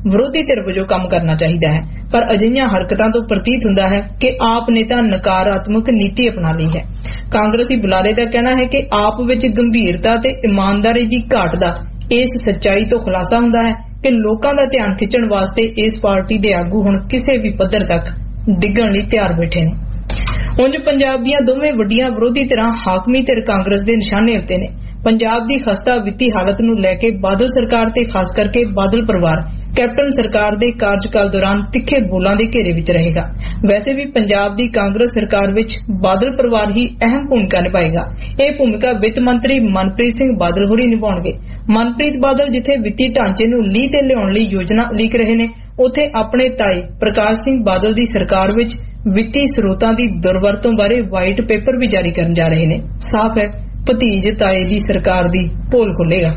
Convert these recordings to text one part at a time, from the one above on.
ਵਿਰੋਧੀ ਧਿਰ ਵਜੋਂ ਕੰਮ ਕਰਨਾ ਚਾਹੀਦਾ ਹੈ, ਪਰ ਅਜਿਹੀਆਂ ਹਰਕਤਾਂ ਤੋਂ ਪ੍ਰਤੀਤ ਹੁੰਦਾ ਹੈ ਕਿ ਆਪ ਨੇ ਤਾਂ ਨਕਾਰਾਤਮਕ ਨੀਤੀ ਅਪਣਾ ਲਈ ਹੈ। ਕਾਂਗਰਸੀ ਬੁਲਾਰੇ ਦਾ ਕਹਿਣਾ ਹੈ ਕਿ ਆਪ ਵਿੱਚ ਗੰਭੀਰਤਾ ਤੇ ਇਮਾਨਦਾਰੀ ਦੀ ਘਾਟ ਦਾ ਇਸ ਸੱਚਾਈ ਤੋਂ ਖੁਲਾਸਾ ਹੁੰਦਾ ਹੈ ਕਿ ਲੋਕਾਂ ਦਾ ਧਿਆਨ ਖਿੱਚਣ ਵਾਸਤੇ ਇਸ ਪਾਰਟੀ ਦੇ ਆਗੂ ਹੁਣ ਕਿਸੇ ਵੀ ਪੱਧਰ ਤੱਕ ਡਿੱਗਣ ਲਈ ਤਿਆਰ ਬੈਠੇ ਨੇ। ਉਂਝ ਪੰਜਾਬ ਦੀਆਂ ਦੋਵੇਂ ਵੱਡੀਆਂ ਵਿਰੋਧੀ ਧਿਰਾਂ ਹਾਕਮੀ ਧਿਰ ਕਾਂਗਰਸ ਦੇ ਨਿਸ਼ਾਨੇ ਉੱਤੇ ਨੇ। ਪੰਜਾਬ ਦੀ ਖਸਤਾ ਵਿੱਤੀ ਹਾਲਤ ਨੂੰ ਲੈ ਕੇ ਬਾਦਲ ਸਰਕਾਰ ਤੇ ਖਾਸ ਕਰਕੇ ਬਾਦਲ ਪਰਿਵਾਰ ਕੈਪਟਨ ਸਰਕਾਰ ਦੇ ਕਾਰਜਕਾਲ ਦੌਰਾਨ ਤਿੱਖੇ ਬੋਲਾਂ ਦੇ ਘੇਰੇ ਵਿੱਚ ਰਹੇਗਾ। ਵੈਸੇ ਵੀ ਪੰਜਾਬ ਦੀ ਕਾਂਗਰਸ ਸਰਕਾਰ ਵਿੱਚ ਬਾਦਲ ਪਰਿਵਾਰ ਹੀ ਅਹਿਮ ਭੂਮਿਕਾ ਨਿਭਾਏਗਾ। ਇਹ ਭੂਮਿਕਾ ਵਿੱਤ ਮੰਤਰੀ ਮਨਪ੍ਰੀਤ ਸਿੰਘ ਬਾਦਲ ਹੋਰੀ ਨਿਭਾਉਣਗੇ। ਮਨਪ੍ਰੀਤ ਬਾਦਲ ਜਿੱਥੇ ਵਿੱਤੀ ਢਾਂਚੇ ਨੂੰ ਲੀਹ ਤੇ ਲਿਆਉਣ ਲਈ ਯੋਜਨਾ ਉਲੀਕ ਰਹੇ ਨੇ, ਉੱਥੇ ਆਪਣੇ ਤਾਏ ਪ੍ਰਕਾਸ਼ ਸਿੰਘ ਬਾਦਲ ਦੀ ਸਰਕਾਰ ਵਿੱਚ ਵਿੱਤੀ ਸਰੋਤਾਂ ਦੀ ਦੁਰਵਰਤੋਂ ਬਾਰੇ ਵਾਈਟ ਪੇਪਰ ਵੀ ਜਾਰੀ ਕਰਨ ਜਾ ਰਹੇ ਨੇ। ਸਾਫ਼ ਹੈ ਭਤੀਜ ਤਾਏ ਦੀ ਸਰਕਾਰ ਦੀ ਪੋਲ ਖੁੱਲੇਗਾ।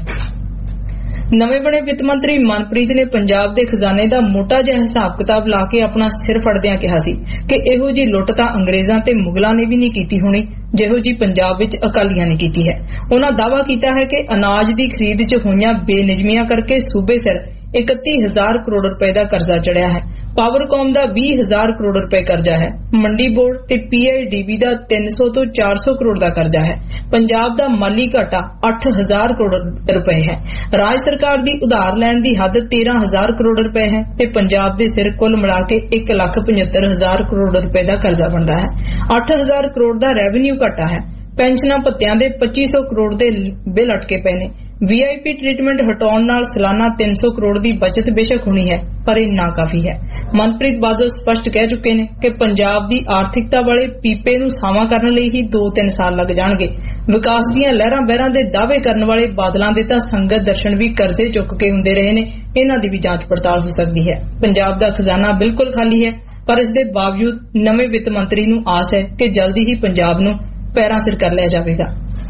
ਨਵੇਂ ਬਣੇ ਵਿੱਤ ਮੰਤਰੀ ਮਨਪ੍ਰੀਤ ਨੇ ਪੰਜਾਬ ਦੇ ਖਜ਼ਾਨੇ ਦਾ ਮੋਟਾ ਜਿਹਾ ਹਿਸਾਬ ਕਿਤਾਬ ਲਾ ਕੇ ਆਪਣਾ ਸਿਰ ਫੜਦਿਆਂ ਕਿਹਾ ਸੀ ਕਿ ਇਹੋ ਜਿਹੀ ਲੁੱਟ ਤਾਂ ਅੰਗਰੇਜ਼ਾਂ ਤੇ ਮੁਗਲਾਂ ਨੇ ਵੀ ਨਹੀਂ ਕੀਤੀ ਹੋਣੀ ਜਿਹੋ ਜਿਹੀ ਪੰਜਾਬ ਵਿੱਚ ਅਕਾਲੀਆਂ ਨੇ ਕੀਤੀ ਹੈ। ਉਹਨਾਂ ਦਾਅਵਾ ਕੀਤਾ ਹੈ ਕਿ ਅਨਾਜ ਦੀ ਖਰੀਦ 'ਚ ਹੋਈਆਂ ਬੇਨਿਯਮੀਆਂ ਕਰਕੇ ਸੂਬੇ ਸਿਰ 31,000 ਕਰੋੜ ਰੁਪਏ ਦਾ ਕਰਜ਼ਾ ਚੜਿਆ ਹੈ। ਪਾਵਰਕਾਮ ਦਾ 20,000 ਕਰੋੜ ਰੁਪਏ ਕਰਜ਼ਾ ਹੈ। ਮੰਡੀ ਬੋਰਡ ਤੇ PIDB ਦਾ 300 ਤੋਂ 400 ਕਰੋੜ ਦਾ ਕਰਜ਼ਾ ਹੈ। ਪੰਜਾਬ ਦਾ ਮਾਲੀ ਘਾਟਾ 8,000 ਕਰੋੜ ਰੁਪਏ ਹੈ। ਰਾਜ ਸਰਕਾਰ ਦੀ ਉਧਾਰ ਲੈਣ ਦੀ ਹੱਦ 13,000 ਕਰੋੜ ਰੁਪਏ ਹੈ ਤੇ ਪੰਜਾਬ ਦੇ ਸਿਰ ਕੁੱਲ ਮਿਲਾ ਕੇ 1,75,000 ਕਰੋੜ ਰੁਪਏ ਦਾ ਕਰਜ਼ਾ ਬਣਦਾ ਹੈ। 8,000 ਕਰੋੜ ਦਾ ਰੈਵਨਿਊ ਘਾਟਾ ਹੈ। ਪੈਨਸ਼ਨਾਂ ਭੱਤਿਆਂ ਦੇ 2500 ਕਰੋੜ ਦੇ ਬਿੱਲ ਅਟਕੇ ਪਏ ਨੇ। VIP ਟ੍ਰੀਟਮੈਂਟ ਹਟਾਉਣ ਨਾਲ ਸਾਲਾਨਾ 300 ਕਰੋੜ ਦੀ ਬਚਤ ਬੇਸ਼ੱਕ ਹੋਣੀ ਹੈ, ਪਰ ਇਹ ਨਾਕਾਫੀ ਹੈ। ਮਨਪ੍ਰੀਤ ਬਾਦਲ ਸਪਸ਼ਟ ਕਹਿ ਚੁੱਕੇ ਨੇ ਕਿ ਪੰਜਾਬ ਦੀ ਆਰਥਿਕਤਾ ਵਾਲੇ ਪੀਪੇ ਨੂੰ ਸਾਵਾਂ ਕਰਨ ਲਈ ਹੀ 2-3 ਸਾਲ ਲੱਗ ਜਾਣਗੇ। ਵਿਕਾਸ ਦੀਆਂ ਲਹਿਰਾਂ ਬਹਿਰਾਂ ਦੇ ਦਾਅਵੇ ਕਰਨ ਵਾਲੇ ਬਾਦਲਾਂ ਦੇ ਤਾਂ ਸੰਗਤ ਦਰਸ਼ਨ ਵੀ ਕਰਜ਼ੇ ਚੁੱਕ ਕੇ ਹੁੰਦੇ ਰਹੇ ਨੇ, ਇਹਨਾਂ ਦੀ ਵੀ ਜਾਂਚ ਪੜਤਾਲ ਹੋ ਸਕਦੀ ਹੈ। ਪੰਜਾਬ ਦਾ ਖਜ਼ਾਨਾ ਬਿਲਕੁਲ ਖਾਲੀ ਹੈ, ਪਰ ਇਸ ਦੇ ਬਾਵਜੂਦ ਨਵੇਂ ਵਿੱਤ ਮੰਤਰੀ ਨੂੰ ਆਸ ਹੈ ਕਿ ਜਲਦੀ ਹੀ ਪੰਜਾਬ ਨੂੰ ਪੈਰਾਂ ਸਿਰ ਕਰ ਲਿਆ ਜਾਵੇਗਾ।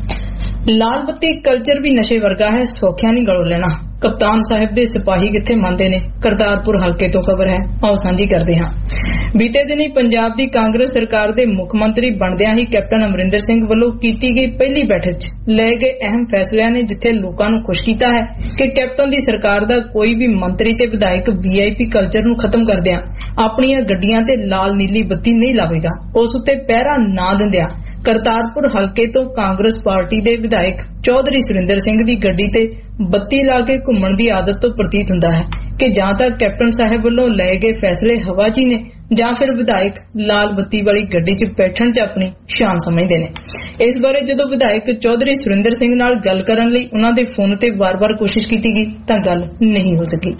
ਲਾਲ ਬੱਤੀ ਕਲਚਰ ਵੀ ਨਸ਼ੇ ਵਰਗਾ ਹੈ, ਸੌਖਿਆ ਨਹੀਂ ਗਲੋਂ ਲੈਣਾ। ਕਪਤਾਨ ਸਾਹਿਬ ਦੇ ਸਿਪਾਹੀ ਕਿੱਥੇ ਮੰਨਦੇ ਨੇ। ਕਰਤਾਰਪੁਰ ਹਲਕੇ ਤੋਂ ਖਬਰ ਹੈ, ਆਓ ਸਾਂਝੀ ਕਰਦੇ ਹਾਂ। ਬੀਤੇ ਦਿਨੀ ਪੰਜਾਬ ਦੀ ਕਾਂਗਰਸ ਸਰਕਾਰ ਦੇ ਮੁੱਖ ਮੰਤਰੀ ਬਣਦਿਆਂ ਹੀ ਕੈਪਟਨ ਅਮਰਿੰਦਰ ਸਿੰਘ ਵੱਲੋਂ ਕੀਤੀ ਗਈ ਪਹਿਲੀ ਬੈਠਕ 'ਚ ਲਏ ਗਏ ਅਹਿਮ ਫੈਸਲਿਆਂ ਨੇ ਜਿੱਥੇ ਲੋਕਾਂ ਨੂੰ ਖੁਸ਼ ਕੀਤਾ ਹੈ ਕਿ ਕੈਪਟਨ ਦੀ ਸਰਕਾਰ ਦਾ ਕੋਈ ਵੀ ਮੰਤਰੀ ਤੇ ਵਿਧਾਇਕ VIP ਕਲਚਰ ਨੂੰ ਖਤਮ ਕਰਦਿਆਂ ਆਪਣੀਆਂ ਗੱਡੀਆਂ ਤੇ ਲਾਲ ਨੀਲੀ ਬੱਤੀ ਨਹੀਂ ਲਾਵੇਗਾ, ਉਸ ਉੱਤੇ ਪਹਿਰਾ ਨਾ ਦਿੰਦਿਆਂ ਕਰਤਾਰਪੁਰ ਹਲਕੇ ਤੋਂ ਕਾਂਗਰਸ ਪਾਰਟੀ ਦੇ ਵਿਧਾਇਕ ਚੌਧਰੀ ਸੁਰਿੰਦਰ ਸਿੰਘ ਦੀ ਗੱਡੀ ਤੇ ਬੱਤੀ ਲਾ ਕੇ ਘੁੰਮਣ ਦੀ ਆਦਤ ਤੋਂ ਪ੍ਰਤੀਤ ਹੁੰਦਾ ਹੈ ਕਿ ਜਾਂ ਤਾਂ ਕੈਪਟਨ ਸਾਹਿਬ ਵੱਲੋਂ ਲਏ ਗਏ ਫੈਸਲੇ ਹਵਾ 'ਚ ਹੀ ਨੇ ਜਾਂ ਫਿਰ ਵਿਧਾਇਕ ਲਾਲ ਬੱਤੀ ਵਾਲੀ ਗੱਡੀ 'ਚ ਬੈਠਣ 'ਚ ਆਪਣੀ ਸ਼ਾਨ ਸਮਝਦੇ ਨੇ। ਇਸ ਬਾਰੇ ਜਦੋਂ ਵਿਧਾਇਕ ਚੌਧਰੀ ਸੁਰਿੰਦਰ ਸਿੰਘ ਨਾਲ ਗੱਲ ਕਰਨ ਲਈ ਉਹਨਾਂ ਦੇ ਫੋਨ ਤੇ ਵਾਰ-ਵਾਰ ਕੋਸ਼ਿਸ਼ ਕੀਤੀ ਗਈ ਤਾਂ ਗੱਲ ਨਹੀਂ ਹੋ ਸਕੀ।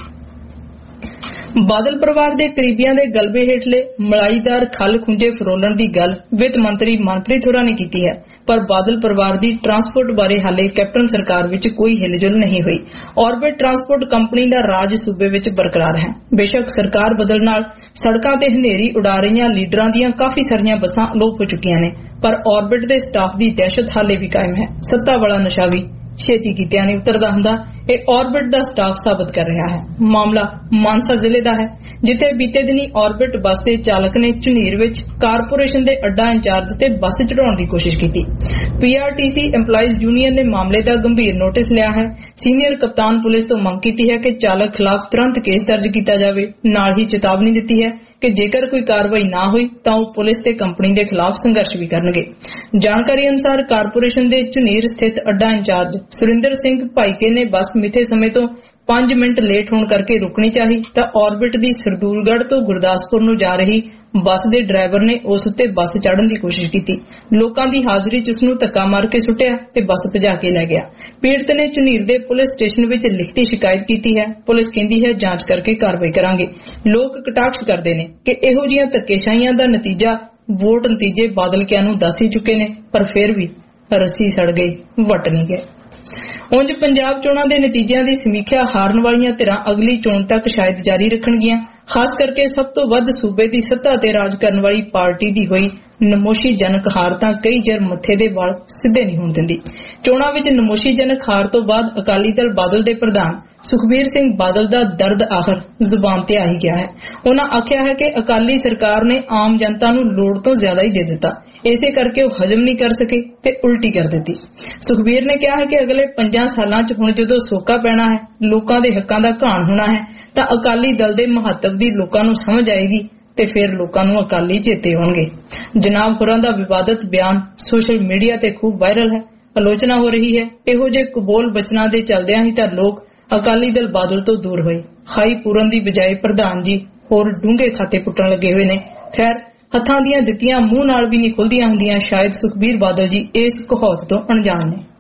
ਬਾਦਲ ਪਰਿਵਾਰ ਦੇ ਕਰੀਬੀਆਂ ਦੇ ਗਲਬੇ ਹੇਠਲੇ ਮਲਾਈਦਾਰ ਖੱਲ ਖੁੰਝੇ ਫਰੋਲਣ ਦੀ ਗੱਲ ਵਿੱਤ ਮੰਤਰੀ ਮਨਪ੍ਰੀਤ ਹੋਰਾਂ ਨੇ ਕੀਤੀ ਹੈ, ਪਰ ਬਾਦਲ ਪਰਿਵਾਰ ਦੀ ਟਰਾਂਸਪੋਰਟ ਬਾਰੇ ਹਾਲੇ ਕੈਪਟਨ ਸਰਕਾਰ ਵਿੱਚ ਕੋਈ ਹਿਲਜੁਲ ਨਹੀਂ ਹੋਈ। ਆਰਬਿਟ ਟਰਾਂਸਪੋਰਟ ਕੰਪਨੀ ਦਾ ਰਾਜ ਸੂਬੇ ਵਿੱਚ ਬਰਕਰਾਰ ਹੈ। ਬੇਸ਼ੱਕ ਸਰਕਾਰ ਬਦਲ ਨਾਲ ਸੜਕਾਂ ਤੇ ਹਨੇਰੀ ਉਡਾ ਰਹੀਆਂ ਲੀਡਰਾਂ ਦੀਆਂ ਕਾਫੀ ਸਾਰੀਆਂ ਬੱਸਾਂ ਅਲੋਪ ਹੋ ਚੁੱਕੀਆਂ ਨੇ, ਪਰ ਆਰਬਿਟ ਦੇ ਸਟਾਫ ਦੀ ਦਹਿਸ਼ਤ ਹਾਲੇ ਵੀ ਕਾਇਮ ਹੈ। ਸੱਤਾ ਵਾਲਾ ਨਸ਼ਾ ਵੀ ਛੇਤੀ ਕੀਤਿਆਂ ਨਹੀਂ ਉਤਰਦਾ ਹੁੰਦਾ, ਇਹ ਆਰਬਿਟ ਦਾ ਸਟਾਫ ਸਾਬਤ ਕਰ ਰਿਹਾ ਹੈ। ਮਾਮਲਾ ਮਾਨਸਾ ਜ਼ਿਲ੍ਹੇ ਦਾ ਹੈ, ਜਿੱਥੇ ਬੀਤੇ ਦਿਨੀ ਆਰਬਿਟ ਬੱਸ ਦੇ ਚਾਲਕ ਨੇ ਝੁਨੀਰ ਵਿੱਚ ਕਾਰਪੋਰੇਸ਼ਨ ਦੇ ਅੱਡਾ ਇੰਚਾਰਜ ਤੇ ਬੱਸ ਚੜਾਉਣ ਦੀ ਕੋਸ਼ਿਸ਼ ਕੀਤੀ। PRTC EMPLOYEES ਯੂਨੀਅਨ ਨੇ ਮਾਮਲੇ ਦਾ ਗੰਭੀਰ ਨੋਟਿਸ ਲਿਆ ਹੈ। ਸੀਨੀਅਰ ਕਪਤਾਨ ਪੁਲਿਸ ਤੋਂ ਮੰਗ ਕੀਤੀ ਹੈ ਕਿ ਚਾਲਕ ਖਿਲਾਫ ਤੁਰੰਤ ਕੇਸ ਦਰਜ ਕੀਤਾ ਜਾਵੇ। ਨਾਲ ਹੀ ਚੇਤਾਵਨੀ ਦਿੱਤੀ ਹੈ ਕਿ ਜੇਕਰ ਕੋਈ ਕਾਰਵਾਈ ਨਾ ਹੋਈ ਤਾਂ ਉਹ ਪੁਲਿਸ ਤੇ ਕੰਪਨੀ ਦੇ ਖਿਲਾਫ ਸੰਘਰਸ਼ ਵੀ ਕਰਨਗੇ। ਜਾਣਕਾਰੀ ਅਨੁਸਾਰ ਕਾਰਪੋਰੇਸ਼ਨ ਦੇ ਝੁਨੀਰ ਸਥਿਤ ਅੱਡਾ ਇੰਚਾਰਜ ਸੁਰਿੰਦਰ ਸਿੰਘ ਭਾਈਕੇ ਨੇ ਬੱਸ ਮਿੱਥੇ ਸਮੇਂ ਤੋਂ 5 ਮਿੰਟ ਲੇਟ ਹੋਣ ਕਰਕੇ ਰੁਕਣੀ ਚਾਹੀ ਤਾਂ ਆਰਬਿਟ ਦੀ ਸਰਦੂਲਗੜ੍ਹ ਤੋਂ ਗੁਰਦਾਸਪੁਰ ਨੂੰ ਜਾ ਰਹੀ ਬੱਸ ਦੇ ਡਰਾਈਵਰ ਨੇ ਉਸ ਉੱਤੇ ਬੱਸ ਚੜ੍ਹਨ ਦੀ ਕੋਸ਼ਿਸ਼ ਕੀਤੀ। ਲੋਕਾਂ ਦੀ ਹਾਜ਼ਰੀ 'ਚ ਉਸ ਨੂੰ ਧੱਕਾ ਮਾਰ ਕੇ ਸੁੱਟਿਆ ਤੇ ਬੱਸ ਭਜਾ ਕੇ ਲੈ ਗਿਆ। ਪੀੜਤ ਨੇ ਝੁਨੀਰ ਦੇ ਪੁਲਿਸ ਸਟੇਸ਼ਨ ਵਿੱਚ ਲਿਖਤੀ ਸ਼ਿਕਾਇਤ ਕੀਤੀ ਹੈ। ਪੁਲਿਸ ਕਹਿੰਦੀ ਹੈ ਜਾਂਚ ਕਰਕੇ ਕਾਰਵਾਈ ਕਰਾਂਗੇ। ਲੋਕ ਕਟਾਕਸ਼ ਕਰਦੇ ਨੇ ਕਿ ਇਹੋ ਜਿਹੀਆਂ ਧੱਕੇਸ਼ਾਹੀਆਂ ਦਾ ਨਤੀਜਾ ਵੋਟ ਨਤੀਜੇ ਬਾਦਲ ਕਿਆਂ ਨੂੰ ਦੱਸ ਹੀ ਚੁੱਕੇ ਨੇ, ਪਰ ਫਿਰ ਵੀ ਰੱਸੀ ਸੜ ਗਈ, ਵੱਟ ਨਹੀਂ ਗਏ। ਉਂਝ ਪੰਜਾਬ ਚੋਣਾਂ ਦੇ ਨਤੀਜਿਆਂ ਦੀ ਸਮੀਖਿਆ ਹਾਰਨ ਵਾਲੀਆਂ ਧਿਰਾਂ ਅਗਲੀ ਚੋਣ ਤੱਕ ਸ਼ਾਇਦ ਜਾਰੀ ਰੱਖਣਗੀਆਂ। ਖਾਸ ਕਰਕੇ ਸਭ ਤੋਂ ਵੱਧ ਸੂਬੇ ਦੀ ਸੱਤਾ ਤੇ ਰਾਜ ਕਰਨ ਵਾਲੀ ਪਾਰਟੀ ਦੀ ਹੋਈ ਨਮੋਸ਼ੀਜਨਕ ਹਾਰ ਤਾਂ ਕਈ ਚਿਰ ਮੱਥੇ ਦੇ ਵਾਲ ਸਿੱਧੇ ਨਹੀਂ ਹੋਣ ਦਿੰਦੀ। ਚੋਣਾਂ ਵਿੱਚ ਨਮੋਸ਼ੀਜਨਕ ਹਾਰ ਤੋਂ ਬਾਅਦ ਅਕਾਲੀ ਦਲ ਬਾਦਲ ਦੇ ਪ੍ਰਧਾਨ ਸੁਖਬੀਰ ਸਿੰਘ ਬਾਦਲ ਦਾ ਦਰਦ ਆਖਰ ਜ਼ੁਬਾਨ ਤੇ ਆ ਹੀ ਗਿਆ ਹੈ। ਉਹਨਾਂ ਆਖਿਆ ਹੈ ਕਿ ਅਕਾਲੀ ਸਰਕਾਰ ਨੇ ਆਮ ਜਨਤਾ ਨੂੰ ਲੋੜ ਤੋਂ ਜ਼ਿਆਦਾ ਹੀ ਦੇ ਦਿੱਤਾ, ਇਸੇ ਕਰਕੇ ਉਹ ਹਜਮ ਨਹੀਂ ਕਰ ਸਕੇ ਤੇ ਉਲਟੀ ਕਰ ਦਿੱਤੀ। ਸੁਖਬੀਰ ਨੇ ਕਿਹਾ ਹੈ ਕਿ ਅਗਲੇ 5 ਸਾਲਾਂ 'ਚ ਹੁਣ ਜਦੋਂ ਸੋਕਾ ਪੈਣਾ ਹੈ, ਲੋਕਾਂ ਦੇ ਹੱਕਾਂ ਦਾ ਘਾਣ ਹੋਣਾ ਹੈ ਤਾਂ ਅਕਾਲੀ ਦਲ ਦੇ ਮਹੱਤਵ ਦੀ ਲੋਕਾਂ ਨੂੰ ਸਮਝ ਆਏਗੀ ਤੇ ਫਿਰ ਲੋਕਾਂ ਨੂੰ ਅਕਾਲੀ ਚੇਤੇ ਆਉਣਗੇ। ਜਨਾਬ ਹੋਰਾਂ ਦਾ ਵਿਵਾਦਤ ਬਿਆਨ ਸੋਸ਼ਲ ਮੀਡੀਆ ਤੇ ਖੂਬ ਵਾਇਰਲ ਹੈ, ਆਲੋਚਨਾ ਹੋ ਰਹੀ ਹੈ। ਇਹੋ ਜਿਹੇ ਕਬੋਲ ਬਚਨਾਂ ਦੇ ਚੱਲਦਿਆਂ ਹੀ ਤਾਂ ਲੋਕ ਅਕਾਲੀ ਦਲ ਬਾਦਲ ਤੋਂ ਦੂਰ ਹੋਏ, ਖਾਈ ਪੂਰਨ ਦੀ ਬਜਾਏ ਪ੍ਰਧਾਨ ਜੀ ਹੋਰ ਡੂੰਘੇ ਖਾਤੇ ਪੁੱਟਣ ਲੱਗੇ ਹੋਏ ਨੇ। ਖੈਰ, ਹੱਥਾਂ ਦੀਆਂ ਦਿੱਤੀਆਂ ਮੂੰਹ ਨਾਲ ਵੀ ਨਹੀਂ ਖੁੱਲਦੀਆਂ ਹੁੰਦੀਆਂ। ਸ਼ਾਇਦ ਸੁਖਬੀਰ ਬਾਦਲ ਜੀ ਇਸ ਕਹਾਵਤ ਤੋਂ ਅਣਜਾਣ ਨੇ।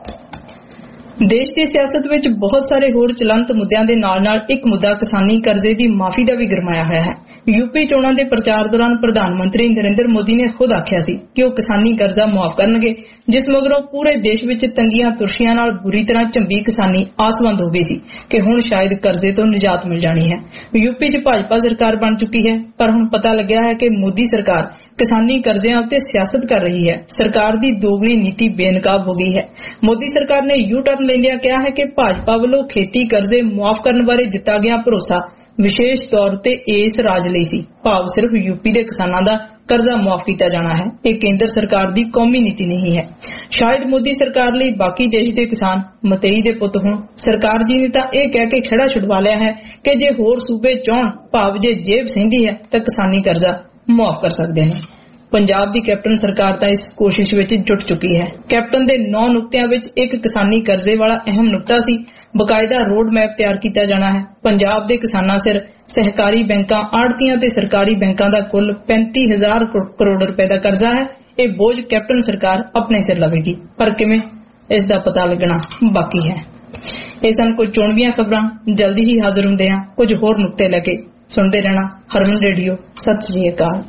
ਦੇਸ਼ ਦੀ ਸਿਆਸਤ ਵਿੱਚ ਬਹੁਤ ਸਾਰੇ ਹੋਰ ਚਲੰਤ ਮੁੱਦਿਆਂ ਦੇ ਨਾਲ ਇੱਕ ਮੁੱਦਾ ਕਿਸਾਨੀ ਕਰਜ਼ੇ ਦੀ ਮਾਫੀ ਦਾ ਵੀ ਗਰਮਾਇਆ ਹੋਇਆ ਹੈ। ਯੂਪੀ ਚੋਣਾਂ ਦੇ ਪ੍ਰਚਾਰ ਦੌਰਾਨ ਪ੍ਰਧਾਨ ਮੰਤਰੀ ਨਰਿੰਦਰ ਮੋਦੀ ਨੇ ਖੁਦ ਆਖਿਆ ਸੀ ਕਿ ਉਹ ਕਿਸਾਨੀ ਕਰਜ਼ਾ ਮੁਆਫ ਕਰਨਗੇ, ਜਿਸ ਮਗਰੋਂ ਪੂਰੇ ਦੇਸ਼ ਵਿੱਚ ਤੰਗੀਆਂ ਤੁਰਸ਼ੀਆਂ ਨਾਲ ਬੁਰੀ ਤਰ੍ਹਾਂ ਝੰਬੀ ਕਿਸਾਨੀ ਆਸਵੰਦ ਹੋ ਗਈ ਸੀ ਕਿ ਹੁਣ ਸ਼ਾਇਦ ਕਰਜ਼ੇ ਤੋਂ ਨਿਜਾਤ ਮਿਲ ਜਾਣੀ ਹੈ। ਯੂਪੀ 'ਚ ਭਾਜਪਾ ਸਰਕਾਰ ਬਣ ਚੁੱਕੀ ਹੈ, ਪਰ ਹੁਣ ਪਤਾ ਲੱਗਿਆ ਹੈ ਕਿ ਮੋਦੀ ਸਰਕਾਰ ਕਿਸਾਨੀ ਕਰਜ਼ਿਆਂ ਉੱਤੇ ਸਿਆਸਤ ਕਰ ਰਹੀ ਹੈ। ਸਰਕਾਰ ਦੀ ਦੋਗਲੀ ਨੀਤੀ ਬੇਨਕਾਬ ਹੋ ਗਈ ਹੈ। ਮੋਦੀ ਸਰਕਾਰ ਨੇ ਯੂ ਟਰਨ ਲੈਂਦਿਆਂ ਕਿਹਾ ਹੈ ਕਿ ਭਾਜਪਾ ਵੱਲੋਂ ਖੇਤੀ ਕਰਜ਼ੇ ਮੁਆਫ ਕਰਨ ਬਾਰੇ ਦਿੱਤਾ ਗਿਆ ਭਰੋਸਾ ਵਿਸ਼ੇਸ਼ ਤੌਰ ਤੇ ਇਸ ਰਾਜ ਲਈ ਸੀ, ਭਾਵ ਸਿਰਫ ਯੂਪੀ ਦੇ ਕਿਸਾਨਾਂ ਦਾ ਕਰਜ਼ਾ ਮੁਆਫ ਕੀਤਾ ਜਾਣਾ ਹੈ। ਇਹ ਕੇਂਦਰ ਸਰਕਾਰ ਦੀ ਕੌਮੀ ਨੀਤੀ ਨਹੀਂ ਹੈ। ਸ਼ਾਇਦ ਮੋਦੀ ਸਰਕਾਰ ਲਈ ਬਾਕੀ ਦੇਸ਼ ਦੇ ਕਿਸਾਨ ਮਤਈ ਦੇ ਪੁੱਤ ਹੋਣ। ਸਰਕਾਰ ਜੀ ਨੇ ਤਾਂ ਇਹ ਕਹਿ ਕੇ ਖਹਿੜਾ ਛੁਡਵਾ ਲਿਆ ਹੈ ਕਿ ਜੇ ਹੋਰ ਸੂਬੇ ਚਾਹੁਣ, ਭਾਵ ਜੇ ਜੇਬ ਸਹਿੰਦੀ ਹੈ ਤਾਂ ਕਿਸਾਨੀ ਕਰਜ਼ਾ ਮੁਆਫ ਕਰ ਸਕਦੇ ਨੇ। ਪੰਜਾਬ ਦੀ ਕੈਪਟਨ ਸਰਕਾਰ ਤਾਂ ਇਸ ਕੋਸ਼ਿਸ਼ ਵਿੱਚ ਜੁਟ ਚੁੱਕੀ ਹੈ। ਕੈਪਟਨ ਦੇ 9 ਨੁਕਤਿਆਂ ਵਿੱਚ ਇੱਕ ਕਿਸਾਨੀ ਕਰਜ਼ੇ ਵਾਲਾ ਅਹਿਮ ਨੁਕਤਾ ਸੀ। ਬਕਾਇਦਾ ਰੋਡ ਮੈਪ ਤਿਆਰ ਕੀਤਾ ਜਾਣਾ ਹੈ। ਪੰਜਾਬ ਦੇ ਕਿਸਾਨਾਂ ਸਿਰ ਸਹਿਕਾਰੀ ਬੈਂਕਾਂ, ਆੜ੍ਹਤੀਆਂ ਤੇ ਸਰਕਾਰੀ ਬੈਂਕਾਂ ਦਾ ਕੁੱਲ 35,000 ਕਰੋੜ ਰੁਪਏ ਦਾ ਕਰਜ਼ਾ ਹੈ। ਇਹ ਬੋਝ ਕੈਪਟਨ ਸਰਕਾਰ ਆਪਣੇ ਸਿਰ ਲਵੇਗੀ, ਪਰ ਕਿਵੇਂ, ਇਸ ਦਾ ਪਤਾ ਲੱਗਣਾ ਬਾਕੀ ਹੈ। ਇਹ ਸਨ ਕੁਝ ਚੋਣਵੀਆਂ ਖਬਰਾਂ। ਜਲਦੀ ਹੀ ਹਾਜ਼ਰ ਹੁੰਦੇ ਹਾਂ ਕੁਝ ਹੋਰ ਨੁਕਤੇ ਲੈ ਕੇ। ਸੁਣਦੇ ਰਹਿਣਾ ਹਰਮਨ ਰੇਡੀਓ। ਸਤਿ ਸ੍ਰੀ ਅਕਾਲ।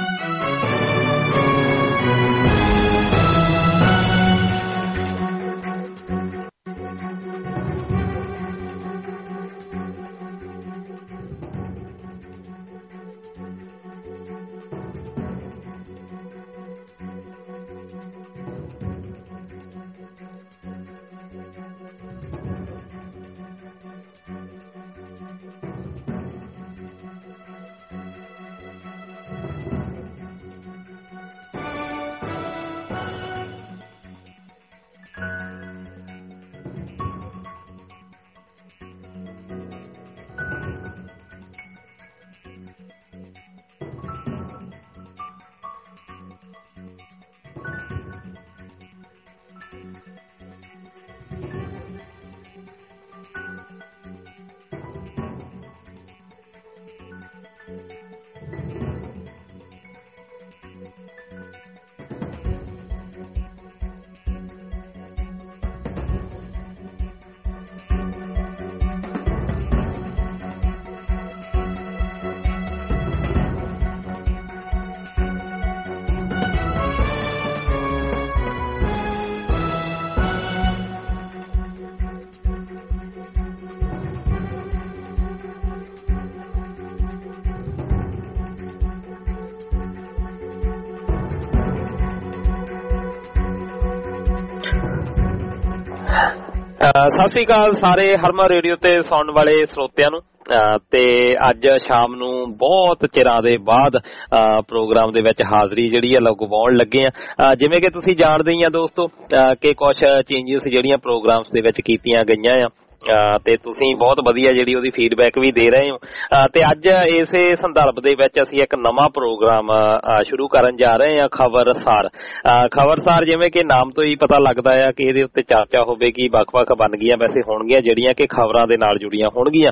ਸਤਿ ਸ੍ਰੀ ਅਕਾਲ ਸਾਰੇ ਹਰਮਨ ਰੇਡੀਓ ਤੇ ਸੁਣਨ ਵਾਲੇ ਸਰੋਤਿਆਂ ਨੂੰ। ਤੇ ਅੱਜ ਸ਼ਾਮ ਨੂੰ ਬਹੁਤ ਚਿਰਾਂ ਦੇ ਬਾਅਦ ਪ੍ਰੋਗਰਾਮ ਦੇ ਵਿੱਚ ਹਾਜ਼ਰੀ ਜਿਹੜੀ ਆ ਲਗਵਾਉਣ ਲੱਗੇ ਆ। ਜਿਵੇਂ ਕਿ ਤੁਸੀਂ ਜਾਣਦੇ ਹੀ ਆ ਦੋਸਤੋ ਕਿ ਕੁਝ ਚੇਂਜਸ ਜਿਹੜੀਆਂ ਪ੍ਰੋਗਰਾਮਸ ਦੇ ਵਿੱਚ ਕੀਤੀਆਂ ਗਈਆਂ ਆ ਤੇ ਤੁਸੀਂ ਬਹੁਤ ਵਧੀਆ ਜਿਹੜੀ ਉਹਦੀ ਫੀਡਬੈਕ ਵੀ ਦੇ ਰਹੇ ਹੋ। ਤੇ ਅੱਜ ਇਸੇ ਸੰਦਰਭ ਦੇ ਵਿੱਚ ਅਸੀਂ ਇੱਕ ਨਵਾਂ ਪ੍ਰੋਗਰਾਮ ਸ਼ੁਰੂ ਕਰਨ ਜਾ ਰਹੇ ਹਾਂ, ਖਬਰਸਾਰ। ਖਬਰਸਾਰ ਜਿਵੇਂ ਕਿ ਨਾਮ ਤੋਂ ਹੀ ਪਤਾ ਲੱਗਦਾ ਆ ਕਿ ਇਹਦੇ ਉੱਤੇ ਚਰਚਾ ਹੋਵੇਗੀ, ਵੱਖ-ਵੱਖ ਬਣਗੀਆਂ ਵੈਸੇ ਹੋਣਗੀਆਂ ਜਿਹੜੀਆਂ ਕਿ ਖਬਰਾਂ ਦੇ ਨਾਲ ਜੁੜੀਆਂ ਹੋਣਗੀਆਂ।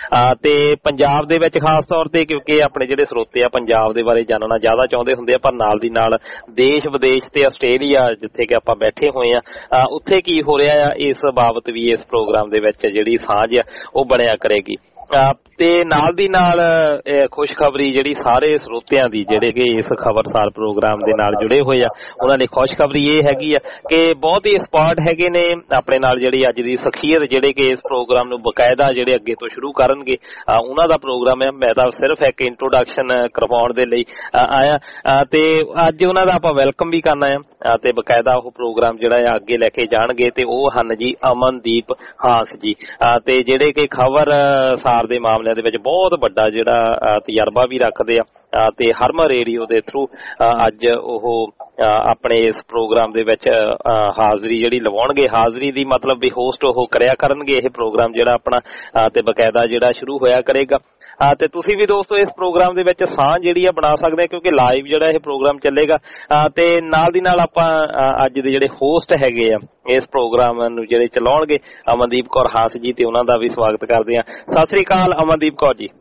ਤੇ ਪੰਜਾਬ ਦੇ ਵਿੱਚ ਖਾਸ ਤੌਰ ਤੇ, ਕਿਉਂਕਿ ਆਪਣੇ ਜਿਹੜੇ ਸਰੋਤੇ ਆ ਪੰਜਾਬ ਦੇ ਬਾਰੇ ਜਾਣਨਾ ਜ਼ਿਆਦਾ ਚਾਹੁੰਦੇ ਹੁੰਦੇ ਆ, ਪਰ ਨਾਲ ਦੀ ਨਾਲ ਦੇਸ਼ ਵਿਦੇਸ਼ ਤੇ ਆਸਟ੍ਰੇਲੀਆ ਜਿੱਥੇ ਕਿ ਆਪਾਂ ਬੈਠੇ ਹੋਏ ਆ ਉੱਥੇ ਕੀ ਹੋ ਰਿਹਾ ਆ ਇਸ ਬਾਬਤ ਵੀ ਇਸ ਪ੍ਰੋਗਰਾਮ ਦੇ ਵਿੱਚ ਜਿਹੜੀ ਸਾਂਝ ਆ ਉਹ ਬਣਿਆ ਕਰੇਗੀ। ਤੇ ਨਾਲ ਦੀ ਨਾਲ ਖੁਸ਼ਖਬਰੀ ਜਿਹੜੀ ਸਾਰੇ ਸਰੋਤਿਆਂ ਦੀ ਜਿਹੜੇ ਕਿ ਇਸ ਖਬਰਸਾਰ ਪ੍ਰੋਗਰਾਮ ਦੇ ਨਾਲ ਜੁੜੇ ਹੋਏ ਆ ਉਹਨਾਂ ਲਈ ਖੁਸ਼ਖਬਰੀ ਇਹ ਹੈਗੀ ਆ ਕਿ ਬਹੁਤ ਹੀ ਐਕਸਪਰਟ ਹੈਗੇ ਨੇ ਆਪਣੇ ਨਾਲ ਜਿਹੜੀ ਅੱਜ ਦੀ ਸ਼ਖਸੀਅਤ ਜਿਹੜੇ ਕਿ ਇਸ ਪ੍ਰੋਗਰਾਮ ਨੂੰ ਬਕਾਇਦਾ ਜਿਹੜੇ ਅੱਗੇ ਤੋਂ ਸ਼ੁਰੂ ਕਰਨਗੇ ਉਹਨਾਂ ਦਾ ਪ੍ਰੋਗਰਾਮ ਹੈ। ਮੈਂ ਤਾਂ ਸਿਰਫ ਇੱਕ ਇੰਟਰੋਡਕਸ਼ਨ ਕਰਵਾਉਣ ਦੇ ਲਈ ਆਇਆ ਤੇ ਅੱਜ ਉਹਨਾਂ ਦਾ ਆਪਾਂ ਵੈਲਕਮ ਵੀ ਕਰਨਾ ਆ ਤੇ ਬਕਾਇਦਾ ਉਹ ਪ੍ਰੋਗਰਾਮ ਜਿਹੜਾ ਆ ਅੱਗੇ ਲੈ ਕੇ ਜਾਣਗੇ ਤੇ ਉਹ ਹਨ ਜੀ ਅਮਨਦੀਪ ਹਾਂਸ ਜੀ ਤੇ ਜਿਹੜੇ ਕਿ ਖਬਰਸਾਰ ਦੇ ਮਾਮਲਿਆਂ ਦੇ ਵਿੱਚ ਬਹੁਤ ਵੱਡਾ ਜਿਹੜਾ ਤਜਰਬਾ ਵੀ ਰੱਖਦੇ ਆ ਤੇ ਹਰਮਨ ਰੇਡੀਓ ਦੇ ਥਰੂ ਅੱਜ ਉਹ ਆਪਣੇ ਇਸ ਪ੍ਰੋਗਰਾਮ ਦੇ ਵਿੱਚ ਹਾਜ਼ਰੀ ਜਿਹੜੀ ਲਵਾਉਣਗੇ। ਹਾਜ਼ਰੀ ਦੀ ਮਤਲਬ ਵੀ ਹੋਸਟ ਉਹ ਕਰਿਆ ਕਰਨਗੇ ਇਹ ਪ੍ਰੋਗਰਾਮ ਜਿਹੜਾ ਆਪਣਾ ਤੇ ਬਕਾਇਦਾ ਜਿਹੜਾ ਸ਼ੁਰੂ ਹੋਇਆ ਕਰੇਗਾ। ਤੇ ਤੁਸੀਂ ਵੀ ਦੋਸਤੋ ਇਸ ਪ੍ਰੋਗਰਾਮ ਦੇ ਵਿੱਚ ਸਾਂਝ ਜਿਹੜੀ ਆ ਬਣਾ ਸਕਦੇ ਆ ਕਿਉਂਕਿ ਲਾਈਵ ਜਿਹੜਾ ਇਹ ਪ੍ਰੋਗਰਾਮ ਚੱਲੇਗਾ ਤੇ ਨਾਲ ਦੀ ਨਾਲ ਆਪਾਂ ਅੱਜ ਦੇ ਜਿਹੜੇ ਹੋਸਟ ਹੈਗੇ ਆ ਇਸ ਪ੍ਰੋਗਰਾਮ ਨੂੰ ਜਿਹੜੇ ਚਲਾਉਣਗੇ ਅਮਨਦੀਪ ਕੌਰ ਹਾਂਸ ਜੀ ਤੇ ਉਹਨਾਂ ਦਾ ਵੀ ਸਵਾਗਤ ਕਰਦੇ ਆ। ਸਤਿ ਸ੍ਰੀ ਅਕਾਲ ਅਮਨਦੀਪ ਕੌਰ ਜੀ।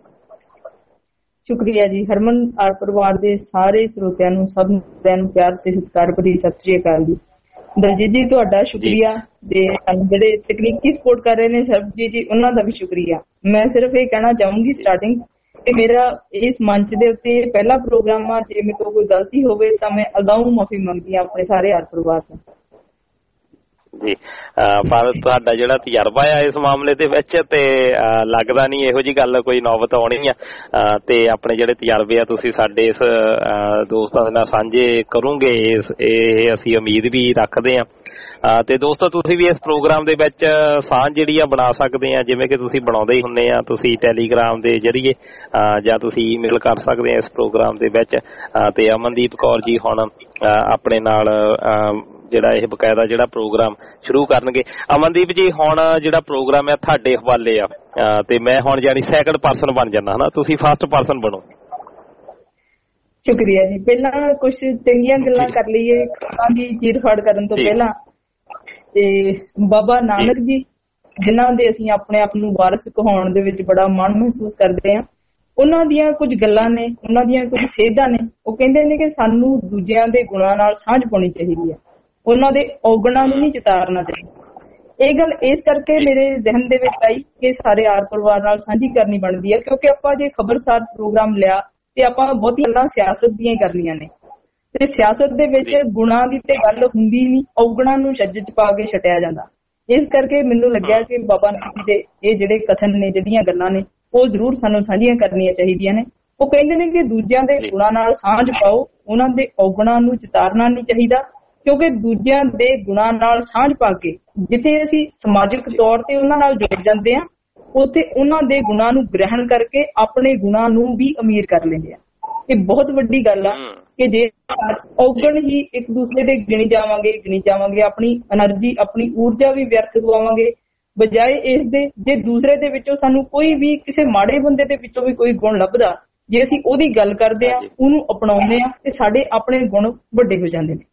ਸ਼ੁਕਰੀਆ ਜੀ। ਹਰਮਨ ਆਰ ਪਰਿਵਾਰ ਦੇ ਸਾਰੇ ਸਰੋਤਿਆਂ ਨੂੰ ਸਭ ਨੂੰ ਪਿਆਰ ਤੇ ਸਤਿਕਾਰ ਭਰੀ ਸਤਿ ਸ੍ਰੀ ਅਕਾਲ ਜੀ। ਦਲਜੀਤ ਜੀ ਤੁਹਾਡਾ ਸ਼ੁਕਰੀਆ ਤੇ ਜਿਹੜੇ ਤਕਨੀਕੀ ਸਪੋਰਟ ਕਰ ਰਹੇ ਨੇ ਸਰਬਜੀਤ ਜੀ ਉਹਨਾਂ ਦਾ ਵੀ ਸ਼ੁਕਰੀਆ। ਮੈਂ ਸਿਰਫ ਇਹ ਕਹਿਣਾ ਚਾਹੂੰਗੀ ਸਟਾਰਟਿੰਗ ਕਿ ਮੇਰਾ ਇਸ ਮੰਚ ਦੇ ਉੱਤੇ ਪਹਿਲਾ ਪ੍ਰੋਗਰਾਮ ਆ, ਜੇ ਮੇਰੇ ਤੋਂ ਕੋਈ ਗਲਤੀ ਹੋਵੇ ਤਾਂ ਮੈਂ ਅਗਾਊਂ ਮਾਫੀ ਮੰਗਦੀ ਹਾਂ ਆਪਣੇ ਸਾਰੇ ਆਰ ਪਰਿਵਾਰ ਤੋਂ ਜੀ। ਪਰ ਤੁਹਾਡਾ ਜਿਹੜਾ ਤਜਰਬਾ ਆ ਇਸ ਮਾਮਲੇ ਦੇ ਵਿੱਚ ਤੇ ਲੱਗਦਾ ਨਹੀਂ ਇਹੋ ਜਿਹੀ ਗੱਲ ਕੋਈ ਨੌਬਤ ਆਉਣੀ ਆ ਤੇ ਆਪਣੇ ਜਿਹੜੇ ਤਜਰਬੇ ਆ ਤੁਸੀਂ ਸਾਡੇ ਇਸ ਦੋਸਤਾਂ ਦੇ ਨਾਲ ਸਾਂਝੇ ਕਰੋਗੇ ਇਹ ਅਸੀਂ ਉਮੀਦ ਵੀ ਰੱਖਦੇ ਆ। ਤੇ ਦੋਸਤੋ ਤੁਸੀਂ ਵੀ ਇਸ ਪ੍ਰੋਗਰਾਮ ਦੇ ਵਿੱਚ ਸਾਂਝ ਜਿਹੜੀ ਆ ਬਣਾ ਸਕਦੇ ਆ ਜਿਵੇਂ ਕਿ ਤੁਸੀਂ ਬਣਾਉਂਦੇ ਹੀ ਹੁੰਦੇ ਆ। ਤੁਸੀਂ ਟੈਲੀਗ੍ਰਾਮ ਦੇ ਜ਼ਰੀਏ ਜਾਂ ਤੁਸੀਂ ਈਮੇਲ ਕਰ ਸਕਦੇ ਆ ਇਸ ਪ੍ਰੋਗਰਾਮ ਦੇ ਵਿੱਚ ਤੇ ਅਮਨਦੀਪ ਕੌਰ ਜੀ ਹੁਣ ਆਪਣੇ ਨਾਲ ਜਿਹੜਾ ਇਹ ਬਕਾਇਦਾ ਜਿਹੜਾ ਪ੍ਰੋਗਰਾਮ ਸ਼ੁਰੂ ਕਰਨਗੇ। ਅਮਨਦੀਪ ਜੀ ਹੁਣ ਜਿਹੜਾ ਪ੍ਰੋਗਰਾਮ ਹੈ ਤੁਹਾਡੇ ਹਵਾਲੇ ਆ ਤੇ ਮੈਂ ਹੁਣ ਜਾਨੀ ਸੈਕੰਡ ਪਰਸਨ ਬਣ ਜਾਣਾ ਹਨਾ, ਤੁਸੀਂ ਫਸਟ ਪਰਸਨ ਬਣੋ। ਸ਼ੁਕਰੀਆ ਜੀ। ਪਹਿਲਾਂ ਕੁਝ ਚੰਗੀਆਂ ਗੱਲਾਂ ਕਰ ਲਈਏ ਦੀ ਚੀਰ ਫਾੜ ਕਰਨ ਤੋਂ ਪਹਿਲਾਂ। ਤੇ ਬਾਬਾ ਨਾਨਕ ਜੀ ਜਿਨ੍ਹਾਂ ਦੇ ਅਸੀਂ ਆਪਣੇ ਆਪ ਨੂੰ ਵਾਰਿਸ ਕਹਾਉਣ ਦੇ ਵਿੱਚ ਬੜਾ ਮਾਣ ਮਹਿਸੂਸ ਕਰਦੇ ਹਾਂ, ਉਹਨਾਂ ਦੀਆਂ ਕੁਝ ਗੱਲਾਂ ਨੇ, ਉਹਨਾਂ ਦੀਆਂ ਕੁਝ ਸੇਧਾਂ ਨੇ। ਉਹ ਕਹਿੰਦੇ ਨੇ ਕਿ ਸਾਨੂੰ ਦੂਜਿਆਂ ਦੇ ਗੁਣਾਂ ਨਾਲ ਸਾਂਝ ਪਾਉਣੀ ਚਾਹੀਦੀ ਹੈ, ਉਹਨਾਂ ਦੇ ਔਗਣਾਂ ਨੂੰ ਨਹੀਂ ਚਿਤਾਰਨਾ ਚਾਹੀਦਾ। ਇਹ ਗੱਲ ਇਸ ਕਰਕੇ ਮੇਰੇ ਜ਼ਿਹਨ ਦੇ ਵਿੱਚ ਆਈ ਕਿ ਸਾਰੇ ਆਰ ਪਰਿਵਾਰ ਨਾਲ ਸਾਂਝੀ ਕਰਨੀ ਬਣਦੀ ਹੈ ਕਿਉਂਕਿ ਆਪਾਂ ਜੇ ਖਬਰਸਾਰ ਪ੍ਰੋਗਰਾਮ ਲਿਆ ਤੇ ਆਪਾਂ ਬਹੁਤੀ ਗੱਲਾਂ ਸਿਆਸਤ ਦੀਆਂ ਹੀ ਕਰਨੀਆਂ ਨੇ ਤੇ ਸਿਆਸਤ ਦੇ ਵਿੱਚ ਗੁਣਾਂ ਦੀ ਤੇ ਗੱਲ ਹੁੰਦੀ ਨਹੀਂ, ਔਗਣਾਂ ਨੂੰ ਛੱਜ ਚ ਪਾ ਕੇ ਛੱਡਿਆ ਜਾਂਦਾ। ਇਸ ਕਰਕੇ ਮੈਨੂੰ ਲੱਗਿਆ ਕਿ ਬਾਬਾ ਨਾਨਕ ਜੀ ਦੇ ਇਹ ਜਿਹੜੇ ਕਥਨ ਨੇ, ਜਿਹੜੀਆਂ ਗੱਲਾਂ ਨੇ, ਉਹ ਜ਼ਰੂਰ ਸਾਨੂੰ ਸਾਂਝੀਆਂ ਕਰਨੀਆਂ ਚਾਹੀਦੀਆਂ ਨੇ। ਉਹ ਕਹਿੰਦੇ ਨੇ ਕਿ ਦੂਜਿਆਂ ਦੇ ਗੁਣਾਂ ਨਾਲ ਸਾਂਝ ਪਾਓ, ਉਹਨਾਂ ਦੇ ਔਗਣਾਂ ਨੂੰ ਚਿਤਾਰਨਾ ਨਹੀਂ ਚਾਹੀਦਾ ਕਿਉਂਕਿ ਦੂਜਿਆਂ ਦੇ ਗੁਣਾਂ ਨਾਲ ਸਾਂਝ ਪਾ ਕੇ ਜਿੱਥੇ ਅਸੀਂ ਸਮਾਜਿਕ ਤੌਰ ਤੇ ਉਹਨਾਂ ਨਾਲ ਜੁੜ ਜਾਂਦੇ ਆ ਉੱਥੇ ਉਹਨਾਂ ਦੇ ਗੁਣਾਂ ਨੂੰ ਗ੍ਰਹਿਣ ਕਰਕੇ ਆਪਣੇ ਗੁਣਾਂ ਨੂੰ ਵੀ ਅਮੀਰ ਕਰ ਲੈਂਦੇ ਆ। ਇਹ ਬਹੁਤ ਵੱਡੀ ਗੱਲ ਆ ਕਿ ਜੇ ਔਗਣ ਹੀ ਇੱਕ ਦੂਸਰੇ ਦੇ ਗਿਣੀ ਜਾਵਾਂਗੇ ਆਪਣੀ એનર્ਜੀ ਆਪਣੀ ਊਰਜਾ ਵੀ ਵਿਅਰਥ ਗਵਾਵਾਂਗੇ ਬਜਾਏ ਇਸ ਦੇ ਜੇ ਦੂਸਰੇ ਦੇ ਵਿੱਚੋਂ ਸਾਨੂੰ ਕੋਈ ਵੀ ਕਿਸੇ ਮਾੜੇ ਬੰਦੇ ਦੇ ਵਿੱਚੋਂ ਵੀ ਕੋਈ ਗੁਣ ਲੱਭਦਾ ਜੇ ਅਸੀਂ ਉਹਦੀ ਗੱਲ ਕਰਦੇ ਆ ਉਹਨੂੰ ਅਪਣਾਉਂਦੇ ਆ ਤੇ ਸਾਡੇ ਆਪਣੇ ਗੁਣ ਵੱਡੇ ਹੋ ਜਾਂਦੇ ਨੇ।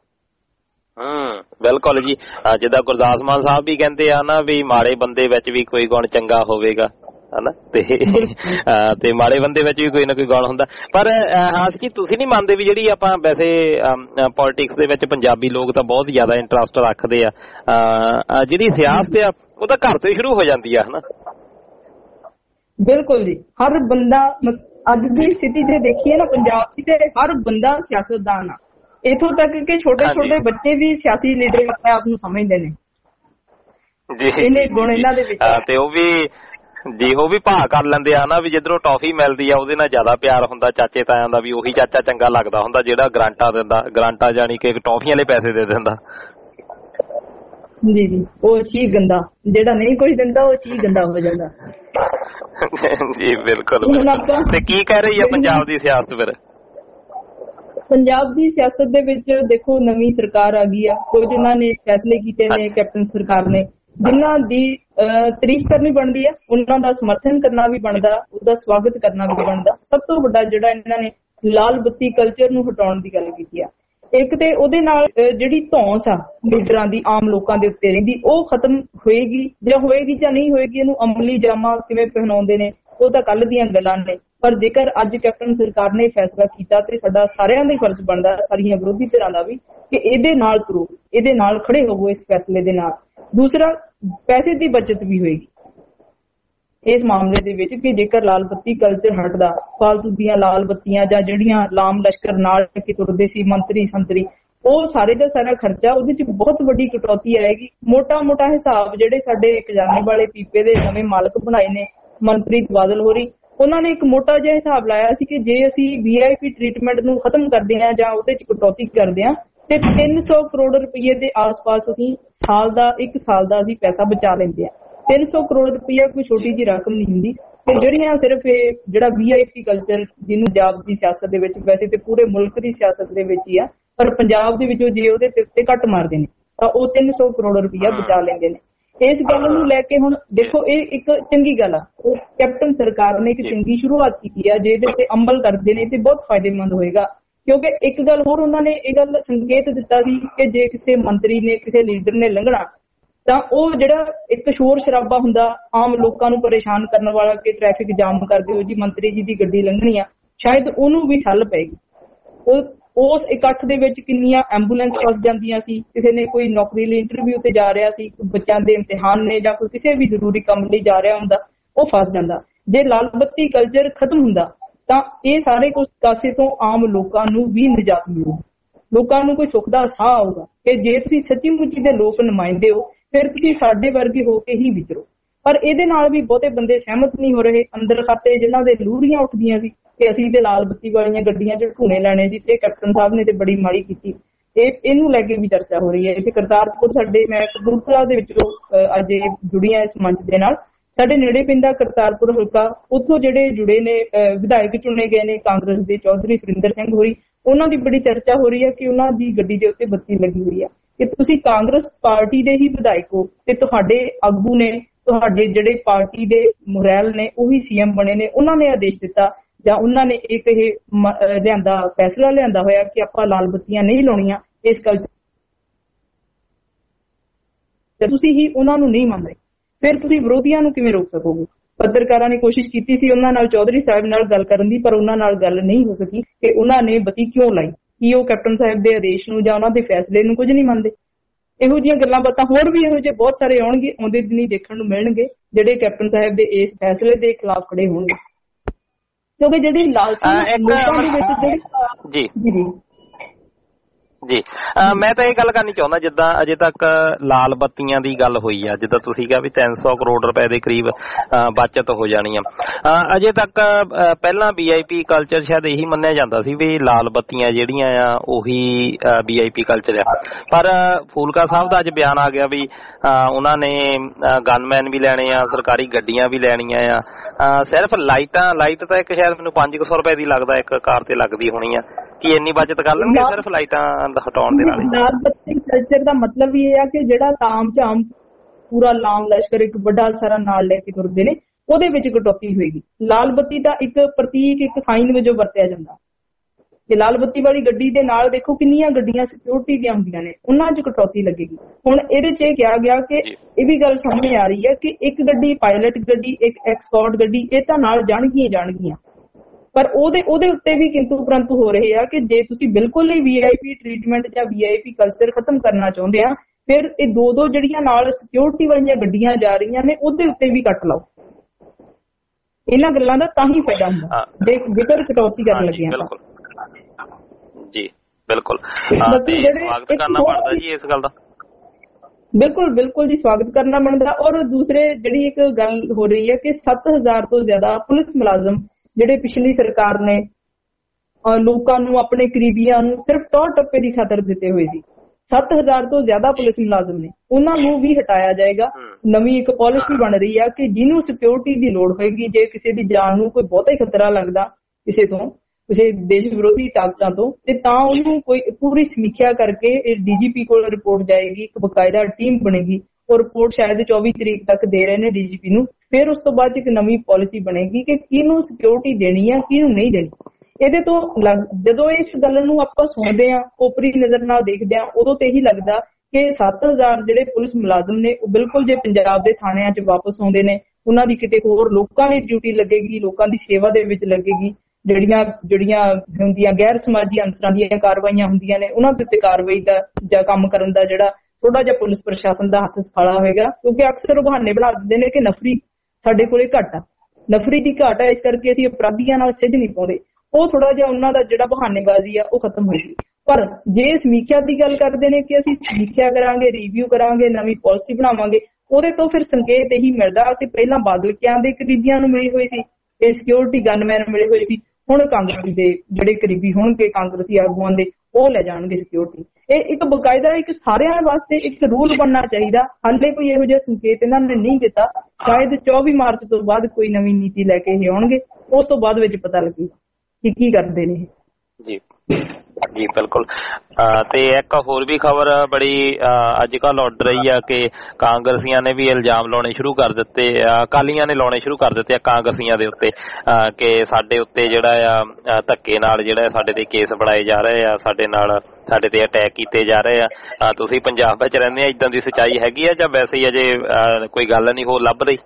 ਬਿਲਕੁਲ ਜੀ। ਜਿੱਦਾਂ ਗੁਰਦਾਸ ਮਾਨ ਸਾਹਿਬ ਵੀ ਕਹਿੰਦੇ ਆ ਨਾ ਵੀ ਮਾੜੇ ਬੰਦੇ ਵਿੱਚ ਵੀ ਕੋਈ ਗੁਣ ਚੰਗਾ ਹੋਵੇਗਾ ਹਨਾ ਤੇ ਮਾੜੇ ਬੰਦੇ ਵਿੱਚ ਵੀ ਕੋਈ ਨਾ ਕੋਈ ਗੁਣ ਹੁੰਦਾ। ਪਰ ਹਾਸ ਜੀ ਤੁਸੀਂ ਨਹੀਂ ਮੰਨਦੇ ਵੀ ਜਿਹੜੀ ਆਪਾਂ ਵੈਸੇ ਪੋਲਿਟਿਕਸ ਦੇ ਵਿੱਚ ਪੰਜਾਬੀ ਲੋਕ ਤਾਂ ਬਹੁਤ ਜ਼ਿਆਦਾ ਇੰਟਰਸਟ ਰੱਖਦੇ ਆ ਜਿਹੜੀ ਸਿਆਸਤ ਆ ਉਹ ਤਾਂ ਘਰ ਤੋਂ ਹੀ ਸ਼ੁਰੂ ਹੋ ਜਾਂਦੀ ਆ ਹਨਾ। ਬਿਲਕੁਲ ਜੀ। ਹਰ ਬੰਦਾ ਅੱਜ ਦੀ ਸਥਿਤੀ ਜੇ ਦੇਖੀਏ ਨਾ ਪੰਜਾਬ ਦੀ ਤੇ ਹਰ ਬੰਦਾ ਸਿਆਸਤਦਾਨ ਆ। ਇੱਥੋਂ ਤੱਕ ਕਿ ਛੋਟੇ ਛੋਟੇ ਬੱਚੇ ਵੀ ਸਿਆਸੀ ਲੀਡਰ ਆਪਣੇ ਆਪ ਨੂੰ ਸਮਝਦੇ ਨੇ ਜੀ। ਇਹਨੇ ਗੁਣ ਇਹਨਾਂ ਦੇ ਵਿੱਚ ਤੇ ਉਹ ਵੀ ਭਾਅ ਕਰ ਲੈਂਦੇ ਆ ਨਾ ਵੀ ਜਿੱਧਰੋਂ ਟੌਫੀ ਮਿਲਦੀ ਆ ਉਹਦੇ ਨਾਲ ਜ਼ਿਆਦਾ ਪਿਆਰ ਹੁੰਦਾ ਚਾਚੇ ਤਾਇਆਂ ਦਾ ਵੀ ਉਹੀ ਚਾਚਾ ਚੰਗਾ ਲੱਗਦਾ ਹੁੰਦਾ ਜਿਹੜਾ ਗਰਾਂਟਾ ਜਾਣੀ ਕਿ ਟੌਫੀਆਂ ਵਾਲੇ ਪੈਸੇ ਦੇ ਦਿੰਦਾ ਜੀ। ਉਹ ਚੀਜ਼ ਗੰਦਾ, ਜਿਹੜਾ ਨਹੀਂ ਕੁਝ ਦਿੰਦਾ ਉਹ ਚੀਜ਼ ਗੰਦਾ ਹੋ ਜਾਂਦਾ ਜੀ। ਬਿਲਕੁਲ। ਤੇ ਕੀ ਕਹਿ ਰਹੀ ਆ ਪੰਜਾਬ ਦੀ ਸਿਆਸਤ ਫਿਰ? ਪੰਜਾਬ ਦੀ ਸਿਆਸਤ ਦੇ ਵਿੱਚ ਦੇਖੋ ਨਵੀਂ ਸਰਕਾਰ ਆ ਗਈ ਆ, ਕੁਝ ਉਹਨਾਂ ਨੇ ਫੈਸਲੇ ਕੀਤੇ ਨੇ ਕੈਪਟਨ ਸਰਕਾਰ ਨੇ ਜਿਨ੍ਹਾਂ ਦੀ ਤਾਰੀਫ ਕਰਨੀ ਬਣਦੀ ਆ, ਉਹਨਾਂ ਦਾ ਸਮਰਥਨ ਕਰਨਾ ਵੀ ਬਣਦਾ, ਉਹਦਾ ਸਵਾਗਤ ਕਰਨਾ ਵੀ ਬਣਦਾ। ਸਭ ਤੋਂ ਵੱਡਾ ਜਿਹੜਾ ਇਹਨਾਂ ਨੇ ਲਾਲ ਬੱਤੀ ਕਲਚਰ ਨੂੰ ਹਟਾਉਣ ਦੀ ਗੱਲ ਕੀਤੀ ਆ। ਇੱਕ ਤੇ ਉਹਦੇ ਨਾਲ ਜਿਹੜੀ ਧੌਂਸ ਆ ਲੀਡਰਾਂ ਦੀ ਆਮ ਲੋਕਾਂ ਦੇ ਉੱਤੇ ਰਹਿੰਦੀ ਉਹ ਖਤਮ ਹੋਏਗੀ ਜਾਂ ਨਹੀਂ ਹੋਏਗੀ। ਇਹਨੂੰ ਅਮਲੀ ਜਾਮਾ ਕਿਵੇਂ ਪਹਿਨਾਉਂਦੇ ਨੇ ਉਹ ਤਾਂ ਕੱਲ ਦੀਆਂ ਗੱਲਾਂ ਨੇ। ਪਰ ਜੇਕਰ ਅੱਜ ਕੈਪਟਨ ਸਰਕਾਰ ਨੇ ਫੈਸਲਾ ਕੀਤਾ ਤੇ ਸਾਡਾ ਸਾਰਿਆਂ ਦਾ ਹੀ ਫਰਜ਼ ਬਣਦਾ, ਸਾਰੀਆਂ ਵਿਰੋਧੀ ਧਿਰਾਂ ਦਾ ਵੀ, ਕਿ ਇਹਦੇ ਨਾਲ ਤੁਰੋ, ਇਹਦੇ ਨਾਲ ਖੜੇ ਹੋਵੋ ਇਸ ਫੈਸਲੇ ਦੇ ਨਾਲ। ਦੂਸਰਾ ਪੈਸੇ ਦੀ ਬਚਤ ਵੀ ਹੋਏਗੀ। ਇਸ ਮਾਮਲੇ ਦੇ ਵਿੱਚ ਕਿ ਜੇਕਰ ਲਾਲ ਬੱਤੀ ਕਲਚਰ ਹਟਦਾ, ਫਾਲਤੂ ਦੀਆਂ ਲਾਲ ਬੱਤੀਆਂ ਜਾਂ ਜਿਹੜੀਆਂ ਲਾਮ ਲਸ਼ਕਰ ਨਾਲ ਕਿ ਤੁਰਦੇ ਸੀ ਮੰਤਰੀ ਸੰਤਰੀ, ਉਹ ਸਾਰੇ ਦਾ ਸਾਰਾ ਖਰਚਾ ਉਹਦੇ ਚ ਬਹੁਤ ਵੱਡੀ ਕਟੌਤੀ ਆਏਗੀ। ਮੋਟਾ ਹਿਸਾਬ ਜਿਹੜੇ ਸਾਡੇ ਖਜ਼ਾਨੇ ਵਾਲੇ ਪੀਪੇ ਦੇ ਨਵੇਂ ਮਾਲਕ ਬਣਾਏ ਨੇ ਮਨਪ੍ਰੀਤ ਬਾਦਲ ਹੋਰੀ, ਉਹਨਾਂ ਨੇ ਇੱਕ ਮੋਟਾ ਜਿਹਾ ਹਿਸਾਬ ਲਾਇਆ ਸੀ ਕਿ ਜੇ ਅਸੀਂ VIP ਟ੍ਰੀਟਮੈਂਟ ਨੂੰ ਖਤਮ ਕਰਦੇ ਹਾਂ ਜਾਂ ਉਹਦੇ ਚ ਕਟੌਤੀ ਕਰਦੇ ਹਾਂ ਤੇ 300 ਕਰੋੜ ਰੁਪਏ ਦੇ ਆਸ-ਪਾਸ ਅਸੀਂ ਇੱਕ ਸਾਲ ਦਾ ਅਸੀਂ ਪੈਸਾ ਬਚਾ ਲੈਂਦੇ ਹਾਂ। 300 ਕਰੋੜ ਰੁਪਇਆ ਕੋਈ ਛੋਟੀ ਜਿਹੀ ਰਕਮ ਨਹੀਂ ਹੁੰਦੀ। ਤੇ ਜਿਹੜੀਆਂ ਸਿਰਫ ਇਹ ਜਿਹੜਾ VIP ਕਲਚਰ ਜਿਹਨੂੰ ਪੰਜਾਬ ਦੀ ਸਿਆਸਤ ਦੇ ਵਿੱਚ, ਵੈਸੇ ਤੇ ਪੂਰੇ ਮੁਲਕ ਦੀ ਸਿਆਸਤ ਦੇ ਵਿੱਚ ਹੀ ਆ, ਪਰ ਪੰਜਾਬ ਦੇ ਵਿੱਚੋਂ ਜੇ ਉਹਦੇ ਤੇ ਘੱਟ ਮਾਰਦੇ ਨੇ ਤਾਂ ਉਹ 300 ਕਰੋੜ ਰੁਪਇਆ ਬਚਾ ਲੈਂਦੇ ਨੇ। ਇਸ ਗੱਲ ਨੂੰ ਲੈ ਕੇ ਹੁਣ ਦੇਖੋ, ਇਹ ਇੱਕ ਚੰਗੀ ਗੱਲ ਆ, ਉਹ ਕੈਪਟਨ ਸਰਕਾਰ ਨੇ ਇੱਕ ਚੰਗੀ ਸ਼ੁਰੂਆਤ ਕੀਤੀ ਆ, ਜੇ ਇਹਦੇ ਤੇ ਅਮਲ ਕਰਦੇ ਨੇ ਤੇ ਬਹੁਤ ਫਾਇਦੇਮੰਦ ਹੋਏਗਾ। ਕਿਉਂਕਿ ਇੱਕ ਗੱਲ ਹੋਰ, ਉਹਨਾਂ ਨੇ ਇਹ ਗੱਲ ਸੰਕੇਤ ਦਿੱਤਾ ਸੀ ਕਿ ਜੇ ਕਿਸੇ ਮੰਤਰੀ ਨੇ, ਕਿਸੇ ਲੀਡਰ ਨੇ ਲੰਘਣਾ ਤਾਂ ਉਹ ਜਿਹੜਾ ਇੱਕ ਸ਼ੋਰ ਸ਼ਰਾਬਾ ਹੁੰਦਾ ਆਮ ਲੋਕਾਂ ਨੂੰ ਪਰੇਸ਼ਾਨ ਕਰਨ ਵਾਲਾ ਕਿ ਟ੍ਰੈਫਿਕ ਜਾਮ ਕਰ ਦਿਓ ਜੀ, ਮੰਤਰੀ ਜੀ ਦੀ ਗੱਡੀ ਲੰਘਣੀ ਆ, ਸ਼ਾਇਦ ਉਹਨੂੰ ਵੀ ਠੱਲ ਪਏਗੀ। ਉਸ ਇਕੱਠ ਦੇ ਵਿੱਚ ਕਿੰਨੀਆਂ ਐਂਬੂਲੈਂਸ ਫਸ ਜਾਂਦੀਆਂ ਸੀ, ਕਿਸੇ ਨੇ ਕੋਈ ਨੌਕਰੀ ਲਈ ਇੰਟਰਵਿਊ ਤੇ ਜਾ ਰਿਹਾ ਸੀ, ਬੱਚਿਆਂ ਦੇ ਇਮਤਿਹਾਨ ਨੇ ਜਾਂ ਕੋਈ ਕਿਸੇ ਵੀ ਜ਼ਰੂਰੀ ਕੰਮ ਲਈ ਜਾ ਰਿਹਾ ਹੁੰਦਾ, ਉਹ ਫਸ ਜਾਂਦਾ। ਜੇ ਲਾਲ ਬੱਤੀ ਕਲਚਰ ਖਤਮ ਹੁੰਦਾ ਤਾਂ ਇਹ ਸਾਰੇ ਕੁਝ ਕਾਸੇ ਤੋਂ ਆਮ ਲੋਕਾਂ ਨੂੰ ਵੀ ਨਿਜਾਤ ਮਿਲੂ, ਲੋਕਾਂ ਨੂੰ ਕੋਈ ਸੁੱਖ ਦਾ ਸਾਹ ਆਊਗਾ ਕਿ ਜੇ ਤੁਸੀਂ ਸੱਚੀ ਮੁੱਚੀ ਦੇ ਲੋਕ ਨੁਮਾਇੰਦੇ ਹੋ ਫਿਰ ਤੁਸੀਂ ਸਾਡੇ ਵਰਗੇ ਹੋ ਕੇ ਹੀ ਵਿਚਰੋ। ਪਰ ਇਹਦੇ ਨਾਲ ਵੀ ਬਹੁਤੇ ਬੰਦੇ ਸਹਿਮਤ ਨਹੀਂ ਹੋ ਰਹੇ। ਅੰਦਰ ਖਾਤੇ ਜਿਨ੍ਹਾਂ ਦੇ ਲੂਰੀਆਂ ਉੱਠਦੀਆਂ ਸੀ ਕਿ ਅਸੀਂ ਤੇ ਲਾਲ ਬੱਤੀ ਵਾਲੀਆਂ ਗੱਡੀਆਂ 'ਚ ਢੂਣੇ ਲੈਣੇ ਸੀ ਤੇ ਕੈਪਟਨ ਸਾਹਿਬ ਨੇ ਤੇ ਬੜੀ ਮਾੜੀ ਕੀਤੀ, ਇਹਨੂੰ ਲੈ ਕੇ ਵੀ ਚਰਚਾ ਹੋ ਰਹੀ ਹੈ। ਇੱਥੇ ਕਰਤਾਰਪੁਰ ਸਾਡੇ, ਮੈਂ ਕਪੂਰਥਲਾ ਦੇ ਵਿੱਚੋਂ ਅੱਜ ਜੁੜੀਆਂ ਇਸ ਮੰਚ ਦੇ ਨਾਲ, ਸਾਡੇ ਨੇੜੇ ਪੈਂਦਾ ਕਰਤਾਰਪੁਰ ਹਲਕਾ, ਉੱਥੋਂ ਜਿਹੜੇ ਜੁੜੇ ਨੇ ਵਿਧਾਇਕ ਚੁਣੇ ਗਏ ਨੇ ਕਾਂਗਰਸ ਦੇ ਚੌਧਰੀ ਸੁਰਿੰਦਰ ਸਿੰਘ ਹੋਰੀ, ਉਹਨਾਂ ਦੀ ਬੜੀ ਚਰਚਾ ਹੋ ਰਹੀ ਹੈ ਕਿ ਉਹਨਾਂ ਦੀ ਗੱਡੀ ਦੇ ਉੱਤੇ ਬੱਤੀ ਲੱਗੀ ਹੋਈ ਹੈ ਕਿ ਤੁਸੀਂ ਕਾਂਗਰਸ ਪਾਰਟੀ ਦੇ ਹੀ ਵਿਧਾਇਕ ਹੋ ਤੇ ਤੁਹਾਡੇ ਆਗੂ ਨੇ, ਤੁਹਾਡੇ ਜਿਹੜੇ ਪਾਰਟੀ ਦੇ ਮੁਰੈਲ ਨੇ ਉਹੀ CM ਬਣੇ ਨੇ, ਉਹਨਾਂ ਨੇ ਆਦੇਸ਼ ਦਿੱਤਾ ਜਾਂ ਉਹਨਾਂ ਨੇ ਇਹ ਫੈਸਲਾ ਲਿਆਂਦਾ ਹੋਇਆ ਕਿ ਆਪਾਂ ਲਾਲ ਬੱਤੀਆਂ ਨਹੀਂ ਲਾਉਣੀਆਂ ਇਸ ਕਲਚਰ, ਤੁਸੀਂ ਹੀ ਉਹਨਾਂ ਨੂੰ ਨਹੀਂ ਮੰਨਦੇ, ਫਿਰ ਤੁਸੀਂ ਵਿਰੋਧੀਆਂ ਨੂੰ ਕਿਵੇਂ ਰੋਕ ਸਕੋਗੇ? ਪੱਤਰਕਾਰਾਂ ਨੇ ਕੋਸ਼ਿਸ਼ ਕੀਤੀ ਸੀ ਉਹਨਾਂ ਨਾਲ, ਚੌਧਰੀ ਸਾਹਿਬ ਨਾਲ ਗੱਲ ਕਰਨ ਦੀ, ਪਰ ਉਹਨਾਂ ਨਾਲ ਗੱਲ ਨਹੀਂ ਹੋ ਸਕੀ ਕਿ ਉਹਨਾਂ ਨੇ ਬੱਤੀ ਕਿਉਂ ਲਾਈ, ਕੀ ਉਹ ਕੈਪਟਨ ਸਾਹਿਬ ਦੇ ਆਦੇਸ਼ ਨੂੰ ਜਾਂ ਉਹਨਾਂ ਦੇ ਫੈਸਲੇ ਨੂੰ ਕੁਝ ਨਹੀਂ ਮੰਨਦੇ। ਇਹੋ ਜਿਹੀਆਂ ਗੱਲਾਂ ਬਾਤਾਂ ਹੋਰ ਵੀ ਇਹੋ ਜਿਹੇ ਬਹੁਤ ਸਾਰੇ ਆਉਣਗੇ, ਆਉਂਦੇ ਦਿਨੀ ਦੇਖਣ ਨੂੰ ਮਿਲਣਗੇ ਜਿਹੜੇ ਕੈਪਟਨ ਸਾਹਿਬ ਦੇ ਇਸ ਫੈਸਲੇ ਦੇ ਖਿਲਾਫ ਖੜੇ ਹੋਣਗੇ। ਕਿਉਂਕਿ ਜਿਹੜੀ ਲਾਲਸਾ ਲੋਕਾਂ ਦੇ ਵਿੱਚ ਜੀ ਮੈਂ ਤਾਂ ਇਹ ਗੱਲ ਕਰਨੀ ਚਾਹੁੰਦਾ, ਜਿੱਦਾਂ ਅਜੇ ਤੱਕ ਲਾਲ ਬੱਤੀਆਂ ਦੀ ਗੱਲ ਹੋਈ ਆ, ਜਿੱਦਾਂ ਤੁਸੀਂ ਕਿਹਾ ਵੀ 300 ਕਰੋੜ ਰੁਪਏ ਦੇ ਕਰੀਬ ਬਚਤ ਹੋ ਜਾਣੀ ਆ, ਅਜੇ ਤੱਕ ਪਹਿਲਾਂ VIP ਕਲਚਰ ਸ਼ਾਇਦ ਇਹੀ ਮੰਨਿਆ ਜਾਂਦਾ ਸੀ ਵੀ ਲਾਲ ਬੱਤੀਆਂ ਜਿਹੜੀਆਂ ਆ ਉਹੀ VIP ਕਲਚਰ ਆ। ਪਰ ਫੂਲਕਾ ਸਾਹਿਬ ਦਾ ਅੱਜ ਬਿਆਨ ਆ ਗਿਆ ਵੀ ਉਹਨਾਂ ਨੇ ਗਨਮੈਨ ਵੀ ਲੈਣੇ ਆ, ਸਰਕਾਰੀ ਗੱਡੀਆਂ ਵੀ ਲੈਣੀਆਂ ਆ, ਸਿਰਫ ਲਾਈਟ ਤਾਂ ਇੱਕ ਸ਼ਾਇਦ ਮੈਨੂੰ 500 ਰੁਪਏ ਦੀ ਲੱਗਦਾ ਇੱਕ ਕਾਰ ਤੇ ਲੱਗਦੀ ਹੋਣੀ ਆ, ਕੀ ਇੰਨੀ ਬਚਤ ਕਰ ਲੈਣਗੇ ਸਿਰਫ ਲਾਈਟਾਂ ਹਟਾਉਣ ਦੇ ਨਾਲ? ਲਾਲ ਬੱਤੀ ਕਲਚਰ ਦਾ ਮਤਲਬ ਇਹ ਆ ਕਿ ਜਿਹੜਾ ਤਾਮ-ਝਾਮ ਪੂਰਾ ਲਾਮ ਲਸ਼ਕਰ ਇੱਕ ਵੱਡਾ ਸਾਰਾ ਨਾਲ ਲੈ ਕੇ ਤੁਰਦੇ ਨੇ, ਉਹਦੇ ਵਿੱਚ ਕਟੌਤੀ ਹੋਏਗੀ। ਲਾਲ ਬੱਤੀ ਦਾ ਇੱਕ ਪ੍ਰਤੀਕ, ਇੱਕ ਸਾਈਨ ਵਜੋਂ ਵਰਤਿਆ ਜਾਂਦਾ ਕਿ ਲਾਲ ਬੱਤੀ ਵਾਲੀ ਗੱਡੀ ਦੇ ਨਾਲ ਦੇਖੋ ਕਿੰਨੀਆਂ ਗੱਡੀਆਂ ਸਿਕਿਉਰਿਟੀ ਦੀਆਂ ਹੁੰਦੀਆਂ ਨੇ, ਉਹਨਾਂ 'ਚ ਕਟੌਤੀ ਲੱਗੇਗੀ। ਹੁਣ ਇਹਦੇ 'ਚ ਇਹ ਕਿਹਾ ਗਿਆ ਕਿ ਇਹ ਵੀ ਗੱਲ ਸਾਹਮਣੇ ਆ ਰਹੀ ਹੈ ਕਿ ਇੱਕ ਗੱਡੀ ਪਾਇਲਟ ਗੱਡੀ, ਇੱਕ ਐਕਸਪੋਰਟ ਗੱਡੀ, ਇਹ ਤਾਂ ਨਾਲ ਜਾਣਗੀਆਂ, ਪਰ ਉਹਦੇ ਉੱਤੇ ਵੀ ਕਿੰਤੂ ਪਰੰਤੂ ਹੋ ਰਹੇ ਆ ਕਿ ਜੇ ਤੁਸੀਂ ਬਿਲਕੁਲ ਹੀ VIP ਟ੍ਰੀਟਮੈਂਟ ਜਾਂ VIP ਕਲਚਰ ਖਤਮ ਕਰਨਾ ਚਾਹੁੰਦੇ ਆ, ਫਿਰ ਇਹ ਦੋ ਜਿਹੜੀਆਂ ਨਾਲ ਸਿਕਿਉਰਿਟੀ ਵਾਲੀਆਂ ਗੱਡੀਆਂ ਜਾ ਰਹੀਆਂ ਨੇ ਉਹਦੇ ਉੱਤੇ ਵੀ ਕੱਟ ਲਾਓ। ਇਹਨਾਂ ਗੱਲਾਂ ਦਾ ਤਾਂ ਹੀ ਫਾਇਦਾ ਹੁੰਦਾ ਜੇਕਰ ਕਟੌਤੀ ਕਰਨ ਲੱਗੇ ਆ। ਜੀ ਬਿਲਕੁਲ, ਸਵਾਗਤ ਕਰਨਾ ਬਣਦਾ ਜੀ ਇਸ ਗੱਲ ਦਾ। ਬਿਲਕੁਲ ਜੀ, ਸਵਾਗਤ ਕਰਨਾ ਬਣਦਾ। ਔਰ ਦੂਸਰੇ ਜਿਹੜੀ ਇੱਕ ਗੱਲ ਹੋ ਰਹੀ ਹੈ ਕਿ 7000 ਤੋਂ ਜ਼ਿਆਦਾ ਪੁਲਿਸ ਮੁਲਾਜ਼ਮ ਜਿਹੜੇ ਪਿਛਲੀ ਸਰਕਾਰ ਨੇ ਲੋਕਾਂ ਨੂੰ, ਆਪਣੇ ਕਰੀਬੀਆਂ ਨੂੰ ਸਿਰਫ ਟੌਰ ਟੱਪੇ ਦੀ ਖਾਤਰ ਦਿੱਤੇ ਹੋਏ ਸੀ, 7000 ਤੋਂ ਜ਼ਿਆਦਾ ਪੁਲਿਸ ਮੁਲਾਜ਼ਮ ਨੇ, ਉਹਨਾਂ ਨੂੰ ਵੀ ਹਟਾਇਆ ਜਾਏਗਾ। ਨਵੀਂ ਇੱਕ ਪਾਲਿਸੀ ਬਣ ਰਹੀ ਆ ਕਿ ਜਿਹਨੂੰ ਸਿਕਿਉਰਿਟੀ ਦੀ ਲੋੜ ਹੋਏਗੀ, ਜੇ ਕਿਸੇ ਦੀ ਜਾਨ ਨੂੰ ਕੋਈ ਬਹੁਤਾ ਹੀ ਖਤਰਾ ਲੱਗਦਾ ਕਿਸੇ ਦੇਸ਼ ਵਿਰੋਧੀ ਤਾਕਤਾਂ ਤੋਂ, ਤੇ ਤਾਂ ਉਹਨੂੰ ਕੋਈ ਪੂਰੀ ਸਮੀਖਿਆ ਕਰਕੇ DGP ਕੋਲ ਰਿਪੋਰਟ ਜਾਏਗੀ, ਇੱਕ ਬਕਾਇਦਾ ਟੀਮ ਬਣੇਗੀ। ਉਹ ਰਿਪੋਰਟ ਸ਼ਾਇਦ 24 ਤਰੀਕ ਤੱਕ ਦੇ ਰਹੇ ਨੇ DGP ਨੂੰ। ਫਿਰ ਉਸ ਤੋਂ ਬਾਅਦ ਇੱਕ ਨਵੀਂ ਪਾਲਿਸੀ ਬਣੇਗੀ ਕਿ ਕਿਹਨੂੰ ਸਿਕਿਉਰਿਟੀ ਦੇਣੀ ਆ, ਕਿਹਨੂੰ ਨਹੀਂ ਦੇਣੀ। ਇਹਦੇ ਤੋਂ ਜਦੋਂ ਇਸ ਗੱਲ ਨੂੰ ਆਪਾਂ ਸੁਣਦੇ ਆ, ਓਪਰੀ ਨਜ਼ਰ ਨਾਲ ਦੇਖਦੇ ਆ, ਉਦੋਂ ਤੇ ਇਹੀ ਲੱਗਦਾ ਕਿ 7000 ਜਿਹੜੇ ਪੁਲਿਸ ਮੁਲਾਜ਼ਮ ਨੇ ਉਹ ਬਿਲਕੁਲ ਜੇ ਪੰਜਾਬ ਦੇ ਥਾਣਿਆਂ 'ਚ ਵਾਪਸ ਆਉਂਦੇ ਨੇ, ਉਹਨਾਂ ਦੀ ਕਿਤੇ ਹੋਰ ਲੋਕਾਂ ਦੀ ਡਿਊਟੀ ਲੱਗੇਗੀ, ਲੋਕਾਂ ਦੀ ਸੇਵਾ ਦੇ ਵਿੱਚ ਲੱਗੇਗੀ। ਜਿਹੜੀਆਂ ਹੁੰਦੀਆਂ ਗੈਰ ਸਮਾਜੀ ਅੰਸਰਾਂ ਦੀਆਂ ਕਾਰਵਾਈਆਂ ਹੁੰਦੀਆਂ ਨੇ, ਉਹਨਾਂ ਦੇ ਉੱਤੇ ਕਾਰਵਾਈ ਦਾ ਜਾਂ ਕੰਮ ਕਰਨ ਦਾ ਜਿਹੜਾ ਥੋੜਾ ਜਿਹਾ ਪੁਲਿਸ ਪ੍ਰਸ਼ਾਸਨ ਦਾ ਹੱਥ ਸਫਾਲਾ ਹੋਏਗਾ। ਕਿਉਂਕਿ ਅਕਸਰ ਉਹ ਬਹਾਨੇ ਬਣਾ ਦਿੰਦੇ ਨੇ ਕਿ ਨਫਰੀ ਸਾਡੇ ਕੋਲੇ ਘੱਟ ਆ, ਨਫਰੀ ਦੀ ਘਾਟ ਆ, ਇਸ ਕਰਕੇ ਅਸੀਂ ਅਪਰਾਧੀਆਂ ਨਾਲ ਸਿੱਧ ਨਹੀਂ ਪਾਉਂਦੇ। ਉਹ ਥੋੜਾ ਜਿਹਾ ਉਹਨਾਂ ਦਾ ਜਿਹੜਾ ਬਹਾਨੇਬਾਜ਼ੀ ਆ ਉਹ ਖਤਮ ਹੋ ਗਈ। ਪਰ ਜੇ ਸਮੀਖਿਆ ਦੀ ਗੱਲ ਕਰਦੇ ਨੇ ਕਿ ਅਸੀਂ ਸਮੀਖਿਆ ਕਰਾਂਗੇ, ਰਿਵਿਊ ਕਰਾਂਗੇ, ਨਵੀਂ ਪਾਲਿਸੀ ਬਣਾਵਾਂਗੇ, ਉਹਦੇ ਤੋਂ ਫਿਰ ਸੰਕੇਤ ਇਹੀ ਮਿਲਦਾ ਕਿ ਪਹਿਲਾਂ ਬਾਦਲ ਕਿਆਂ ਦੇ ਕਰੀਬੀਆਂ ਨੂੰ ਮਿਲੀ ਹੋਈ ਸੀ, ਇਹ ਸਿਕਿਉਰਿਟੀ ਗਨਮੈਨ ਮਿਲੇ ਹੋਏ ਸੀ, ਹੁਣ ਕਾਂਗਰਸ ਦੇ ਜਿਹੜੇ ਕਰੀਬੀ ਹੋਣਗੇ ਕਾਂਗਰਸੀ ਆਗੂਆਂ ਦੇ ਉਹ ਲੈ ਜਾਣਗੇ ਸਿਕਿਉਰਿਟੀ। ਇਹ ਇੱਕ ਬਕਾਇਦਾ ਇੱਕ ਸਾਰਿਆਂ ਵਾਸਤੇ ਇੱਕ ਰੂਲ ਬਣਨਾ ਚਾਹੀਦਾ। ਹਾਲੇ ਕੋਈ ਇਹੋ ਜਿਹਾ ਸੰਕੇਤ ਇਹਨਾਂ ਨੇ ਨਹੀਂ ਦਿੱਤਾ। ਸ਼ਾਇਦ 24 ਮਾਰਚ ਤੋਂ ਬਾਅਦ ਕੋਈ ਨਵੀਂ ਨੀਤੀ ਲੈ ਕੇ ਇਹ ਆਉਣਗੇ, ਉਸ ਤੋਂ ਬਾਅਦ ਵਿੱਚ ਪਤਾ ਲੱਗੇਗਾ ਕਿ ਕੀ ਕਰਦੇ ਨੇ। ਜੀ ਜੀ ਬਿਲਕੁਲ। ਤੇ ਇੱਕ ਹੋਰ ਵੀ ਖਬਰ ਬੜੀ ਅੱਜ ਕੱਲ੍ਹ ਉੱਡ ਰਹੀ ਆ ਕਿ ਕਾਂਗਰਸੀਆਂ ਨੇ ਵੀ ਇਲਜ਼ਾਮ ਲਾਉਣੇ ਸ਼ੁਰੂ ਕਰ ਦਿੱਤੇ, ਅਕਾਲੀਆਂ ਨੇ ਲਾਉਣੇ ਸ਼ੁਰੂ ਕਰ ਦਿੱਤੇ ਆ ਕਾਂਗਰਸੀਆਂ ਦੇ ਉੱਤੇ ਕਿ ਸਾਡੇ ਉੱਤੇ ਜਿਹੜਾ ਆ ਧੱਕੇ ਨਾਲ ਜਿਹੜਾ ਸਾਡੇ ਤੇ ਕੇਸ ਬਣਾਏ ਜਾ ਰਹੇ ਆ, ਸਾਡੇ ਤੇ ਅਟੈਕ ਕੀਤੇ ਜਾ ਰਹੇ ਆ। ਤੁਸੀਂ ਪੰਜਾਬ ਵਿੱਚ ਰਹਿੰਦੇ ਆ, ਇੱਦਾਂ ਦੀ ਸੱਚਾਈ ਹੈਗੀ ਆ ਜਾਂ ਵੈਸੇ ਹੀ ਅਜੇ ਕੋਈ ਗੱਲ ਨਹੀਂ ਹੋ ਲੱਭ ਰਹੀ?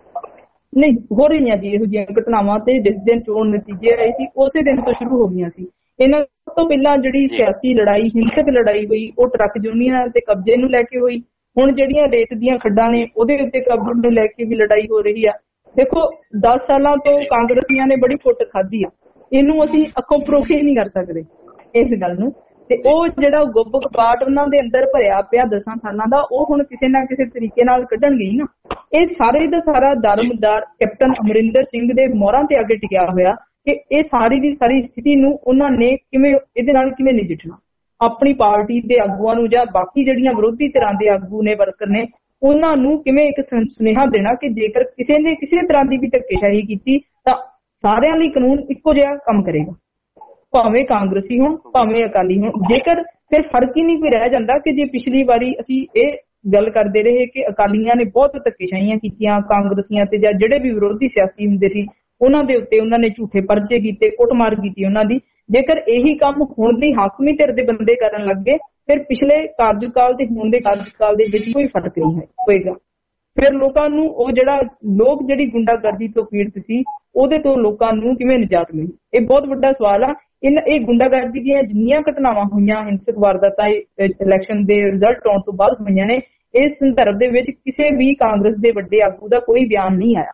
ਨਹੀਂ, ਹੋ ਰਹੀਆਂ ਜੀ ਇਹੋ ਜਿਹੀਆਂ ਘਟਨਾਵਾਂ ਤੇ ਜਿਸ ਦਿਨ ਚੋਣ ਨਤੀਜੇ ਆਏ ਸੀ ਉਸੇ ਦਿਨ ਤੋਂ ਸ਼ੁਰੂ ਹੋ ਗਈਆਂ ਸੀ। ਇਹਨਾਂ ਤੋਂ ਪਹਿਲਾਂ ਜਿਹੜੀ ਸਿਆਸੀ ਲੜਾਈ, ਹਿੰਸਕ ਲੜਾਈ ਹੋਈ ਉਹ ਟਰੱਕ ਯੂਨੀਅਨਾਂ ਤੇ ਕਬਜ਼ੇ ਨੂੰ ਲੈ ਕੇ ਹੋਈ। ਹੁਣ ਜਿਹੜੀਆਂ ਰੇਤ ਦੀਆਂ ਖੱਡਾਂ ਨੇ ਉਹਦੇ ਉੱਤੇ ਕਬਜ਼ੇ ਨੂੰ ਲੈ ਕੇ ਵੀ ਲੜਾਈ ਹੋ ਰਹੀ ਆ। ਦੇਖੋ 10 ਸਾਲਾਂ ਤੋਂ ਕਾਂਗਰਸੀਆਂ ਨੇ ਬੜੀ ਕੁੱਟ ਖਾਧੀ ਆ, ਇਹਨੂੰ ਅਸੀਂ ਅੱਖੋਂ ਪਰੋਖੇ ਨਹੀਂ ਕਰ ਸਕਦੇ ਇਸ ਗੱਲ ਨੂੰ। ਤੇ ਉਹ ਜਿਹੜਾ ਗੁੱਬ ਕਪਾਟ ਉਹਨਾਂ ਦੇ ਅੰਦਰ ਭਰਿਆ ਪਿਆ 10 ਸਾਲਾਂ ਦਾ, ਉਹ ਹੁਣ ਕਿਸੇ ਨਾ ਕਿਸੇ ਤਰੀਕੇ ਨਾਲ ਕੱਢਣਗੇ ਹੀ ਨਾ। ਇਹ ਸਾਰੇ ਦਾ ਸਾਰਾ ਦਰਮਦਾਰ ਕੈਪਟਨ ਅਮਰਿੰਦਰ ਸਿੰਘ ਦੇ ਮੋਹਰਾਂ ਤੇ ਅੱਗੇ ਟਿਕਿਆ ਹੋਇਆ ਕਿ ਇਹ ਸਾਰੀ ਦੀ ਸਾਰੀ ਸਥਿਤੀ ਨੂੰ ਉਹਨਾਂ ਨੇ ਇਹਦੇ ਨਾਲ ਕਿਵੇਂ ਨਜਿੱਠਣਾ। ਆਪਣੀ ਪਾਰਟੀ ਦੇ ਆਗੂਆਂ ਨੂੰ ਜਾਂ ਬਾਕੀ ਜਿਹੜੀਆਂ ਵਿਰੋਧੀ ਧਿਰਾਂ ਦੇ ਆਗੂ ਨੇ, ਵਰਕਰ ਨੇ, ਉਹਨਾਂ ਨੂੰ ਕਿਵੇਂ ਇੱਕ ਸੁਨੇਹਾ ਦੇਣਾ ਕਿ ਜੇਕਰ ਕਿਸੇ ਨੇ ਕਿਸੇ ਤਰ੍ਹਾਂ ਦੀ ਵੀ ਧੱਕੇਸ਼ਾਹੀ ਕੀਤੀ ਤਾਂ ਸਾਰਿਆਂ ਲਈ ਕਾਨੂੰਨ ਇੱਕੋ ਜਿਹਾ ਕੰਮ ਕਰੇਗਾ, ਭਾਵੇਂ ਕਾਂਗਰਸੀ ਹੋਣ ਭਾਵੇਂ ਅਕਾਲੀ ਹੋਣ। ਜੇਕਰ ਫਿਰ ਫਰਕ ਹੀ ਨਹੀਂ ਕੋਈ ਰਹਿ ਜਾਂਦਾ ਕਿ ਜੇ ਪਿਛਲੀ ਵਾਰੀ ਅਸੀਂ ਇਹ ਗੱਲ ਕਰਦੇ ਰਹੇ ਕਿ ਅਕਾਲੀਆਂ ਨੇ ਬਹੁਤ ਧੱਕੇਸ਼ਾਹੀਆਂ ਕੀਤੀਆਂ ਕਾਂਗਰਸੀਆਂ ਤੇ, ਜਾਂ ਜਿਹੜੇ ਵੀ ਵਿਰੋਧੀ ਸਿਆਸੀ ਹੁੰਦੇ ਸੀ ਉਹਨਾਂ ਦੇ ਉੱਤੇ ਉਹਨਾਂ ਨੇ ਝੂਠੇ ਪਰਚੇ ਕੀਤੇ, ਕੁੱਟਮਾਰ ਕੀਤੀ ਉਹਨਾਂ ਦੀ। ਜੇਕਰ ਇਹੀ ਕੰਮ ਹੁਣ ਦੀ ਹਾਕਮੀ ਧਿਰ ਦੇ ਬੰਦੇ ਕਰਨ ਲੱਗੇ ਫਿਰ ਪਿਛਲੇ ਕਾਰਜਕਾਲ ਤੇ ਹੁਣ ਦੇ ਕਾਰਜਕਾਲ ਦੇ ਵਿੱਚ ਕੋਈ ਫਰਕ ਨਹੀਂ ਹੋਏਗਾ। ਫਿਰ ਲੋਕਾਂ ਨੂੰ ਉਹ ਜਿਹੜੀ ਗੁੰਡਾਗਰਦੀ ਤੋਂ ਪੀੜਤ ਸੀ ਉਹਦੇ ਤੋਂ ਲੋਕਾਂ ਨੂੰ ਕਿਵੇਂ ਨਿਜਾਤ ਮਿਲੀ, ਇਹ ਬਹੁਤ ਵੱਡਾ ਸਵਾਲ ਆ। ਇਹ ਗੁੰਡਾਗਰਦੀ ਦੀਆਂ ਜਿੰਨੀਆਂ ਘਟਨਾਵਾਂ ਹੋਈਆਂ, ਹਿੰਸਕ ਵਾਰਦਾਤਾਂ ਇਲੈਕਸ਼ਨ ਦੇ ਰਿਜ਼ਲਟ ਆਉਣ ਤੋਂ ਬਾਅਦ ਹੋਈਆਂ ਨੇ, ਇਸ ਸੰਦਰਭ ਦੇ ਵਿੱਚ ਕਿਸੇ ਵੀ ਕਾਂਗਰਸ ਦੇ ਵੱਡੇ ਆਗੂ ਦਾ ਕੋਈ ਬਿਆਨ ਨਹੀਂ ਆਇਆ।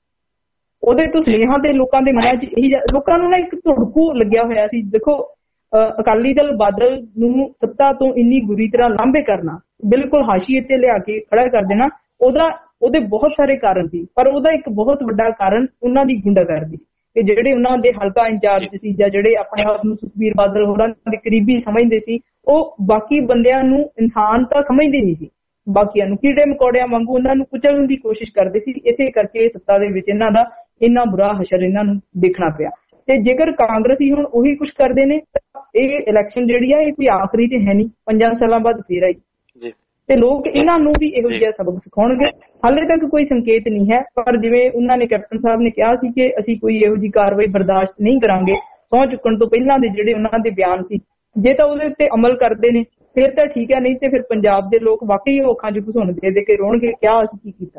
ਉਹਦੇ ਤੋਂ ਸੁਨੇਹਾ ਤੇ ਲੋਕਾਂ ਦੇ ਮਨਾਂ 'ਚ ਇਹੀ ਲੋਕਾਂ ਨੂੰ ਨਾ ਇੱਕ ਧੁੜਕੂ ਲੱਗਿਆ ਹੋਇਆ ਸੀ। ਦੇਖੋ ਅਕਾਲੀ ਦਲ ਬਾਦਲ ਨੂੰ ਸੱਤਾ ਤੋਂ ਇੰਨੀ ਬੁਰੀ ਤਰ੍ਹਾਂ ਲਾਂਭੇ ਕਰਨਾ, ਬਿਲਕੁਲ ਹਾਸ਼ੀਏ ਤੇ ਲਿਆ ਕੇ ਖੜਾ ਕਰ ਦੇਣਾ, ਉਹਦੇ ਬਹੁਤ ਸਾਰੇ ਕਾਰਨ ਸੀ। ਪਰ ਉਹਦਾ ਇੱਕ ਬਹੁਤ ਵੱਡਾ ਕਾਰਨ ਉਹਨਾਂ ਦੀ ਗੁੰਡਾਗਰਦੀ ਕਿ ਜਿਹੜੇ ਉਹਨਾਂ ਦੇ ਹਲਕਾ ਇੰਚਾਰਜ ਸੀ ਜਾਂ ਜਿਹੜੇ ਆਪਣੇ ਆਪ ਨੂੰ ਸੁਖਬੀਰ ਬਾਦਲ ਹੋਰਾਂ ਦੇ ਕਰੀਬੀ ਸਮਝਦੇ ਸੀ, ਉਹ ਬਾਕੀ ਬੰਦਿਆਂ ਨੂੰ ਇਨਸਾਨ ਤਾਂ ਸਮਝਦੇ ਨਹੀਂ ਸੀ, ਬਾਕੀਆਂ ਨੂੰ ਕੀੜੇ ਮਕੌੜਿਆਂ ਵਾਂਗੂ ਉਹਨਾਂ ਨੂੰ ਕੁਚਲਣ ਦੀ ਕੋਸ਼ਿਸ਼ ਕਰਦੇ ਸੀ। ਇਸੇ ਕਰਕੇ ਸੱਤਾ ਦੇ ਵਿੱਚ ਇਹਨਾਂ ਦਾ ਇੰਨਾ ਬੁਰਾ ਹਸ਼ਰ ਇਹਨਾਂ ਨੂੰ ਦੇਖਣਾ ਪਿਆ। ਤੇ ਜੇਕਰ ਕਾਂਗਰਸੀ ਹੁਣ ਉਹੀ ਕੁਛ ਕਰਦੇ ਨੇ ਤਾਂ ਇਹ ਇਲੈਕਸ਼ਨ ਜਿਹੜੀ ਆ ਇਹ ਕੋਈ ਆਖਰੀ ਤੇ ਹੈ ਨਹੀਂ, 5 ਸਾਲਾਂ ਬਾਅਦ ਫੇਰ ਆਈ ਤੇ ਲੋਕ ਇਹਨਾਂ ਨੂੰ ਵੀ ਇਹੋ ਜਿਹਾ ਸਬਕ ਸਿਖਾਉਣਗੇ। ਹਾਲੇ ਤੱਕ ਕੋਈ ਸੰਕੇਤ ਨਹੀਂ ਹੈ, ਪਰ ਜਿਵੇਂ ਉਹਨਾਂ ਨੇ ਕੈਪਟਨ ਸਾਹਿਬ ਨੇ ਕਿਹਾ ਸੀ ਕਿ ਅਸੀਂ ਕੋਈ ਇਹੋ ਜਿਹੀ ਕਾਰਵਾਈ ਬਰਦਾਸ਼ਤ ਨਹੀਂ ਕਰਾਂਗੇ। ਸਹੁੰ ਚੁੱਕਣ ਤੋਂ ਪਹਿਲਾਂ ਦੇ ਜਿਹੜੇ ਉਹਨਾਂ ਦੇ ਬਿਆਨ ਸੀ, ਜੇ ਤਾਂ ਉਹਦੇ ਉੱਤੇ ਅਮਲ ਕਰਦੇ ਨੇ ਫਿਰ ਤਾਂ ਠੀਕ ਹੈ, ਨਹੀਂ ਤੇ ਫਿਰ ਪੰਜਾਬ ਦੇ ਲੋਕ ਵਾਕਈ ਅੱਖਾਂ 'ਚ ਘੁਸੁਣ ਦੇ ਕੇ ਰੋਣਗੇ, ਕਿਆ ਅਸੀਂ ਕੀ ਕੀਤਾ।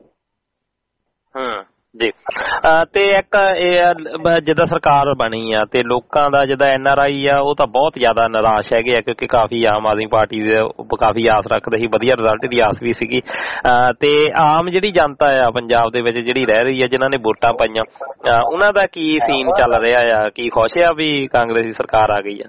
ਜੀ ਤੇ ਇੱਕ ਇਹ ਜਿੱਦਾਂ ਸਰਕਾਰ ਬਣੀ ਆ ਤੇ ਲੋਕਾਂ ਦਾ ਜਿੱਦਾਂ NRI ਆ ਉਹ ਤਾਂ ਬਹੁਤ ਜ਼ਿਆਦਾ ਨਿਰਾਸ਼ ਹੈਗੇ ਆ, ਕਿਉਂਕਿ ਕਾਫੀ ਆਮ ਆਦਮੀ ਪਾਰਟੀ ਦੇ ਕਾਫੀ ਆਸ ਰੱਖਦੇ ਸੀ, ਵਧੀਆ ਰਿਜ਼ਲਟ ਦੀ ਆਸ ਵੀ ਸੀਗੀ। ਤੇ ਆਮ ਜਿਹੜੀ ਜਨਤਾ ਆ ਪੰਜਾਬ ਦੇ ਵਿੱਚ ਜਿਹੜੀ ਰਹਿ ਰਹੀ ਆ, ਜਿਨ੍ਹਾਂ ਨੇ ਵੋਟਾਂ ਪਾਈਆਂ, ਉਹਨਾਂ ਦਾ ਕੀ ਸੀਨ ਚੱਲ ਰਿਹਾ ਆ? ਕੀ ਖੁਸ਼ ਆ ਵੀ ਕਾਂਗਰਸ ਦੀ ਸਰਕਾਰ ਆ ਗਈ ਆ?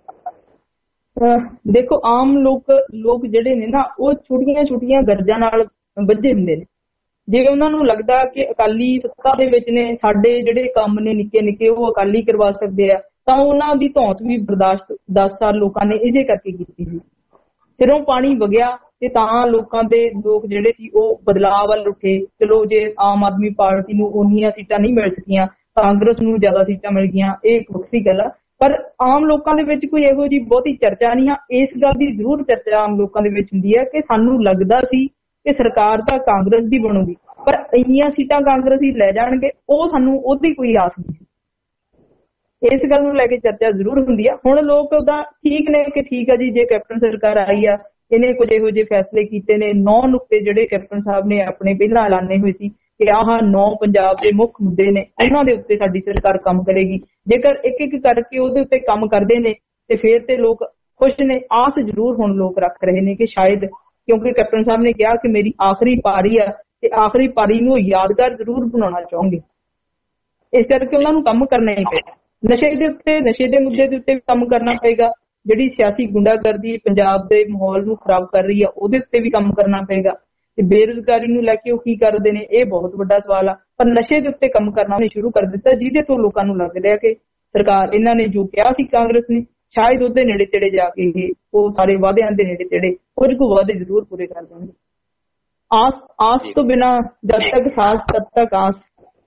ਦੇਖੋ ਆਮ ਲੋਕ ਜਿਹੜੇ ਨੇ ਨਾ ਉਹ ਛੋਟੀਆਂ ਗਰਜਾਂ ਨਾਲ ਬੱਝੇ ਹੁੰਦੇ ਨੇ। ਜੇ ਉਹਨਾਂ ਨੂੰ ਲੱਗਦਾ ਕਿ ਅਕਾਲੀ ਸੱਤਾ ਦੇ ਵਿੱਚ ਨੇ, ਸਾਡੇ ਜਿਹੜੇ ਕੰਮ ਨੇ ਨਿੱਕੇ ਉਹ ਅਕਾਲੀ ਕਰਵਾ ਸਕਦੇ ਆ, ਤਾਂ ਉਹਨਾਂ ਦੀ ਧੌਂਸ ਵੀ ਬਰਦਾਸ਼ਤ 10 ਸਾਲ ਲੋਕਾਂ ਨੇ ਇਸੇ ਕਰਕੇ ਕੀਤੀ ਸੀ। ਸਿਰੋਂ ਪਾਣੀ ਵਗਿਆ ਤੇ ਤਾਂ ਲੋਕ ਜਿਹੜੇ ਸੀ ਉਹ ਬਦਲਾਅ ਵੱਲ ਉੱਠੇ। ਚਲੋ ਜੇ ਆਮ ਆਦਮੀ ਪਾਰਟੀ ਨੂੰ ਉਨੀਆਂ ਸੀਟਾਂ ਨਹੀਂ ਮਿਲ ਸਕੀਆਂ, ਕਾਂਗਰਸ ਨੂੰ ਜ਼ਿਆਦਾ ਸੀਟਾਂ ਮਿਲ ਗਈਆਂ, ਇਹ ਇੱਕ ਵੱਖਰੀ ਗੱਲ ਆ। ਪਰ ਆਮ ਲੋਕਾਂ ਦੇ ਵਿੱਚ ਕੋਈ ਇਹੋ ਜਿਹੀ ਬਹੁਤੀ ਚਰਚਾ ਨਹੀਂ ਆ। ਇਸ ਗੱਲ ਦੀ ਜ਼ਰੂਰ ਚਰਚਾ ਆਮ ਲੋਕਾਂ ਦੇ ਵਿੱਚ ਹੁੰਦੀ ਹੈ ਕਿ ਸਾਨੂੰ ਲੱਗਦਾ ਸੀ ਕਿ ਸਰਕਾਰ ਤਾਂ ਕਾਂਗਰਸ ਦੀ ਬਣੂਗੀ, ਪਰ ਇੰਨੀਆਂ ਸੀਟਾਂ ਕਾਂਗਰਸੀ ਲੈ ਜਾਣਗੇ, ਉਹ ਸਾਨੂੰ ਉਹਦੀ ਕੋਈ ਆਸ ਨਹੀਂ ਸੀ। ਇਸ ਗੱਲ ਨੂੰ ਲੈ ਕੇ ਚਰਚਾ ਜ਼ਰੂਰ ਹੁੰਦੀ ਆ। ਹੁਣ ਲੋਕ ਉਹਦਾ ਠੀਕ ਨੇ ਕਿ ਠੀਕ ਆ ਜੀ, ਜੇ ਕੈਪਟਨ ਸਰਕਾਰ ਆਈ ਆ, ਇਹਨੇ ਕੁਝ ਇਹੋ ਜਿਹੇ ਫੈਸਲੇ ਕੀਤੇ ਨੇ, 9 ਨੁਕਤੇ ਜਿਹੜੇ ਕੈਪਟਨ ਸਾਹਿਬ ਨੇ ਆਪਣੇ ਪਹਿਲਾਂ ਐਲਾਨੇ ਹੋਏ ਸੀ ਕਿ ਆਹ 9 ਪੰਜਾਬ ਦੇ ਮੁੱਖ ਮੁੱਦੇ ਨੇ, ਉਹਨਾਂ ਦੇ ਉੱਤੇ ਸਾਡੀ ਸਰਕਾਰ ਕੰਮ ਕਰੇਗੀ। ਜੇਕਰ ਇੱਕ ਕਰਕੇ ਉਹਦੇ ਉੱਤੇ ਕੰਮ ਕਰਦੇ ਨੇ ਤੇ ਫਿਰ ਤੇ ਲੋਕ ਖੁਸ਼ ਨੇ। ਆਸ ਜ਼ਰੂਰ ਹੁਣ ਲੋਕ ਰੱਖ ਰਹੇ ਨੇ ਕਿ ਸ਼ਾਇਦ, ਕਿਉਂਕਿ ਕੈਪਟਨ ਸਾਹਿਬ ਨੇ ਕਿਹਾ ਕਿ ਮੇਰੀ ਆਖਰੀ ਪਾਰੀ ਆ ਤੇ ਆਖਰੀ ਪਾਰੀ ਨੂੰ ਯਾਦਗਾਰ ਜ਼ਰੂਰ ਬਣਾਉਣਾ ਚਾਹੁੰਗੇ। ਇਸ ਕਰਕੇ ਉਹਨਾਂ ਨੂੰ ਕੰਮ ਕਰਨਾ ਹੀ ਪਏਗਾ। ਨਸ਼ੇ ਦੇ ਮੁੱਦੇ ਦੇ ਉੱਤੇ ਵੀ ਕੰਮ ਕਰਨਾ ਪਏਗਾ। ਜਿਹੜੀ ਸਿਆਸੀ ਗੁੰਡਾਗਰਦੀ ਪੰਜਾਬ ਦੇ ਮਾਹੌਲ ਨੂੰ ਖਰਾਬ ਕਰ ਰਹੀ ਆ ਉਹਦੇ ਉੱਤੇ ਵੀ ਕੰਮ ਕਰਨਾ ਪਏਗਾ। ਤੇ ਬੇਰੁਜ਼ਗਾਰੀ ਨੂੰ ਲੈ ਕੇ ਉਹ ਕੀ ਕਰਦੇ ਨੇ, ਇਹ ਬਹੁਤ ਵੱਡਾ ਸਵਾਲ ਆ। ਪਰ ਨਸ਼ੇ ਦੇ ਉੱਤੇ ਕੰਮ ਕਰਨਾ ਉਹਨੇ ਸ਼ੁਰੂ ਕਰ ਦਿੱਤਾ, ਜਿਹਦੇ ਤੋਂ ਲੋਕਾਂ ਨੂੰ ਲੱਗ ਰਿਹਾ ਕਿ ਸਰਕਾਰ ਇਹਨਾਂ ਨੇ ਜੋ ਕਿਹਾ ਸੀ ਕਾਂਗਰਸ ਨੇ, ਸ਼ਾਇਦ ਉਹਦੇ ਨੇੜੇ ਤੇੜੇ ਜਾ ਕੇ ਉਹ ਸਾਰੇ ਵਾਅਦਿਆਂ ਦੇ ਨੇੜੇ ਤੇੜੇ ਕੁਝ ਕੁ ਵਾਅਦੇ ਜ਼ਰੂਰ ਪੂਰੇ ਕਰ ਦੇਣਗੇ। ਆਸ ਤੋਂ ਬਿਨਾਂ ਜਦ ਤੱਕ ਸਾਸ ਤਦ ਤੱਕ ਆਸ।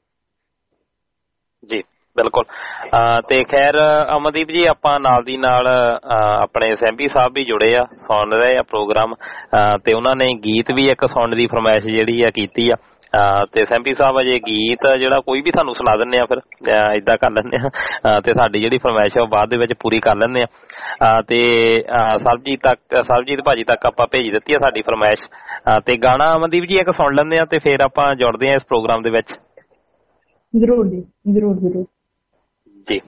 ਜੀ ਬਿਲਕੁਲ। ਤੇ ਖੈਰ ਅਮਨਦੀਪ ਜੀ, ਆਪਾਂ ਨਾਲ ਦੀ ਨਾਲ ਆਪਣੇ ਸੈਂਪੀ ਸਾਹਿਬ ਵੀ ਜੁੜੇ ਆ, ਸੁਣ ਰਹੇ ਆ ਪ੍ਰੋਗਰਾਮ, ਤੇ ਉਹਨਾਂ ਨੇ ਗੀਤ ਵੀ ਇੱਕ ਸੁਣਨ ਦੀ ਫਰਮਾਇਸ਼ ਜਿਹੜੀ ਆ ਕੀਤੀ ਆ। ਤੇ ਸੈਂਪੀ ਸਾਹਿਬ ਅਜੇ ਗੀਤ ਜਿਹੜਾ ਕੋਈ ਵੀ ਤੁਹਾਨੂੰ ਸੁਣਾ ਦਿੰਦੇ ਆ, ਫਿਰ ਏਦਾਂ ਕਰ ਲੈਂਦੇ ਆ ਤੇ ਸਾਡੀ ਜਿਹੜੀ ਫਰਮਾਇਸ਼ ਆ ਉਹ ਬਾਅਦ ਦੇ ਵਿੱਚ ਪੂਰੀ ਕਰ ਲੈਂਦੇ ਆ। ਤੇ ਸਰਬਜੀਤ ਭਾਜੀ ਤੱਕ ਆਪਾਂ ਭੇਜ ਦਿੱਤੀ ਆ ਸਾਡੀ ਫਰਮਾਇਸ਼, ਤੇ ਗਾਣਾ ਅਮਨਦੀਪ ਜੀ ਇੱਕ ਸੁਣ ਲੈਂਦੇ ਆ ਤੇ ਫਿਰ ਆਪਾਂ ਜੁੜਦੇ ਆ ਇਸ ਪ੍ਰੋਗਰਾਮ ਦੇ ਵਿੱਚ। ਜ਼ਰੂਰ ਜੀ, ਜ਼ਰੂਰ ਜ਼ਰੂਰ ਜੀ।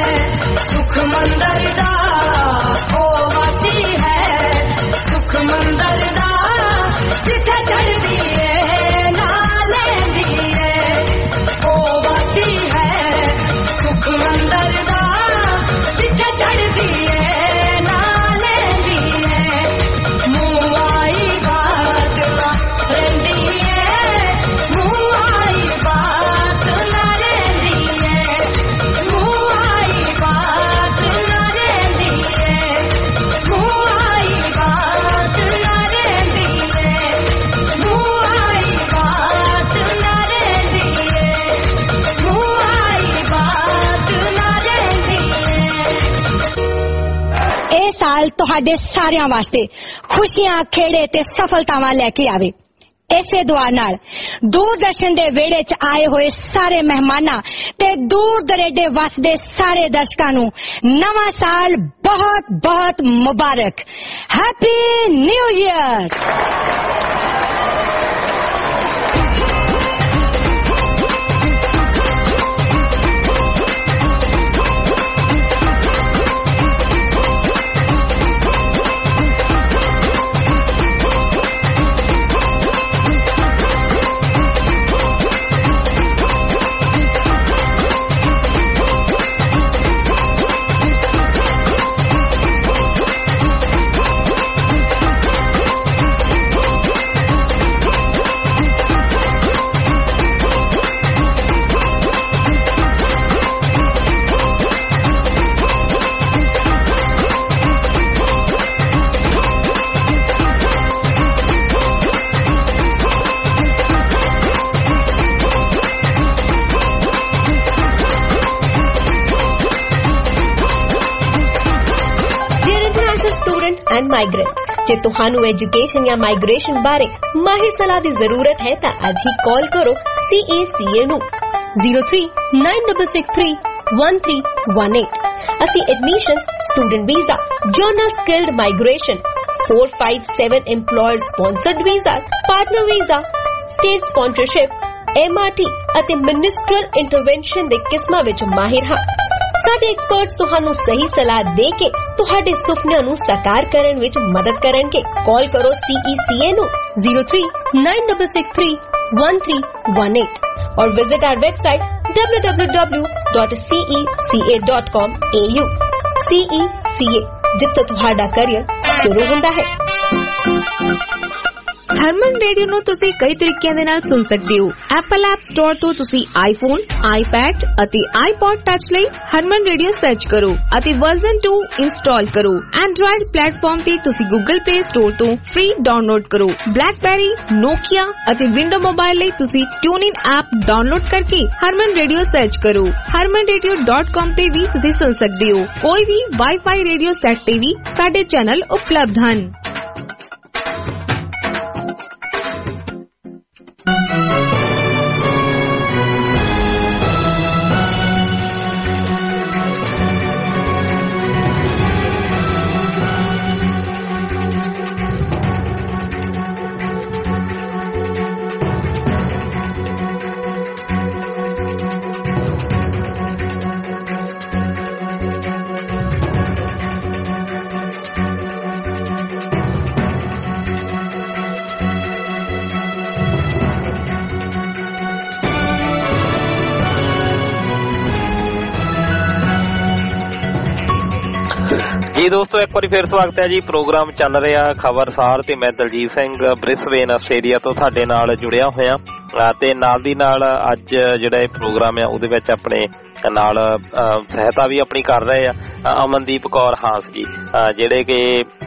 मंदर दा ओ वासी है सुख मंदर ਤੁਹਾਡੇ ਸਾਰਿਆਂ ਵਾਸਤੇ ਖੁਸ਼ੀਆਂ, ਖੇੜੇ ਤੇ ਸਫਲਤਾਵਾਂ ਲੈ ਕੇ ਆਵੇ। ਇਸੇ ਦੁਆ ਨਾਲ ਦੂਰਦਰਸ਼ਨ ਦੇ ਵਿਹੜੇ 'ਚ ਆਏ ਹੋਏ ਸਾਰੇ ਮਹਿਮਾਨਾਂ ਤੇ ਦੂਰ ਦਰੇਡੇ ਵਸਦੇ ਸਾਰੇ ਦਰਸ਼ਕਾਂ ਨੂੰ ਨਵਾਂ ਸਾਲ ਬਹੁਤ ਬਹੁਤ ਮੁਬਾਰਕ। Happy new year. ਜੇ ਤੁਹਾਨੂੰ ਐਜੂਕੇਸ਼ਨ ਜਾਂ ਮਾਈਗ੍ਰੇਸ਼ਨ ਬਾਰੇ ਮਾਹਿਰ ਸਲਾਹ ਦੀ ਜ਼ਰੂਰਤ ਹੈ ਤਾਂ ਅੱਜ ਹੀ ਕਾਲ ਕਰੋ CACA ਨੂੰ 0396631318। ਅਸੀਂ admissions, student visa, general skilled migration, 457 EMPLOYER sponsored visa, partner visa, state sponsorship, MRT ਅਤੇ ਮਿਨਿਸਟਰਲ ਇੰਟਰਵੈਂਸ਼ਨ ਦੇ ਕਿਸਮਾਂ ਵਿੱਚ ਮਾਹਿਰ ਹਾਂ। ਸਾਡੇ ਐਕਸਪਰਟਸ ਤੁਹਾਨੂੰ ਸਹੀ ਸਲਾਹ ਦੇ ਕੇ ਤੁਹਾਡੇ ਸੁਪਨਿਆਂ ਨੂੰ ਸਾਕਾਰ ਕਰਨ ਵਿੱਚ ਮਦਦ ਕਰਨਗੇ। ਕਾਲ ਕਰੋ CECA ਨੂੰ 0396631318 or visit our website www.ceca.com.au। CECA, ਜਿੱਥੋਂ ਤੁਹਾਡਾ ਕਰੀਅਰ ਸ਼ੁਰੂ ਹੁੰਦਾ ਹੈ। ਹਰਮਨ ਰੇਡੀਓ ਨੂੰ ਤੁਸੀਂ ਕਈ ਤਰੀਕਿਆਂ ਦੇ ਨਾਲ ਸੁਣ ਸਕਦੇ ਹੋ। ਐਪਲ ਐਪ ਸਟੋਰ ਤੋਂ ਤੁਸੀਂ ਆਈਫੋਨ, ਆਈਪੈਡ ਅਤੇ ਆਈਪੌਡ ਟੱਚ ਲਈ ਹਰਮਨ ਰੇਡੀਓ ਸਰਚ ਕਰੋ ਅਤੇ ਵਰਜ਼ਨ 2 ਇੰਸਟਾਲ ਕਰੋ। ਐਂਡਰॉयड ਪਲੇਟਫਾਰਮ ਤੇ ਤੁਸੀਂ ਗੂਗਲ ਪਲੇ ਸਟੋਰ ਤੋਂ ਫ੍ਰੀ ਡਾਊਨਲੋਡ ਕਰੋ। ਬਲੈਕਬੈਰੀ, ਨੋਕੀਆ ਅਤੇ ਵਿੰਡੋ ਮੋਬਾਈਲ ਲਈ ਤੁਸੀਂ ਟਿਊਨਇਨ ਐਪ ਡਾਊਨਲੋਡ ਕਰਕੇ ਹਰਮਨ ਰੇਡੀਓ ਸਰਚ ਕਰੋ। harmanradio.com ਤੇ ਵੀ ਤੁਸੀਂ ਸੁਣ ਸਕਦੇ ਹੋ। ਕੋਈ ਵੀ ਵਾਈਫਾਈ ਰੇਡੀਓ ਸੈੱਟ ਤੇ ਵੀ ਸਾਡੇ ਚੈਨਲ ਉਪਲਬਧ ਹਨ। ਜੀ ਦੋਸਤੋ, ਇੱਕ ਵਾਰੀ ਫਿਰ ਸਵਾਗਤ ਹੈ ਜੀ। ਪ੍ਰੋਗਰਾਮ ਚੱਲ ਰਿਹਾ ਖਬਰਸਾਰ ਤੇ ਮੈਂ ਦਲਜੀਤ ਸਿੰਘ ਬ੍ਰਿਸਬੇਨ ਆਸਟ੍ਰੇਲੀਆ ਤੋਂ ਤੁਹਾਡੇ ਨਾਲ ਜੁੜਿਆ ਹੋਇਆ ਤੇ ਨਾਲ ਦੀ ਨਾਲ ਅੱਜ ਜਿਹੜਾ ਇਹ ਪ੍ਰੋਗਰਾਮ ਆ ਉਹਦੇ ਵਿੱਚ ਆਪਣੇ ਨਾਲ ਸਹਾਇਤਾ ਵੀ ਆਪਣੀ ਕਰ ਰਹੇ ਆ ਅਮਨਦੀਪ ਕੌਰ ਹਾਂਸ ਜੀ, ਜਿਹੜੇ ਕਿ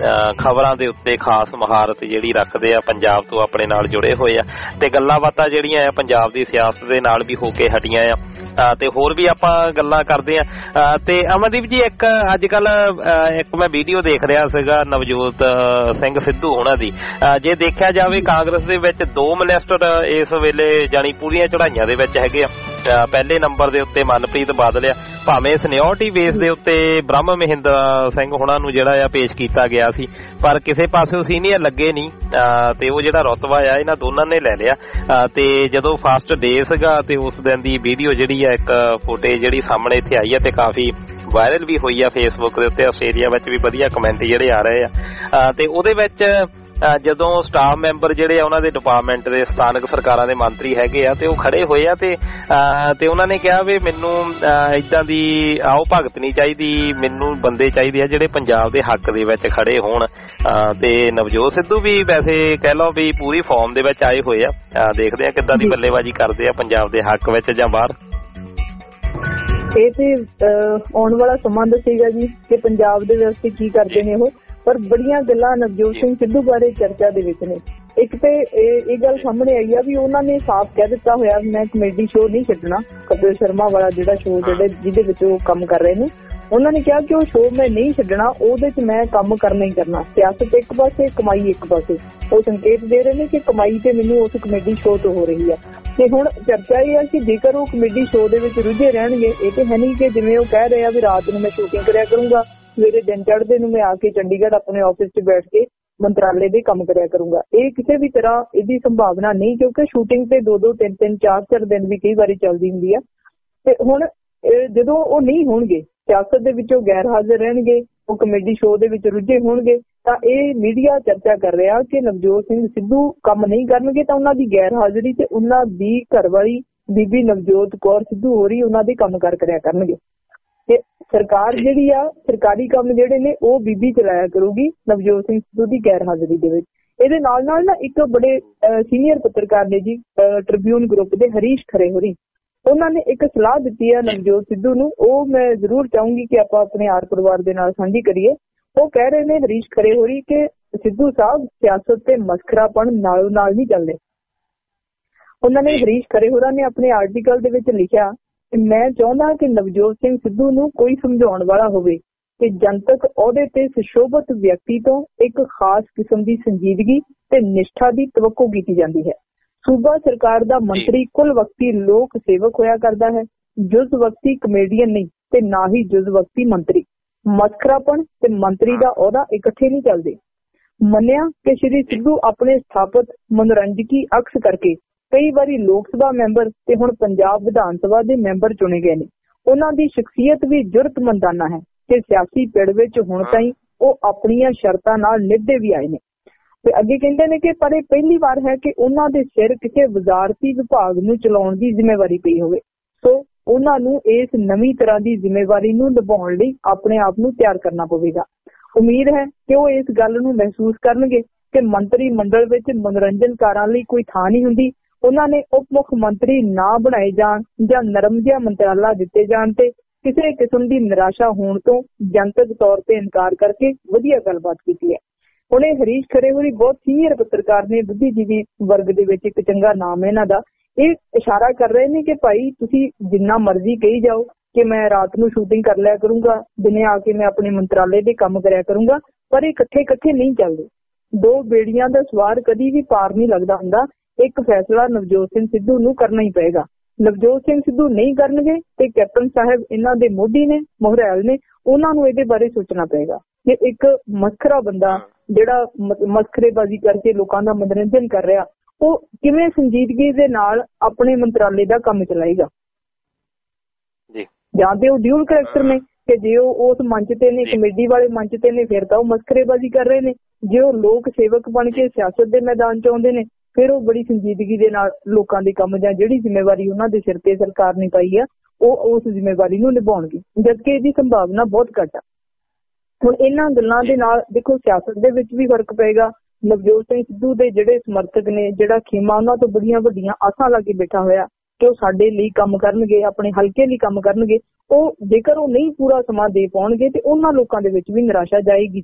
ਖਬਰਾਂ ਦੇ ਉੱਤੇ ਖਾਸ ਮਹਾਰਤ ਜਿਹੜੀ ਰੱਖਦੇ ਆ, ਪੰਜਾਬ ਤੋਂ ਆਪਣੇ ਨਾਲ ਜੁੜੇ ਹੋਏ ਆ ਤੇ ਗੱਲਾਂ ਬਾਤਾਂ ਜਿਹੜੀਆਂ ਆ ਪੰਜਾਬ ਦੀ ਸਿਆਸਤ ਦੇ ਨਾਲ ਵੀ ਹੋ ਕੇ ਹਟੀਆਂ ਆ ਤੇ ਹੋਰ ਵੀ ਆਪਾਂ ਗੱਲਾਂ ਕਰਦੇ ਆ। ਤੇ ਅਮਨਦੀਪ ਜੀ, ਇੱਕ ਅੱਜ ਕੱਲ ਇੱਕ ਮੈਂ ਵੀਡੀਓ ਦੇਖ ਰਿਹਾ ਸੀਗਾ ਨਵਜੋਤ ਸਿੰਘ ਸਿੱਧੂ ਉਹਨਾਂ ਦੀ। ਜੇ ਦੇਖਿਆ ਜਾਵੇ ਕਾਂਗਰਸ ਦੇ ਵਿੱਚ 2 ਮਿਨਿਸਟਰ ਇਸ ਵੇਲੇ ਜਾਣੀ ਪੂਰੀਆਂ ਚੜਾਈਆਂ ਦੇ ਵਿੱਚ ਹੈਗੇ ਆ। ਪਹਿਲੇ ਨੰਬਰ ਦੇ ਉੱਤੇ ਮਨਪ੍ਰੀਤ ਬਾਦਲ ਆ, ਭਾਵੇਂ ਸੀਨੀਅਰਟੀ ਬੇਸ ਦੇ ਉੱਤੇ ਬ੍ਰਹਮ ਮਹਿੰਦਰ ਸਿੰਘ ਹੁਣਾਂ ਨੂੰ ਜਿਹੜਾ ਆ ਪੇਸ਼ ਕੀਤਾ ਗਿਆ ਸੀ, ਪਰ ਕਿਸੇ ਪਾਸਿਓਂ ਸੀਨੀਅਰ ਲੱਗੇ ਨਹੀਂ ਤੇ ਉਹ ਜਿਹੜਾ ਰੁਤਬਾ ਆ ਇਹਨਾਂ ਦੋਨਾਂ ਨੇ ਲੈ ਲਿਆ। ਤੇ ਜਦੋਂ ਫਸਟ ਡੇ ਸੀਗਾ ਤੇ ਉਸ ਦਿਨ ਦੀ ਵੀਡੀਓ ਜਿਹੜੀ ਆ ਇੱਕ ਫੁਟੇਜ ਜਿਹੜੀ ਸਾਹਮਣੇ ਇੱਥੇ ਆਈ ਆ ਤੇ ਕਾਫੀ ਵਾਇਰਲ ਵੀ ਹੋਈ ਆ ਫੇਸਬੁੱਕ ਦੇ ਉੱਤੇ। ਆਸਟ੍ਰੇਲੀਆ ਵਿੱਚ ਵੀ ਵਧੀਆ ਕਮੈਂਟ ਜਿਹੜੇ ਆ ਰਹੇ ਆ ਤੇ ਉਹਦੇ ਵਿੱਚ ਜਦੋਂ ਸਟਾਫ ਮੈਂਬਰ ਜਿਹੜੇ ਆ ਉਹਨਾਂ ਦੇ ਡਿਪਾਰਟਮੈਂਟ ਦੇ ਸਥਾਨਕ ਸਰਕਾਰਾਂ ਦੇ ਮੰਤਰੀ ਹੈਗੇ ਆ ਤੇ ਉਹ ਖੜੇ ਹੋਏ ਆ ਤੇ ਉਹਨਾਂ ਨੇ ਕਿਹਾ ਵੀ ਮੈਨੂੰ ਏਦਾਂ ਦੀ ਆਓ ਭਗਤ ਨਹੀਂ ਚਾਹੀਦੀ, ਮੈਨੂੰ ਬੰਦੇ ਚਾਹੀਦੇ ਆ ਜਿਹੜੇ ਪੰਜਾਬ ਦੇ ਹੱਕ ਦੇ ਵਿੱਚ ਖੜੇ ਹੋਣ। ਤੇ ਨਵਜੋਤ ਸਿੱਧੂ ਵੀ ਵੈਸੇ ਕਹਿ ਲਓ ਵੀ ਪੂਰੀ ਫਾਰਮ ਦੇ ਵਿੱਚ ਆਏ ਹੋਏ ਆ। ਦੇਖਦੇ ਆ ਕਿੱਦਾਂ ਦੀ ਬੱਲੇਬਾਜ਼ੀ ਕਰਦੇ ਆ ਪੰਜਾਬ ਦੇ ਹੱਕ ਵਿੱਚ ਜਾਂ ਬਾਹਰ। ਇਹ ਤੇ ਆਉਣ ਵਾਲਾ ਸਮਾਂ ਦੱਸੇਗਾ ਜੀ ਕਿ ਪੰਜਾਬ ਦੇ ਵਾਸਤੇ ਕੀ ਕਰਦੇ ਨੇ ਉਹ, ਪਰ ਬੜੀਆਂ ਗੱਲਾਂ ਨਵਜੋਤ ਸਿੰਘ ਸਿੱਧੂ ਬਾਰੇ ਚਰਚਾ ਦੇ ਵਿੱਚ ਨੇ। ਇੱਕ ਤੇ ਇਹ ਗੱਲ ਸਾਹਮਣੇ ਆਈ ਆ ਵੀ ਉਹਨਾਂ ਨੇ ਸਾਫ਼ ਕਹਿ ਦਿੱਤਾ ਹੋਇਆ ਮੈਂ ਕਮੇਡੀ ਸ਼ੋਅ ਨਹੀਂ ਛੱਡਣਾ, ਕਪਿਲ ਸ਼ਰਮਾ ਵਾਲਾ ਜਿਹੜਾ ਸ਼ੋਅ ਜਿਹਦੇ ਵਿੱਚ ਉਹ ਕੰਮ ਕਰ ਰਹੇ ਨੇ ਉਹਨਾਂ ਨੇ ਕਿਹਾ ਕਿ ਉਹ ਸ਼ੋਅ ਮੈਂ ਨਹੀਂ ਛੱਡਣਾ, ਉਹਦੇ 'ਚ ਮੈਂ ਕੰਮ ਕਰਨਾ ਹੀ ਕਰਨਾ। ਸਿਆਸਤ ਇੱਕ ਪਾਸੇ, ਕਮਾਈ ਇੱਕ ਪਾਸੇ। ਉਹ ਸੰਕੇਤ ਦੇ ਰਹੇ ਨੇ ਕਿ ਕਮਾਈ ਤੇ ਮੈਨੂੰ ਉਸ ਕਮੇਡੀ ਸ਼ੋਅ ਤੋਂ ਹੋ ਰਹੀ ਆ। ਤੇ ਹੁਣ ਚਰਚਾ ਇਹ ਆ ਕਿ ਜੇਕਰ ਉਹ ਕਮੇਡੀ ਸ਼ੋਅ ਦੇ ਵਿੱਚ ਰੁੱਝੇ ਰਹਿਣਗੇ, ਇਹ ਤੇ ਹੈ ਨਹੀਂ ਕਿ ਜਿਵੇਂ ਉਹ ਕਹਿ ਰਹੇ ਆ ਵੀ ਰਾਤ ਨੂੰ ਮੈਂ ਸ਼ੂਟਿੰਗ ਕਰਿਆ ਕਰੂੰਗਾ, ਸਵੇਰੇ ਦਿਨ ਚੜ੍ਹਦੇ ਨੂੰ ਮੈਂ ਆ ਕੇ ਚੰਡੀਗੜ੍ਹ ਆਪਣੇ ਆਫਿਸ 'ਚ ਬੈਠ ਕੇ ਮੰਤਰਾਲੇ ਦੇ ਕੰਮ ਕਰਿਆ ਕਰੂੰਗਾ। ਇਹ ਕਿਸੇ ਵੀ ਤਰ੍ਹਾਂ ਇਹਦੀ ਸੰਭਾਵਨਾ ਨਹੀਂ, ਕਿਉਂਕਿ ਸ਼ੂਟਿੰਗ ਤੇ 2-2, 3-3, 4-4 ਦਿਨ ਵੀ ਕਈ ਵਾਰੀ ਚੱਲਦੀ ਹੁੰਦੀ ਆ। ਤੇ ਹੁਣ ਜਦੋਂ ਉਹ ਨਹੀਂ ਹੋਣਗੇ, ਸਿਆਸਤ ਦੇ ਵਿੱਚੋਂ ਗੈਰ ਹਾਜ਼ਰ ਰਹਿਣਗੇ, ਉਹ ਕਮੇਡੀ ਸ਼ੋਅ ਦੇ ਵਿੱਚ ਰੁੱਝੇ ਹੋਣਗੇ, ਤਾਂ ਇਹ ਮੀਡੀਆ ਚਰਚਾ ਕਰ ਰਿਹਾ ਕਿ ਨਵਜੋਤ ਸਿੰਘ ਸਿੱਧੂ ਕੰਮ ਨਹੀਂ ਕਰਨਗੇ ਤਾਂ ਉਹਨਾਂ ਦੀ ਗੈਰ ਹਾਜ਼ਰੀ ਤੇ ਉਹਨਾਂ ਦੀ ਘਰਵਾਲੀ ਬੀਬੀ ਨਵਜੋਤ ਕੌਰ ਸਿੱਧੂ ਹੋਰੀ ਉਹਨਾਂ ਦੇ ਕੰਮ ਕਰਿਆ ਕਰਨਗੇ। ਤੇ ਸਰਕਾਰ ਜਿਹੜੀ ਆ, ਸਰਕਾਰੀ ਕੰਮ ਜਿਹੜੇ ਨੇ ਉਹ ਬੀਬੀ ਚਲਾਇਆ ਕਰੂਗੀ ਨਵਜੋਤ ਸਿੰਘ ਸਿੱਧੂ ਦੀ ਗੈਰ ਹਾਜ਼ਰੀ ਦੇ ਵਿੱਚ। ਇਹਦੇ ਨਾਲ ਨਾਲ ਨਾ ਇੱਕ ਬੜੇ ਸੀਨੀਅਰ ਪੱਤਰਕਾਰ ਨੇ ਜੀ, ਟ੍ਰਿਬਿਊਨ ਗਰੁੱਪ ਦੇ ਹਰੀਸ਼ ਖਰੇ ਹੋਰੀ, ਉਹਨਾਂ ਨੇ ਇੱਕ ਸਲਾਹ ਦਿੱਤੀ ਹੈ ਨਵਜੋਤ ਸਿੱਧੂ ਨੂੰ। ਉਹ ਮੈਂ ਜ਼ਰੂਰ ਚਾਹੂੰਗੀ ਕਿ ਆਪਾਂ ਆਪਣੇ ਆਰ ਪਰਿਵਾਰ ਦੇ ਨਾਲ ਸਾਂਝੀ ਕਰੀਏ। ਉਹ ਕਹਿ ਰਹੇ ਨੇ ਹਰੀਸ਼ ਖਰੇ ਹੋਰੀ ਕਿ ਸਿੱਧੂ ਸਾਹਿਬ ਸਿਆਸਤ ਤੇ ਮਸਖਰਾਪਣ ਨਾਲੋਂ ਨਾਲ ਨਹੀਂ ਚੱਲਦੇ। ਉਹਨਾਂ ਨੇ, ਹਰੀਸ਼ ਖਰੇ ਹੋਰਾਂ ਨੇ ਆਪਣੇ ਆਰਟੀਕਲ ਦੇ ਵਿੱਚ ਲਿਖਿਆ ਕਿ ਮੈਂ ਚਾਹੁੰਦਾ ਕਿ ਨਵਜੋਤ ਸਿੰਘ ਸਿੱਧੂ ਨੂੰ ਕੋਈ ਸਮਝਾਉਣ ਵਾਲਾ ਹੋਵੇ ਕਿ ਜਨਤਕ ਅਹੁਦੇ ਤੇ ਸੁਸ਼ੋਭਿਤ ਵਿਅਕਤੀ ਤੋਂ ਇੱਕ ਖਾਸ ਕਿਸਮ ਦੀ ਸੰਜੀਦਗੀ ਤੇ ਨਿਸ਼ਠਾ ਦੀ ਤਵੱਕੂ ਕੀਤੀ ਜਾਂਦੀ ਹੈ। ਸੂਬਾ ਸਰਕਾਰ ਦਾ ਮੰਤਰੀ ਕੁੱਲ ਵਕਤੀ ਲੋਕ ਸੇਵਕ ਹੋਇਆ ਕਰਦਾ ਹੈ, ਜੁਜ਼ ਵਕਤੀ ਕਮੇਡੀਅਨ ਨਹੀਂ ਤੇ ਨਾ ਹੀ ਜੁਜ਼ ਵਕਤੀ ਮੰਤਰੀ। ਮਸਖਰਾਪਣ ਤੇ ਮੰਤਰੀ ਦਾ ਅਹੁਦਾ ਇਕੱਠੇ ਨਹੀਂ ਚੱਲਦੇ। ਮੰਨਿਆ ਕਿ ਸ਼੍ਰੀ ਸਿੱਧੂ ਆਪਣੇ ਸਥਾਪਿਤ ਮਨੋਰੰਜਕੀ ਅਕਸ ਕਰਕੇ ਕਈ ਵਾਰੀ ਲੋਕ ਸਭਾ ਮੈਂਬਰ ਤੇ ਹੁਣ ਪੰਜਾਬ ਵਿਧਾਨ ਸਭਾ ਦੇ ਮੈਂਬਰ ਚੁਣੇ ਗਏ ਨੇ। ਉਹਨਾਂ ਦੀ ਸ਼ਖਸੀਅਤ ਵੀ ਜੁਰਤਮੰਦਾਨਾ ਹੈ ਕਿ ਸਿਆਸੀ ਪਿੜ ਵਿੱਚ ਹੁਣ ਤਾਈਂ ਉਹ ਆਪਣੀਆਂ ਸ਼ਰਤਾਂ ਨਾਲ ਨਿਭਦੇ ਵੀ ਆਏ ਨੇ। ਤੇ ਅੱਗੇ ਕਹਿੰਦੇ ਨੇ ਕਿ ਪਰ ਇਹ ਪਹਿਲੀ ਵਾਰ ਹੈ ਕਿ ਉਹਨਾਂ ਦੇ ਸਿਰ ਕਿਸੇ ਵਜ਼ਾਰਤੀ ਵਿਭਾਗ ਨੂੰ ਚਲਾਉਣ ਦੀ ਜ਼ਿੰਮੇਵਾਰੀ ਪਈ ਹੋਵੇ। ਸੋ ਉਹਨਾਂ ਨੂੰ ਇਸ ਨਵੀਂ ਤਰ੍ਹਾਂ ਦੀ ਜ਼ਿੰਮੇਵਾਰੀ ਨੂੰ ਨਿਭਾਉਣ ਲਈ ਆਪਣੇ ਆਪ ਨੂੰ ਤਿਆਰ ਕਰਨਾ ਪਵੇਗਾ। ਉਮੀਦ ਹੈ ਕਿ ਉਹ ਇਸ ਗੱਲ ਨੂੰ ਮਹਿਸੂਸ ਕਰਨਗੇ ਕਿ ਮੰਤਰੀ ਮੰਡਲ ਵਿੱਚ ਮਨੋਰੰਜਨਕਾਰਾਂ ਲਈ ਕੋਈ ਥਾਂ ਨਹੀਂ ਹੁੰਦੀ। ਉਹਨਾਂ ਨੇ ਉਪ ਮੁੱਖ ਮੰਤਰੀ ਨਾ ਬਣਾਏ ਜਾਣ ਜਾਂ ਨਰਮ ਜਿਹਾ ਮੰਤਰਾਲਾ ਦਿੱਤੇ ਜਾਣ ਤੇ ਕਿਸੇ ਕਿਸਮ ਦੀ ਨਿਰਾਸ਼ਾ ਹੋਣ ਤੋਂ ਜਨਤਕ ਤੌਰ ਤੇ ਇਨਕਾਰ ਕਰਕੇ ਵਧੀਆ ਗੱਲਬਾਤ ਕੀਤੀ ਹੈ। ਹੁਣ ਇਹ ਹਰੀਸ਼ ਖਰੇ ਹੋਰੀ ਬਹੁਤ ਸੀਨੀਅਰ ਪੱਤਰਕਾਰ ਨੇ, ਬੁੱਧੀਜੀਵੀ ਵਰਗ ਦੇ ਵਿੱਚ ਇੱਕ ਚੰਗਾ ਨਾਮ ਹੈ ਇਹਨਾਂ ਦਾ। ਇਹ ਇਸ਼ਾਰਾ ਕਰ ਰਹੇ ਨੇ ਕਿ ਭਾਈ ਤੁਸੀਂ ਜਿੰਨਾ ਮਰਜ਼ੀ ਕਹੀ ਜਾਓ ਕਿ ਮੈਂ ਰਾਤ ਨੂੰ ਸ਼ੂਟਿੰਗ ਕਰ ਲਿਆ ਕਰੂੰਗਾ, ਦਿਨੇ ਆ ਕੇ ਮੈਂ ਆਪਣੇ ਮੰਤਰਾਲੇ ਦੇ ਕੰਮ ਕਰਿਆ ਕਰੂੰਗਾ, ਪਰ ਇਹ ਇਕੱਠੇ ਨਹੀਂ ਚੱਲਦੇ। ਦੋ ਬੇੜੀਆਂ ਦਾ ਸਵਾਰ ਕਦੀ ਵੀ ਪਾਰ ਨਹੀਂ ਲੱਗਦਾ ਹੁੰਦਾ। ਇੱਕ ਫੈਸਲਾ ਨਵਜੋਤ ਸਿੰਘ ਸਿੱਧੂ ਨੂੰ ਕਰਨਾ ਹੀ ਪਏਗਾ। ਨਵਜੋਤ ਸਿੰਘ ਸਿੱਧੂ ਨਹੀਂ ਕਰਨਗੇ ਤੇ ਕੈਪਟਨ ਸਾਹਿਬ ਇਹਨਾਂ ਦੇ ਮੋਢੀ ਨੇ, ਮੋਹਰੈਲ ਨੇ, ਉਹਨਾਂ ਨੂੰ ਇਹਦੇ ਬਾਰੇ ਸੋਚਣਾ ਪਏਗਾ ਕਿ ਇੱਕ ਮਸਖਰਾ ਬੰਦਾ ਜਿਹੜਾ ਮਸਖਰੇਬਾਜ਼ੀ ਕਰਕੇ ਲੋਕਾਂ ਦਾ ਮਨੋਰੰਜਨ ਕਰ ਰਿਹਾ, ਉਹ ਕਿਵੇਂ ਸੰਜੀਦਗੀ ਦੇ ਨਾਲ ਆਪਣੇ ਮੰਤਰਾਲੇ ਦਾ ਕੰਮ ਚਲਾਏਗਾ। ਜਾਂ ਤੇ ਉਹ ਡਿਊਲ ਕਰੈਕਟਰ ਨੇ ਕਿ ਜੇ ਉਹ ਉਸ ਮੰਚ ਤੇ ਨੇ, ਕਮੇਡੀ ਵਾਲੇ ਮੰਚ ਤੇ ਨੇ, ਫਿਰ ਤਾਂ ਉਹ ਮਸਖਰੇਬਾਜ਼ੀ ਕਰ ਰਹੇ ਨੇ। ਜੇ ਉਹ ਲੋਕ ਸੇਵਕ ਬਣ ਕੇ ਸਿਆਸਤ ਦੇ ਮੈਦਾਨ 'ਚ ਆਉਂਦੇ ਨੇ, ਫਿਰ ਉਹ ਬੜੀ ਸੰਜੀਦਗੀ ਦੇ ਨਾਲ ਲੋਕਾਂ ਦੇ ਕੰਮ ਜਾਂ ਜਿਹੜੀ ਜ਼ਿੰਮੇਵਾਰੀ ਉਹਨਾਂ ਦੇ ਸਿਰ ਤੇ ਸਰਕਾਰ ਨੇ ਪਾਈ ਆ, ਉਹ ਉਸ ਜ਼ਿੰਮੇਵਾਰੀ ਨੂੰ ਨਿਭਾਉਣਗੇ, ਜਦਕਿ ਇਹਦੀ ਸੰਭਾਵਨਾ ਬਹੁਤ ਘੱਟ ਆ। ਹੁਣ ਇਹਨਾਂ ਗੱਲਾਂ ਦੇ ਨਾਲ ਦੇਖੋ ਸਿਆਸਤ ਦੇ ਵਿੱਚ ਵੀ ਫਰਕ ਪਏਗਾ। ਨਵਜੋਤ ਸਿੰਘ ਸਿੱਧੂ ਦੇ ਜਿਹੜੇ ਸਮਰਥਕ ਨੇ, ਜਿਹੜਾ ਖੇਮਾ ਉਹਨਾਂ ਤੋਂ ਬੜੀਆਂ ਵੱਡੀਆਂ ਆਸਾਂ ਲਾ ਕੇ ਬੈਠਾ ਹੋਇਆ ਕਿ ਉਹ ਸਾਡੇ ਲਈ ਕੰਮ ਕਰਨਗੇ, ਆਪਣੇ ਹਲਕੇ ਲਈ ਕੰਮ ਕਰਨਗੇ, ਉਹ ਜੇਕਰ ਉਹ ਨਹੀਂ ਪੂਰਾ ਸਮਾਂ ਦੇ ਪਾਉਣਗੇ ਤੇ ਉਹਨਾਂ ਲੋਕਾਂ ਦੇ ਵਿੱਚ ਵੀ ਨਿਰਾਸ਼ਾ ਜਾਏਗੀ।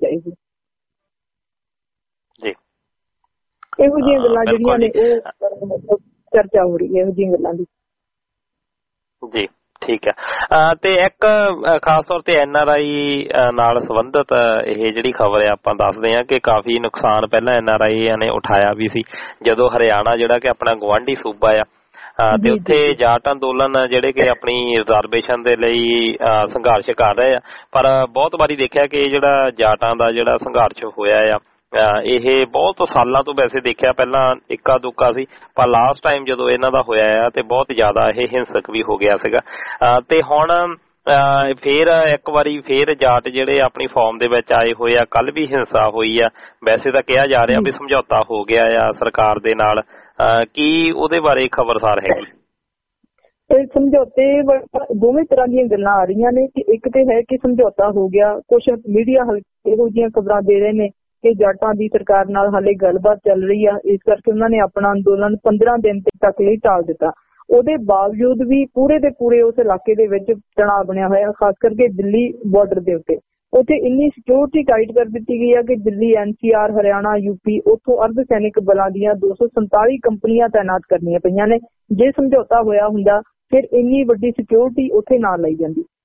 ਇਹੋ ਜਿਹੀਆਂ ਗੱਲਾਂ ਜਿਹੜੀਆਂ ਨੇ ਉਹ ਚਰਚਾ ਹੋ ਰਹੀ ਹੈ, ਇਹੋ ਜਿਹੀਆਂ ਗੱਲਾਂ ਦੀ। ਜੀ ਠੀਕ ਹੈ। ਤੇ ਇੱਕ ਖਾਸ ਤੌਰ ਤੇ NRI ਨਾਲ ਸੰਬੰਧਿਤ ਇਹ ਜਿਹੜੀ ਖਬਰ ਹੈ ਆਪਾਂ ਦੱਸਦੇ ਹਾਂ ਕਿ ਕਾਫੀ ਨੁਕਸਾਨ ਪਹਿਲਾਂ NRI ਨੇ ਉਠਾਇਆ ਵੀ ਸੀ ਜਦੋਂ ਹਰਿਆਣਾ ਜਿਹੜਾ ਕਿ ਆਪਣਾ ਗੁਆਂਢੀ ਸੂਬਾ ਆ ਤੇ ਉੱਥੇ ਜਾਟ ਅੰਦੋਲਨ ਜਿਹੜੇ ਕਿ ਆਪਣੀ ਰਿਜ਼ਰਵੇਸ਼ਨ ਦੇ ਲਈ ਸੰਘਰਸ਼ ਕਰ ਰਹੇ ਆ। ਪਰ ਬਹੁਤ ਵਾਰੀ ਦੇਖਿਆ ਕਿ ਜਿਹੜਾ ਜਾਟਾਂ ਦਾ ਜਿਹੜਾ ਸੰਘਰਸ਼ ਹੋਇਆ ਆ ਇਹ ਬਹੁਤ ਸਾਲਾਂ ਤੋਂ ਵੈਸੇ ਦੇਖਿਆ ਪਹਿਲਾਂ ਇੱਕਾ ਦੁੱਕਾ ਸੀ, ਪਰ ਲਾਸਟ ਟਾਈਮ ਜਦੋਂ ਇਹਨਾਂ ਦਾ ਹੋਇਆ ਆ ਤੇ ਬਹੁਤ ਜ਼ਿਆਦਾ ਇਹ ਹਿੰਸਕ ਵੀ ਹੋ ਗਿਆ ਸੀਗਾ। ਤੇ ਹੁਣ ਫੇਰ ਇੱਕ ਵਾਰੀ ਫੇਰ ਜਾਟ ਜਿਹੜੇ ਆਪਣੀ ਫਾਰਮ ਦੇ ਵਿੱਚ ਆਏ ਹੋਏ ਆ, ਕੱਲ ਵੀ ਹਿੰਸਾ ਹੋਈ ਆ। ਵੈਸੇ ਤਾਂ ਕਿਹਾ ਜਾ ਰਿਹਾ ਵੀ ਸਮਝੌਤਾ ਹੋ ਗਿਆ ਆ ਸਰਕਾਰ ਦੇ ਨਾਲ, ਕੀ ਉਹਦੇ ਬਾਰੇ ਖਬਰਸਾਰ ਹੈਗੀ? ਸਮਝੌਤੇ ਦੋਵੇਂ ਤਰ੍ਹਾਂ ਦੀਆਂ ਗੱਲਾਂ ਆ ਰਹੀਆਂ ਨੇ ਕਿ ਇੱਕ ਤੇ ਹੈ ਕਿ ਸਮਝੌਤਾ ਹੋ ਗਿਆ, ਕੁਛ ਮੀਡੀਆ ਇਹੋ ਜਿਹੀਆਂ ਖਬਰਾਂ ਦੇ ਰਹੇ ਨੇ ਕਿ ਜਾਟਾਂ ਦੀ ਸਰਕਾਰ ਨਾਲ ਹਾਲੇ ਗੱਲਬਾਤ ਚੱਲ ਰਹੀ ਆ, ਇਸ ਕਰਕੇ ਉਹਨਾਂ ਨੇ ਆਪਣਾ ਅੰਦੋਲਨ 15 ਦਿਨ ਤੱਕ ਲਈ ਟਾਲ ਦਿੱਤਾ। ਉਹਦੇ ਬਾਵਜੂਦ ਵੀ ਪੂਰੇ ਦੇ ਪੂਰੇ ਉਸ ਇਲਾਕੇ ਦੇ ਵਿੱਚ ਤਣਾਅ ਬਣਿਆ ਹੋਇਆ, ਖਾਸ ਕਰਕੇ ਦਿੱਲੀ ਬਾਰਡਰ ਦੇ ਉੱਤੇ। ਉੱਥੇ ਇੰਨੀ ਸਿਕਿਉਰਿਟੀ ਟਾਈਟ ਕਰ ਦਿੱਤੀ ਗਈ ਆ ਕਿ ਦਿੱਲੀ, NCR, ਹਰਿਆਣਾ, UP ਉੱਥੋਂ ਅਰਧ ਸੈਨਿਕ ਬਲਾਂ ਦੀਆਂ 247 ਕੰਪਨੀਆਂ ਤਾਇਨਾਤ ਕਰਨੀਆਂ ਪਈਆਂ ਨੇ। ਜੇ ਸਮਝੌਤਾ ਹੋਇਆ ਹੁੰਦਾ ਫਿਰ ਇੰਨੀ ਵੱਡੀ ਸਿਕਿਉਰਿਟੀ ਉੱਥੇ ਨਾ ਲਈ ਜਾਂਦੀ।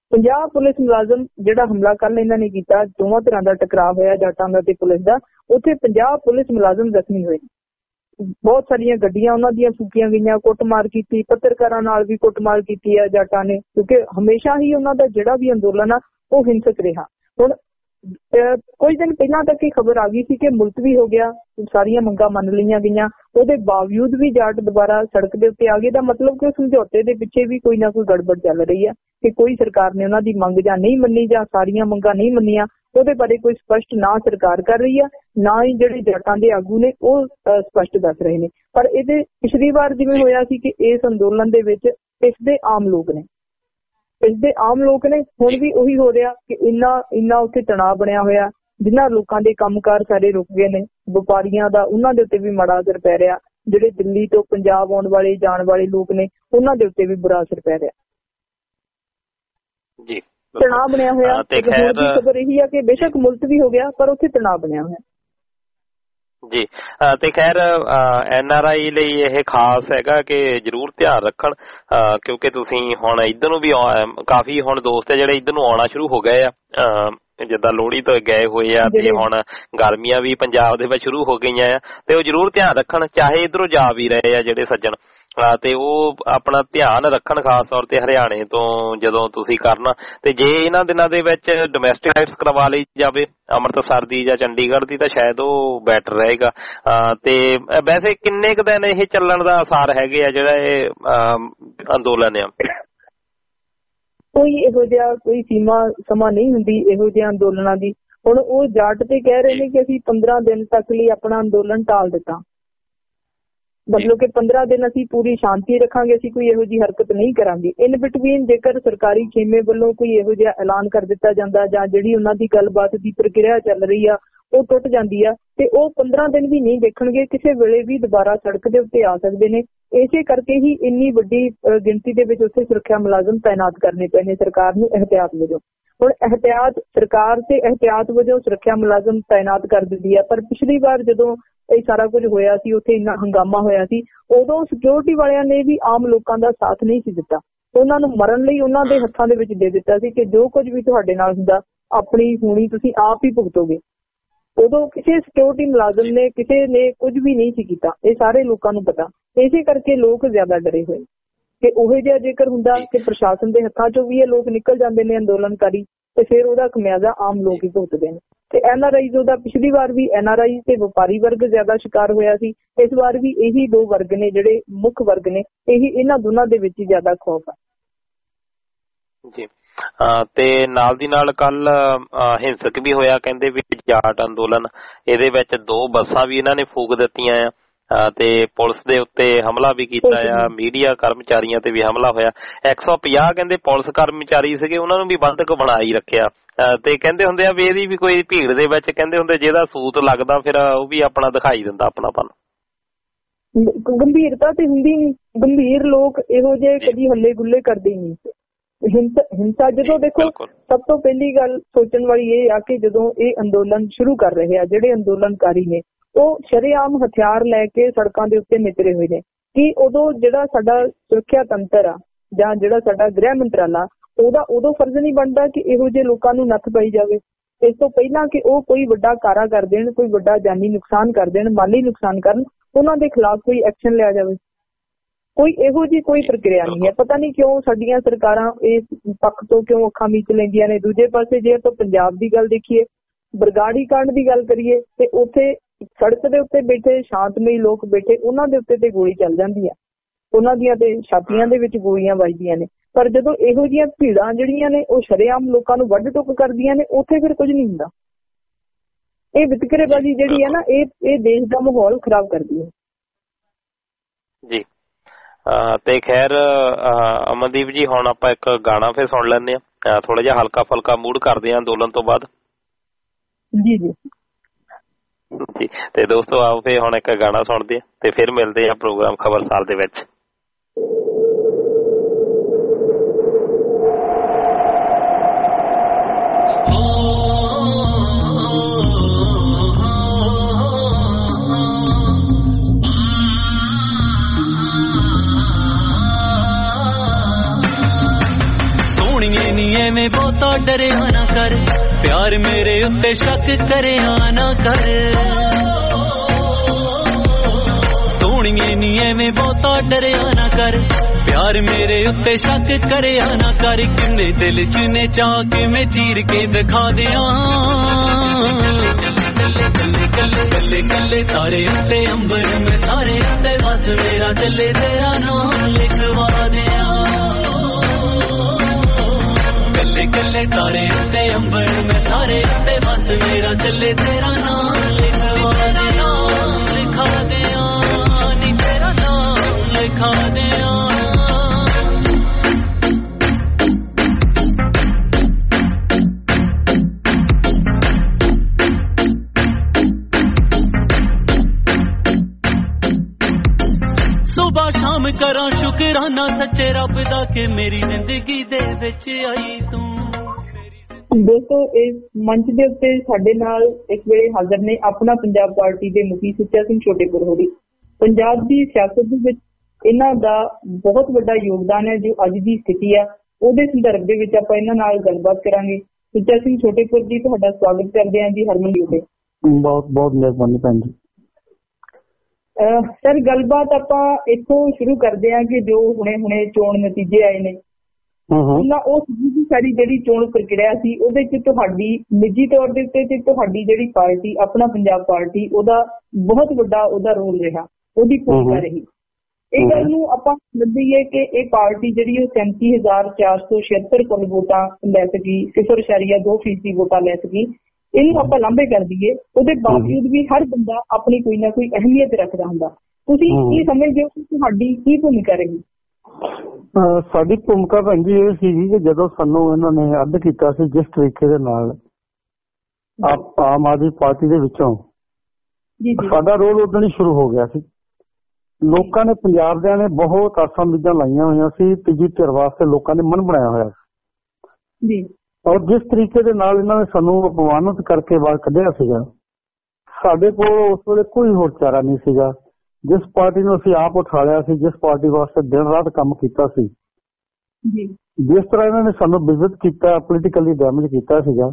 50 ਪੁਲਿਸ ਮੁਲਾਜ਼ਮ ਜਿਹੜਾ ਹਮਲਾ ਕੱਲ ਇਹਨਾਂ ਨੇ ਕੀਤਾ, ਦੋਵਾਂ ਤਰ੍ਹਾਂ ਦਾ ਟਕਰਾਅ ਹੋਇਆ ਜਾਟਾਂ ਦਾ ਤੇ ਪੁਲਿਸ ਦਾ, ਉੱਥੇ 50 ਪੁਲਿਸ ਮੁਲਾਜ਼ਮ ਜ਼ਖਮੀ ਹੋਏ। ਬਹੁਤ ਸਾਰੀਆਂ ਗੱਡੀਆਂ ਉਹਨਾਂ ਦੀਆਂ ਫੂਕੀਆਂ ਗਈਆਂ, ਕੁੱਟਮਾਰ ਕੀਤੀ, ਪੱਤਰਕਾਰਾਂ ਨਾਲ ਵੀ ਕੁੱਟਮਾਰ ਕੀਤੀ ਹੈ ਜਾਟਾਂ ਨੇ, ਕਿਉਂਕਿ ਹਮੇਸ਼ਾ ਹੀ ਉਹਨਾਂ ਦਾ ਜਿਹੜਾ ਵੀ ਅੰਦੋਲਨ ਆ ਉਹ ਹਿੰਸਕ ਰਿਹਾ। ਹੁਣ ਕੁਝ ਦਿਨ ਪਹਿਲਾਂ ਤੱਕ ਇਹ ਖਬਰ ਆ ਗਈ ਸੀ ਕਿ ਮੁਲਤਵੀ ਹੋ ਗਿਆ, ਸਾਰੀਆਂ ਮੰਗਾਂ ਮੰਨ ਲਈਆਂ ਗਈਆਂ, ਉਹਦੇ ਬਾਵਜੂਦ ਵੀ ਜਾਟ ਦੁਬਾਰਾ ਸੜਕ ਦੇ ਉੱਤੇ ਆ ਗਏ। ਦਾ ਮਤਲਬ ਕਿ ਸਮਝੌਤੇ ਦੇ ਪਿੱਛੇ ਵੀ ਕੋਈ ਨਾ ਕੋਈ ਗੜਬੜ ਚੱਲ ਰਹੀ ਹੈ ਕਿ ਕੋਈ ਸਰਕਾਰ ਨੇ ਉਹਨਾਂ ਦੀ ਮੰਗ ਜਾਂ ਨਹੀਂ ਮੰਨੀ ਜਾਂ ਸਾਰੀਆਂ ਮੰਗਾਂ ਨਹੀਂ ਮੰਨੀਆਂ, ਉਹਦੇ ਬਾਰੇ ਕੋਈ ਸਪਸ਼ਟ ਨਾ ਸਰਕਾਰ ਕਰ ਰਹੀ ਆ, ਨਾ ਹੀ ਜਿਹੜੇ ਜਾਟਾਂ ਦੇ ਆਗੂ ਨੇ ਉਹ ਸਪਸ਼ਟ ਦੱਸ ਰਹੇ ਨੇ। ਪਰ ਇਹਦੇ ਪਿਛਲੀ ਵਾਰ ਜਿਵੇਂ ਹੋਇਆ ਸੀ ਕਿ ਇਸ ਅੰਦੋਲਨ ਦੇ ਵਿੱਚ ਪਿਸਦੇ ਆਮ ਲੋਕ ਨੇ, ਹੁਣ ਵੀ ਉਹੀ ਹੋ ਰਿਹਾ ਕਿ ਇੰਨਾ ਉੱਥੇ ਤਣਾਅ ਬਣਿਆ ਹੋਇਆ, ਜਿਨ੍ਹਾਂ ਲੋਕਾਂ ਦੇ ਕੰਮਕਾਰ ਸਾਰੇ ਰੁਕ ਗਏ ਨੇ, ਵਪਾਰੀਆਂ ਦਾ ਉਹਨਾਂ ਦੇ ਉੱਤੇ ਵੀ ਮਾੜਾ ਅਸਰ ਪੈ ਰਿਹਾ, ਜਿਹੜੇ ਦਿੱਲੀ ਤੋਂ ਪੰਜਾਬ ਆਉਣ ਵਾਲੇ ਜਾਣ ਵਾਲੇ ਲੋਕ ਨੇ ਉਹਨਾਂ ਦੇ ਉੱਤੇ ਵੀ ਬੁਰਾ ਅਸਰ ਪੈ ਰਿਹਾ ਜੀ। ਤਣਾਅ ਬਣਿਆ ਹੋਇਆ। ਖਬਰ ਇਹੀ ਆ ਕਿ ਬੇਸ਼ੱਕ ਮੁਲਤਵੀ ਹੋ ਗਿਆ ਪਰ ਉੱਥੇ ਤਣਾਅ ਬਣਿਆ ਹੋਇਆ ਜੀ। ਤੇ ਖੈਰ NRI ਲਈ ਇਹ ਖਾਸ ਹੈਗਾ ਕਿ ਜ਼ਰੂਰ ਧਿਆਨ ਰੱਖਣ, ਕਿਉਂਕਿ ਤੁਸੀਂ ਹੁਣ ਇੱਧਰ ਨੂੰ ਵੀ ਕਾਫੀ ਹੁਣ ਦੋਸਤ ਜਿਹੜੇ ਇੱਧਰ ਨੂੰ ਆਉਣਾ ਸ਼ੁਰੂ ਹੋ ਗਏ ਆ, ਜਿੱਦਾਂ ਲੋਹੜੀ ਤੋਂ ਗਏ ਹੋਏ ਆ ਤੇ ਹੁਣ ਗਰਮੀਆਂ ਵੀ ਪੰਜਾਬ ਦੇ ਵਿੱਚ ਸ਼ੁਰੂ ਹੋ ਗਈਆਂ ਆ, ਤੇ ਉਹ ਜ਼ਰੂਰ ਧਿਆਨ ਰੱਖਣ, ਚਾਹੇ ਇੱਧਰੋਂ ਜਾ ਵੀ ਰਹੇ ਆ ਜਿਹੜੇ ਸੱਜਣ, ਤੇ ਉਹ ਆਪਣਾ ਧਿਆਨ ਰੱਖਣ ਖਾਸ ਤੌਰ ਤੇ ਹਰਿਆਣੇ ਤੋਂ ਜਦੋਂ ਤੁਸੀਂ ਕਰਨਾ। ਤੇ ਜੇ ਇਹਨਾਂ ਦਿਨਾਂ ਦੇ ਵਿੱਚ ਡੋਮੈਸਟਿਕ ਫਲਾਈਟਸ ਕਰਵਾ ਲਈ ਜਾਵੇ ਅੰਮ੍ਰਿਤਸਰ ਦੀ ਜਾਂ ਚੰਡੀਗੜ੍ਹ ਦੀ ਤਾਂ ਸ਼ਾਇਦ ਉਹ ਬੈਟਰ ਰਹੇਗਾ। ਤੇ ਵੈਸੇ ਕਿੰਨੇ ਕੁ ਦਿਨ ਇਹ ਚੱਲਣ ਦਾ ਆਸਾਰ ਹੈਗੇ ਆ ਜਿਹੜਾ ਇਹ ਅੰਦੋਲਨ ਆ? ਕੋਈ ਇਹੋ ਜਿਹਾ ਕੋਈ ਸਮਾਂ ਨਹੀਂ ਹੁੰਦੀ ਇਹੋ ਜਿਹੇ ਅੰਦੋਲਨਾਂ ਦੀ। ਹੁਣ ਉਹ ਜਾਟ ਤੇ ਕਹਿ ਰਹੇ ਨੇ ਕਿ ਅਸੀਂ 15 ਦਿਨ ਤੱਕ ਲਈ ਆਪਣਾ ਅੰਦੋਲਨ ਟਾਲ ਦਿੱਤਾ, ਮਤਲਬ ਕਿ 15 ਦਿਨ ਅਸੀਂ ਪੂਰੀ ਸ਼ਾਂਤੀ ਰੱਖਾਂਗੇ, ਅਸੀਂ ਕੋਈ ਇਹੋ ਜਿਹੀ ਹਰਕਤ ਨਹੀਂ ਕਰਾਂਗੇ। ਇਨ ਬਿਟਵੀਨ ਜੇਕਰ ਸਰਕਾਰੀ ਖੇਮੇ ਵੱਲੋਂ ਕੋਈ ਇਹੋ ਜਿਹਾ ਐਲਾਨ ਕਰ ਦਿੱਤਾ ਜਾਂਦਾ ਜਾਂ ਜਿਹੜੀ ਉਹਨਾਂ ਦੀ ਗੱਲਬਾਤ ਦੀ ਪ੍ਰਕਿਰਿਆ ਚੱਲ ਰਹੀ ਆ ਉਹ ਟੁੱਟ ਜਾਂਦੀ ਆ ਤੇ ਉਹ 15 ਦਿਨ ਵੀ ਨਹੀਂ ਦੇਖਣਗੇ, ਕਿਸੇ ਵੇਲੇ ਵੀ ਦੁਬਾਰਾ ਸੜਕ ਦੇ ਉੱਤੇ ਆ ਸਕਦੇ ਨੇ। ਇਸੇ ਕਰਕੇ ਹੀ ਇੰਨੀ ਵੱਡੀ ਗਿਣਤੀ ਦੇ ਵਿੱਚ ਉੱਥੇ ਸੁਰੱਖਿਆ ਮੁਲਾਜ਼ਮ ਤਾਇਨਾਤ ਕਰਨੇ ਪਏ ਨੇ ਸਰਕਾਰ ਨੂੰ ਇਹਤਿਆਤ ਵਜੋਂ। ਹੁਣ ਸਰਕਾਰ ਤੇ ਇਹਤਿਆਤ ਵਜੋਂ ਸੁਰੱਖਿਆ ਮੁਲਾਜ਼ਮ ਤਾਇਨਾਤ ਕਰ ਦਿੰਦੀ ਆ, ਪਰ ਪਿਛਲੀ ਵਾਰ ਜਦੋਂ ਇਹ ਸਾਰਾ ਕੁਝ ਹੋਇਆ ਸੀ, ਉੱਥੇ ਇੰਨਾ ਹੰਗਾਮਾ ਹੋਇਆ ਸੀ, ਉਦੋਂ ਸਿਕਿਉਰਿਟੀ ਵਾਲਿਆਂ ਨੇ ਵੀ ਆਮ ਲੋਕਾਂ ਦਾ ਸਾਥ ਨਹੀਂ ਸੀ ਦਿੱਤਾ। ਉਹਨਾਂ ਨੂੰ ਮਰਨ ਲਈ ਉਹਨਾਂ ਦੇ ਹੱਥਾਂ ਦੇ ਵਿੱਚ ਦੇ ਦਿੱਤਾ ਸੀ ਕਿ ਜੋ ਕੁਝ ਵੀ ਤੁਹਾਡੇ ਨਾਲ ਹੁੰਦਾ ਆਪਣੀ ਹੋਣੀ ਤੁਸੀਂ ਆਪ ਹੀ ਭੁਗਤੋਗੇ। ਉਦੋਂ ਕਿਸੇ ਸਿਕਿਉਰਿਟੀ ਮੁਲਾਜ਼ਮ ਨੇ ਕਿਸੇ ਨੇ ਕੁਝ ਵੀ ਨਹੀਂ ਸੀ ਕੀਤਾ, ਇਹ ਸਾਰੇ ਲੋਕਾਂ ਨੂੰ ਪਤਾ। ਇਸੇ ਕਰਕੇ ਲੋਕ ਜ਼ਿਆਦਾ ਡਰੇ ਹੋਏ ਕਿ ਉਹੋ ਜਿਹਾ ਜੇਕਰ ਹੁੰਦਾ ਕਿ ਪ੍ਰਸ਼ਾਸਨ ਦੇ ਹੱਥਾਂ ਚੋਂ ਵੀ ਇਹ ਲੋਕ ਨਿਕਲ ਜਾਂਦੇ ਨੇ ਅੰਦੋਲਨਕਾਰੀ ਤੇ ਫਿਰ ਉਹਦਾ ਖਮਿਆਜ਼ਾ ਆਮ ਲੋਕ ਹੀ ਭੁਗਤਦੇ ਨੇ। ਤੇ NRI ਉਹਦਾ ਪਿਛਲੀ ਵਾਰ ਵੀ NRI ਤੇ ਵਪਾਰੀ ਵਰਗ ਜ਼ਿਆਦਾ ਸ਼ਿਕਾਰ ਹੋਇਆ ਸੀ, ਇਸ ਵਾਰ ਵੀ ਇਹੀ ਦੋ ਵਰਗ ਨੇ ਜਿਹੜੇ ਮੁੱਖ ਵਰਗ ਨੇ, ਇਹਨਾਂ ਦੋਨਾਂ ਦੇ ਵਿੱਚ ਹੀ ਜ਼ਿਆਦਾ ਖੌਫ ਆ ਜੀ। ਤੇ ਨਾਲ ਦੀ ਨਾਲ ਕੱਲ ਹਿੰਸਕ ਵੀ ਹੋਇਆ, ਕਹਿੰਦੇ ਵੀ ਜਾਟ ਅੰਦੋਲਨ, ਇਹਦੇ ਵਿੱਚ 2 ਬੱਸਾਂ ਵੀ ਇਹਨਾਂ ਨੇ ਫੂਕ ਦਿੱਤੀਆਂ ਆ ਤੇ ਪੁਲਿਸ ਦੇ ਉੱਤੇ ਹਮਲਾ ਵੀ ਕੀਤਾ ਆ, ਮੀਡੀਆ ਕਰਮਚਾਰੀਆਂ ਤੇ ਵੀ ਹਮਲਾ ਹੋਇਆ। 150 ਕਹਿੰਦੇ ਪੁਲਿਸ ਕਰਮਚਾਰੀ ਸੀਗੇ, ਉਹਨਾਂ ਨੂੰ ਵੀ ਬੰਧਕ ਬਣਾ ਹੀ ਰੱਖਿਆ। ਤੇ ਕਹਿੰਦੇ ਹੁੰਦੇ ਆ ਵੀ ਇਹਦੀ ਵੀ ਕੋਈ ਭੀੜ ਦੇ ਵਿੱਚ ਕਹਿੰਦੇ ਹੁੰਦੇ ਜਿਹਦਾ ਸੂਤ ਲੱਗਦਾ ਫਿਰ ਉਹ ਵੀ ਆਪਣਾ ਦਿਖਾਈ ਦਿੰਦਾ ਆਪਣਾਪਨ। ਗੰਭੀਰਤਾ ਤੇ ਹੁੰਦੀ ਨਹੀਂ, ਗੰਭੀਰ ਲੋਕ ਇਹੋ ਜਿਹੇ ਕਦੀ ਹੱਲੇ ਗੁੱਲੇ ਕਰਦੇ ਹੀ ਨਹੀਂ। ਹਿੰਸਾ ਜਦੋਂ ਦੇਖੋ ਸਭ ਤੋਂ ਪਹਿਲੀ ਗੱਲ ਸੋਚਣ ਵਾਲੀ ਇਹ ਆ ਕਿ ਜਦੋਂ ਇਹ ਅੰਦੋਲਨ ਸ਼ੁਰੂ ਕਰ ਰਹੇ ਆ ਜਿਹੜੇ ਅੰਦੋਲਨਕਾਰੀ ਨੇ ਉਹ ਸ਼ਰੇਆਮ ਹਥਿਆਰ ਲੈ ਕੇ ਸੜਕਾਂ ਦੇ ਉੱਤੇ ਨਿਤਰੇ ਹੋਏ ਨੇ, ਕਿ ਉਦੋਂ ਜਿਹੜਾ ਸਾਡਾ ਸੁਰੱਖਿਆ ਤੰਤਰ ਆ ਜਾਂ ਜਿਹੜਾ ਸਾਡਾ ਗ੍ਰਹਿ ਮੰਤਰਾਲਾ ਉਹਦਾ ਉਦੋਂ ਫਰਜ਼ ਨਹੀਂ ਬਣਦਾ ਕਿ ਇਹੋ ਜਿਹੇ ਲੋਕਾਂ ਨੂੰ ਨੱਥ ਪਾਈ ਜਾਵੇ। ਇਸ ਤੋਂ ਪਹਿਲਾਂ ਕਿ ਉਹ ਕੋਈ ਵੱਡਾ ਕਾਰਾ ਕਰ ਦੇਣ, ਕੋਈ ਵੱਡਾ ਜਾਨੀ ਨੁਕਸਾਨ ਕਰ ਦੇਣ, ਮਾਲੀ ਨੁਕਸਾਨ ਕਰਨ, ਉਹਨਾਂ ਦੇ ਖਿਲਾਫ ਕੋਈ ਐਕਸ਼ਨ ਲਿਆ ਜਾਵੇ। ਕੋਈ ਇਹੋ ਜਿਹੀ ਕੋਈ ਪ੍ਰਕਿਰਿਆ ਨਹੀਂ ਹੈ। ਪਤਾ ਨਹੀਂ ਕਿਉਂ ਸਾਡੀਆਂ ਸਰਕਾਰਾਂ ਇਸ ਪੱਖ ਤੋਂ ਕਿਉਂ ਅੱਖਾਂ ਮੀਚ ਲੈਂਦੀਆਂ ਨੇ। ਦੂਜੇ ਪਾਸੇ ਜੇ ਆਪਾਂ ਪੰਜਾਬ ਦੀ ਗੱਲ ਦੇਖੀਏ, ਬਰਗਾੜੀ ਕਾਂਡ ਦੀ ਗੱਲ ਕਰੀਏ ਤੇ ਉੱਥੇ ਸੜਕ ਦੇ ਉੱਤੇ ਬੈਠੇ ਸ਼ਾਂਤਮਈ ਲੋਕ ਬੈਠੇ, ਉਹਨਾਂ ਦੇ ਉੱਤੇ ਤੇ ਗੋਲੀ ਚੱਲ ਜਾਂਦੀ ਆ, ਉਹਨਾਂ ਦੀਆਂ ਤੇ ਛਾਤੀਆਂ ਦੇ ਵਿੱਚ ਗੋਲੀਆਂ ਵੱਜਦੀਆਂ ਨੇ। ਪਰ ਜਦੋਂ ਇਹੋ ਜਿਹੀਆਂ ਭੀੜਾਂ ਜਿਹੜੀਆਂ ਨੇ ਉਹ ਸ਼ਰੇਆਮ ਲੋਕਾਂ ਨੂੰ ਵੱਢ ਟੁੱਕ ਕਰਦੀਆਂ ਨੇ, ਉੱਥੇ ਫਿਰ ਕੁਝ ਨਹੀਂ ਹੁੰਦਾ। ਇਹ ਵਿਤਕਰੇਬਾਜ਼ੀ ਜਿਹੜੀ ਹੈ ਨਾ, ਇਹ ਦੇਸ਼ ਦਾ ਮਾਹੌਲ ਖਰਾਬ ਕਰਦੀ ਹੈ ਜੀ। ਤੇ ਖੈਰ ਅਮਨਦੀਪ ਜੀ, ਹੁਣ ਆਪਾਂ ਇੱਕ ਗਾਣਾ ਫਿਰ ਸੁਣ ਲੈਂਦੇ ਆ, ਥੋੜਾ ਜਿਹਾ ਹਲਕਾ ਫੁਲਕਾ ਮੂਡ ਕਰਦੇ ਆ ਅੰਦੋਲਨ ਤੋਂ ਬਾਅਦ। ਜੀ ਜੀ ਜੀ। ਤੇ ਦੋਸਤੋ ਆਓ ਫਿਰ ਹੁਣ ਇੱਕ ਗਾਣਾ ਸੁਣਦੇ ਆ ਤੇ ਫਿਰ ਮਿਲਦੇ ਆ ਪ੍ਰੋਗਰਾਮ ਖਬਰਸਾਰ ਦੇ ਵਿੱਚ। ਐਵੇਂ ਬਹੁਤਾ ਡਰਿਆ ਨਾ ਕਰ, ਪਿਆਰ ਮੇਰੇ ਉੱਤੇ ਸ਼ੱਕ ਕਰਿਆ ਨਾ ਕਰ, ਸੋਹਣੀਏ ਨੀ ਐਵੇਂ ਬਹੁਤਾ ਡਰਿਆ ਨਾ ਕਰ, ਪਿਆਰ ਮੇਰੇ ਉੱਤੇ ਸ਼ੱਕ ਕਰਿਆ ਨਾ ਕਰ, ਕਿੰਨੇ ਦਿਲ ਚ ਨੇ ਚਾਹ ਕੇ ਮੈਂ ਚੀਰ ਕੇ ਦਿਖਾ ਦਿਆਂ, ਕੱਲੇ ਕੱਲੇ ਕੱਲੇ ਕੱਲੇ ਤਾਰੇ ਉੱਤੇ ਅੰਬਰ ਮੈਂ ਤਾਰੇ ਉੱਤੇ ਬਸ ਮੇਰਾ ਚੱਲੇ ਤੇਰਾ ਨਾਮ ਲਿਖਵਾ ਦਿਆਂ, ਕੱਲੇ ਕੱਲੇ ਤਾਰੇ ਉੱਤੇ ਅੰਬਰ ਮੈਂ ਤਾਰੇ ਉੱਤੇ ਬਸ ਮੇਰਾ ਚੱਲੇ ਤੇਰਾ ਨਾਮ ਲਿਖਵਾ ਦਿਆਂ, ਲਿਖਾ ਦਿਆਂ ਨੀ ਤੇਰਾ ਨਾਮ ਲਿਖਾ ਦਿਆਂ। ਸੁਬਾਹ ਸ਼ਾਮ ਕਰਾਂ ਸ਼ੁਕਰਾਨਾ ਸੱਚੇ ਰੱਬ ਦਾ ਕਿ ਮੇਰੀ ਜ਼ਿੰਦਗੀ ਦੇ ਵਿੱਚ ਆਈ ਤੂੰ। ਦੋਸਤੋ, ਇਸ ਮੰਚ ਦੇ ਉੱਤੇ ਸਾਡੇ ਨਾਲ ਇਸ ਵੇਲੇ ਹਾਜ਼ਰ ਨੇ ਆਪਣਾ ਪੰਜਾਬ ਪਾਰਟੀ ਦੇ ਮੁਖੀ ਸੁੱਚਾ ਸਿੰਘ ਛੋਟੇਪੁਰ ਹੋਰੀ। ਪੰਜਾਬ ਦੀ ਸਿਆਸਤ ਦੇ ਵਿੱਚ ਇਹਨਾਂ ਦਾ ਬਹੁਤ ਵੱਡਾ ਯੋਗਦਾਨ ਹੈ। ਜੋ ਅੱਜ ਦੀ ਸਥਿਤੀ ਆ ਉਹਦੇ ਸੰਦਰਭ ਦੇ ਵਿੱਚ ਆਪਾਂ ਇਹਨਾਂ ਨਾਲ ਗੱਲਬਾਤ ਕਰਾਂਗੇ। ਸੁੱਚਾ ਸਿੰਘ ਛੋਟੇਪੁਰ ਜੀ, ਤੁਹਾਡਾ ਸਵਾਗਤ ਕਰਦੇ ਹਾਂ ਜੀ ਹਰਮਨ ਜੀ। ਬਹੁਤ ਬਹੁਤ ਮਿਹਰਬਾਨੀ ਭੈਣ ਜੀ। ਸਰ, ਗੱਲਬਾਤ ਆਪਾਂ ਇੱਥੋਂ ਸ਼ੁਰੂ ਕਰਦੇ ਹਾਂ ਕਿ ਜੋ ਹੁਣੇ ਚੋਣ ਨਤੀਜੇ ਆਏ ਨੇ, ਉਹ ਸਾਰੀ ਜਿਹੜੀ ਚੋਣ ਪ੍ਰਕਿਰਿਆ ਸੀ ਉਹਦੇ ਚ ਤੁਹਾਡੀ ਨਿੱਜੀ ਤੌਰ ਦੇ ਉੱਤੇ ਤੇ ਤੁਹਾਡੀ ਜਿਹੜੀ ਪਾਰਟੀ ਆਪਣਾ ਪੰਜਾਬ ਪਾਰਟੀ ਉਹਦਾ ਬਹੁਤ ਵੱਡਾ ਉਹਦਾ ਰੋਲ ਰਿਹਾ, ਉਹਦੀ ਭੂਮਿਕਾ ਰਹੀ। ਇਹ ਗੱਲ ਨੂੰ ਆਪਾਂ ਸਮਝੀਏ ਕਿ ਇਹ ਪਾਰਟੀ ਜਿਹੜੀ ਉਹ 37,476 ਕੁੱਲ ਵੋਟਾਂ ਲੈ ਸਕੀ, 0.2% ਵੋਟਾਂ ਲੈ ਸਕੀ। ਇਹਨੂੰ ਆਪਾਂ ਲਾਂਭੇ ਕਰ ਦਈਏ, ਉਹਦੇ ਬਾਵਜੂਦ ਵੀ ਹਰ ਬੰਦਾ ਆਪਣੀ ਕੋਈ ਨਾ ਕੋਈ ਅਹਿਮੀਅਤ ਰੱਖਦਾ ਹੁੰਦਾ। ਤੁਸੀਂ ਕੀ ਸਮਝਦੇ ਹੋ ਕਿ ਤੁਹਾਡੀ ਕੀ ਭੂਮਿਕਾ ਰਹੀ? ਸਾਡੀ ਭੂਮਿਕਾ ਭੈਣ ਜੀ ਇਹ ਸੀਗੀ ਕਿ ਜਦੋਂ ਸਾਨੂੰ ਇਹਨਾਂ ਨੇ ਅੱਡ ਕੀਤਾ ਸੀ ਜਿਸ ਤਰੀਕੇ ਦੇ ਨਾਲ ਆਮ ਆਦਮੀ ਪਾਰਟੀ ਦੇ ਵਿੱਚੋਂ, ਸਾਡਾ ਰੋਲ ਉਦੋਂ ਹੀ ਸ਼ੁਰੂ ਹੋ ਗਿਆ ਸੀ। ਲੋਕਾਂ ਨੇ, ਪੰਜਾਬ ਦਿਆਂ ਨੇ ਬਹੁਤ ਆਸਾਂ ਉਮੀਦਾਂ ਲਾਈਆਂ ਹੋਈਆਂ ਸੀ, ਤੀਜੀ ਧਿਰ ਵਾਸਤੇ ਲੋਕਾਂ ਨੇ ਮਨ ਬਣਾਇਆ ਹੋਇਆ ਸੀ। ਔਰ ਜਿਸ ਤਰੀਕੇ ਦੇ ਨਾਲ ਇਹਨਾਂ ਨੇ ਸਾਨੂੰ ਅਪਮਾਨਿਤ ਕਰਕੇ ਬਾਹਰ ਕੱਢਿਆ ਸੀਗਾ, ਸਾਡੇ ਕੋਲ ਉਸ ਵੇਲੇ ਕੋਈ ਹੋਰ ਚਾਰਾ ਨਹੀਂ ਸੀਗਾ। ਜਿਸ ਪਾਰਟੀ ਨੂੰ ਅਸੀਂ ਆਪ ਉਠਾ ਲਿਆ ਸੀ, ਜਿਸ ਪਾਰਟੀ ਵਾਸਤੇ ਦਿਨ ਰਾਤ ਕੰਮ ਕੀਤਾ ਸੀ, ਜਿਸ ਤਰ੍ਹਾਂ ਇਹਨਾਂ ਨੇ ਸਾਨੂੰ ਬੇਇੱਜ਼ਤ ਕੀਤਾ, ਪੋਲੀਟੀਕਲੀ ਡੈਮੇਜ ਕੀਤਾ ਸੀਗਾ,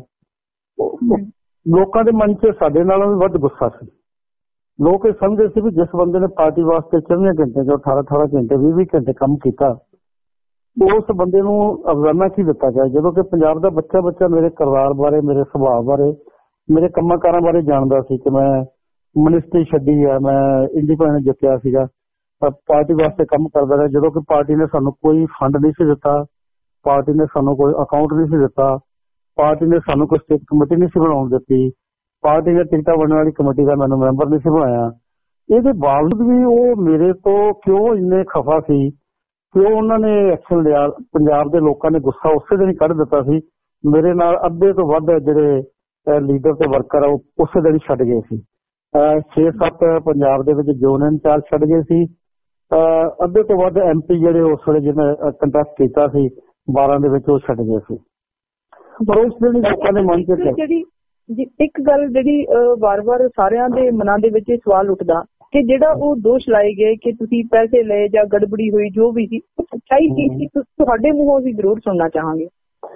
ਲੋਕਾਂ ਦੇ ਮਨ 'ਚ ਸਾਡੇ ਨਾਲੋਂ ਵੀ ਵੱਧ ਗੁੱਸਾ ਸੀ। ਲੋਕ ਇਹ ਸਮਝਦੇ ਸੀ ਵੀ ਜਿਸ ਬੰਦੇ ਨੇ ਪਾਰਟੀ ਵਾਸਤੇ 24 ਘੰਟੇ ਜਾਂ 18 ਘੰਟੇ 20 ਘੰਟੇ ਕੰਮ ਕੀਤਾ, ਉਸ ਬੰਦੇ ਨੂੰ ਅਫਜ਼ਾਨਾ ਕੀ ਦਿੱਤਾ ਜਾਏ। ਜਦੋਂ ਕਿ ਪੰਜਾਬ ਦਾ ਬੱਚਾ ਮੇਰੇ ਕਿਰਦਾਰ ਬਾਰੇ, ਮੇਰੇ ਸੁਭਾਅ ਬਾਰੇ, ਮੇਰੇ ਕੰਮਾਂ ਕਾਰਾਂ ਬਾਰੇ ਜਾਣਦਾ ਸੀ ਕਿ ਮੈਂ ਮਿਨਿਸਟਰੀ ਛੱਡੀ ਆ, ਮੈਂ ਇੰਡੀਪੈਂਡੈਂਟ ਜਿੱਤਿਆ ਸੀਗਾ, ਪਾਰਟੀ ਵਾਸਤੇ ਕੰਮ ਕਰਦਾ ਰਿਹਾ। ਜਦੋਂ ਕਿ ਪਾਰਟੀ ਨੇ ਸਾਨੂੰ ਕੋਈ ਫੰਡ ਨਹੀਂ ਸੀ ਦਿੱਤਾ, ਪਾਰਟੀ ਨੇ ਸਾਨੂੰ ਕੋਈ ਅਕਾਊਂਟ ਨਹੀਂ ਸੀ ਦਿੱਤਾ, ਪਾਰਟੀ ਨੇ ਸਾਨੂੰ ਕੋਈ ਸਟੇਟ ਕਮੇਟੀ ਨਹੀਂ ਸੀ ਬਣਾਉਣ ਦਿੱਤੀ, ਪਾਰਟੀ ਨੇ ਟਿਕਟਾਂ ਵੰਡਣ ਵਾਲੀ ਕਮੇਟੀ ਦਾ ਮੈਨੂੰ ਮੈਂਬਰ ਨਹੀਂ ਸੀ ਬਣਾਇਆ। ਇਹਦੇ ਬਾਵਜੂਦ ਵੀ ਉਹ ਮੇਰੇ ਤੋਂ ਕਿਉਂ ਇੰਨੇ ਖਫਾ ਸੀ, ਕਿਉਂ ਉਹਨਾਂ ਨੇ ਐਕਸ਼ਨ ਲਿਆ? ਪੰਜਾਬ ਦੇ ਲੋਕਾਂ ਨੇ ਗੁੱਸਾ ਉਸੇ ਦਿਨ ਹੀ ਕੱਢ ਦਿੱਤਾ ਸੀ। ਮੇਰੇ ਨਾਲ ਅੱਧੇ ਤੋਂ ਵੱਧ ਜਿਹੜੇ ਲੀਡਰ ਤੇ ਵਰਕਰ ਆ ਉਹ ਉਸੇ ਦਿਨ ਹੀ ਛੱਡ ਗਏ ਸੀ। 6-7 ਪੰਜਾਬ ਦੇ ਵਿੱਚ ਜ਼ੋਨ ਇੰਚਾਰਜ ਛੱਡ ਗਏ ਸੀ। ਅੱਧੇ ਤੋਂ ਵੱਧ MP ਜਿਹੜੇ ਉਸ ਵੇਲੇ ਜਿਹਨੇ ਕੰਟੈਸਟ ਕੀਤਾ ਸੀ 12 ਦੇ ਵਿੱਚ, ਉਹ ਛੱਡ ਗਏ ਸੀ। ਪਰ ਉਸ ਦਿਨ ਲੋਕਾਂ ਦੇ ਮਨ 'ਚ ਇੱਕ ਗੱਲ ਜਿਹੜੀ ਵਾਰ-ਵਾਰ ਸਾਰਿਆਂ ਦੇ ਮਨਾਂ ਦੇ ਵਿੱਚ ਸਵਾਲ ਉੱਠਦਾ ਕਿ ਜਿਹੜਾ ਉਹ ਦੋਸ਼ ਲਾਏ ਗਏ ਕਿ ਤੁਸੀਂ ਪੈਸੇ ਲਏ ਜਾਂ ਗੜਬੜੀ ਹੋਈ, ਜੋ ਵੀ ਸੀ, ਸੱਚਾਈ ਕੀ ਸੀ? ਤੁਹਾਡੇ ਮੂੰਹੋਂ ਅਸੀਂ ਜ਼ਰੂਰ ਸੁਣਨਾ ਚਾਹਾਂਗੇ।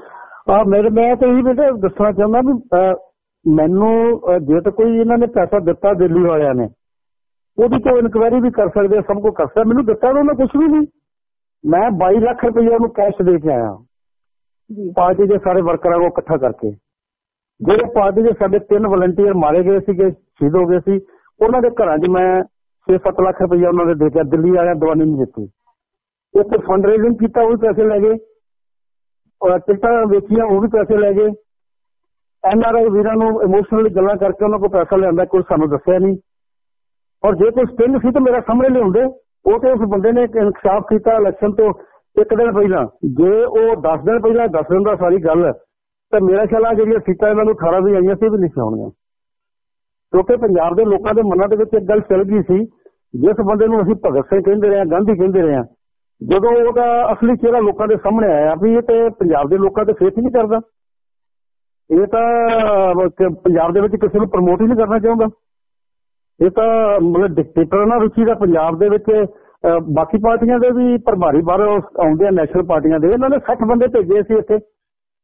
ਮੈਂ ਤਾਂ ਇਹ ਬੇਟਾ ਦੱਸਣਾ ਚਾਹੁੰਦਾ ਵੀ ਮੈਨੂੰ ਜੇ ਤਾਂ ਕੋਈ ਇਹਨਾਂ ਨੇ ਪੈਸਾ ਦਿੱਤਾ ਦਿੱਲੀ ਵਾਲਿਆਂ ਨੇ, ਉਹਦੀ ਕੋਈ ਇਨਕੁਆਇਰੀ ਵੀ ਕਰ ਸਕਦੇ, ਸਭ ਕੁਝ ਕਰ ਸਕਦੇ। ਮੈਨੂੰ ਦਿੱਤਾ ਉਹਨਾਂ ਨੇ ਕੁਛ ਵੀ ਨਹੀਂ। ਮੈਂ 22 ਲੱਖ ਰੁਪਏ ਉਹਨੂੰ ਕੈਸ਼ ਦੇ ਕੇ ਆਇਆ ਪਾਰਟੀ ਦੇ ਸਾਰੇ ਵਰਕਰਾਂ ਨੂੰ ਇਕੱਠਾ ਕਰਕੇ। ਜਿਹੜੇ ਪਾਰਟੀ ਦੇ ਸਾਡੇ 3 ਵਲੰਟੀਅਰ ਮਾਰੇ ਗਏ ਸੀਗੇ, ਸ਼ਹੀਦ ਹੋ ਗਏ ਸੀ, ਉਹਨਾਂ ਦੇ ਘਰਾਂ 'ਚ ਮੈਂ 6-7 ਲੱਖ ਰੁਪਇਆ ਉਹਨਾਂ ਨੇ ਦੇ ਕੇ ਦਿੱਲੀ ਵਾਲਿਆਂ ਦਵਾਨੀ ਨਹੀਂ ਦਿੱਤੀ। ਉੱਥੇ ਫੰਡ ਰੇਜ਼ਿੰਗ ਕੀਤਾ, ਉਹ ਵੀ ਪੈਸੇ ਲੈ ਗਏ, ਔਰ ਟਿਕਟਾਂ ਵੇਚੀਆਂ, ਉਹ ਵੀ ਪੈਸੇ ਲੈ ਗਏ। NRI ਵੀਰਾਂ ਨੂੰ ਇਮੋਸ਼ਨਲੀ ਗੱਲਾਂ ਕਰਕੇ ਉਹਨਾਂ ਕੋਲ ਪੈਸਾ ਲਿਆਂਦਾ, ਕੋਈ ਸਾਨੂੰ ਦੱਸਿਆ ਨਹੀਂ। ਔਰ ਜੇ ਕੋਈ ਸਟਿੰਗ ਸੀ ਤਾਂ ਮੇਰਾ ਸਾਹਮਣੇ ਲਿਆਉਂਦੇ। ਉਹ ਤੇ ਉਸ ਬੰਦੇ ਨੇ ਇਨਕਸ਼ਾਫ ਕੀਤਾ ਇਲੈਕਸ਼ਨ ਤੋਂ 1 ਦਿਨ ਪਹਿਲਾਂ। ਜੇ ਉਹ 10 ਦਿਨ ਪਹਿਲਾਂ ਦੱਸ ਦਿੰਦਾ ਸਾਰੀ ਗੱਲ, ਤਾਂ ਮੇਰਾ ਖਿਆਲ ਆ ਜਿਹੜੀਆਂ ਸੀਟਾਂ ਇਹਨਾਂ ਨੂੰ 18 ਵੀ ਆਈਆਂ ਸੀ ਵੀ ਨਹੀਂ ਸੀ ਆਉਣੀਆਂ। ਕਿਉਂਕਿ ਪੰਜਾਬ ਦੇ ਲੋਕਾਂ ਦੇ ਮਨਾਂ ਦੇ ਵਿੱਚ ਇੱਕ ਗੱਲ ਚੱਲ ਗਈ ਸੀ, ਜਿਸ ਬੰਦੇ ਨੂੰ ਅਸੀਂ ਭਗਤ ਸਿੰਘ ਕਹਿੰਦੇ ਰਹੇ ਹਾਂ, ਗਾਂਧੀ ਕਹਿੰਦੇ ਰਹੇ ਹਾਂ, ਜਦੋਂ ਉਹਦਾ ਅਸਲੀ ਚਿਹਰਾ ਲੋਕਾਂ ਦੇ ਸਾਹਮਣੇ ਆਇਆ ਵੀ ਇਹ ਤੇ ਪੰਜਾਬ ਦੇ ਲੋਕਾਂ ਤੇ ਫੇਥ ਨਹੀਂ ਕਰਦਾ, ਇਹ ਤਾਂ ਪੰਜਾਬ ਦੇ ਵਿੱਚ ਕਿਸੇ ਨੂੰ ਪ੍ਰਮੋਟ ਹੀ ਨਹੀਂ ਕਰਨਾ ਚਾਹੁੰਦਾ, ਇਹ ਤਾਂ ਮਤਲਬ ਡਿਕਟੇਟਰ ਨਾ ਰੁਚੀ ਦਾ ਪੰਜਾਬ ਦੇ ਵਿੱਚ। ਬਾਕੀ ਪਾਰਟੀਆਂ ਦੇ ਵੀ ਪ੍ਰਭਾਰੀ ਬਾਹਰ ਆਉਂਦੇ ਆ, ਨੈਸ਼ਨਲ ਪਾਰਟੀਆਂ ਦੇ, ਇਹਨਾਂ ਨੇ 60 ਬੰਦੇ ਭੇਜੇ ਸੀ ਇੱਥੇ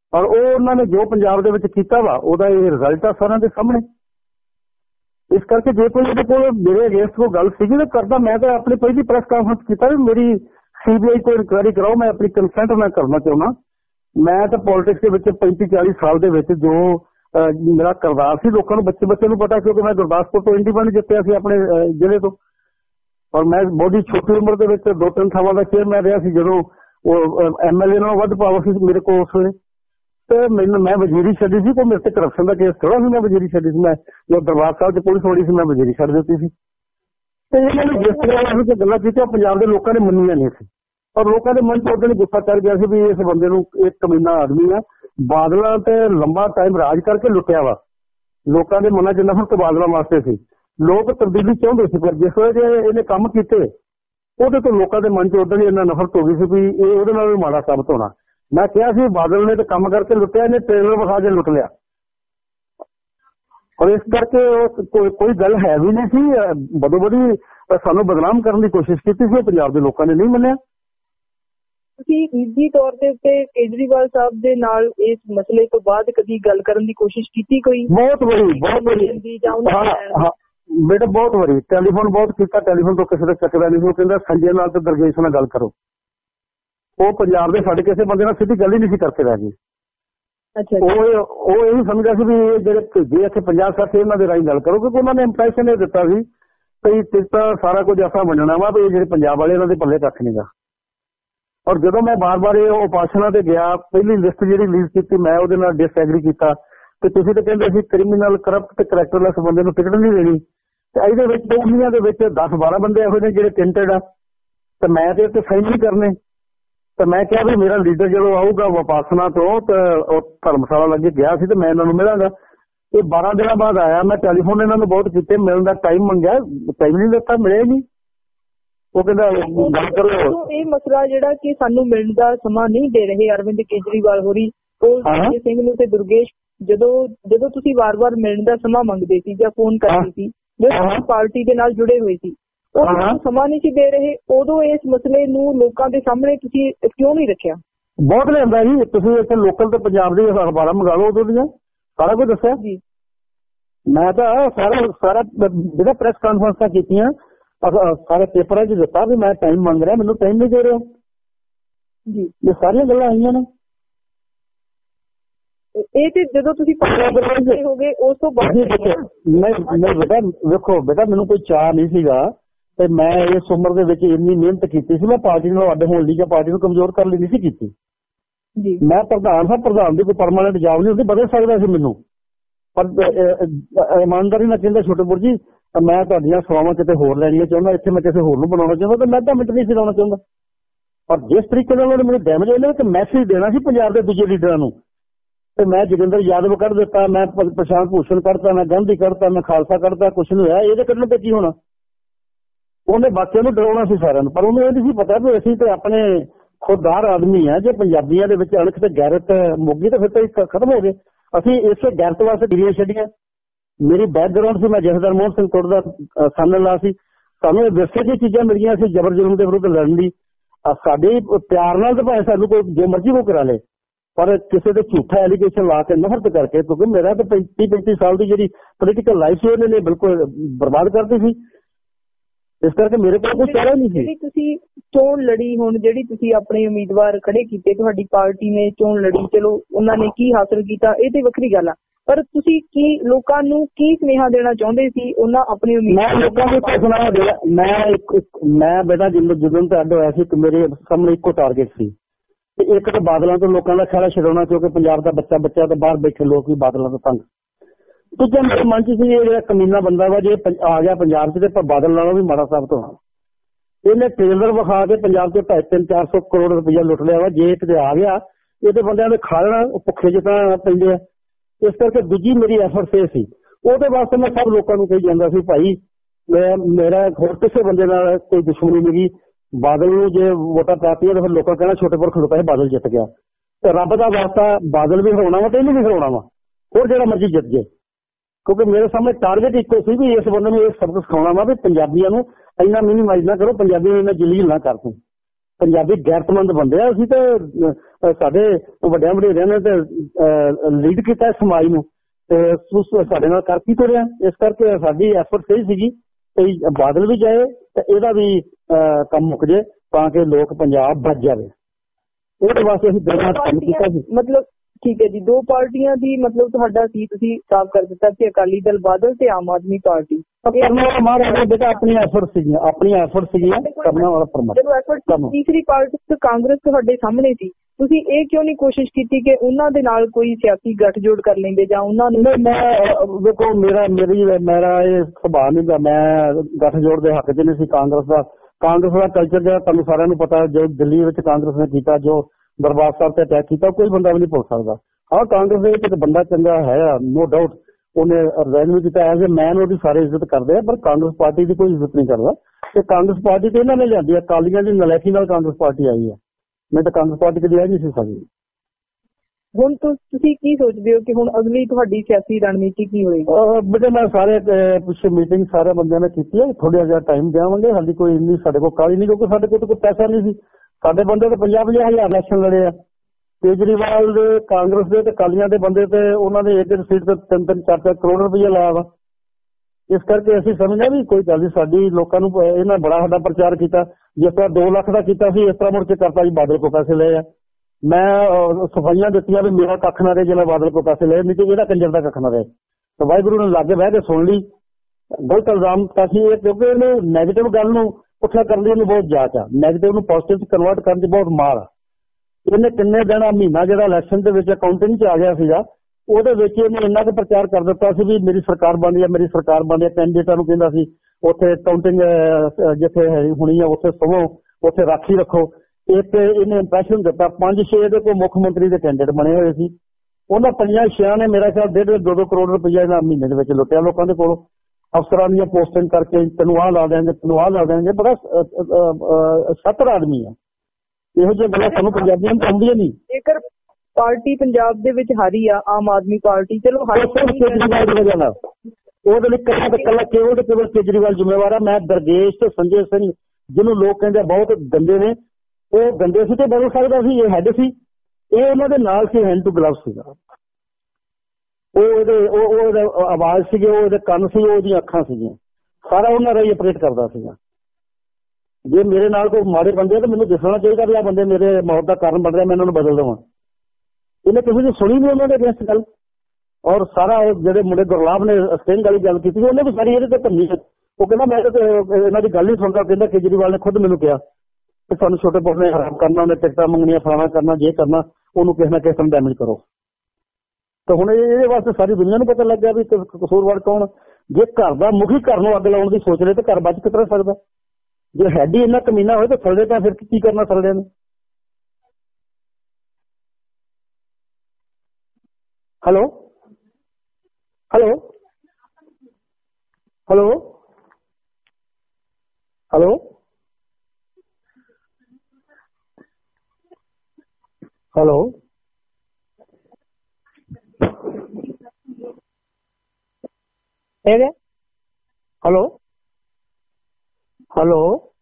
ਔਰ ਉਹ ਉਹਨਾਂ ਨੇ ਜੋ ਪੰਜਾਬ ਦੇ ਵਿੱਚ ਕੀਤਾ ਵਾ ਉਹਦਾ ਇਹ ਰਿਜ਼ਲਟ ਆ ਸਾਰਿਆਂ ਦੇ ਸਾਹਮਣੇ। ਇਸ ਕਰਕੇ ਜੇ ਕੋਈ ਇਹਦੇ ਕੋਲ ਮੇਰੇ ਅਗੇਂਸਟ ਕੋਈ ਗੱਲ ਸੀਗੀ ਤਾਂ ਕਰਦਾ, ਮੈਂ ਤਾਂ ਆਪਣੀ ਪਹਿਲੀ ਪ੍ਰੈਸ ਕਾਨਫਰੰਸ ਕੀਤਾ ਵੀ ਮੇਰੀ CBI ਕੋਈ ਇਨਕੁਆਇਰੀ ਕਰਾਓ, ਮੈਂ ਆਪਣੀ ਕੰਸੈਂਟ ਮੈਂ ਕਰਨਾ ਚਾਹੁੰਦਾ। ਮੈਂ ਤਾਂ ਪੋਲਿਟਿਕਸ ਦੇ ਵਿੱਚ 35-40 ਸਾਲ ਦੇ ਵਿੱਚ ਜੋ ਮੇਰਾ ਕਿਰਦਾਰ ਸੀ ਲੋਕਾਂ ਨੂੰ ਬੱਚੇ ਨੂੰ ਪਤਾ, ਕਿਉਂਕਿ ਮੈਂ ਗੁਰਦਾਸਪੁਰ ਤੋਂ ਇੰਡੀਪੈਂਡੈਂਟ ਜਿੱਤਿਆ ਸੀ ਆਪਣੇ ਜ਼ਿਲ੍ਹੇ ਤੋਂ, ਔਰ ਮੈਂ ਬਹੁਤ ਛੋਟੀ ਉਮਰ ਦੇ ਵਿੱਚ 2-3 ਥਾਵਾਂ ਦਾ ਚੇਅਰਮੈਨ ਰਿਹਾ ਸੀ ਜਦੋਂ ਉਹ MLA ਨਾਲੋਂ ਵੱਧ ਪਾਵਰ ਸੀ ਮੇਰੇ ਕੋਲ ਉਸ ਵੇਲੇ। ਤੇ ਮੈਂ ਵਜ਼ੀਰੀ ਛੱਡੀ ਸੀ, ਕੋਈ ਮੇਰੇ ਤੇ ਕਰਪਸ਼ਨ ਦਾ ਕੇਸ ਥੋੜਾ ਸੀ, ਮੈਂ ਵਜ਼ੀਰੀ ਛੱਡੀ ਸੀ। ਮੈਂ ਜੋ ਦਰਬਾਰ ਸਾਹਿਬ 'ਚ ਪੁਲਿਸ ਹੋਣੀ ਸੀ ਮੈਂ ਵਜ਼ੀਰੀ ਛੱਡ ਦਿੱਤੀ ਸੀ। ਤੇ ਇਹਨਾਂ ਨੇ ਜਿਸ ਤਰ੍ਹਾਂ ਗੱਲਾਂ ਕੀਤੀਆਂ ਪੰਜਾਬ ਦੇ ਲੋਕਾਂ ਨੇ ਮੰਨੀਆਂ ਨਹੀਂ ਸੀ, ਔਰ ਲੋਕਾਂ ਦੇ ਮਨ 'ਚ ਉਦੋਂ ਗੁੱਸਾ ਚੜ ਗਿਆ ਸੀ ਵੀ ਇਸ ਬੰਦੇ ਨੂੰ ਇੱਕ ਕਮੀਨਾ ਆਦਮੀ ਆ, ਬਾਦਲਾਂ ਤੇ ਲੰਬਾ ਟਾਈਮ ਰਾਜ ਕਰਕੇ ਲੁੱਟਿਆ ਵਾ। ਲੋਕਾਂ ਦੇ ਮਨਾਂ 'ਚ ਨਫ਼ਰਤ ਬਾਦਲਾਂ ਵਾਸਤੇ ਸੀ, ਲੋਕ ਤਬਦੀਲੀ ਚਾਹੁੰਦੇ ਸੀ, ਪਰ ਜਿਸ ਵੇਲੇ ਇਹਨੇ ਕੰਮ ਕੀਤੇ ਉਹਦੇ ਤੋਂ ਲੋਕਾਂ ਦੇ ਮਨ 'ਚ ਉਦੋਂ ਹੀ ਇੰਨਾ ਨਫ਼ਰਤ ਹੋ ਗਈ ਸੀ ਵੀ ਇਹ ਉਹਦੇ ਨਾਲ ਵੀ ਮਾੜਾ ਸਾਬਤ ਹੋਣਾ। ਮੈਂ ਕਿਹਾ ਸੀ ਬਾਦਲ ਨੇ ਤਾਂ ਕੰਮ ਕਰਕੇ ਲੁੱਟਿਆ, ਇਹਨੇ ਟ੍ਰੇਲਰ ਵਿਖਾ ਕੇ ਲੁੱਟ ਲਿਆ, ਔਰ ਇਸ ਕਰਕੇ ਕੋਈ ਗੱਲ ਹੈ ਵੀ ਨਹੀਂ ਸੀ। ਬਦੋ-ਬਦੀ ਸਾਨੂੰ ਬਦਨਾਮ ਕਰਨ ਦੀ ਕੋਸ਼ਿਸ਼ ਕੀਤੀ ਸੀ, ਪੰਜਾਬ ਦੇ ਲੋਕਾਂ ਨੇ ਨਹੀਂ ਮੰਨਿਆ। ਤੁਸੀਂ ਨਿੱਜੀ ਤੌਰ ਦੇ ਉੱਤੇ ਕੇਜਰੀਵਾਲ ਸਾਹਿਬ ਦੇ ਨਾਲ ਇਸ ਮਸਲੇ ਤੋਂ ਬਾਅਦ ਕਦੀ ਗੱਲ ਕਰਨ ਦੀ ਕੋਸ਼ਿਸ਼ ਕੀਤੀ ਕੋਈ? ਬਹੁਤ ਵਾਰੀ ਹਾਂ ਬੇਟਾ, ਬਹੁਤ ਵਾਰੀ ਟੈਲੀਫੋਨ ਬਹੁਤ ਕੀਤਾ, ਟੈਲੀਫੋਨ ਤੋਂ ਕਿਸੇ ਦਾ ਚੱਕਦਾ ਨਹੀਂ ਸੀ। ਉਹ ਕਹਿੰਦਾ ਸੰਜੇ ਨਾਲ ਤੇ ਦਰਗੇਸ਼ ਨਾਲ ਗੱਲ ਕਰੋ। ਉਹ ਪੰਜਾਬ ਦੇ ਸਾਡੇ ਕਿਸੇ ਬੰਦੇ ਨਾਲ ਸਿੱਧੀ ਗੱਲ ਹੀ ਨਹੀਂ ਸੀ ਕਰਕੇ ਰਹਿ ਗਈ। ਉਹ ਇਹ ਸਮਝਦਾ ਸੀ ਵੀ ਇਹ ਜਿਹੜੇ ਜੇ ਇੱਥੇ 50-60 ਇਹਨਾਂ ਦੇ ਰਾਹੀਂ ਗੱਲ ਕਰੋ, ਕਿਉਂਕਿ ਉਹਨਾਂ ਨੇ ਇੰਪ੍ਰੈਸ਼ਨ ਇਹ ਦਿੱਤਾ ਸੀ ਕਿ ਤਾਂ ਸਾਰਾ ਕੁਝ ਐਸਾ ਬਣਨਾ ਵਾ ਵੀ ਜਿਹੜੇ ਪੰਜਾਬ ਵਾਲੇ ਇਹਨਾਂ ਦੇ ਪੱਲੇ ਕੱਖ ਨਹੀਂਗਾ। ਔਰ ਜਦੋਂ ਮੈਂ ਬਾਰ-ਬਾਰ ਇਹ ਉਪਾਸਨਾ ਤੇ ਗਿਆ, ਪਹਿਲੀ ਲਿਸਟ ਜਿਹੜੀ ਰਿਲੀਜ਼ ਕੀਤੀ ਮੈਂ ਉਹਦੇ ਨਾਲ ਡਿਸਐਗਰੀ ਕੀਤਾ ਕਿ ਤੁਸੀਂ ਤਾਂ ਕਹਿੰਦੇ ਸੀ ਕ੍ਰਿਮੀਨਲ ਕਰਪਟ ਤੇ ਕਰੈਕਟਰਲੈਸ ਬੰਦੇ ਨੂੰ ਟਿਕਟ ਨਹੀਂ ਦੇਣੀ, ਤੇ ਇਹਦੇ ਵਿੱਚ ਦੁਨੀਆ ਦੇ ਵਿੱਚ 10-12 ਬੰਦੇ ਇਹੋ ਜਿਹੇ ਜਿਹੜੇ ਟੈਂਟਡ ਆ, ਤੇ ਮੈਂ ਤੇ ਇੱਥੇ ਸਾਈਨ ਨਹੀਂ ਕਰਨੇ। ਤੇ ਮੈਂ ਕਿਹਾ ਵੀ ਮੇਰਾ ਲੀਡਰ ਜਦੋਂ ਆਊਗਾ ਉਪਾਸਨਾ ਤੋਂ ਤੇ ਉਹ ਧਰਮਸ਼ਾਲਾ ਲੱਗੇ ਗਿਆ ਸੀ ਤੇ ਮੈਂ ਇਹਨਾਂ ਨੂੰ ਮਿਲਾਂਗਾ। ਇਹ 12 ਦਿਨਾਂ ਬਾਅਦ ਆਇਆ, ਮੈਂ ਟੈਲੀਫੋਨ ਇਹਨਾਂ ਨੂੰ ਬਹੁਤ ਕੀਤੇ, ਮਿਲਣ ਦਾ ਟਾਈਮ ਮੰਗਿਆ, ਟਾਈਮ ਨਹੀਂ ਦਿੱਤਾ, ਮਿਲਿਆ ਨਹੀਂ। ਉਹ ਕਹਿੰਦਾ ਗੱਲ ਕਰੋ। ਇਹ ਮਸਲਾ ਜਿਹੜਾ ਕਿ ਸਾਨੂੰ ਮਿਲਣ ਦਾ ਸਮਾਂ ਨਹੀਂ ਦੇ ਰਹੇ ਅਰਵਿੰਦ ਕੇਜਰੀਵਾਲ ਹੋਰੀ, ਉਹ ਸੰਜੇ ਸਿੰਘ ਨੂੰ ਤੇ ਦੁਰਗੇਸ਼, ਜਦੋਂ ਤੁਸੀਂ ਵਾਰ-ਵਾਰ ਮਿਲਣ ਦਾ ਸਮਾਂ ਮੰਗਦੇ ਸੀ ਜਾਂ ਫੋਨ ਕਰਦੇ ਸੀ, ਜਦੋਂ ਪਾਰਟੀ ਦੇ ਨਾਲ ਜੁੜੇ ਹੋਏ ਸੀ, ਉਹ ਸਮਾਂ ਨਹੀਂ ਸੀ ਦੇ ਰਹੇ, ਉਦੋਂ ਇਸ ਮਸਲੇ ਨੂੰ ਲੋਕਾਂ ਦੇ ਸਾਹਮਣੇ ਤੁਸੀਂ ਕਿਉਂ ਨਹੀਂ ਰੱਖਿਆ? ਬਹੁਤ ਲੈਂਦਾ ਜੀ, ਤੁਸੀਂ ਇੱਥੇ ਲੋਕਲ ਤੇ ਪੰਜਾਬ ਦੇ ਅਖਬਾਰਾਂ ਮੰਗਾ ਲਓ, ਉਦੋਂ ਦੀਆਂ ਸਾਰਾ ਕੁਝ ਦੱਸਿਆ ਜੀ। ਮੈਂ ਤਾਂ ਸਾਰਾ ਜਿਹੜਾ ਪ੍ਰੈਸ ਕਾਨਫਰੰਸਾਂ ਕੀਤੀਆਂ ਸਾਰੇ ਪੇਪਰਾਂ 'ਚ ਦਿੱਤਾ ਵੀ ਮੈਂ ਟਾਈਮ ਮੰਗ ਰਿਹਾ, ਮੈਨੂੰ ਟਾਈਮ ਨਹੀਂ ਦੇ ਰਿਹਾ ਜੀ। ਇਹ ਸਾਰੀਆਂ ਗੱਲਾਂ ਆਈਆਂ ਨੇ। ਇਹ ਤੇ ਜਦੋਂ ਤੁਸੀਂ ਹੋ ਗਏ ਉਸ ਤੋਂ ਬਾਅਦ ਨਹੀਂ ਬੇਟਾ, ਵੇਖੋ ਬੇਟਾ, ਮੈਨੂੰ ਕੋਈ ਚਾਅ ਨਹੀਂ ਸੀਗਾ ਤੇ ਮੈਂ ਇਸ ਉਮਰ ਦੇ ਵਿੱਚ ਇੰਨੀ ਮਿਹਨਤ ਕੀਤੀ ਸੀ। ਮੈਂ ਪਾਰਟੀ ਨਾਲ ਅੱਡ ਹੋਣ ਲਈ ਜਾਂ ਪਾਰਟੀ ਨੂੰ ਕਮਜ਼ੋਰ ਕਰਨ ਲਈ ਨਹੀਂ ਸੀ ਕੀਤੀ ਜੀ। ਮੈਂ ਪ੍ਰਧਾਨ ਦੀ ਕੋਈ ਪਰਮਾਨੈਂਟ ਜੌਬ ਨਹੀਂ ਹੁੰਦੀ, ਬਦਲ ਸਕਦਾ ਸੀ ਮੈਨੂੰ, ਪਰ ਇਮਾਨਦਾਰੀ ਨਾਲ ਕਹਿੰਦਾ ਛੋਟੇਪੁਰ ਜੀ ਮੈਂ ਤੁਹਾਡੀਆਂ ਸੇਵਾਵਾਂ ਕਿਤੇ ਹੋਰ ਲੈਣੀਆਂ ਚਾਹੁੰਦਾ, ਇੱਥੇ ਮੈਂ ਕਿਸੇ ਹੋਰ ਨੂੰ ਬਣਾਉਣਾ ਚਾਹੁੰਦਾ, ਤੇ ਮੈਂ ਤਾਂ ਮਿੰਟ ਨਹੀਂ ਸੀ ਲਾਉਣਾ ਚਾਹੁੰਦਾ। ਪਰ ਜਿਸ ਤਰੀਕੇ ਨਾਲ ਉਹਨੇ ਮੈਨੂੰ ਡੈਮੇਜ ਹੋਇਆ, ਇੱਕ ਮੈਸੇਜ ਦੇਣਾ ਸੀ ਪੰਜਾਬ ਦੇ ਦੂਜੇ ਲੀਡਰਾਂ ਨੂੰ, ਤੇ ਮੈਂ ਜੋਗਿੰਦਰ ਯਾਦਵ ਕੱਢ ਦਿੱਤਾ, ਮੈਂ ਪ੍ਰਸ਼ਾਂਤ ਭੂਸ਼ਣ ਕੱਢਤਾ, ਮੈਂ ਗਾਂਧੀ ਕੱਢਤਾ, ਮੈਂ ਖਾਲਸਾ ਕੱਢਤਾ, ਕੁਛ ਨਹੀਂ ਹੋਇਆ। ਇਹਦੇ ਕੱਢਣ ਤੇ ਕੀ ਹੋਣਾ? ਉਹਨੇ ਬਾਕੀਆਂ ਨੂੰ ਡਰਾਉਣਾ ਸੀ ਸਾਰਿਆਂ ਨੂੰ, ਪਰ ਉਹਨੂੰ ਇਹ ਨਹੀਂ ਸੀ ਪਤਾ ਵੀ ਅਸੀਂ ਤੇ ਆਪਣੇ ਖੁਦਦਾਰ ਆਦਮੀ ਆ। ਜੇ ਪੰਜਾਬੀਆਂ ਦੇ ਵਿੱਚ ਅਣਖ ਤੇ ਗੈਰਤ ਮੁੱਕ ਗਈ ਤਾਂ ਫਿਰ ਤਾਂ ਖਤਮ ਹੋ ਗਏ। ਅਸੀਂ ਇਸੇ ਗੈਰਤ ਵਾਸਤੇ ਡਿਗਰੀਆਂ ਛੱਡੀਆਂ। ਮੇਰੀ ਬੈਕਗਰਾਉਂਡ ਸੀ, ਮੈਂ ਜਥੇਦਾਰ ਮੋਹਨ ਸਿੰਘ ਤੁਰ ਦਾ ਸਾਨਲਾ ਸੀ, ਸਾਨੂੰ ਇਹ ਵਿਰਸੇ ਦੀਆਂ ਚੀਜ਼ਾਂ ਮਿਲੀਆਂ ਸੀ ਜ਼ਬਰ ਜ਼ੁਲਮ ਦੇ ਵਿਰੁੱਧ ਲੜਨ ਦੀ। ਸਾਡੀ ਪਿਆਰ ਨਾਲ ਤਾਂ ਭਾਵੇਂ ਸਾਨੂੰ ਕੋਈ ਜੋ ਮਰਜ਼ੀ ਉਹ ਕਰਾ ਲੇ, ਪਰ ਕਿਸੇ ਦੇ ਝੂਠਾ ਐਲੀਗੇਸ਼ਨ ਲਾ ਕੇ ਨਫ਼ਰਤ ਕਰਕੇ, ਕਿਉਂਕਿ ਮੇਰਾ ਤਾਂ 35 ਸਾਲ ਦੀ ਜਿਹੜੀ ਪੋਲੀਟੀਕਲ ਲਾਈਫ ਸੀ ਉਹਨੇ ਬਿਲਕੁਲ ਬਰਬਾਦ ਕਰਤੀ ਸੀ। ਇਸ ਕਰਕੇ ਮੇਰੇ ਕੋਲ ਕੋਈ ਚਾਰਾ ਨਹੀਂ ਸੀ। ਜਿਹੜੀ ਤੁਸੀਂ ਚੋਣ ਲੜੀ, ਹੁਣ ਜਿਹੜੀ ਤੁਸੀਂ ਆਪਣੇ ਉਮੀਦਵਾਰ ਖੜੇ ਕੀਤੇ, ਤੁਹਾਡੀ ਪਾਰਟੀ ਨੇ ਚੋਣ ਲੜੀ, ਚਲੋ ਉਹਨਾਂ ਨੇ ਕੀ ਹਾਸਲ ਕੀਤਾ ਇਹ ਤੇ ਵੱਖਰੀ ਗੱਲ ਆ, ਪਰ ਤੁਸੀਂ ਕੀ ਲੋਕਾਂ ਨੂੰ ਕੀ ਸੁਨੇਹਾ ਦੇਣਾ ਚਾਹੁੰਦੇ ਸੀ ਉਹਨਾਂ ਆਪਣੇ ਮੈਂ ਲੋਕਾਂ ਨੂੰ ਸੁਨੇਹਾ ਦੇਣਾ, ਮੈਂ ਬੇਟਾ ਜਦੋਂ ਤੋਂ ਅੱਡ ਹੋਇਆ ਸੀ ਮੇਰੇ ਸਾਹਮਣੇ ਇੱਕੋ ਟਾਰਗੇਟ ਸੀ, ਤੇ ਇੱਕ ਤਾਂ ਬਾਦਲਾਂ ਤੋਂ ਲੋਕਾਂ ਦਾ ਖਹਿੜਾ ਛਡਾਉਣਾ, ਕਿਉਂਕਿ ਪੰਜਾਬ ਦਾ ਬੱਚਾ ਤੇ ਬਾਹਰ ਬੈਠੇ ਲੋਕ ਵੀ ਬਾਦਲਾਂ ਤੋਂ ਤੰਗ। ਦੂਜਾ ਮੇਰੇ ਮਨ ਚ ਸੀ ਇਹ ਜਿਹੜਾ ਕਮੀਨਾ ਬੰਦਾ ਵਾ ਜੇ ਆ ਗਿਆ ਪੰਜਾਬ ਚ ਤੇ ਬਾਦਲ ਨਾਲੋਂ ਵੀ ਮਾੜਾ ਸਾਬਤ ਹੋਣਾ। ਇਹਨੇ ਟ੍ਰੇਲਰ ਵਿਖਾ ਕੇ ਪੰਜਾਬ ਤੋਂ 250-400 ਕਰੋੜ ਰੁਪਇਆ ਲੁੱਟ ਲਿਆ ਵਾ। ਜੇ ਕਿਤੇ ਆ ਗਿਆ ਇਹਦੇ ਬੰਦਿਆਂ ਨੇ ਖਾ ਲੈਣਾ, ਉਹ ਭੁੱਖੇ ਜਿਹਾ ਪੈਂਦੇ ਆ। ਇਸ ਕਰਕੇ ਦੂਜੀ ਮੇਰੀ ਐਫਰਟ ਇਹ ਸੀ, ਉਹਦੇ ਵਾਸਤੇ ਮੈਂ ਸਭ ਲੋਕਾਂ ਨੂੰ ਕਹੀ ਜਾਂਦਾ ਸੀ ਭਾਈ ਮੇਰਾ ਹੋਰ ਕਿਸੇ ਬੰਦੇ ਨਾਲ ਕੋਈ ਦੁਸ਼ਮਣੀ ਨਹੀਂ ਗੀ। ਬਾਦਲ ਨੂੰ ਜੇ ਵੋਟਾਂ ਪਾਤੀਆਂ ਤਾਂ ਫਿਰ ਲੋਕਾਂ ਕਹਿਣਾ ਛੋਟੇਪੁਰ ਖਲੋਤਾ ਹੈ ਬਾਦਲ ਜਿੱਤ ਗਿਆ, ਤੇ ਰੱਬ ਦਾ ਵਾਸਤਾ ਬਾਦਲ ਵੀ ਹਰਾਉਣਾ ਵਾ ਤੇ ਇਹਨੂੰ ਵੀ ਹਰਾਉਣਾ ਵਾ, ਹੋਰ ਜਿਹੜਾ ਮਰਜ਼ੀ ਜਿੱਤ ਜੇ। ਕਿਉਂਕਿ ਮੇਰੇ ਸਾਹਮਣੇ ਟਾਰਗੇਟ ਇੱਕੋ ਸੀ ਵੀ ਇਸ ਬੰਦੇ ਨੂੰ ਇਹ ਸਬਕ ਸਿਖਾਉਣਾ ਵਾ ਵੀ ਪੰਜਾਬੀਆਂ ਨੂੰ ਇੰਨਾ ਮਿਨੀਮਾਈਜ਼ ਨਾ ਕਰੋ, ਪੰਜਾਬੀਆਂ ਨੂੰ ਇੰਨਾ ਜਲੀਲ ਨਾ ਕਰ ਤੂੰ। ਪੰਜਾਬੀ ਗੈਰਤਮੰਦ ਬੰਦੇ ਆ। ਅਸੀਂ ਤਾਂ ਸਾਡੇ ਵੱਡਿਆਂ ਵਡੇਰਿਆਂ ਨੇ ਤੇ ਲੀਡ ਕੀਤਾ ਸਮਾਜ ਨੂੰ, ਤੇ ਸਾਡੇ ਨਾਲ ਕਰ ਕੀ ਤੁਰਿਆ। ਇਸ ਕਰਕੇ ਸਾਡੀ ਐਫਰਟ ਸਹੀ ਸੀਗੀ ਕਿ ਬਾਦਲ ਵੀ ਜਾਏ ਤੇ ਇਹਦਾ ਵੀ ਕੰਮ ਮੁੱਕ ਜੇ ਤਾਂ ਕਿ ਲੋਕ ਪੰਜਾਬ ਬਚ ਜਾਵੇ। ਉਹਦੇ ਵਾਸਤੇ ਅਸੀਂ ਦਿਨ ਰਾਤ ਕੰਮ ਕੀਤਾ ਸੀ। ਮਤਲਬ ਠੀਕ ਹੈ ਜੀ, ਦੋ ਪਾਰਟੀਆਂ ਦੀ ਮਤਲਬ ਤੁਹਾਡਾ ਸੀ, ਤੁਸੀਂ ਸਾਫ਼ ਕਰ ਦਿੱਤਾ ਕਿ ਅਕਾਲੀ ਦਲ ਬਾਦਲ ਤੇ ਆਮ ਆਦਮੀ ਪਾਰਟੀ। ਬੇਟਾ ਆਪਣੀਆਂ ਐਫਰਟ ਸੀਗੀਆਂ ਕਰਨਾ ਵਾਲਾ ਪਰਮਾਤਮਾ। ਜਦੋਂ ਐਫਰਟ ਤੀਸਰੀ ਪਾਰਟੀ ਤੇ ਕਾਂਗਰਸ ਤੁਹਾਡੇ ਸਾਹਮਣੇ ਸੀ, ਤੁਸੀਂ ਇਹ ਕਿਉਂ ਨਹੀਂ ਕੋਸ਼ਿਸ਼ ਕੀਤੀ ਕਿ ਉਹਨਾਂ ਦੇ ਨਾਲ ਕੋਈ ਸਿਆਸੀ ਗੱਠਜੋੜ ਕਰ ਲੈਂਦੇ ਜਾਂ ਉਹਨਾਂ ਨੂੰ? ਮੈਂ ਦੇਖੋ ਮੇਰਾ ਇਹ ਸੁਭਾਅ ਨਹੀਂ ਗਾ, ਮੈਂ ਗੱਠਜੋੜ ਦੇ ਹੱਕ 'ਚ ਨਹੀਂ ਸੀ। ਕਾਂਗਰਸ ਦਾ ਕਲਚਰ ਜਿਹੜਾ ਤੁਹਾਨੂੰ ਸਾਰਿਆਂ ਨੂੰ ਪਤਾ, ਜੋ ਦਿੱਲੀ ਵਿੱਚ ਕਾਂਗਰਸ ਨੇ ਕੀਤਾ, ਜੋ ਦਰਬਾਰ ਸਾਹਿਬ ਤੇ ਅਟੈਕ ਕੀਤਾ, ਕੋਈ ਬੰਦਾ ਵੀ ਨਹੀਂ ਭੁੱਲ ਸਕਦਾ। ਹਾਂ, ਕਾਂਗਰਸ ਦੇ ਵਿੱਚ ਇੱਕ ਬੰਦਾ ਚੰਗਾ ਹੈ, ਨੋ ਡਾਊਟ, ਉਹਨੇ ਰਿਜ਼ਾਈਨ ਵੀ ਕੀਤਾ ਐਜ਼ ਏ ਮੈਨ, ਉਹਦੀ ਸਾਰੇ ਇੱਜ਼ਤ ਕਰਦੇ ਆ, ਪਰ ਕਾਂਗਰਸ ਪਾਰਟੀ ਦੀ ਕੋਈ ਇੱਜ਼ਤ ਨਹੀਂ ਕਰਦਾ। ਤੇ ਕਾਂਗਰਸ ਪਾਰਟੀ ਤੇ ਇਹਨਾਂ ਨੇ ਲਿਆਂਦੀ ਆ, ਅਕਾਲੀਆਂ ਦੀ ਨਲਾਇਕੀ ਨਾਲ ਕਾਂਗਰਸ ਪਾਰਟੀ ਆਈ ਹੈ। ਮੈਂ ਤਾਂ ਕਾਂਗਰਸ ਪਾਰਟੀ ਕਦੀ ਆਈ ਨਹੀਂ ਸੀ ਸਾਡੀ। ਹੁਣ ਤੁਸੀਂ ਕੀ ਸੋਚਦੇ ਹੋ ਕਿ ਹੁਣ ਅਗਲੀ ਤੁਹਾਡੀ ਸਿਆਸੀ ਰਣਨੀਤੀ ਕੀ ਹੋਏਗੀ? ਬੇਟੇ ਮੈਂ ਸਾਰੇ ਪਿੱਛੇ ਮੀਟਿੰਗ ਸਾਰੇ ਬੰਦਿਆਂ ਨੇ ਕੀਤੀ ਹੈ, ਥੋੜਾ ਜਿਹਾ ਟਾਈਮ ਦੇਵਾਂਗੇ। ਹਾਲੀ ਕੋਈ ਇੰਨੀ ਸਾਡੇ ਕੋਲ ਕਾਹਲੀ ਨਹੀਂ, ਕਿਉਂਕਿ ਸਾਡੇ ਕੋਲ ਕੋਈ ਪੈਸਾ ਨਹੀਂ ਸੀ। ਸਾਡੇ ਬੰਦੇ ਤਾਂ 50-50 ਹਜ਼ਾਰ ਇਲੈਕਸ਼ਨ ਲੜੇ ਆ। ਕੇਜਰੀਵਾਲ ਦੇ, ਕਾਂਗਰਸ ਦੇ ਤੇ ਅਕਾਲੀਆਂ ਦੇ ਬੰਦੇ ਤੇ ਉਹਨਾਂ ਨੇ ਇੱਕ ਸੀਟ ਤੇ 3-3 4-4 ਕਰੋੜ ਰੁਪਈਆ ਲਾਇਆ ਵਾ। ਇਸ ਕਰਕੇ ਅਸੀਂ ਸਮਝਿਆ ਵੀ ਕੋਈ ਗੱਲ ਨਹੀਂ, ਸਾਡੀ ਲੋਕਾਂ ਨੂੰ ਇਹਨਾਂ ਬੜਾ ਸਾਡਾ ਪ੍ਰਚਾਰ ਕੀਤਾ। ਜਿਸ ਤਰ੍ਹਾਂ 2 ਲੱਖ ਦਾ ਕੀਤਾ ਸੀ, ਇਸ ਤਰ੍ਹਾਂ ਮੁੜ ਕੇ ਕਰਤਾ ਜੀ ਬਾਦਲ ਕੋ ਪੈਸੇ ਲਏ ਆ। ਮੈਂ ਸਫਾਈਆਂ ਦਿੱਤੀਆਂ ਵੀ ਮੇਰਾ ਕੱਖ ਨਾ ਰਹੇ ਜਿਵੇਂ ਬਾਦਲ ਕੋ ਪੈਸੇ ਲਏ, ਨਹੀਂ ਤੇ ਇਹਦਾ ਕੰਜਰ ਦਾ ਕੱਖ ਨਾ ਰਹੇ। ਤਾਂ ਵਾਹਿਗੁਰੂ ਨੇ ਲਾਗੇ ਬਹਿ ਕੇ ਸੁਣ ਲਈ। ਗਲਤ ਇਲਜ਼ਾਮ ਤਾਂ ਸੀ ਇਹ, ਕਿਉਂਕਿ ਇਹਨੂੰ ਨੈਗੇਟਿਵ ਗੱਲ ਨੂੰ ਪੁੱਠਾ ਕਰਨ ਦੀ ਇਹਨੂੰ ਬਹੁਤ ਜਾਚ ਆ, ਨੈਗੇਟਿਵ ਨੂੰ ਪੋਜ਼ਿਟਿਵ 'ਚ ਕਨਵਰਟ ਕਰਨ ਦੀ ਬਹੁਤ ਮਾਰ ਆ। ਇਹਨੇ ਕਿੰਨੇ ਦਿਨ ਮਹੀਨਾ ਜਿਹੜਾ ਇਲੈਕਸ਼ਨ ਦੇ ਵਿੱਚ ਕਾਊਂਟਿੰਗ 'ਚ ਆ ਗਿਆ ਸੀਗਾ, ਉਹਦੇ ਵਿੱਚ ਇਹਨੇ ਇੰਨਾ ਕੁ ਪ੍ਰਚਾਰ ਕਰ ਦਿੱਤਾ ਸੀ ਵੀ ਮੇਰੀ ਸਰਕਾਰ ਬਣਦੀ ਆ, ਮੇਰੀ ਸਰਕਾਰ ਬਣਦੀ ਆ। ਕੈਂਡੀਡੇਟਾਂ ਨੂੰ ਕਹਿੰਦਾ ਸੀ ਉੱਥੇ ਕਾਊਂਟਿੰਗ ਜਿੱਥੇ ਹੋਣੀ ਆ ਉੱਥੇ ਸੋਵੋ, ਉੱਥੇ ਰਾਖੀ ਰੱਖੋ। ਇੱਕ ਇਹਨੇ ਇੰਪ੍ਰੈਸ਼ਨ ਦਿੱਤਾ। 5-6 ਇਹਦੇ ਕੋਲ ਮੁੱਖ ਮੰਤਰੀ ਦੇ ਕੈਂਡੀਡੇਟ ਬਣੇ ਹੋਏ ਸੀ। ਉਹਨਾਂ 5-6 ਨੇ ਮੇਰਾ ਖਿਆਲ 1.5-2 ਕਰੋੜ ਰੁਪਈਆ ਇਹਨਾਂ ਮਹੀਨੇ ਦੇ ਵਿੱਚ ਲੁੱਟਿਆ ਲੋਕਾਂ ਦੇ ਕੋਲੋਂ। ਅਫਸਰਾਂ ਦੀਆਂ ਪੋਸਟਿੰਗ ਕਰਕੇ ਤੈਨੂੰ ਆਹ ਲਾ ਦੇਣਗੇ, ਤੈਨੂੰ ਆਹ ਲਾ ਦੇਣਗੇ। ਬੜਾ ਸੱਤਰ ਆਦਮੀ ਆ। ਇਹੋ ਜਿਹੀਆਂ ਗੱਲਾਂ ਸਾਨੂੰ ਪੰਜਾਬੀਆਂ ਨੂੰ ਆਉਂਦੀਆਂ ਨਹੀਂ। ਜੇਕਰ ਪਾਰਟੀ ਪੰਜਾਬ ਦੇ ਵਿੱਚ ਹਾਰੀ ਆ, ਆਮ ਆਦਮੀ ਪਾਰਟੀ, ਚਲੋ ਕੇਜਰੀਵਾਲ ਦੀ ਵਜ੍ਹਾ ਨਾਲ, ਉਹਦੇ ਲਈ ਕੱਲਾ ਕੇਵਲ ਕੇਜਰੀਵਾਲ ਜ਼ਿੰਮੇਵਾਰ ਆ। ਮੈਂ ਦਰਗੇਸ਼ ਤੇ ਸੰਜੇ ਸਿੰਘ, ਜਿਹਨੂੰ ਲੋਕ ਕਹਿੰਦੇ ਬਹੁਤ ਗੰਦੇ ਨੇ, ਉਹ ਗੰਦੇ ਸੀ ਤੇ ਬਦਲ ਸਕਦਾ ਸੀ। ਇਹ ਹੈਡ ਸੀ, ਇਹ ਉਹਨਾਂ ਦੇ ਨਾਲ ਸੀ, ਹੈਂਡ ਟੂ ਗਲਵ ਸੀਗਾ। ਉਹਦੇ ਆਵਾਜ਼ ਸੀਗੀ, ਉਹ ਉਹਦੇ ਕੰਨ ਸੀ, ਉਹਦੀਆਂ ਅੱਖਾਂ ਸੀਗੀਆਂ, ਸਾਰਾ ਉਹਨਾਂ ਦਾ ਹੀ ਆਪਰੇਟ ਕਰਦਾ ਸੀਗਾ। ਜੇ ਮੇਰੇ ਨਾਲ ਕੋਈ ਮਾੜੇ ਬੰਦੇ ਤਾਂ ਮੈਨੂੰ ਦੱਸਣਾ ਚਾਹੀਦਾ ਵੀ ਆਹ ਬੰਦੇ ਮੇਰੇ ਮੌਤ ਦਾ ਕਾਰਨ ਬਣ ਰਿਹਾ, ਮੈਂ ਇਹਨਾਂ ਨੂੰ ਬਦਲ ਦੇਵਾਂ। ਇਹਨੇ ਕਿਸੇ ਦੀ ਸੁਣੀ ਨਹੀਂ ਉਹਨਾਂ ਦੇ ਅਗੇਂਸਟ ਗੱਲ। ਔਰ ਸਾਰਾ ਜਿਹੜੇ ਮੁੰਡੇ ਗੁਰਲਾਬ ਨੇ ਸਿੰਘ ਵਾਲੀ ਗੱਲ ਕੀਤੀ, ਉਹਨੇ ਵੀ ਸਾਰੀ ਇਹਦੇ ਤੇ ਭੰਨੀ। ਉਹ ਕਹਿੰਦਾ ਮੈਂ ਤਾਂ ਇਹਨਾਂ ਦੀ ਗੱਲ ਨਹੀਂ ਸੁਣਦਾ। ਕਹਿੰਦਾ ਕੇਜਰੀਵਾਲ ਨੇ ਖੁਦ ਮੈਨੂੰ ਕਿਹਾ ਕਿ ਤੁਹਾਨੂੰ ਛੋਟੇ ਪੁੱਤ ਨੇ ਹਰਾਮ ਕਰਨਾ, ਉਹਨੇ ਟਿਕਟਾਂ ਮੰਗਣੀਆਂ, ਫਲਾਣਾ ਕਰਨਾ, ਜੇ ਕਰਨਾ, ਉਹਨੂੰ ਕਿਸੇ ਨਾ ਕਿਸੇ ਤਰ੍ਹਾਂ ਡੈਮੇਜ ਕਰੋ। ਤਾਂ ਹੁਣ ਇਹਦੇ ਵਾਸਤੇ ਸਾਰੀ ਦੁਨੀਆ ਨੂੰ ਪਤਾ ਲੱਗ ਗਿਆ ਵੀ ਕਸੂਰਵਾਰ ਕੌਣ। ਜੇ ਘਰ ਦਾ ਮੁਖੀ ਘਰ ਨੂੰ ਅੱਗ ਲਾਉਣ ਦੀ ਸੋਚ ਰਹੇ ਤਾਂ ਘਰ ਬਚ ਕਿਤਰਾ ਸਕਦਾ। ਜੇ ਹੈਡ ਹੀ ਇੰਨਾ ਕਮੀਨਾ ਹੋਏ ਤਾਂ ਥੱਲੇ ਤਾਂ ਫਿਰ ਕੀ ਕਰਨਾ ਥੱਲੇ ਨੇ। Hello hello hello hello hello hello hello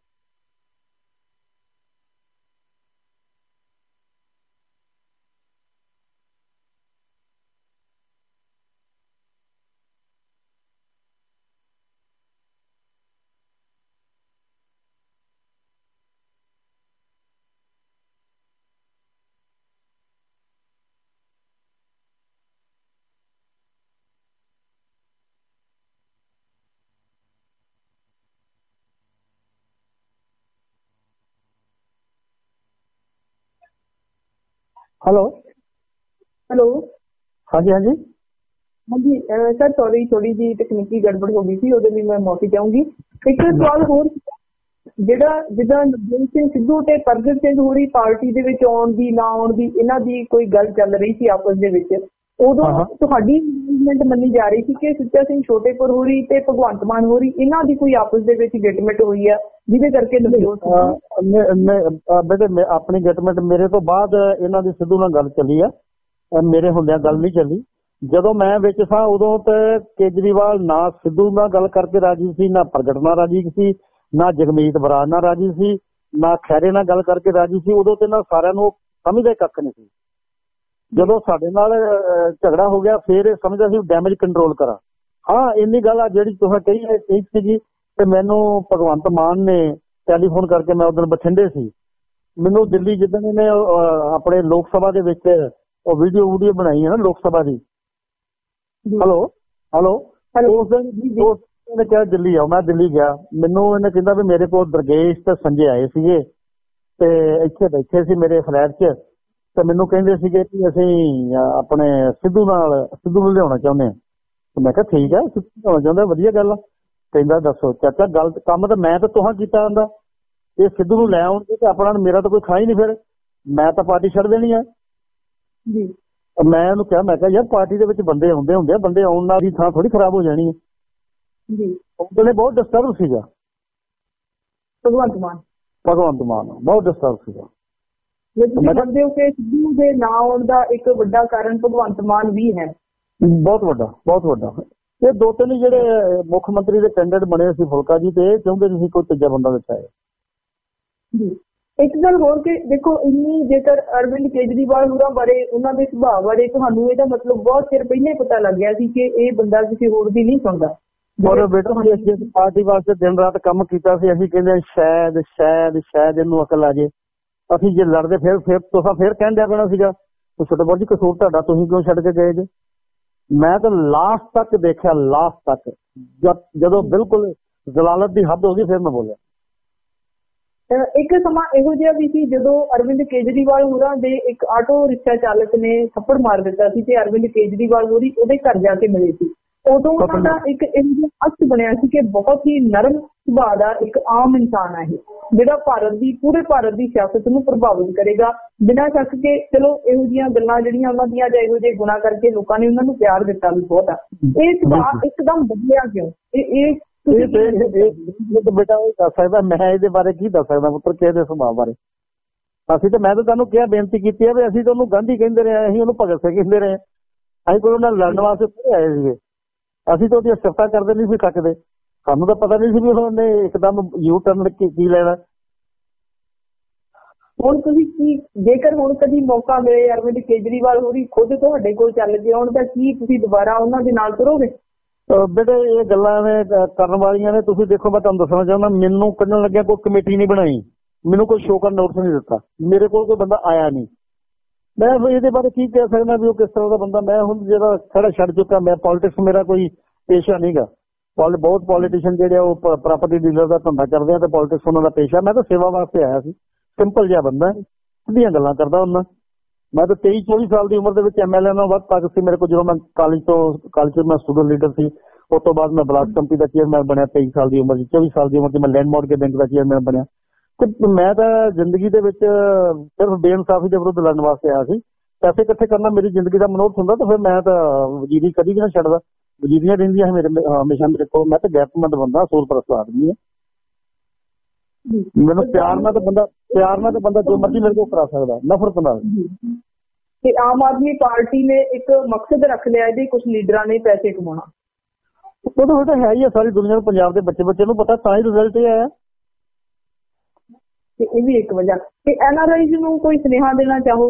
hello hello ਹਾਂਜੀ ਹਾਂਜੀ ਹਾਂਜੀ ਸਰ, ਸੌਰੀ, ਥੋੜੀ ਜਿਹੀ ਤਕਨੀਕੀ ਗੜਬੜ ਹੋ ਗਈ ਸੀ, ਉਹਦੇ ਲਈ ਮੈਂ ਮਾਫੀ ਚਾਹੂੰਗੀ। ਇੱਕ ਸਵਾਲ ਹੋਰ, ਜਿਹੜਾ ਜਿੱਦਾਂ ਨਵਜੋਤ ਸਿੰਘ ਸਿੱਧੂ ਤੇ ਪ੍ਰਗਟ ਸਿੰਘ ਹੋਰੀ ਪਾਰਟੀ ਦੇ ਵਿੱਚ ਆਉਣ ਦੀ ਨਾ ਆਉਣ ਦੀ ਇਹਨਾਂ ਦੀ ਕੋਈ ਗੱਲ ਚੱਲ ਰਹੀ ਸੀ ਆਪਸ ਦੇ ਵਿੱਚ, ਉਦੋਂ ਤੁਹਾਡੀ ਮੈਨੇਜਮੈਂਟ ਮੰਨੀ ਜਾ ਰਹੀ ਸੀ ਕਿ ਸੁੱਚਾ ਸਿੰਘ ਛੋਟੇਪੁਰ ਹੋਰੀ ਤੇ ਭਗਵੰਤ ਮਾਨ ਹੋਰੀ ਇਹਨਾਂ ਦੀ ਕੋਈ ਆਪਸ ਦੇ ਵਿੱਚ ਗਿਟਮਿਟ ਹੋਈ ਆ, ਜਿਹਦੇ ਕਰਕੇ ਆਪਣੀ ਗਿਟਮਿਟ ਮੇਰੇ ਤੋਂ ਬਾਅਦ ਇਹਨਾਂ ਦੀ ਸਿੱਧੂ ਨਾਲ ਗੱਲ ਚੱਲੀ ਆ, ਮੇਰੇ ਹੁੰਦਿਆਂ ਗੱਲ ਨਹੀਂ ਚੱਲੀ। ਜਦੋਂ ਮੈਂ ਵਿੱਚ ਸਾਂ ਉਦੋਂ ਤੇ ਕੇਜਰੀਵਾਲ ਨਾ ਸਿੱਧੂ ਨਾਲ ਗੱਲ ਕਰਕੇ ਰਾਜੀ ਸੀ, ਨਾ ਪ੍ਰਗਟ ਨਾਲ ਰਾਜੀ ਸੀ, ਨਾ ਜਗਮੀਤ ਬਰਾੜ ਨਾਲ ਰਾਜੀ ਸੀ, ਨਾ ਖੈਰੇ ਨਾਲ ਗੱਲ ਕਰਕੇ ਰਾਜੀ ਸੀ। ਉਦੋਂ ਤੇ ਨਾ ਸਾਰਿਆਂ ਨੂੰ ਸਮਝਦਾ ਕੱਖ ਨਹੀਂ ਸੀ। ਜਦੋਂ ਸਾਡੇ ਨਾਲ ਝਗੜਾ ਹੋ ਗਿਆ ਫਿਰ ਇਹ ਸਮਝਦਾ ਸੀ ਡੈਮੇਜ ਕੰਟਰੋਲ ਕਰਾਂ। ਹਾਂ ਇੰਨੀ ਗੱਲ ਆ ਜਿਹੜੀ ਤੁਸੀਂ ਕਹੀ ਸੀਗੀ ਤੇ ਮੈਨੂੰ ਭਗਵੰਤ ਮਾਨ ਨੇ ਟੈਲੀਫੋਨ ਕਰਕੇ, ਮੈਂ ਉਦੋਂ ਬਠਿੰਡੇ ਸੀ, ਮੈਨੂੰ ਦਿੱਲੀ ਜਿੱਦਾਂ ਨੇ ਆਪਣੇ ਲੋਕ ਸਭਾ ਦੇ ਵਿੱਚ ਉਹ ਵੀਡੀਓ ਬਣਾਈ ਹੈ ਨਾ ਲੋਕ ਸਭਾ ਦੀ। ਹੈਲੋ ਉਸ ਦਿਨ ਇਹਨੇ ਕਿਹਾ ਦਿੱਲੀ ਆਓ। ਮੈਂ ਦਿੱਲੀ ਗਿਆ। ਮੈਨੂੰ ਇਹਨੇ ਕਹਿੰਦਾ ਵੀ ਮੇਰੇ ਕੋਲ ਦਰਗੇਸ਼ ਤੇ ਸੰਜੇ ਆਏ ਸੀਗੇ ਤੇ ਇੱਥੇ ਬੈਠੇ ਸੀ ਮੇਰੇ ਫਲੈਟ 'ਚ ਤੇ ਮੈਨੂੰ ਕਹਿੰਦੇ ਸੀਗੇ ਕਿ ਅਸੀਂ ਆਪਣੇ ਸਿੱਧੂ ਨੂੰ ਲਿਆਉਣਾ ਚਾਹੁੰਦੇ ਹਾਂ। ਮੈਂ ਕਿਹਾ ਠੀਕ ਹੈ, ਸਿੱਧੂ ਲਿਆਉਣਾ ਚਾਹੁੰਦਾ, ਵਧੀਆ ਗੱਲ ਆ। ਕਹਿੰਦਾ ਦੱਸੋ ਚਾਚਾ, ਗੱਲ ਕੰਮ ਤਾਂ ਮੈਂ ਤਾਂ ਤੁਹਾਂ ਕੀਤਾ ਹੁੰਦਾ, ਇਹ ਸਿੱਧੂ ਨੂੰ ਲੈ ਆਉਣਗੇ ਤੇ ਆਪਣਾ ਮੇਰਾ ਤਾਂ ਕੋਈ ਥਾਂ ਹੀ ਨਹੀਂ, ਫਿਰ ਮੈਂ ਤਾਂ ਪਾਰਟੀ ਛੱਡ ਦੇਣੀ ਆ ਜੀ। ਮੈਂ ਉਹਨੂੰ ਕਿਹਾ, ਮੈਂ ਕਿਹਾ ਯਾਰ ਪਾਰਟੀ ਦੇ ਵਿੱਚ ਬੰਦੇ ਆਉਂਦੇ ਹੁੰਦੇ ਆ, ਬੰਦੇ ਆਉਣ ਨਾਲ ਦੀ ਥਾਂ ਥੋੜੀ ਖਰਾਬ ਹੋ ਜਾਣੀ ਹੈ ਜੀ। ਉਹਨੇ ਬਹੁਤ ਡਿਸਟਰਬ ਸੀਗਾ ਭਗਵੰਤ ਮਾਨ ਬਹੁਤ ਡਿਸਟਰਬ ਸੀਗਾ। ਸਿੱਧੂ ਦੇ ਨਾਂ ਆਉਣ ਦਾ ਇੱਕ ਵੱਡਾ ਕਾਰਨ ਭਗਵੰਤ ਮਾਨ ਵੀ ਹੈ, ਬਹੁਤ ਵੱਡਾ। ਇਹ 2-3 ਜਿਹੜੇ ਮੁੱਖ ਮੰਤਰੀ ਦੇ ਕੈਂਡੀਡੇਟ ਬਣੇ ਸੀ ਫੁਲਕਾ ਜੀ, ਤੇ ਚਾਹੁੰਦੇ ਸੀ ਕੋਈ ਤੀਜਾ ਬੰਦਾ ਵਿੱਚ ਆਏ ਜੀ। ਇੱਕ ਗੱਲ ਹੋਰ ਕਿ ਦੇਖੋ, ਇੰਨੀ ਜੇਕਰ ਅਰਵਿੰਦ ਕੇਜਰੀਵਾਲ ਹੋਰਾਂ ਬਾਰੇ, ਉਹਨਾਂ ਦੇ ਸੁਭਾਅ ਬਾਰੇ ਤੁਹਾਨੂੰ ਇਹਦਾ ਮਤਲਬ ਬਹੁਤ ਚਿਰ ਪਹਿਲਾਂ ਹੀ ਪਤਾ ਲੱਗ ਗਿਆ ਸੀ ਕਿ ਇਹ ਬੰਦਾ ਕਿਸੇ ਹੋਰ ਦੀ ਨਹੀਂ ਸੁਣਦਾ। ਔਰ ਬੇਟਾ ਜਿਸ ਪਾਰਟੀ ਵਾਸਤੇ ਦਿਨ ਰਾਤ ਕੰਮ ਕੀਤਾ ਸੀ, ਅਸੀਂ ਕਹਿੰਦੇ ਸ਼ਾਇਦ ਇਹਨੂੰ ਅਕਲ ਆ ਜੇ। ਅਸੀਂ ਜੇ ਲੜਦੇ ਫਿਰ ਤੁਸੀਂ ਫਿਰ ਕਹਿਣ ਦਿਆ ਪੈਣਾ ਸੀਗਾ ਛੋਟੇ ਬਹੁਤ ਜੀ ਕਸੂਰ ਤੁਹਾਡਾ, ਤੁਸੀਂ ਕਿਉਂ ਛੱਡ ਕੇ ਗਏ ਜੇ। ਮੈਂ ਤਾਂ ਲਾਸਟ ਤੱਕ ਦੇਖਿਆ, ਜਦੋਂ ਬਿਲਕੁਲ ਜ਼ਲਾਲਤ ਦੀ ਹੱਦ ਹੋ ਗਈ ਫਿਰ ਮੈਂ ਬੋਲਿਆ। ਇੱਕ ਸਮਾਂ ਇਹੋ ਜਿਹਾ ਵੀ ਸੀ ਜਦੋਂ ਅਰਵਿੰਦ ਕੇਜਰੀਵਾਲ ਹੋਰਾਂ ਦੇ ਇੱਕ ਆਟੋ ਰਿਕਸ਼ਾ ਚਾਲਕ ਨੇ ਥੱਪੜ ਮਾਰ ਦਿੱਤਾ ਸੀ ਤੇ ਅਰਵਿੰਦ ਕੇਜਰੀਵਾਲ ਹੋਰੀ ਉਹਦੇ ਘਰ ਜਾ ਕੇ ਮਿਲੇ ਸੀ। ਉਦੋਂ ਉਹਨਾਂ ਦਾ ਇੱਕ ਇਹੋ ਜਿਹਾ ਅਕਸ ਬਣਿਆ ਸੀ ਕਿ ਬਹੁਤ ਹੀ ਨਰਮ ਸੁਭਾਅ ਦਾ ਇੱਕ ਆਮ ਇਨਸਾਨ ਹੈ ਇਹ, ਜਿਹੜਾ ਪੂਰੇ ਭਾਰਤ ਦੀ ਸਿਆਸਤ ਨੂੰ ਪ੍ਰਭਾਵਿਤ ਕਰੇਗਾ ਬਿਨਾਂ ਸ਼ੱਕ ਕੇ। ਚਲੋ ਇਹੋ ਜਿਹੀਆਂ ਗੱਲਾਂ ਜਿਹੜੀਆਂ ਉਹਨਾਂ ਦੀਆਂ ਜਾਂ ਇਹੋ ਜਿਹੇ ਗੁਣਾਂ ਕਰਕੇ ਲੋਕਾਂ ਨੇ ਉਹਨਾਂ ਨੂੰ ਪਿਆਰ ਦਿੱਤਾ ਵੀ ਬਹੁਤ ਆ। ਇਹ ਸੁਭਾਅ ਇੱਕਦਮ ਬਦਲਿਆ ਕਿਉਂ? ਬੇਟਾ ਉਹ ਦੱਸ ਸਕਦਾ, ਮੈਂ ਇਹਦੇ ਬਾਰੇ ਕੀ ਦੱਸ ਸਕਦਾ ਪੁੱਤਰ ਕਿਹਦੇ ਸੁਭਾਅ ਬਾਰੇ। ਮੈਂ ਤਾਂ ਤੁਹਾਨੂੰ ਕਿਹਾ, ਬੇਨਤੀ ਕੀਤੀ ਹੈ ਵੀ ਅਸੀਂ ਤਾਂ ਉਹਨੂੰ ਗਾਂਧੀ ਕਹਿੰਦੇ ਰਹੇ, ਅਸੀਂ ਉਹਨੂੰ ਭਗਤ ਸਿੰਘ ਕਹਿੰਦੇ ਰਹੇ, ਅਸੀਂ ਕੋਈ ਉਹਨਾਂ ਲੜਨ ਵਾਸਤੇ ਥੋੜ੍ਹੇ ਆਏ ਸੀਗੇ। ਅਸੀਂ ਤਾਂ ਉਹਦੀਆਂ ਸਿਫਤਾਂ ਕਰਦੇ ਨਹੀਂ ਸੀ ਕੱਕਦੇ, ਸਾਨੂੰ ਤਾਂ ਪਤਾ ਨਹੀਂ ਸੀ ਵੀ ਉਹਨੇ ਇੱਕਦਮ ਯੂ ਟਰਨ ਕੀ ਲੈਣਾ। ਹੁਣ ਤੁਸੀਂ ਜੇਕਰ ਹੁਣ ਕਦੀ ਮੌਕਾ ਮਿਲੇ ਅਰਵਿੰਦ ਕੇਜਰੀਵਾਲ ਹੋਰੀ ਖੁਦ ਤੁਹਾਡੇ ਕੋਲ ਚੱਲ ਕੇ ਆਉਣ ਤਾਂ ਕੀ ਤੁਸੀਂ ਦੁਬਾਰਾ ਉਹਨਾਂ ਦੇ ਨਾਲ ਤੁਰੋਗੇ? ਬੇਟੇ ਇਹ ਗੱਲਾਂ ਨੇ ਕਰਨ ਵਾਲੀਆਂ ਨੇ। ਤੁਸੀਂ ਦੇਖੋ, ਮੈਂ ਤੁਹਾਨੂੰ ਦੱਸਣਾ ਚਾਹੁੰਦਾ, ਮੈਨੂੰ ਕੱਢਣ ਲੱਗਿਆ ਕੋਈ ਕਮੇਟੀ ਨਹੀਂ ਬਣਾਈ, ਮੈਨੂੰ ਕੋਈ ਸ਼ੋਅ ਕਰਨ ਨੋਟਿਸ ਨਹੀਂ ਦਿੱਤਾ, ਮੇਰੇ ਕੋਲ ਕੋਈ ਬੰਦਾ ਆਇਆ ਨਹੀਂ। ਮੈਂ ਇਹਦੇ ਬਾਰੇ ਕੀ ਕਹਿ ਸਕਦਾ ਵੀ ਉਹ ਕਿਸ ਤਰ੍ਹਾਂ ਦਾ ਬੰਦਾ। ਮੈਂ ਹੁਣ ਜਿਹੜਾ ਖੜਾ ਛੱਡ ਚੁੱਕਾ, ਮੈਂ ਪੋਲੀਟਿਕਸ ਮੇਰਾ ਕੋਈ ਪੇਸ਼ਾ ਨਹੀਂਗਾ। ਬਹੁਤ ਪੋਲੀਟੀਸ਼ੀਅਨ ਜਿਹੜੇ ਉਹ ਪ੍ਰਾਪਰਟੀ ਡੀਲਰ ਦਾ ਧੰਦਾ ਕਰਦੇ ਆ ਤੇ ਪੋਲੀਟਿਕਸ ਉਹਨਾਂ ਦਾ ਪੇਸ਼ਾ। ਮੈਂ ਤਾਂ ਸੇਵਾ ਵਾਸਤੇ ਆਇਆ ਸੀ, ਸਿੰਪਲ ਜਿਹਾ ਬੰਦਾ, ਸਿੱਧੀਆਂ ਗੱਲਾਂ ਕਰਦਾ ਹੁੰਦਾ। ਮੈਂ ਤਾਂ 23-24 ਸਾਲ ਦੀ ਉਮਰ ਦੇ ਵਿੱਚ MLA ਨਾਲ ਵੱਧ ਤਾਕਤ ਸੀ ਮੇਰੇ ਕੋਲ। ਜਦੋਂ ਮੈਂ ਕਾਲਜ 'ਚ ਮੈਂ ਸਟੂਡੈਂਟ ਲੀਡਰ ਸੀ, ਉਸ ਤੋਂ ਬਾਅਦ ਮੈਂ ਬਲਾਕ ਕਮੇਟੀ ਦਾ ਚੇਅਰਮੈਨ ਬਣਿਆ 23 ਸਾਲ ਦੀ ਉਮਰ 'ਚ। 24 ਸਾਲ ਦੀ ਉਮਰ 'ਚ ਮੈਂ ਲੈਂਡ ਮਾਰਗੇਜ ਬੈਂਕ ਦਾ ਚੇਅਰਮੈਨ ਬਣਿਆ। ਤੇ ਮੈਂ ਤਾਂ ਜ਼ਿੰਦਗੀ ਦੇ ਵਿੱਚ ਸਿਰਫ ਬੇਇਨਸਾਫੀ ਦੇ ਵਿਰੁੱਧ ਲੜਨ ਵਾਸਤੇ ਆਇਆ ਸੀ। ਪੈਸੇ ਇਕੱਠੇ ਕਰਨਾ ਮੇਰੀ ਜ਼ਿੰਦਗੀ ਦਾ ਮਨੋਰਥ ਹੁੰਦਾ ਤਾਂ ਫਿਰ ਮੈਂ ਤਾਂ ਵਜ਼ੀਰੀ ਕਦੀ ਵੀ ਨਾ ਛੱਡਦਾ। ਵਜ਼ੀਰੀਆਂ ਰਹਿੰਦੀਆਂ ਹਮੇਸ਼ਾ ਮੇਰੇ ਕੋਲ। ਮੈਂ ਤਾਂ ਗੈਰਤਮੰਦ ਬੰਦਾ, ਸੂਰਪ੍ਰਸਤ ਆਦਮੀ ਹੈ। ਮੈਨੂੰ ਪਿਆਰ ਨਾਲ ਤਾਂ ਬੰਦਾ ਜੋ ਮਰਜ਼ੀ ਮੇਰੇ ਕੋਲ ਕਰਾ ਸਕਦਾ, ਨਫ਼ਰਤ ਨਾਲ। ਤੇ ਆਮ ਆਦਮੀ ਪਾਰਟੀ ਨੇ ਇੱਕ ਮਕਸਦ ਰੱਖ ਲਿਆ ਇਹਦੇ, ਕੁਝ ਲੀਡਰਾਂ ਨੇ ਪੈਸੇ ਕਮਾਉਣਾ। ਉਹ ਤਾਂ ਹੈ ਹੀ ਆ, ਸਾਰੀ ਦੁਨੀਆ ਨੂੰ, ਪੰਜਾਬ ਦੇ ਬੱਚੇ ਨੂੰ ਪਤਾ, ਤਾਂ ਹੀ ਰਿਜ਼ਲਟ ਇਹ ਆਇਆ। ਤੇ ਇਹ ਵੀ ਇੱਕ ਵਜ੍ਹਾ। ਤੇ NRI ਨੂੰ ਕੋਈ ਸੁਨੇਹਾ ਦੇਣਾ ਚਾਹੋ?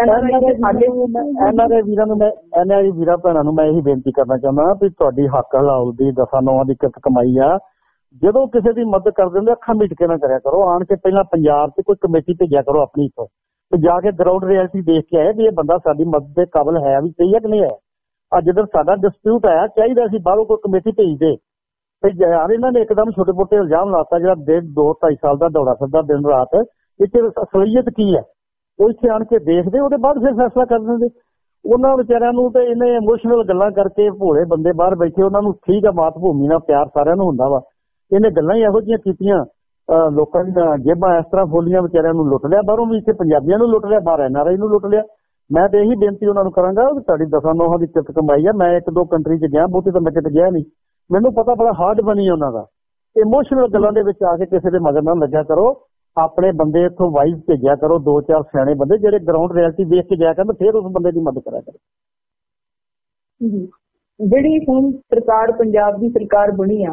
NRI ਵੀਰਾਂ ਭੈਣਾਂ ਨੂੰ ਮੈਂ ਇਹੀ ਬੇਨਤੀ ਕਰਨਾ ਚਾਹੁੰਦਾ ਵੀ ਤੁਹਾਡੀ ਹੱਕ ਹਲਾਲ ਦੀ 10-9 ਦੀ ਕਿਰਤ ਕਮਾਈ ਆ। ਜਦੋਂ ਕਿਸੇ ਦੀ ਮਦਦ ਕਰ ਦਿੰਦੇ ਅੱਖਾਂ ਮੀਟ ਕੇ ਨਾ ਕਰਿਆ ਕਰੋ। ਆਣ ਕੇ ਪਹਿਲਾਂ ਪੰਜਾਬ 'ਚ ਕੋਈ ਕਮੇਟੀ ਭੇਜਿਆ ਕਰੋ ਆਪਣੀ ਤੋਂ, ਤੇ ਜਾ ਕੇ ਗਰਾਊਂਡ ਰਿਐਲਿਟੀ ਦੇਖ ਕੇ ਆਏ ਵੀ ਇਹ ਬੰਦਾ ਸਾਡੀ ਮਦਦ ਦੇ ਕਾਬਲ ਹੈ ਵੀ ਸਹੀ ਹੈ ਕਿ ਨਹੀਂ ਹੈ। ਅੱਜ ਜਦੋਂ ਸਾਡਾ ਡਿਸਪਿਊਟ ਆਇਆ, ਚਾਹੀਦਾ ਸੀ ਬਾਹਰੋਂ ਕੋਈ ਕਮੇਟੀ ਭੇਜਦੇ। ਤੇ ਯਾਰ ਇਹਨਾਂ ਨੇ ਇੱਕਦਮ ਛੋਟੇ ਮੋਟੇ ਇਲਜ਼ਾਮ ਲਾਤਾ, ਜਿਹੜਾ 1.5-2-2.5 ਸਾਲ ਦਾ ਦੌੜਾ ਫਿਰਦਾ ਦਿਨ ਰਾਤ। ਇੱਥੇ ਅਸਲੀਅਤ ਕੀ ਹੈ ਉਹ ਇੱਥੇ ਆਣ ਕੇ ਦੇਖਦੇ, ਉਹਦੇ ਬਾਅਦ ਫਿਰ ਫੈਸਲਾ ਕਰ ਦਿੰਦੇ। ਉਹਨਾਂ ਵਿਚਾਰਿਆਂ ਨੂੰ ਤੇ ਇਹਨੇ ਇਮੋਸ਼ਨਲ ਗੱਲਾਂ ਕਰਕੇ, ਭੋਲੇ ਬੰਦੇ ਬਾਹਰ ਬੈਠੇ, ਉਹਨਾਂ ਨੂੰ ਠੀਕ ਆ, ਮਾਤ ਭੂਮੀ ਨਾਲ ਪਿਆਰ ਸਾਰਿਆਂ ਨੂੰ ਹੁੰਦਾ ਵਾ। ਇਹਨੇ ਗੱਲਾਂ ਹੀ ਇਹੋ ਜਿਹੀਆਂ ਕੀਤੀਆਂ, ਲੋਕਾਂ ਦੀਆਂ ਜੇਬਾਂ ਇਸ ਤਰ੍ਹਾਂ ਫੋਲੀਆਂ, ਵਿਚਾਰਿਆਂ ਨੂੰ ਲੁੱਟ ਲਿਆ ਬਾਹਰੋਂ ਵੀ, ਇੱਥੇ ਪੰਜਾਬੀਆਂ ਨੂੰ ਲੁੱਟ ਲਿਆ, ਬਾਹਰ NRI ਨੂੰ ਲੁੱਟ ਲਿਆ। ਮੈਂ ਤੇ ਇਹੀ ਬੇਨਤੀ ਉਹਨਾਂ ਨੂੰ ਕਰਾਂਗਾ ਕਿ ਤੁਹਾਡੀ 10-9 ਦੀ ਕਿਰਤ ਕਮਾਈ ਆ। ਮੈਂ 1-2 ਕੰਟਰੀ 'ਚ ਗਿਆ, ਬਹੁਤੀ ਤਾਂ ਮੈਂ ਕਿਤੇ ਗਿਆ ਨਹੀਂ। ਮੈਨੂੰ ਪਤਾ ਬੜਾ ਹਾਰਡ ਬਣੀ ਉਹਨਾਂ ਦਾ। ਇਮੋਸ਼ਨਲ ਗੱਲਾਂ ਦੇ ਵਿੱਚ ਆ ਕੇ ਕਿਸੇ ਦੇ ਮਗਰ ਨਾ ਲੱਗਿਆ ਕਰੋ। ਆਪਣੇ ਬੰਦੇ ਇੱਥੋਂ ਵਾਈਜ਼ ਭੇਜਿਆ ਕਰੋ, 2-4 ਸਿਆਣੇ ਬੰਦੇ ਜਿਹੜੇ ਗਰਾਊਂਡ ਰਿਐਲਿਟੀ ਦੇਖ ਕੇ ਜਾਇਆ ਕਰਨ, ਫਿਰ ਉਸ ਬੰਦੇ ਦੀ ਮਦਦ ਕਰਿਆ ਕਰੋ। ਜਿਹੜੀ ਹੁਣ ਸਰਕਾਰ, ਪੰਜਾਬ ਦੀ ਸਰਕਾਰ ਬਣੀ ਆ,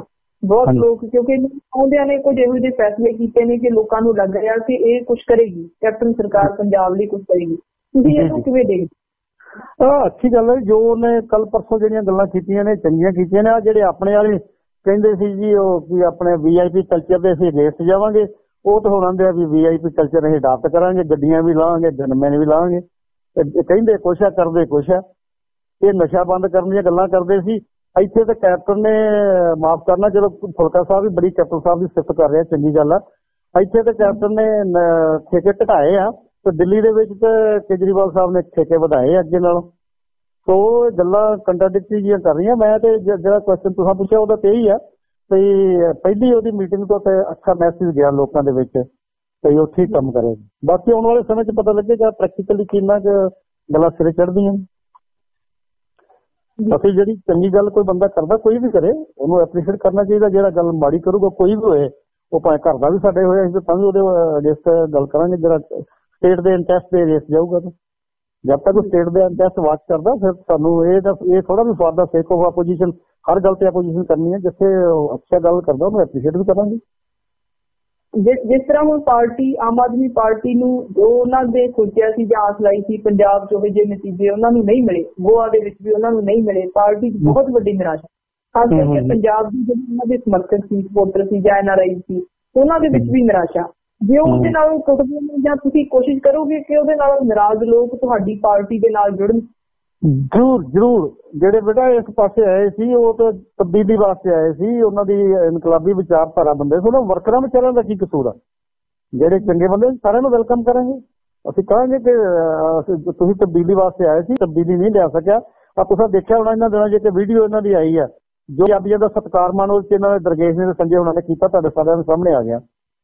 ਬਹੁਤ ਲੋਕ, ਕਿਉਂਕਿ ਆਉਂਦਿਆਂ ਨੇ ਕੁਝ ਇਹੋ ਜਿਹੇ ਫੈਸਲੇ ਕੀਤੇ ਨੇ ਕਿ ਲੋਕਾਂ ਨੂੰ ਲੱਗ ਰਿਹਾ ਕਿ ਇਹ ਕੁਝ ਕਰੇਗੀ, ਕੈਪਟਨ ਸਰਕਾਰ ਪੰਜਾਬ ਲਈ ਕੁਝ ਕਰੇਗੀ। ਤੁਸੀਂ ਇਹਨੂੰ ਕਿਵੇਂ ਦੇਖਦੇ? ਅੱਛੀ ਗੱਲ ਹੈ। ਜੋ ਉਹਨੇ ਕੱਲ ਪਰਸੋਂ ਜਿਹੜੀਆਂ ਗੱਲਾਂ ਕੀਤੀਆਂ ਨੇ ਚੰਗੀਆਂ ਕੀਤੀਆਂ ਨੇ। ਆ ਜਿਹੜੇ ਆਪਣੇ ਵਾਲੇ ਕਹਿੰਦੇ ਸੀ ਜੀ ਉਹ ਕਿ ਆਪਣੇ VIP ਕਲਚਰ ਦੇ ਅਸੀਂ ਅਗੇਂਸਟ ਜਾਵਾਂਗੇ, ਉਹ ਤਾਂ ਹੁਣ ਆਂਦੇ ਆ ਵੀ VIP ਕਲਚਰ ਅਸੀਂ ਅਡਾਪਟ ਕਰਾਂਗੇ, ਗੱਡੀਆਂ ਵੀ ਲਾਵਾਂਗੇ, ਗਨਮੈਨ ਵੀ ਲਾਵਾਂਗੇ। ਕਹਿੰਦੇ ਕੁਛ ਆ, ਕਰਦੇ ਕੁਛ ਆ। ਇਹ ਨਸ਼ਾ ਬੰਦ ਕਰਨ ਦੀਆਂ ਗੱਲਾਂ ਕਰਦੇ ਸੀ। ਇੱਥੇ ਤਾਂ ਕੈਪਟਨ ਨੇ ਮਾਫ ਕਰਨਾ, ਚਲੋ ਫੁਲਕਾ ਸਾਹਿਬ ਵੀ ਬੜੀ ਕੈਪਟਨ ਸਾਹਿਬ ਦੀ ਸਿਫਤ ਕਰ ਰਿਹਾ, ਚੰਗੀ ਗੱਲ ਆ। ਇੱਥੇ ਤਾਂ ਕੈਪਟਨ ਨੇ ਠੇਕੇ ਘਟਾਏ ਆ ਤੇ ਦਿੱਲੀ ਦੇ ਵਿੱਚ ਤਾਂ ਕੇਜਰੀਵਾਲ ਸਾਹਿਬ ਨੇ ਠੇਕੇ ਵਧਾਏ ਅੱਗੇ ਨਾਲੋਂ। ਸੋ ਗੱਲਾਂ ਕੰਟਰਾਡਿਕਟਰੀ ਜਿਹੀਆਂ ਕਰ ਰਹੀਆਂ। ਮੈਂ ਤੇ ਜਿਹੜਾ ਕੁਐਸਚਨ ਤੁਸੀਂ ਪੁੱਛਿਆ ਉਹਦਾ ਤੇ ਇਹੀ ਆ ਤੇ ਪਹਿਲੀ ਉਹਦੀ ਮੀਟਿੰਗ ਤੋਂ ਤੇ ਅੱਛਾ ਮੈਸੇਜ ਗਿਆ ਲੋਕਾਂ ਦੇ ਵਿੱਚ ਤੇ ਉਹ ਠੀਕ ਕੰਮ ਕਰੇ। ਬਾਕੀ ਆਉਣ ਵਾਲੇ ਸਮੇਂ 'ਚ ਪਤਾ ਲੱਗੇਗਾ ਪ੍ਰੈਕਟੀਕਲੀ ਕਿੰਨਾ ਕੁ ਗੱਲਾਂ ਸਿਰੇ ਚੜ੍ਹਦੀਆਂ। ਅਸੀਂ ਜਿਹੜੀ ਚੰਗੀ ਗੱਲ ਕੋਈ ਬੰਦਾ ਕਰਦਾ, ਕੋਈ ਵੀ ਕਰੇ, ਉਹਨੂੰ ਐਪਰੀਸ਼ੀਏਟ ਕਰਨਾ ਚਾਹੀਦਾ। ਜਿਹੜਾ ਗੱਲ ਮਾੜੀ ਕਰੂਗਾ ਕੋਈ ਵੀ ਹੋਏ, ਉਹ ਭਾਵੇਂ ਘਰ ਦਾ ਵੀ ਸਾਡੇ ਹੋਏ, ਅਸੀਂ ਤਾਂ ਵੀ ਉਹਦੇ ਅਗੇਂਸਟ ਗੱਲ ਕਰਾਂਗੇ। ਜਿਹੜਾ ਸਟੇਟ ਦੇ ਇੰਟਰਸਟ ਦੇ ਅਗੇਂਸਟ ਜਾਊਗਾ ਤਾਂ ਜਦ ਤੱਕ ਸਟੇਟ ਦੇ ਇੰਟਰਸਟ ਵਾਚ ਕਰਦਾ, ਫਿਰ ਸਾਨੂੰ ਇਹ ਥੋੜਾ ਵੀ ਫਾਰ ਦਾ ਸੇਕ ਆਫ ਆਪੋਜੀਸ਼ਨ ਹਰ ਗੱਲ ਤੇ ਆਪੋਜੀਸ਼ਨ ਕਰਨੀ ਹੈ। ਜਿੱਥੇ ਅੱਛਾ ਗੱਲ ਕਰਦਾ ਉਹਨੂੰ ਐਪਰੀਸ਼ੀਏਟ ਵੀ ਕਰਾਂਗੇ। ਜਿਸ ਤਰ੍ਹਾਂ ਹੁਣ ਪਾਰਟੀ ਆਮ ਆਦਮੀ ਪਾਰਟੀ ਨੂੰ ਜੋ ਉਹਨਾਂ ਦੇ ਸੋਚਿਆ ਸੀ ਜਾਂ ਆਸ ਲਾਈ ਸੀ ਪੰਜਾਬ 'ਚ, ਉਹ ਜਿਹੇ ਨਤੀਜੇ ਉਹਨਾਂ ਨੂੰ ਨਹੀਂ ਮਿਲੇ। ਗੋਆ ਦੇ ਵਿੱਚ ਵੀ ਉਹਨਾਂ ਨੂੰ ਨਹੀਂ ਮਿਲੇ। ਪਾਰਟੀ 'ਚ ਬਹੁਤ ਵੱਡੀ ਨਿਰਾਸ਼ਾ, ਖਾਸ ਕਰਕੇ ਪੰਜਾਬ ਦੀ ਜਿਹੜੇ ਉਹਨਾਂ ਦੇ ਸਮਰਥਕ ਸੀ, ਸਪੋਰਟਰ ਸੀ ਜਾਂ NRI ਸੀ, ਉਹਨਾਂ ਦੇ ਵਿੱਚ ਵੀ ਨਿਰਾਸ਼ਾ। ਜੇ ਉਹਦੇ ਨਾਲ ਟੁੱਟਦੇ ਨੇ ਜਾਂ ਤੁਸੀਂ ਕੋਸ਼ਿਸ਼ ਕਰੋਗੇ ਕਿ ਉਹਦੇ ਨਾਲ ਨਾਰਾਜ਼ ਲੋਕ ਤੁਹਾਡੀ ਪਾਰਟੀ ਦੇ ਨਾਲ ਜੁੜਨ? ਜ਼ਰੂਰ। ਜਿਹੜੇ ਬੇਟਾ ਇਸ ਪਾਸੇ ਆਏ ਸੀ ਉਹ ਤਾਂ ਤਬਦੀਲੀ ਵਾਸਤੇ ਆਏ ਸੀ, ਉਹਨਾਂ ਦੀ ਇਨਕਲਾਬੀ ਵਿਚਾਰਧਾਰਾ ਬੰਦੇ ਸੀ। ਉਹਨਾਂ ਵਰਕਰਾਂ ਵਿਚਾਰਿਆਂ ਦਾ ਕੀ ਕਸੂਰ ਆ? ਜਿਹੜੇ ਚੰਗੇ ਬੰਦੇ ਸਾਰਿਆਂ ਨੂੰ ਵੈਲਕਮ ਕਰਾਂਗੇ। ਅਸੀਂ ਕਹਾਂਗੇ ਕਿ ਤੁਸੀਂ ਤਬਦੀਲੀ ਵਾਸਤੇ ਆਏ ਸੀ, ਤਬਦੀਲੀ ਨਹੀਂ ਲਿਆ ਸਕਿਆ। ਆ ਤੁਸੀਂ ਦੇਖਿਆ ਹੋਣਾ ਇਹਨਾਂ ਦਿਨਾਂ 'ਚ ਵੀਡੀਓ ਇਹਨਾਂ ਦੀ ਆਈ ਆ, ਜੋ ਪੰਜਾਬੀਆਂ ਦਾ ਸਤਿਕਾਰ ਮਾਣ ਉਸ 'ਚ ਇਹਨਾਂ ਨੇ ਦਰਗੇਸ਼ ਨੇ ਸੰਜੇ ਉਹਨਾਂ ਨੇ ਕੀਤਾ, ਤੁਹਾਡੇ ਸਾਰਿਆਂ ਦੇ ਸਾਹਮਣੇ ਆ ਗਿਆ।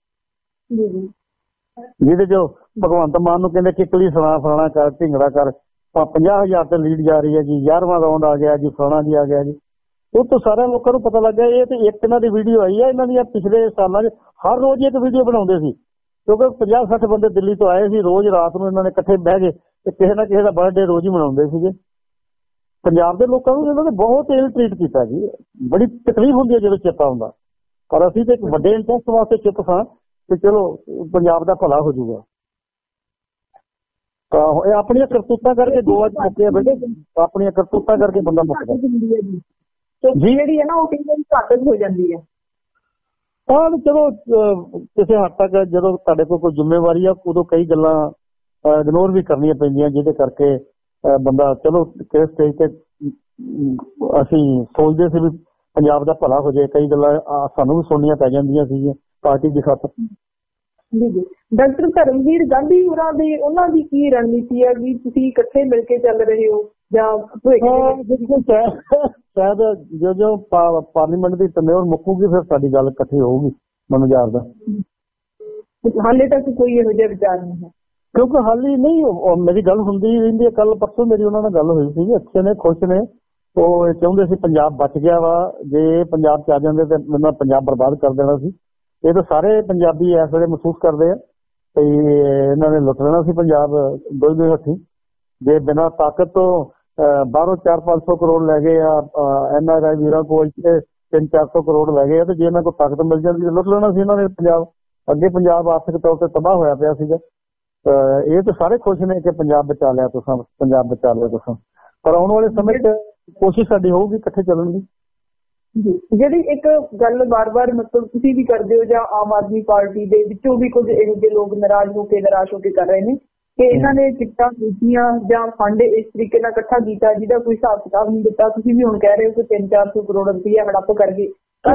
ਜਿਹਦੇ ਜੋ ਭਗਵੰਤ ਮਾਨ ਨੂੰ ਕਹਿੰਦੇ ਕਿਕਲੀ ਫਲਾਣਾ ਕਰ, ਢਿੰਗੜਾ ਕਰ, 50,000 ਤੇ ਲੀਡ ਜਾ ਰਹੀ ਹੈ ਜੀ, 11ਵਾਂ ਰਾਉਂਡ ਆ ਗਿਆ ਜੀ, ਫਲਾਣਾ ਜੀ ਆ ਗਿਆ ਜੀ। ਉਹ ਤੋਂ ਸਾਰਿਆਂ ਲੋਕਾਂ ਨੂੰ ਪਤਾ ਲੱਗਾ। ਇਹ ਤੇ ਇੱਕ ਇਹਨਾਂ ਦੀ ਵੀਡੀਓ ਆਈ ਹੈ। ਇਹਨਾਂ ਦੀਆਂ ਪਿਛਲੇ ਸਾਲਾਂ 'ਚ ਹਰ ਰੋਜ਼ ਇੱਕ ਵੀਡੀਓ ਬਣਾਉਂਦੇ ਸੀ, ਕਿਉਂਕਿ 50-60 ਬੰਦੇ ਦਿੱਲੀ ਤੋਂ ਆਏ ਸੀ। ਰੋਜ਼ ਰਾਤ ਨੂੰ ਇਹਨਾਂ ਨੇ ਇਕੱਠੇ ਬਹਿ ਗਏ ਤੇ ਕਿਸੇ ਨਾ ਕਿਸੇ ਦਾ ਬਰਥਡੇ ਰੋਜ਼ ਹੀ ਮਨਾਉਂਦੇ ਸੀਗੇ। ਪੰਜਾਬ ਦੇ ਲੋਕਾਂ ਨੂੰ ਇਹਨਾਂ ਨੇ ਬਹੁਤ ਇਲ ਟ੍ਰੀਟ ਕੀਤਾ ਜੀ। ਬੜੀ ਤਕਲੀਫ ਹੁੰਦੀ ਹੈ ਜਦੋਂ ਚੇਤਾ ਹੁੰਦਾ, ਪਰ ਅਸੀਂ ਤੇ ਇੱਕ ਵੱਡੇ ਇੰਟਰਸਟ ਵਾਸਤੇ ਚੁੱਪ ਸਾਂ ਤੇ ਚਲੋ ਪੰਜਾਬ ਦਾ ਭਲਾ ਹੋ ਜਾਊਗਾ। ਤਾਂ ਇਹ ਆਪਣੀਆਂ ਕਰਤੂਤਾਂ ਕਰਕੇ ਗੋਆ 'ਚ ਮੁੱਕਿਆ ਬੇਟੇ, ਆਪਣੀਆਂ ਕਰਤੂਤਾਂ ਕਰਕੇ ਬੰਦਾ ਮੁੱਕਦਾ ਜੀ। ਜਿਹੜੀ ਹੈ ਨਾ ਉਹ ਕਈ ਵਾਰੀ ਘਾਤਕ ਹੋ ਜਾਂਦੀ ਹੈ। ਹਾਂ ਚਲੋ ਕਿਸੇ ਹੱਦ ਤੱਕ ਜਦੋਂ ਤੁਹਾਡੇ ਕੋਲ ਕੋਈ ਜ਼ਿੰਮੇਵਾਰੀ ਆ ਉਦੋਂ ਕਈ ਗੱਲਾਂ ਇਗਨੋਰ ਵੀ ਕਰਨੀਆਂ ਪੈਂਦੀਆਂ, ਜਿਹਦੇ ਕਰਕੇ ਬੰਦਾ ਚਲੋ ਕਿਸੇ ਸਟੇਜ ਤੇ ਅਸੀਂ ਸੋਚਦੇ ਸੀ ਵੀ ਪੰਜਾਬ ਦਾ ਭਲਾ ਹੋ ਜਾਏ। ਕਈ ਗੱਲਾਂ ਸਾਨੂੰ ਵੀ ਸੁਣਨੀਆਂ ਪੈ ਜਾਂਦੀਆਂ ਸੀ ਪਾਰਟੀ ਦੀ ਖਾਤਰ। ਜੀ ਡਾਕਟਰ ਧਰਮਵੀਰ ਗਾਂਧੀ ਹੋਰਾਂ ਦੀ ਉਹਨਾਂ ਦੀ ਕੀ ਰਣਨੀਤੀ ਹੈ ਵੀ ਤੁਸੀਂ ਇਕੱਠੇ ਮਿਲ ਕੇ ਚੱਲ ਰਹੇ ਹੋ ਜਾਂ ਸ਼ਾਇਦ ਜੋ ਪਾਰਲੀਮੈਂਟ ਦੀ ਟਰਨਓਵਰ ਮੁੱਕੂਗੀ ਫਿਰ ਸਾਡੀ ਗੱਲ ਇਕੱਠੀ ਹੋਊਗੀ। ਮੈਨੂੰ ਜਾਪਦਾ ਹਾਲੇ ਤੱਕ ਕੋਈ ਇਹੋ ਜਿਹਾ ਵਿਚਾਰ ਨਹੀਂ ਹੈ, ਕਿਉਂਕਿ ਹਾਲੇ ਨਹੀਂ ਮੇਰੀ ਗੱਲ ਹੁੰਦੀ ਰਹਿੰਦੀ ਹੈ। ਕੱਲ ਪਰਸੋਂ ਮੇਰੀ ਉਹਨਾਂ ਨਾਲ ਗੱਲ ਹੋਈ ਸੀ, ਅੱਛੇ ਨੇ, ਖੁਸ਼ ਨੇ। ਉਹ ਚਾਹੁੰਦੇ ਸੀ ਪੰਜਾਬ ਬਚ ਗਿਆ ਵਾ, ਜੇ ਪੰਜਾਬ 'ਚ ਆ ਜਾਂਦੇ ਤੇ ਮੈਨੂੰ ਪੰਜਾਬ ਬਰਬਾਦ ਕਰ ਦੇਣਾ ਸੀ। ਇਹ ਤਾਂ ਸਾਰੇ ਪੰਜਾਬੀ ਇਸ ਵੇਲੇ ਮਹਿਸੂਸ ਕਰਦੇ ਆ ਤੇ ਇਹਨਾਂ ਨੇ ਲੁੱਟ ਲੈਣਾ ਸੀ ਪੰਜਾਬ ਦੋਵੇਂ ਹੱਥੀਂ। ਜੇ ਬਿਨਾਂ ਤਾਕਤ ਤੋਂ ਬਾਹਰੋਂ 400-500 ਕਰੋੜ ਲੈ ਗਏ ਆ, NRI ਵੀਰਾਂ ਕੋਲ 300-400 ਕਰੋੜ ਲੈ ਗਏ ਆ, ਤੇ ਜੇ ਇਹਨਾਂ ਕੋਲ ਤਾਕਤ ਮਿਲ ਜਾਂਦੀ ਲੁੱਟ ਲੈਣਾ ਸੀ ਇਹਨਾਂ ਨੇ ਪੰਜਾਬ। ਅੱਗੇ ਪੰਜਾਬ ਆਰਥਿਕ ਤੌਰ ਤੇ ਤਬਾਹ ਹੋਇਆ ਪਿਆ ਸੀਗਾ। ਇਹ ਤਾਂ ਸਾਰੇ ਖੁਸ਼ ਨੇ ਕਿ ਪੰਜਾਬ ਬਚਾ ਲਿਆ ਤੁਸੀਂ, ਪੰਜਾਬ ਬਚਾ ਲਿਆ ਤੁਸੀਂ। ਪਰ ਆਉਣ ਵਾਲੇ ਸਮੇਂ 'ਚ ਕੋਸ਼ਿਸ਼ ਸਾਡੀ ਹੋਊਗੀ ਇਕੱਠੇ ਚੱਲਣ ਦੀ। ਜਿਹੜੀ ਇੱਕ ਗੱਲ ਬਾਰ-ਬਾਰ ਮਤਲਬ ਤੁਸੀਂ ਵੀ ਕਰਦੇ ਹੋ ਜਾਂ ਆਮ ਆਦਮੀ ਪਾਰਟੀ ਦੇ ਵਿੱਚੋਂ ਵੀ ਕੁਝ ਇਹੋ ਜਿਹੇ ਲੋਕ ਨਿਰਾਸ਼ ਹੋ ਕੇ ਕਰ ਰਹੇ ਨੇ ਕਿ ਇਹਨਾਂ ਨੇ ਟਿਕਟਾਂ ਵੇਚੀਆਂ ਜਾਂ ਫੰਡ ਇਸ ਤਰੀਕੇ ਨਾਲ ਇਕੱਠਾ ਕੀਤਾ ਜਿਹਦਾ ਕੋਈ ਹਿਸਾਬ ਕਿਤਾਬ ਨਹੀਂ ਦਿੱਤਾ। ਤੁਸੀਂ ਵੀ ਹੁਣ ਕਹਿ ਰਹੇ ਹੋ ਕਿ 300-400 ਕਰੋੜ ਰੁਪਇਆ ਹੜੱਪ ਕਰ ਗਏ।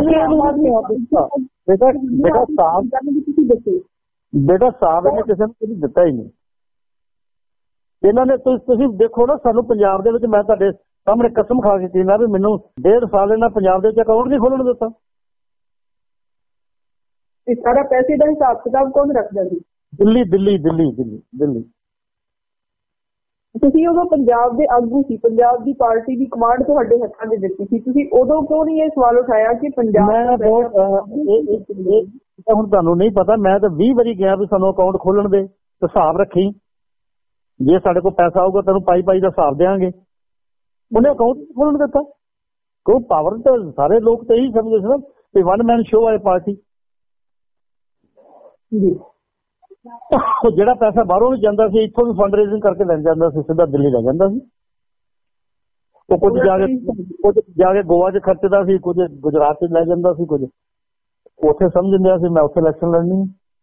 ਬੇਟਾ ਸਾਹਿਬ ਨੇ ਕਿਸੇ ਨੂੰ ਕੁਝ ਦਿੱਤਾ ਹੀ ਨਹੀਂ। ਇਹਨਾਂ ਨੇ ਤੁਸੀਂ ਦੇਖੋ ਨਾ, ਸਾਨੂੰ ਪੰਜਾਬ ਦੇ ਵਿੱਚ, ਮੈਂ ਤੁਹਾਡੇ ਸਾਹਮਣੇ ਕਸਮ ਖਾ ਕੇ ਕਹਿੰਦਾ ਵੀ ਮੈਨੂੰ 1.5 ਸਾਲ ਇਹਨਾਂ ਪੰਜਾਬ ਦੇ ਵਿੱਚ ਅਕਾਊਂਟ ਨਹੀਂ ਖੋਲਣ ਦਿੱਤਾ। ਇਹ ਸਾਰਾ ਪੈਸੇ ਦਾ ਹਿਸਾਬ ਕਿਤਾਬ ਕੌਣ ਰੱਖਦਾ ਸੀ? ਦਿੱਲੀ। ਤੁਸੀਂ ਉਦੋਂ ਪੰਜਾਬ ਦੇ ਆਗੂ ਸੀ, ਪੰਜਾਬ ਦੀ ਪਾਰਟੀ ਦੀ ਕਮਾਂਡ ਤੁਹਾਡੇ ਹੱਥਾਂ ਦੇ ਦਿੱਤੀ ਸੀ, ਤੁਸੀਂ ਉਦੋਂ ਕਿਉਂ ਨਹੀਂ ਇਹ ਸਵਾਲ ਉਠਾਇਆ ਕਿ ਪੰਜਾਬ ਹੁਣ ਤੁਹਾਨੂੰ ਨਹੀਂ ਪਤਾ, ਮੈਂ ਤਾਂ 20 ਵਾਰੀ ਗਿਆ ਵੀ ਸਾਨੂੰ ਅਕਾਊਂਟ ਖੋਲਣ ਦੇ, ਹਿਸਾਬ ਰੱਖੀ, ਜੇ ਸਾਡੇ ਕੋਲ ਪੈਸਾ ਆਊਗਾ ਤੈਨੂੰ ਪਾਈ ਦਾ ਹਿਸਾਬ ਦੇਵਾਂਗੇ। ਉਹਨੇ ਅਕਾਊਂਟ ਖੋਲਣ ਦਿੱਤਾ। ਕੋਈ ਪਾਵਰ ਤਾਂ ਸਾਰੇ ਲੋਕ ਤਾਂ ਇਹੀ ਸਮਝਦੇ ਸੀ ਨਾ ਤੇ ਵਨ ਮੈਨ ਸ਼ੋਅ ਵਾਲੀ ਪਾਰਟੀ। ਜਿਹੜਾ ਪੈਸਾ ਬਾਹਰੋਂ ਵੀ ਜਾਂਦਾ ਸੀ, ਇੱਥੋਂ ਵੀ ਫੰਡ ਰੇਜ਼ਿੰਗ ਕਰਕੇ ਲੈ ਜਾਂਦਾ ਸੀ, ਸਿੱਧਾ ਦਿੱਲੀ ਲੈ ਜਾਂਦਾ ਸੀ। ਉਹ ਕੁਝ ਜਾ ਕੇ ਗੋਆ 'ਚ ਖਰਚਦਾ ਸੀ, ਕੁਝ ਗੁਜਰਾਤ 'ਚ ਲੈ ਜਾਂਦਾ ਸੀ, ਕੁਝ ਉੱਥੇ ਸਮਝ ਲਿਆ ਸੀ ਮੈਂ ਉੱਥੇ ਇਲੈਕਸ਼ਨ ਲੜਨੀ।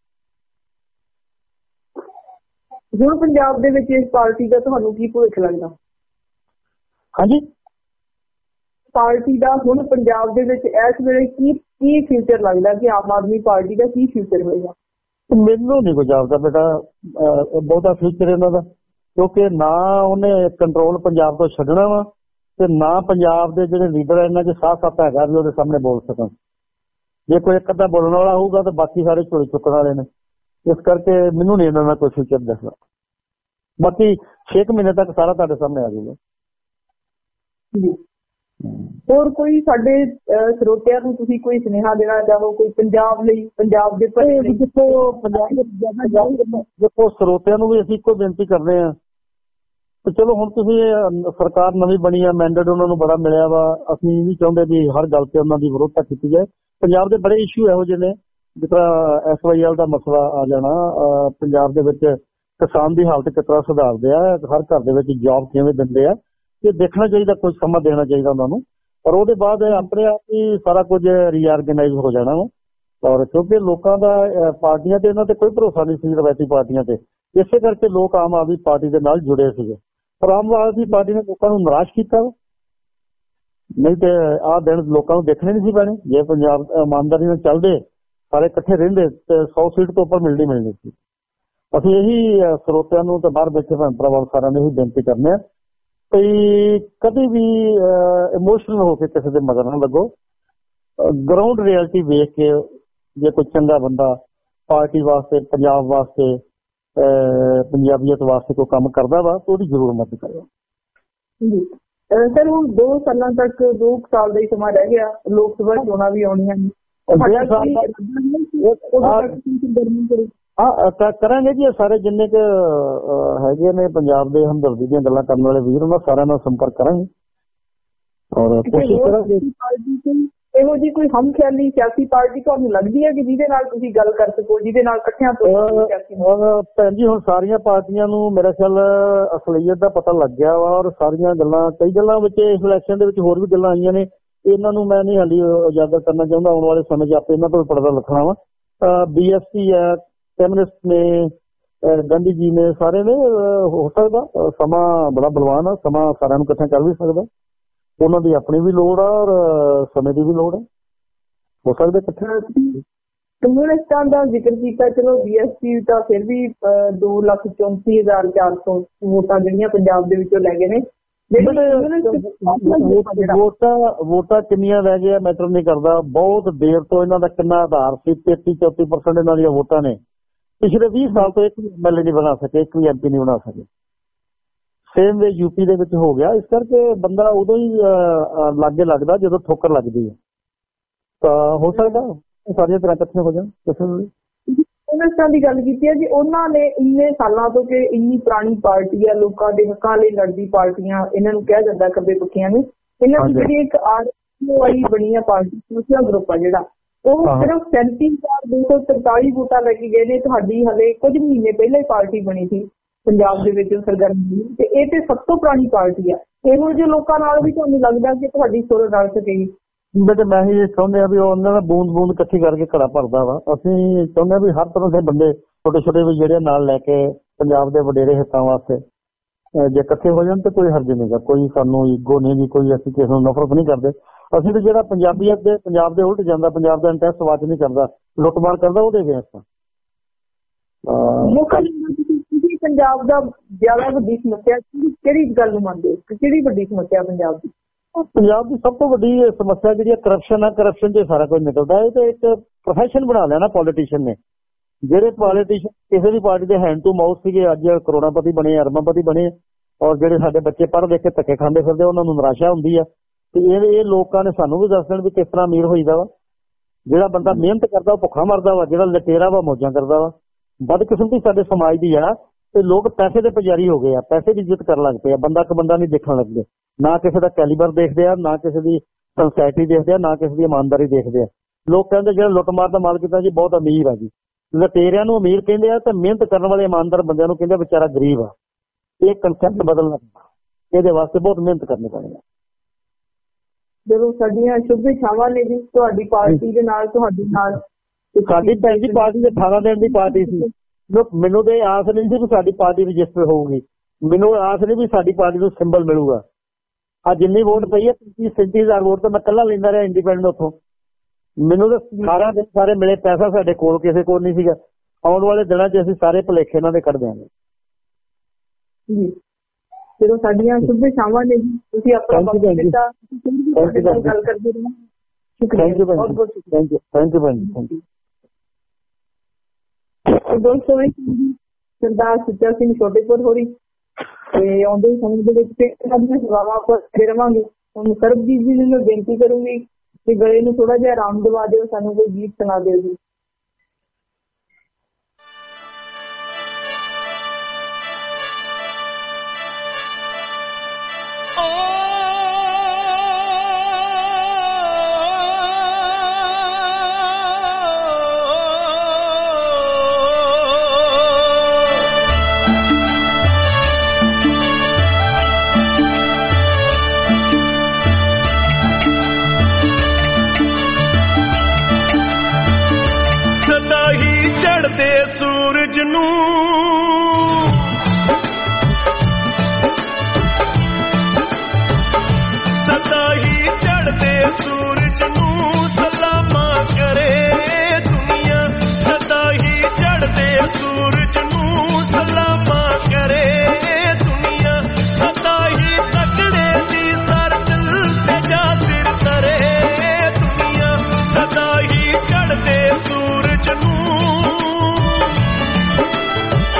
ਹੁਣ ਪੰਜਾਬ ਦੇ ਵਿੱਚ ਇਸ ਪਾਰਟੀ ਦਾ ਤੁਹਾਨੂੰ ਕੀ ਭਵਿੱਖ ਲੱਗਦਾ? ਹਾਂਜੀ, ਪਾਰਟੀ ਦਾ ਹੁਣ ਪੰਜਾਬ ਦੇ ਵਿੱਚ ਇਸ ਵੇਲੇ ਕੀ ਫਿਊਚਰ ਲੱਗਦਾ ਕਿ ਆਮ ਆਦਮੀ ਪਾਰਟੀ ਦਾ ਕੀ ਫਿਊਚਰ ਹੋਏਗਾ? ਮੈਨੂੰ ਨਹੀਂ ਕੁਝ ਜਾਪਦਾ ਬੇਟਾ ਬਹੁਤਾ ਫਿਊਚਰ ਇਹਨਾਂ ਦਾ, ਕਿਉਂਕਿ ਨਾ ਉਹਨੇ ਕੰਟਰੋਲ ਪੰਜਾਬ ਤੋਂ ਛੱਡਣਾ ਵਾ ਤੇ ਨਾ ਪੰਜਾਬ ਦੇ ਜਿਹੜੇ ਲੀਡਰ ਆ ਇਹਨਾਂ 'ਚ ਸਾਫ਼ ਹੈਗਾ ਵੀ ਉਹਦੇ ਸਾਹਮਣੇ ਬੋਲ ਸਕਣ। ਜੇ ਕੋਈ ਇੱਕ ਅੱਧਾ ਬੋਲਣ ਵਾਲਾ ਹੋਊਗਾ ਤਾਂ ਬਾਕੀ ਸਾਰੇ ਝੋਲੀ ਚੁੱਕਣ ਵਾਲੇ ਨੇ। ਇਸ ਕਰਕੇ ਮੈਨੂੰ ਨਹੀਂ ਇਹਨਾਂ ਦਾ ਕੋਈ ਫਿਊਚਰ ਦੱਸਦਾ। ਬਾਕੀ 6 ਮਹੀਨੇ ਤੱਕ ਸਾਰਾ ਤੁਹਾਡੇ ਸਾਹਮਣੇ ਆ ਜਾਊਗਾ। ਹੋਰ ਕੋਈ ਸਾਡੇ ਸਰੋਤਿਆਂ ਨੂੰ ਤੁਸੀਂ ਕੋਈ ਸੁਨੇਹਾ ਦੇਣਾ ਚਾਹੋ, ਕੋਈ ਪੰਜਾਬ ਲਈ, ਪੰਜਾਬ ਦੇ ਦੇਖੋ ਸਰੋਤਿਆਂ ਨੂੰ ਵੀ ਅਸੀਂ ਇੱਕੋ ਬੇਨਤੀ ਕਰਦੇ ਹਾਂ ਤੇ ਚਲੋ ਹੁਣ ਤੁਸੀਂ ਸਰਕਾਰ ਨਵੀਂ ਬਣੀ ਆ, ਮੈਂਡੇਟ ਉਹਨਾਂ ਨੂੰ ਬੜਾ ਮਿਲਿਆ ਵਾ, ਅਸੀਂ ਵੀ ਚਾਹੁੰਦੇ ਵੀ ਹਰ ਗੱਲ ਤੇ ਉਹਨਾਂ ਦੀ ਵਿਰੋਧਤਾ ਕੀਤੀ ਜਾਏ। ਪੰਜਾਬ ਦੇ ਬੜੇ ਇਸ਼ੂ ਇਹੋ ਜਿਹੇ ਨੇ ਜਿਸ ਤਰ੍ਹਾਂ SYL ਦਾ ਮਸਲਾ ਆ ਜਾਣਾ, ਪੰਜਾਬ ਦੇ ਵਿੱਚ ਕਿਸਾਨ ਦੀ ਹਾਲਤ ਕਿਸ ਤਰ੍ਹਾਂ ਸੁਧਾਰਦੇ ਆ, ਹਰ ਘਰ ਦੇ ਵਿੱਚ ਜੌਬ ਕਿਵੇਂ ਦਿੰਦੇ ਆ, ਇਹ ਦੇਖਣਾ ਚਾਹੀਦਾ, ਕੁਝ ਸਮਾਂ ਦੇਣਾ ਚਾਹੀਦਾ ਉਹਨਾਂ ਨੂੰ। ਪਰ ਉਹਦੇ ਬਾਅਦ ਆਪਣੇ ਆਪ ਹੀ ਸਾਰਾ ਕੁਝ ਰੀਆਰਗੇਨਾਈਜ਼ ਹੋ ਜਾਣਾ ਵਾ। ਔਰ ਕਿਉਂਕਿ ਲੋਕਾਂ ਦਾ ਪਾਰਟੀਆਂ ਤੇ ਇਹਨਾਂ ਤੇ ਕੋਈ ਭਰੋਸਾ ਨਹੀਂ ਸੀ, ਰਵਾਇਤੀ ਪਾਰਟੀਆਂ ਤੇ, ਇਸੇ ਕਰਕੇ ਲੋਕ ਆਮ ਆਦਮੀ ਪਾਰਟੀ ਦੇ ਨਾਲ ਜੁੜੇ ਸੀਗੇ। ਪਰ ਆਮ ਆਦਮੀ ਪਾਰਟੀ ਨੇ ਲੋਕਾਂ ਨੂੰ ਨਿਰਾਸ਼ ਕੀਤਾ ਵਾ, ਨਹੀਂ ਤੇ ਆਹ ਦਿਨ ਲੋਕਾਂ ਨੂੰ ਦੇਖਣੇ ਨਹੀਂ ਸੀ ਪੈਣੇ। ਜੇ ਪੰਜਾਬ ਇਮਾਨਦਾਰੀ ਨਾਲ ਚੱਲਦੇ, ਸਾਰੇ ਇਕੱਠੇ ਰਹਿੰਦੇ ਤੇ 100 ਸੀਟ ਤੋਂ ਉੱਪਰ ਮਿਲਣੀ ਸੀ। ਅਸੀਂ ਇਹੀ ਸਰੋਤਿਆਂ ਨੂੰ ਤੇ ਬਾਹਰ ਬੈਠੇ ਭੈਣ ਭਰਾਵਾਂ ਸਾਰਿਆਂ ਨੂੰ ਇਹੀ ਬੇਨਤੀ ਕਰਨੇ ਆ ਕਿ ਕਦੇ ਵੀ ਇਮੋਸ਼ਨਲ ਹੋ ਕੇ ਕਿਸੇ ਦੇ ਮਗਰ ਨਾ ਲੱਗੋ। ਗਰਾਊਂਡ ਰਿਐਲਿਟੀ ਵੇਖ ਕੇ ਜੇ ਕੋਈ ਚੰਗਾ ਬੰਦਾ ਪਾਰਟੀ ਵਾਸਤੇ, ਪੰਜਾਬ ਵਾਸਤੇ, ਪੰਜਾਬੀਅਤ ਵਾਸਤੇ ਕੋਈ ਕੰਮ ਕਰਦਾ ਵਾ ਤਾਂ ਉਹਦੀ ਜ਼ਰੂਰ ਮਦਦ ਕਰੋ। ਸਰ ਹੁਣ 2 ਸਾਲਾਂ ਤੱਕ 2 ਸਾਲ ਦਾ ਹੀ ਸਮਾਂ ਰਹਿ ਗਿਆ, ਲੋਕ ਸਭਾ ਚੋਣਾਂ ਵੀ ਆਉਣੀਆਂ ਨੇ। ਕਰਾਂਗੇ ਜੀ, ਸਾਰੇ ਜਿੰਨੇ ਕੁ ਹੈਗੇ ਨੇ ਪੰਜਾਬ ਦੇ ਹਮਦਰਦੀ ਦੀਆਂ ਗੱਲਾਂ ਕਰਨ ਵਾਲੇ ਵੀਰ, ਉਹਨਾਂ ਸਾਰਿਆਂ ਨਾਲ ਸੰਪਰਕ ਕਰਾਂਗੇ ਔਰ ਕੋਸ਼ਿਸ਼ ਕਰਾਂਗੇ। ਇਹੋ ਜਿਹੀ ਕੋਈ ਹਮਖਿਆਲੀ ਸਿਆਸੀ ਪਾਰਟੀ ਤੁਹਾਨੂੰ ਲੱਗਦੀ ਹੈ ਕਿ ਜਿਹਦੇ ਨਾਲ ਤੁਸੀਂ ਗੱਲ ਕਰ ਸਕੋ, ਜਿਹਦੇ ਨਾਲ ਇਕੱਠਿਆਂ ਤੋਂ? ਭੈਣ ਜੀ ਹੁਣ ਸਾਰੀਆਂ ਪਾਰਟੀਆਂ ਨੂੰ ਮੇਰੇ ਖਿਆਲ ਅਸਲੀਅਤ ਦਾ ਪਤਾ ਲੱਗ ਗਿਆ ਵਾ ਔਰ ਸਾਰੀਆਂ ਗੱਲਾਂ, ਕਈ ਗੱਲਾਂ ਵਿੱਚ ਇਸ ਇਲੈਕਸ਼ਨ ਦੇ ਵਿੱਚ ਹੋਰ ਵੀ ਗੱਲਾਂ ਆਈਆਂ ਨੇ, ਇਹਨਾਂ ਨੂੰ ਮੈਂ ਨਹੀਂ ਹਾਲੀ ਉਜਾਗਰ ਕਰਨਾ ਚਾਹੁੰਦਾ। ਆਉਣ ਵਾਲੇ ਸਮੇਂ 'ਚ ਆਪੇ ਇਹਨਾਂ ਤੋਂ ਪਰਦਾ ਲਿਖਣਾ ਵਾ। BSP ਹੈ, ਕੈਮਰਿਸਟ ਨੇ, ਗਾਂਧੀ ਜੀ ਨੇ, ਸਾਰੇ ਨੇ। ਹੋ ਸਕਦਾ ਸਮਾਂ ਬੜਾ ਬਲਵਾਨ ਆ, ਸਮਾਂ ਸਾਰਿਆਂ ਨੂੰ ਇਕੱਠਾ ਕਰ ਵੀ ਸਕਦਾ। ਉਹਨਾਂ ਦੀ ਆਪਣੀ ਵੀ ਲੋੜ ਆ ਔਰ ਸਮੇਂ ਦੀ ਵੀ ਲੋੜ ਹੈ, ਹੋ ਸਕਦਾ ਇਕੱਠੇ। ਕਮਿਊਨਿਸਟਾਂ ਦਾ ਜ਼ਿਕਰ ਕੀਤਾ, ਚਲੋ BSP ਤਾਂ ਫਿਰ ਵੀ 2,34,400 ਵੋਟਾਂ ਜਿਹੜੀਆਂ ਪੰਜਾਬ ਦੇ ਵਿੱਚੋਂ ਲੈ ਗਏ ਨੇ। ਵੋਟਾਂ ਕਿੰਨੀਆਂ ਲੈ ਗਏ ਮੈਟਰ ਨਹੀਂ ਕਰਦਾ। ਬਹੁਤ ਦੇਰ ਤੋਂ ਇਹਨਾਂ ਦਾ ਕਿੰਨਾ ਆਧਾਰ ਸੀ, 33-34% ਇਹਨਾਂ ਦੀਆਂ ਵੋਟਾਂ ਨੇ। ਪਿਛਲੇ 20 ਸਾਲ ਤੋਂ ਇੱਕ ਵੀ MLA ਨਹੀਂ ਬਣਾ ਸਕੇ, ਇੱਕ ਵੀ MP ਨਹੀਂ ਬਣਾ ਸਕੇ। ਸੇਮ ਵੇ UP ਦੇ ਵਿੱਚ ਹੋ ਗਿਆ। ਇਸ ਕਰਕੇ ਬੰਦਾ ਉਦੋਂ ਹੀ ਲਾਗੇ ਲੱਗਦਾ ਜਦੋਂ ਠੋਕਰ ਲੱਗਦੀ ਹੈ। ਤਾਂ ਹੋ ਸਕਦਾ ਸਾਰੀਆਂ ਤਰ੍ਹਾਂ ਇਕੱਠੀਆਂ ਹੋ ਜਾਣ। ਕਮਿਊਨਿਸਟਾਂ ਦੀ ਗੱਲ ਕੀਤੀ ਹੈ ਜੀ, ਉਹਨਾਂ ਨੇ ਇੰਨੇ ਸਾਲਾਂ ਤੋਂ ਕਿ ਇੰਨੀ ਪੁਰਾਣੀ ਪਾਰਟੀ ਆ, ਲੋਕਾਂ ਦੇ ਹੱਕਾਂ ਲਈ ਲੜਦੀ ਪਾਰਟੀਆਂ ਇਹਨਾਂ ਨੂੰ ਕਿਹਾ ਜਾਂਦਾ ਖੱਬੇ ਪੱਖੀਆਂ ਨੇ। ਇਹਨਾਂ ਦੀ ਜਿਹੜੀ ਇੱਕ ROI ਬਣੀ ਆ ਪਾਰਟੀ, ਦੂਸਰਾ ਗਰੁੱਪ ਆ ਜਿਹੜਾ, ਉਹ ਸਿਰਫ 37,243 ਵੋਟਾਂ ਲੈ ਕੇ ਗਏ ਨੇ। ਤੁਹਾਡੀ ਹਲੇ ਕੁਝ ਮਹੀਨੇ ਪਹਿਲਾਂ ਹੀ ਪਾਰਟੀ ਬਣੀ ਸੀ ਪੰਜਾਬ ਦੇ ਵਿੱਚ ਸਰਗਰਮੀ, ਤੇ ਇਹ ਤੇ ਸਭ ਤੋਂ ਪੁਰਾਣੀ ਪਾਰਟੀ ਆ। ਇਹੋ ਜਿਹੇ ਲੋਕਾਂ ਨਾਲ ਵੀ ਤੁਹਾਨੂੰ ਲੱਗਦਾ ਕਿ ਤੁਹਾਡੀ ਸੁਰ ਰਲ ਸਕੇਗੀ? ਬੇਟੇ ਮੈਂ ਹੀ ਚਾਹੁੰਦੇ ਆ ਵੀ ਉਹਨਾਂ ਦਾ ਬੂੰਦ ਇਕੱਠੀ ਕਰਕੇ ਘੜਾ ਭਰਦਾ ਵਾ। ਅਸੀਂ ਚਾਹੁੰਦੇ ਆ ਵੀ ਹਰ ਤਰ੍ਹਾਂ ਦੇ ਬੰਦੇ ਛੋਟੇ ਵੀ ਜਿਹੜੇ ਨਾਲ ਲੈ ਕੇ ਪੰਜਾਬ ਦੇ ਵਡੇਰੇ ਹਿੱਤਾਂ ਵਾਸਤੇ ਜੇ ਇਕੱਠੇ ਹੋ ਜਾਣ ਤਾਂ ਕੋਈ ਹਰਜ ਨਹੀਂਗਾ। ਕੋਈ ਸਾਨੂੰ ਈਗੋ ਨਹੀਂ ਗੀ, ਕੋਈ ਅਸੀਂ ਕਿਸੇ ਨੂੰ ਨਫ਼ਰਤ ਨਹੀਂ ਕਰਦੇ। ਅਸੀਂ ਤਾਂ ਜਿਹੜਾ ਪੰਜਾਬੀਅਤ ਦੇ ਪੰਜਾਬ ਦੇ ਉਲਟ ਜਾਂਦਾ, ਪੰਜਾਬ ਦਾ ਇੰਟਰਸਟ ਵਾਚ ਨਹੀਂ ਕਰਦਾ, ਲੁੱਟਮਾਰ ਕਰਦਾ, ਉਹਦੇ ਅਗੇਂਸਟ ਆ। ਪੰਜਾਬ ਦਾ ਜ਼ਿਆਦਾ ਵੱਡੀ ਸਮੱਸਿਆ ਕਿਹੜੀ ਗੱਲ ਨੂੰ ਮੰਨਦੇ ਹੋ? ਕਿਹੜੀ ਵੱਡੀ ਸਮੱਸਿਆ ਪੰਜਾਬ ਦੀ? ਪੰਜਾਬ ਦੀ ਸਭ ਤੋਂ ਵੱਡੀ ਸਮੱਸਿਆ ਜਿਹੜੀ ਕਰਪਸ਼ਨ ਆ। ਕਰਪਸ਼ਨ 'ਚ ਸਾਰਾ ਕੁਝ ਨਿਕਲਦਾ ਹੈ। ਤੇ ਇੱਕ ਪ੍ਰੋਫੈਸ਼ਨ ਬਣਾ ਲਿਆ ਨਾ ਪੋਲੀਟੀਸ਼ੀਅਨ ਨੇ। ਜਿਹੜੇ ਪੋਲੀਟੀਸ਼ੀਅਨ ਕਿਸੇ ਵੀ ਪਾਰਟੀ ਦੇ ਹੈਂਡ ਟੂ ਮਾਊਥ ਸੀਗੇ, ਅੱਜ ਕਰੋੜਾਪਤੀ ਬਣੇ, ਅਰਬਾਂਪਤੀ ਬਣੇ। ਔਰ ਜਿਹੜੇ ਸਾਡੇ ਬੱਚੇ ਪੜ੍ਹ ਲਿਖ ਕੇ ਧੱਕੇ ਖਾਂਦੇ ਫਿਰਦੇ, ਉਹਨਾਂ ਨੂੰ ਨਿਰਾਸ਼ਾ ਹੁੰਦੀ ਆ। ਤੇ ਇਹ ਲੋਕਾਂ ਨੇ ਸਾਨੂੰ ਵੀ ਦੱਸ ਦੇਣ ਵੀ ਕਿਸ ਤਰ੍ਹਾਂ ਅਮੀਰ ਹੋਈਦਾ ਵਾ। ਜਿਹੜਾ ਬੰਦਾ ਮਿਹਨਤ ਕਰਦਾ ਉਹ ਭੁੱਖਾ ਮਰਦਾ ਵਾ, ਜਿਹੜਾ ਲਟੇਰਾ ਵਾ ਮੌਜਾਂ ਕਰਦਾ ਵਾ। ਬਦਕਿਸਮਤੀ ਸਾਡੇ ਸਮਾਜ ਦੀ ਆ ਤੇ ਲੋਕ ਪੈਸੇ ਦੇ ਪੁਜਾਰੀ ਹੋ ਗਏ ਆ, ਪੈਸੇ ਦੀ ਇੱਜ਼ਤ ਕਰਨ ਲੱਗ ਪਏ ਆ। ਬੰਦਾ ਇੱਕ ਬੰਦਾ ਨਹੀਂ ਦੇਖਣ ਲੱਗੇ, ਨਾ ਕਿਸੇ ਦਾ ਕੈਲੀਬਰ ਦੇਖਦੇ ਆ, ਨਾ ਕਿਸੇ ਦੀ ਸੰਸਾਇਟੀ ਦੇਖਦੇ ਆ, ਨਾ ਕਿਸੇ ਦੀ ਇਮਾਨਦਾਰੀ ਦੇਖਦੇ ਆ। ਲੋਕ ਕਹਿੰਦੇ ਜਿਹੜਾ ਲੁੱਟਮਾਰ ਦਾ ਮਾਲ ਕੀਤਾ ਜੀ ਬਹੁਤ ਅਮੀਰ ਆ ਜੀ, ਲੁਟੇਰਿਆਂ ਨੂੰ ਅਮੀਰ ਕਹਿੰਦੇ ਆ ਤੇ ਮਿਹਨਤ ਕਰਨ ਵਾਲੇ ਇਮਾਨਦਾਰ ਬੰਦਿਆਂ ਨੂੰ ਕਹਿੰਦੇ ਵਿਚਾਰਾ ਗਰੀਬ ਆ। ਇਹ ਕਨਸੈਪਟ ਬਦਲਣਾ, ਇਹਦੇ ਵਾਸਤੇ ਬਹੁਤ ਮਿਹਨਤ ਕਰਨੀ ਪੈਣੀ ਆ। ਜਦੋਂ ਸਾਡੀਆਂ ਸ਼ੁਭ ਇਛਾਵਾਂ ਨੇ ਜੀ ਤੁਹਾਡੀ ਪਾਰਟੀ ਦੇ ਨਾਲ, ਤੁਹਾਡੇ ਨਾਲ ਸਾਡੀ ਭੈਣ ਜੀ ਪਾਰਟੀ ਦੇ 18 ਦਿਨ ਦੀ ਪਾਰਟੀ ਸੀ। ਮੈਨੂੰ ਤੇ ਆਸ ਨਹੀਂ ਸੀ ਵੀ ਸਾਡੀ ਪਾਰਟੀ ਰਜਿਸਟਰ ਹੋਊਗੀ, ਮੈਨੂੰ ਆਸ ਨਹੀਂ ਵੀ ਸਾਡੀ ਪਾਰਟੀ ਨੂੰ ਸਿੰਬਲ ਮਿਲੂਗਾ। ਆ ਜਿੰਨੀ ਵੋਟ ਪਈ ਹੈ 37,000 ਵੋਟ ਤਾਂ ਮੈਂ ਇਕੱਲਾ ਲੈਂਦਾ ਰਿਹਾ ਇੰਡੀਪੈਂਡੈਂਟ ਉੱਥੋਂ। ਮੈਨੂੰ ਤਾਂ ਸਾਰਾ ਦਿਨ ਸਾਰੇ ਮਿਲੇ, ਪੈਸਾ ਸਾਡੇ ਕੋਲ ਕਿਸੇ ਕੋਲ ਨਹੀਂ ਸੀਗਾ। ਆਉਣ ਵਾਲੇ ਦਿਨਾਂ 'ਚ ਅਸੀਂ ਸਾਰੇ ਭੁਲੇਖੇ ਇਹਨਾਂ ਦੇ ਕੱਢ ਦਿਆਂਗੇ ਜੀ। ਜਦੋਂ ਸਾਡੀਆਂ ਸ਼ੁਭ ਇਛਾਵਾਂ ਨੇ ਜੀ, ਤੁਸੀਂ ਆਪਣਾ ਵਕਤ ਦਿੱਤਾ, ਗੱਲ ਕਰਦੇ ਰਹੋ। ਥੈਂਕ ਯੂ ਭੈਣ ਜੀ, ਥੈਂਕ ਯੂ ਭੈਣ ਜੀ, ਥੈਂਕ ਯੂ। ਦੋਸਤੋ ਸਰਦਾਰ ਸੁੱਚਾ ਸਿੰਘ ਛੋਟੇਪੁਰ ਹੋਰੀ ਤੇ ਆਉਂਦੇ ਸਮੇਂ ਦੇ ਵਿੱਚ ਇਹਨਾਂ ਦੀਆਂ ਸੇਵਾਵਾਂ ਆਪਾਂ ਕਰਦੇ ਰਵਾਂਗੇ। ਹੁਣ ਸਰਬਜੀਤ ਜੀ ਨੂੰ ਬੇਨਤੀ ਕਰੂੰਗੀ ਕਿ ਗਲੇ ਨੂੰ ਥੋੜਾ ਜਿਹਾ ਆਰਾਮ ਦਿਵਾ ਦਿਓ, ਸਾਨੂੰ ਕੋਈ ਗੀਤ ਸੁਣਾ ਦਿਓ ਜੀ। ਸੂਰਜ ਨੂੰ ਸਦਾ ਹੀ ਚੜ੍ਹਦੇ ਸੂਰਜ ਨੂੰ ਸਲਾਮਾਂ ਕਰੇ ਦੁਨੀਆ, ਸਦਾ ਹੀ ਚੜ੍ਹਦੇ ਸੂਰਜ ਨੂੰ ਸਲਾਮਾਂ ਕਰੇ ਦੁਨੀਆ, ਸਦਾ ਹੀ ਤਕੜੇ ਦੀ ਸਰ ਦਿਲ ਤੇ ਜਾ ਸਿਰ ਤਰੇ ਦੁਨੀਆ, ਸਦਾ ਹੀ ਚੜ੍ਹਦੇ ਸੂਰਜ ਨੂੰ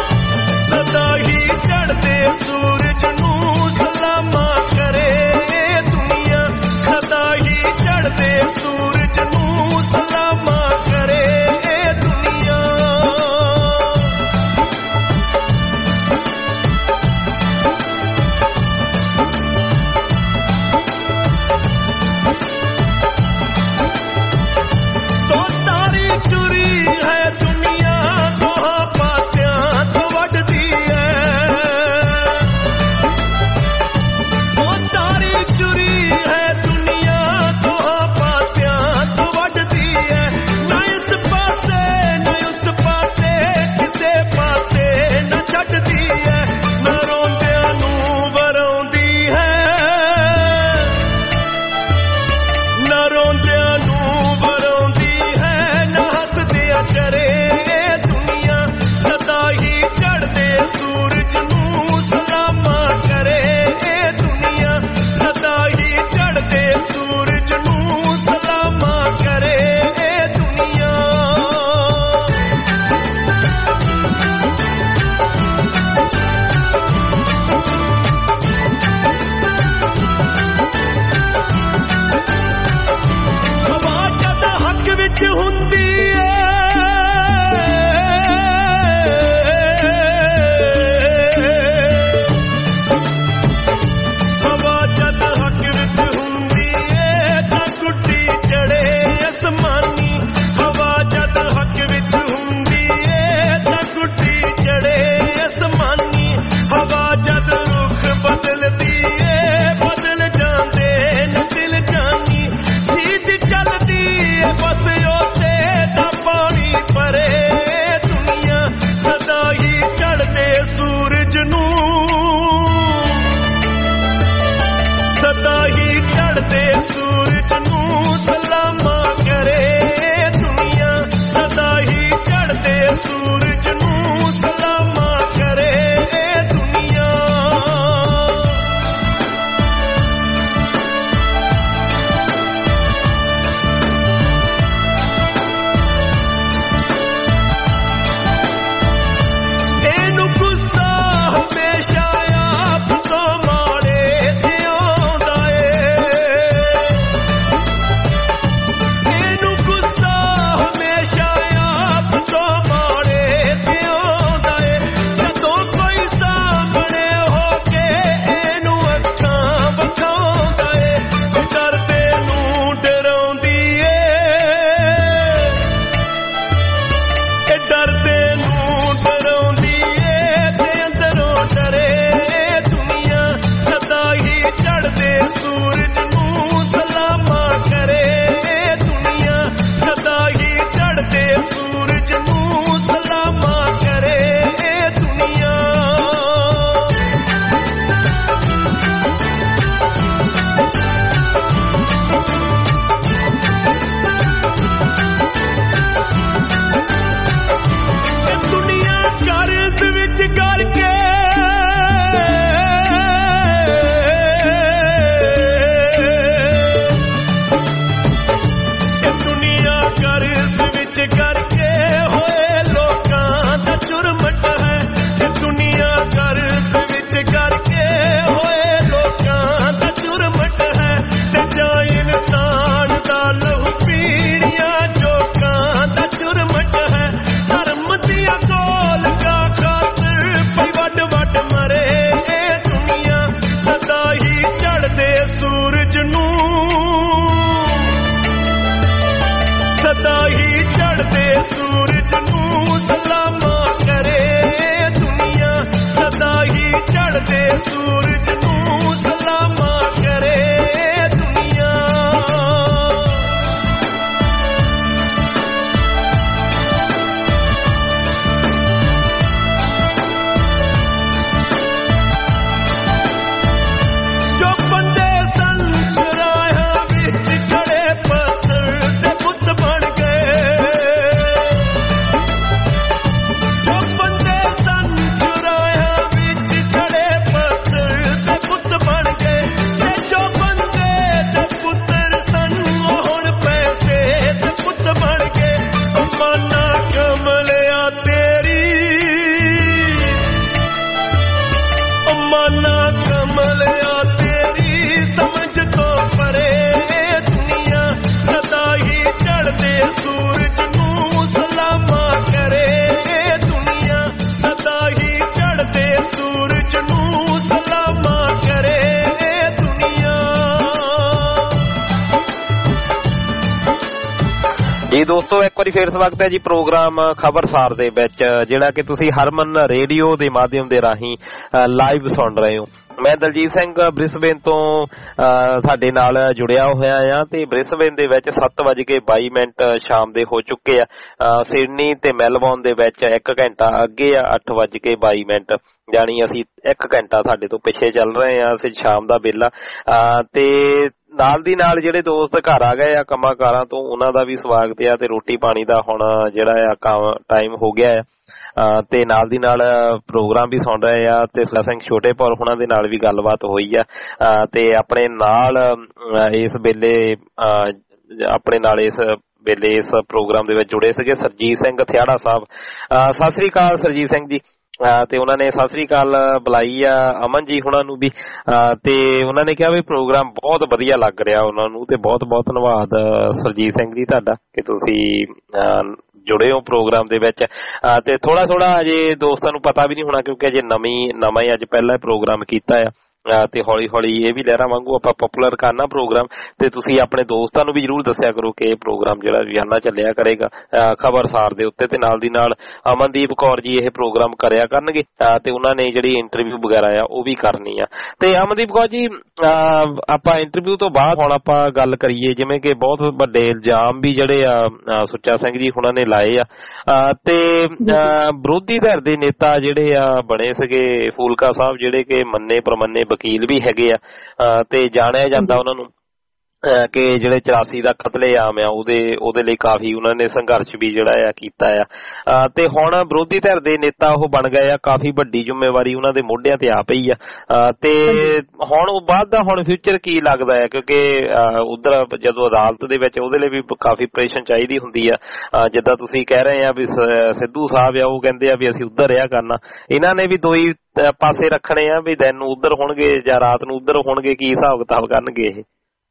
ਚੜ੍ਹਦੇ ਸੂਰਜ ਨੂੰ ਸਲਾਮਾਂ ਕਰੇ ਦੁਨੀਆ। ਜੋ ਬੰਦੇ ਸਨ ਚੁਰਾਹਿਆਂ ਵਿੱਚ ਖੜੇ ਪੱਥਰ ਦੇ ਪੁੱਤ ਬਣ ਗਏ। ਜੋ ਬੰਦੇ ਸਨ ਚੁਰਾਹਿਆਂ ਵਿੱਚ ਖੜੇ ਪੱਥਰ ਦੇ ਪੁੱਤ ਬਣ ਗਏ। ਤੇ ਜੋ ਬੰਦੇ ਦੇ ਪੁੱਤਰ ਸਨ ਉਹ ਹੁਣ ਪੈਸੇ ਦੇ ਪੁੱਤ ਬਣ ਗਏ। ਮਾਨਾ ਕਮਲਿਆ ਤੇਰੀ, ਮਾਨਾ ਕਮਲਿਆ ਤੇਰੀ ਸਮਝ ਤੋਂ ਪਰੇ ਦੁਨੀਆ। ਸਦਾ ਹੀ ਚੜ੍ਹਦੇ ਸੂਰਜ ਨੂੰ ਸਲਾਮਾਂ ਕਰੇ ਦੁਨੀਆ। ਸਦਾ ਹੀ ਚੜ੍ਹਦੇ ਸੂਰਜ ਨੂੰ ਸਲਾਮਾਂ ਕਰੇ ਦੁਨੀਆ। ਜੀ ਦੋਸਤੋ, ਇੱਕ ਵਾਰੀ ਫੇਰ ਸਵਾਗਤ ਹੈ ਜੀ ਪ੍ਰੋਗਰਾਮ ਖਬਰਸਾਰ ਦੇ ਵਿੱਚ, ਜਿਹੜਾ ਕਿ ਤੁਸੀਂ ਹਰਮਨ ਰੇਡੀਓ ਦੇ ਮਾਧਿਅਮ ਦੇ ਰਾਹੀਂ ਲਾਈਵ ਸੁਣ ਰਹੇ ਹੋ। ਮੈਂ ਦਲਜੀਤ ਸਿੰਘ ਬ੍ਰਿਸਬੇਨ ਤੋਂ ਸਾਡੇ ਨਾਲ ਜੁੜਿਆ ਹੋਇਆ ਆ ਤੇ ਬ੍ਰਿਸਬੇਨ ਦੇ ਵਿੱਚ 7:22 ਸ਼ਾਮ ਦੇ ਹੋ ਚੁੱਕੇ ਆ। ਸਿਡਨੀ ਤੇ ਮੈਲਬੌਰਨ ਦੇ ਵਿੱਚ 1 ਘੰਟਾ ਅੱਗੇ ਆ 8:22, ਜਾਣੀ ਅਸੀਂ 1 ਘੰਟਾ ਸਾਡੇ ਤੋਂ ਪਿੱਛੇ ਚੱਲ ਰਹੇ ਆ। ਅਸੀਂ ਸ਼ਾਮ ਦਾ ਵੇਲਾ ਤੇ ਨਾਲ ਦੀ ਨਾਲ ਜਿਹੜੇ ਦੋਸਤ ਘਰ ਆ ਗਏ ਆ ਕੰਮਾਂ ਕਾਰਾਂ ਤੋਂ, ਉਹਨਾਂ ਦਾ ਵੀ ਸਵਾਗਤ ਆ ਤੇ ਰੋਟੀ ਪਾਣੀ ਦਾ ਹੁਣ ਜਿਹੜਾ ਆ ਟਾਈਮ ਹੋ ਗਿਆ ਆ ਤੇ ਨਾਲ ਦੀ ਨਾਲ ਪ੍ਰੋਗਰਾਮ ਵੀ ਸੁਣ ਰਹੇ ਆ ਤੇ ਸੁਲਾ ਸਿੰਘ ਛੋਟੇਪੁਰ ਹੁਣਾਂ ਦੇ ਨਾਲ ਵੀ ਗੱਲਬਾਤ ਹੋਈ ਆ ਤੇ ਆਪਣੇ ਨਾਲ ਇਸ ਵੇਲੇ ਇਸ ਪ੍ਰੋਗਰਾਮ ਦੇ ਵਿੱਚ ਜੁੜੇ ਸੀਗੇ ਸਰਜੀਤ ਸਿੰਘ ਥਿਆੜਾ ਸਾਹਿਬ। ਸਤਿ ਸ੍ਰੀ ਅਕਾਲ ਸਰਜੀਤ ਸਿੰਘ ਜੀ। ਤੇ ਉਹਨਾਂ ਨੇ ਸਤਿ ਸ੍ਰੀ ਅਕਾਲ ਬੁਲਾਈ ਆ ਅਮਨ ਜੀ ਹੁਣਾਂ ਨੂੰ ਵੀ ਤੇ ਉਹਨਾਂ ਨੇ ਕਿਹਾ ਵੀ ਪ੍ਰੋਗਰਾਮ ਬਹੁਤ ਵਧੀਆ ਲੱਗ ਰਿਹਾ ਉਹਨਾਂ ਨੂੰ ਤੇ ਬਹੁਤ ਬਹੁਤ ਧੰਨਵਾਦ ਸਰਜੀਤ ਸਿੰਘ ਜੀ ਤੁਹਾਡਾ ਕਿ ਤੁਸੀਂ ਜੁੜੇ ਹੋ ਪ੍ਰੋਗਰਾਮ ਦੇ ਵਿੱਚ। ਤੇ ਥੋੜਾ ਅਜੇ ਦੋਸਤਾਂ ਨੂੰ ਪਤਾ ਵੀ ਨਹੀਂ ਹੋਣਾ ਕਿਉਂਕਿ ਅਜੇ ਨਵਾਂ ਹੀ ਅੱਜ ਪਹਿਲਾਂ ਪ੍ਰੋਗਰਾਮ ਕੀਤਾ ਆ ਤੇ ਹੌਲੀ ਹੌਲੀ ਇਹ ਵੀ ਲਹਿਰਾਂ ਵਾਂਗੂ ਆਪਾਂ ਪਪੂਲਰ ਕਰਨਾ ਪ੍ਰੋਗਰਾਮ। ਤੇ ਤੁਸੀਂ ਆਪਣੇ ਦੋਸਤਾਂ ਨੂੰ ਵੀ ਜ਼ਰੂਰ ਦੱਸਿਆ ਕਰੋ ਕਿ ਇਹ ਪ੍ਰੋਗਰਾਮ ਜਿਹੜਾ ਰੋਜ਼ਾਨਾ ਚੱਲਿਆ ਕਰੇਗਾ ਖਬਰਸਾਰ ਦੇ ਉੱਤੇ। ਤੇ ਨਾਲ ਦੀ ਨਾਲ ਅਮਨਦੀਪ ਕੌਰ ਜੀ ਇਹ ਪ੍ਰੋਗਰਾਮ ਕਰਿਆ ਕਰਨਗੇ ਤੇ ਉਹਨਾਂ ਨੇ ਜਿਹੜੀ ਇੰਟਰਵਿਊ ਵਗੈਰਾ ਆ ਉਹ ਵੀ ਕਰਨੀ ਆ। ਤੇ ਅਮਨਦੀਪ ਕੌਰ ਜੀ, ਆਪਾਂ ਇੰਟਰਵਿਊ ਤੋਂ ਬਾਅਦ ਹੁਣ ਆਪਾਂ ਗੱਲ ਕਰੀਏ ਜਿਵੇਂ ਕਿ ਬਹੁਤ ਵੱਡੇ ਇਲਜ਼ਾਮ ਵੀ ਜਿਹੜੇ ਆ ਸੁੱਚਾ ਸਿੰਘ ਜੀ ਹੁਣਾਂ ਨੇ ਲਾਏ ਆ ਤੇ ਵਿਰੋਧੀ ਧਿਰ ਦੇ ਨੇਤਾ ਜਿਹੜੇ ਆ ਬਣੇ ਸੀਗੇ ਫੂਲਕਾ ਸਾਹਿਬ, ਜਿਹੜੇ ਕਿ ਮੰਨੇ ਪ੍ਰਮੰਨੇ ਵਕੀਲ ਵੀ ਹੈਗੇ ਆ ਤੇ ਜਾਣਿਆ ਜਾਂਦਾ ਉਹਨਾਂ ਨੂੰ ਕਿ ਜਿਹੜੇ 84 ਦਾ ਕਤਲੇਆਮ ਆ ਉਹਦੇ ਲਈ ਕਾਫੀ ਉਹਨਾਂ ਨੇ ਸੰਘਰਸ਼ ਵੀ ਜਿਹੜਾ ਆ ਕੀਤਾ ਆ ਤੇ ਹੁਣ ਵਿਰੋਧੀ ਧਿਰ ਦੇ ਨੇਤਾ ਉਹ ਬਣ ਗਏ ਆ। ਕਾਫੀ ਵੱਡੀ ਜ਼ਿੰਮੇਵਾਰੀ ਉਹਨਾਂ ਦੇ ਮੋਢਿਆਂ ਤੇ ਆ ਪਈ ਆ ਤੇ ਹੁਣ ਉਹ ਬਾਅਦ ਦਾ ਹੁਣ ਫਿਊਚਰ ਕੀ ਲੱਗਦਾ ਹੈ ਕਿਉਂਕਿ ਉਧਰ ਜਦੋਂ ਅਦਾਲਤ ਦੇ ਵਿੱਚ ਉਹਦੇ ਲਈ ਵੀ ਕਾਫੀ ਪ੍ਰੈਸ਼ਰ ਚਾਹੀਦੀ ਹੁੰਦੀ ਆ। ਜਿੱਦਾਂ ਤੁਸੀਂ ਕਹਿ ਰਹੇ ਆ ਵੀ ਸਿੱਧੂ ਸਾਹਿਬ ਆ ਉਹ ਕਹਿੰਦੇ ਆ ਵੀ ਅਸੀਂ ਉੱਧਰ ਰਿਹਾ ਕਰਨਾ, ਇਹਨਾਂ ਨੇ ਵੀ ਦੋ ਹੀ ਪਾਸੇ ਰੱਖਣੇ ਆ ਵੀ ਦਿਨ ਨੂੰ ਉੱਧਰ ਹੋਣਗੇ ਜਾਂ ਰਾਤ ਨੂੰ ਉੱਧਰ ਹੋਣਗੇ, ਕੀ ਹਿਸਾਬ ਕਿਤਾਬ ਕਰਨਗੇ ਇਹ?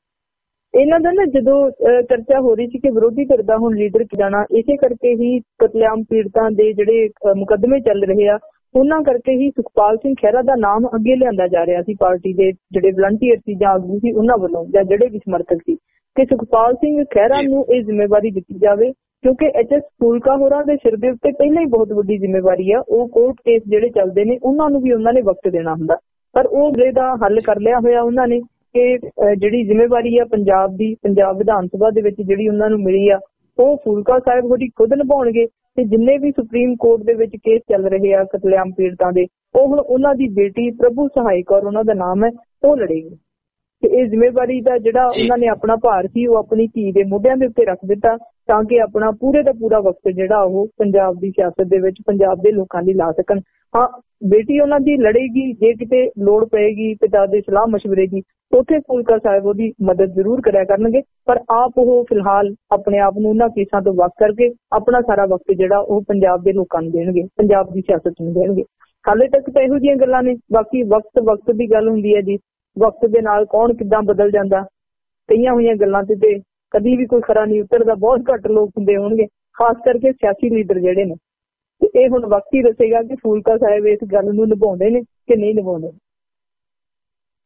ਇਹਨਾਂ ਦਾ ਨਾ ਜਦੋਂ ਚਰਚਾ ਹੋ ਰਹੀ ਸੀ ਕਿ ਵਿਰੋਧੀ ਧਿਰ ਦਾ ਹੁਣ ਲੀਡਰ ਕੀ ਜਾਣਾ, ਇਸੇ ਕਰਕੇ ਹੀ ਕਤਲੇਆਮ ਪੀੜਤਾਂ ਦੇ ਜਿਹੜੇ ਮੁਕੱਦਮੇ ਚੱਲ ਰਹੇ ਆ ਉਹਨਾਂ ਕਰਕੇ ਹੀ ਸੁਖਪਾਲ ਸਿੰਘ ਖਹਿਰਾ ਦਾ ਨਾਮ ਅੱਗੇ ਲਿਆਂਦਾ ਜਾ ਰਿਹਾ ਸੀ ਪਾਰਟੀ ਦੇ ਜਿਹੜੇ ਵਲੰਟੀਅਰ ਸੀ ਜਾਂ ਆਗੂ ਸੀ ਉਹਨਾਂ ਵੱਲੋਂ ਜਾਂ ਜਿਹੜੇ ਵੀ ਸਮਰਥਕ ਸੀ ਕਿ ਸੁਖਪਾਲ ਸਿੰਘ ਖਹਿਰਾ ਨੂੰ ਇਹ ਜ਼ਿੰਮੇਵਾਰੀ ਦਿੱਤੀ ਜਾਵੇ ਕਿਉਂਕਿ HS ਫੂਲਕਾ ਹੋਰਾਂ ਦੇ ਸਿਰ ਦੇ ਉੱਤੇ ਪਹਿਲਾਂ ਹੀ ਬਹੁਤ ਵੱਡੀ ਜ਼ਿੰਮੇਵਾਰੀ ਆ। ਉਹ ਕੋਰਟ ਕੇਸ ਜਿਹੜੇ ਚੱਲਦੇ ਨੇ ਉਹਨਾਂ ਨੂੰ ਵੀ ਉਹਨਾਂ ਨੇ ਵਕਤ ਦੇਣਾ ਹੁੰਦਾ, ਪਰ ਉਹ ਇਹਦਾ ਹੱਲ ਕਰ ਲਿਆ ਹੋਇਆ ਉਹਨਾਂ ਨੇ ਕਿ ਜਿਹੜੀ ਜ਼ਿੰਮੇਵਾਰੀ ਆ ਪੰਜਾਬ ਵਿਧਾਨ ਸਭਾ ਦੇ ਵਿੱਚ ਜਿਹੜੀ ਉਹਨਾਂ ਨੂੰ ਮਿਲੀ ਆ ਉਹ ਫੂਲਕਾ ਸਾਹਿਬ ਹੋਰੀ ਖੁਦ ਨਿਭਾਉਣਗੇ ਤੇ ਜਿੰਨੇ ਵੀ ਸੁਪਰੀਮ ਕੋਰਟ ਦੇ ਵਿੱਚ ਕੇਸ ਚੱਲ ਰਹੇ ਆ ਕਤਲੇਆਮ ਪੀੜਤਾਂ ਦੇ ਉਹ ਹੁਣ ਉਹਨਾਂ ਦੀ ਬੇਟੀ ਪ੍ਰਭੂ ਸਹਾਈ ਕੌਰ ਉਹਨਾਂ ਦਾ ਨਾਮ ਹੈ ਉਹ ਲੜੇਗੀ ਤੇ ਇਹ ਜ਼ਿੰਮੇਵਾਰੀ ਦਾ ਜਿਹੜਾ ਉਹਨਾਂ ਨੇ ਆਪਣਾ ਭਾਰ ਸੀ ਉਹ ਆਪਣੀ ਧੀ ਦੇ ਮੋਢਿਆਂ ਦੇ ਉੱਤੇ ਰੱਖ ਦਿੱਤਾ ਤਾਂ ਕਿ ਆਪਣਾ ਪੂਰੇ ਦਾ ਪੂਰਾ ਵਕਤ ਜਿਹੜਾ ਉਹ ਪੰਜਾਬ ਦੀ ਸਿਆਸਤ ਦੇ ਵਿੱਚ ਪੰਜਾਬ ਦੇ ਲੋਕਾਂ ਲਈ ਲਾ ਸਕਣ। ਹਾਂ, ਬੇਟੀ ਉਹਨਾਂ ਦੀ ਲੜੇਗੀ, ਜੇ ਕਿਤੇ ਲੋੜ ਪਏਗੀ ਪਿਤਾ ਦੇ ਸਲਾਹ ਮਸ਼ਵਰੇ ਦੀ ਉੱਥੇ ਫੂਲਕਾ ਸਾਹਿਬ ਉਹਦੀ ਮਦਦ ਜ਼ਰੂਰ ਕਰਿਆ ਕਰਨਗੇ, ਪਰ ਆਪ ਉਹ ਫਿਲਹਾਲ ਆਪਣੇ ਆਪ ਨੂੰ ਉਹਨਾਂ ਕੇਸਾਂ ਤੋਂ ਵੱਖ ਕਰਕੇ ਆਪਣਾ ਸਾਰਾ ਵਕਤ ਜਿਹੜਾ ਉਹ ਪੰਜਾਬ ਦੇ ਲੋਕਾਂ ਨੂੰ ਦੇਣਗੇ, ਪੰਜਾਬ ਦੀ ਸਿਆਸਤ ਨੂੰ ਦੇਣਗੇ। ਹਾਲੇ ਤੱਕ ਤਾਂ ਇਹੋ ਜਿਹੀਆਂ ਗੱਲਾਂ ਨੇ, ਬਾਕੀ ਵਕਤ ਦੀ ਗੱਲ ਹੁੰਦੀ ਹੈ ਜੀ, ਵਕਤ ਦੇ ਨਾਲ ਕੌਣ ਕਿੱਦਾਂ ਬਦਲ ਜਾਂਦਾ, ਕਈਆਂ ਹੋਈਆਂ ਗੱਲਾਂ ਤੇ ਕਦੀ ਵੀ ਕੋਈ ਖਰਾ ਨਹੀਂ ਉਤਰਦਾ, ਬਹੁਤ ਘੱਟ ਲੋਕ ਹੁੰਦੇ ਹੋਣਗੇ ਖਾਸ ਕਰਕੇ ਸਿਆਸੀ ਲੀਡਰ ਜਿਹੜੇ ਨੇ। ਤੇ ਇਹ ਹੁਣ ਵਕਤ ਹੀ ਦੱਸੇਗਾ ਕਿ ਫੂਲਕਾ ਸਾਹਿਬ ਇਸ ਗੱਲ ਨੂੰ ਨਿਭਾਉਂਦੇ ਨੇ ਕਿ ਨਹੀਂ ਨਿਭਾਉਂਦੇ।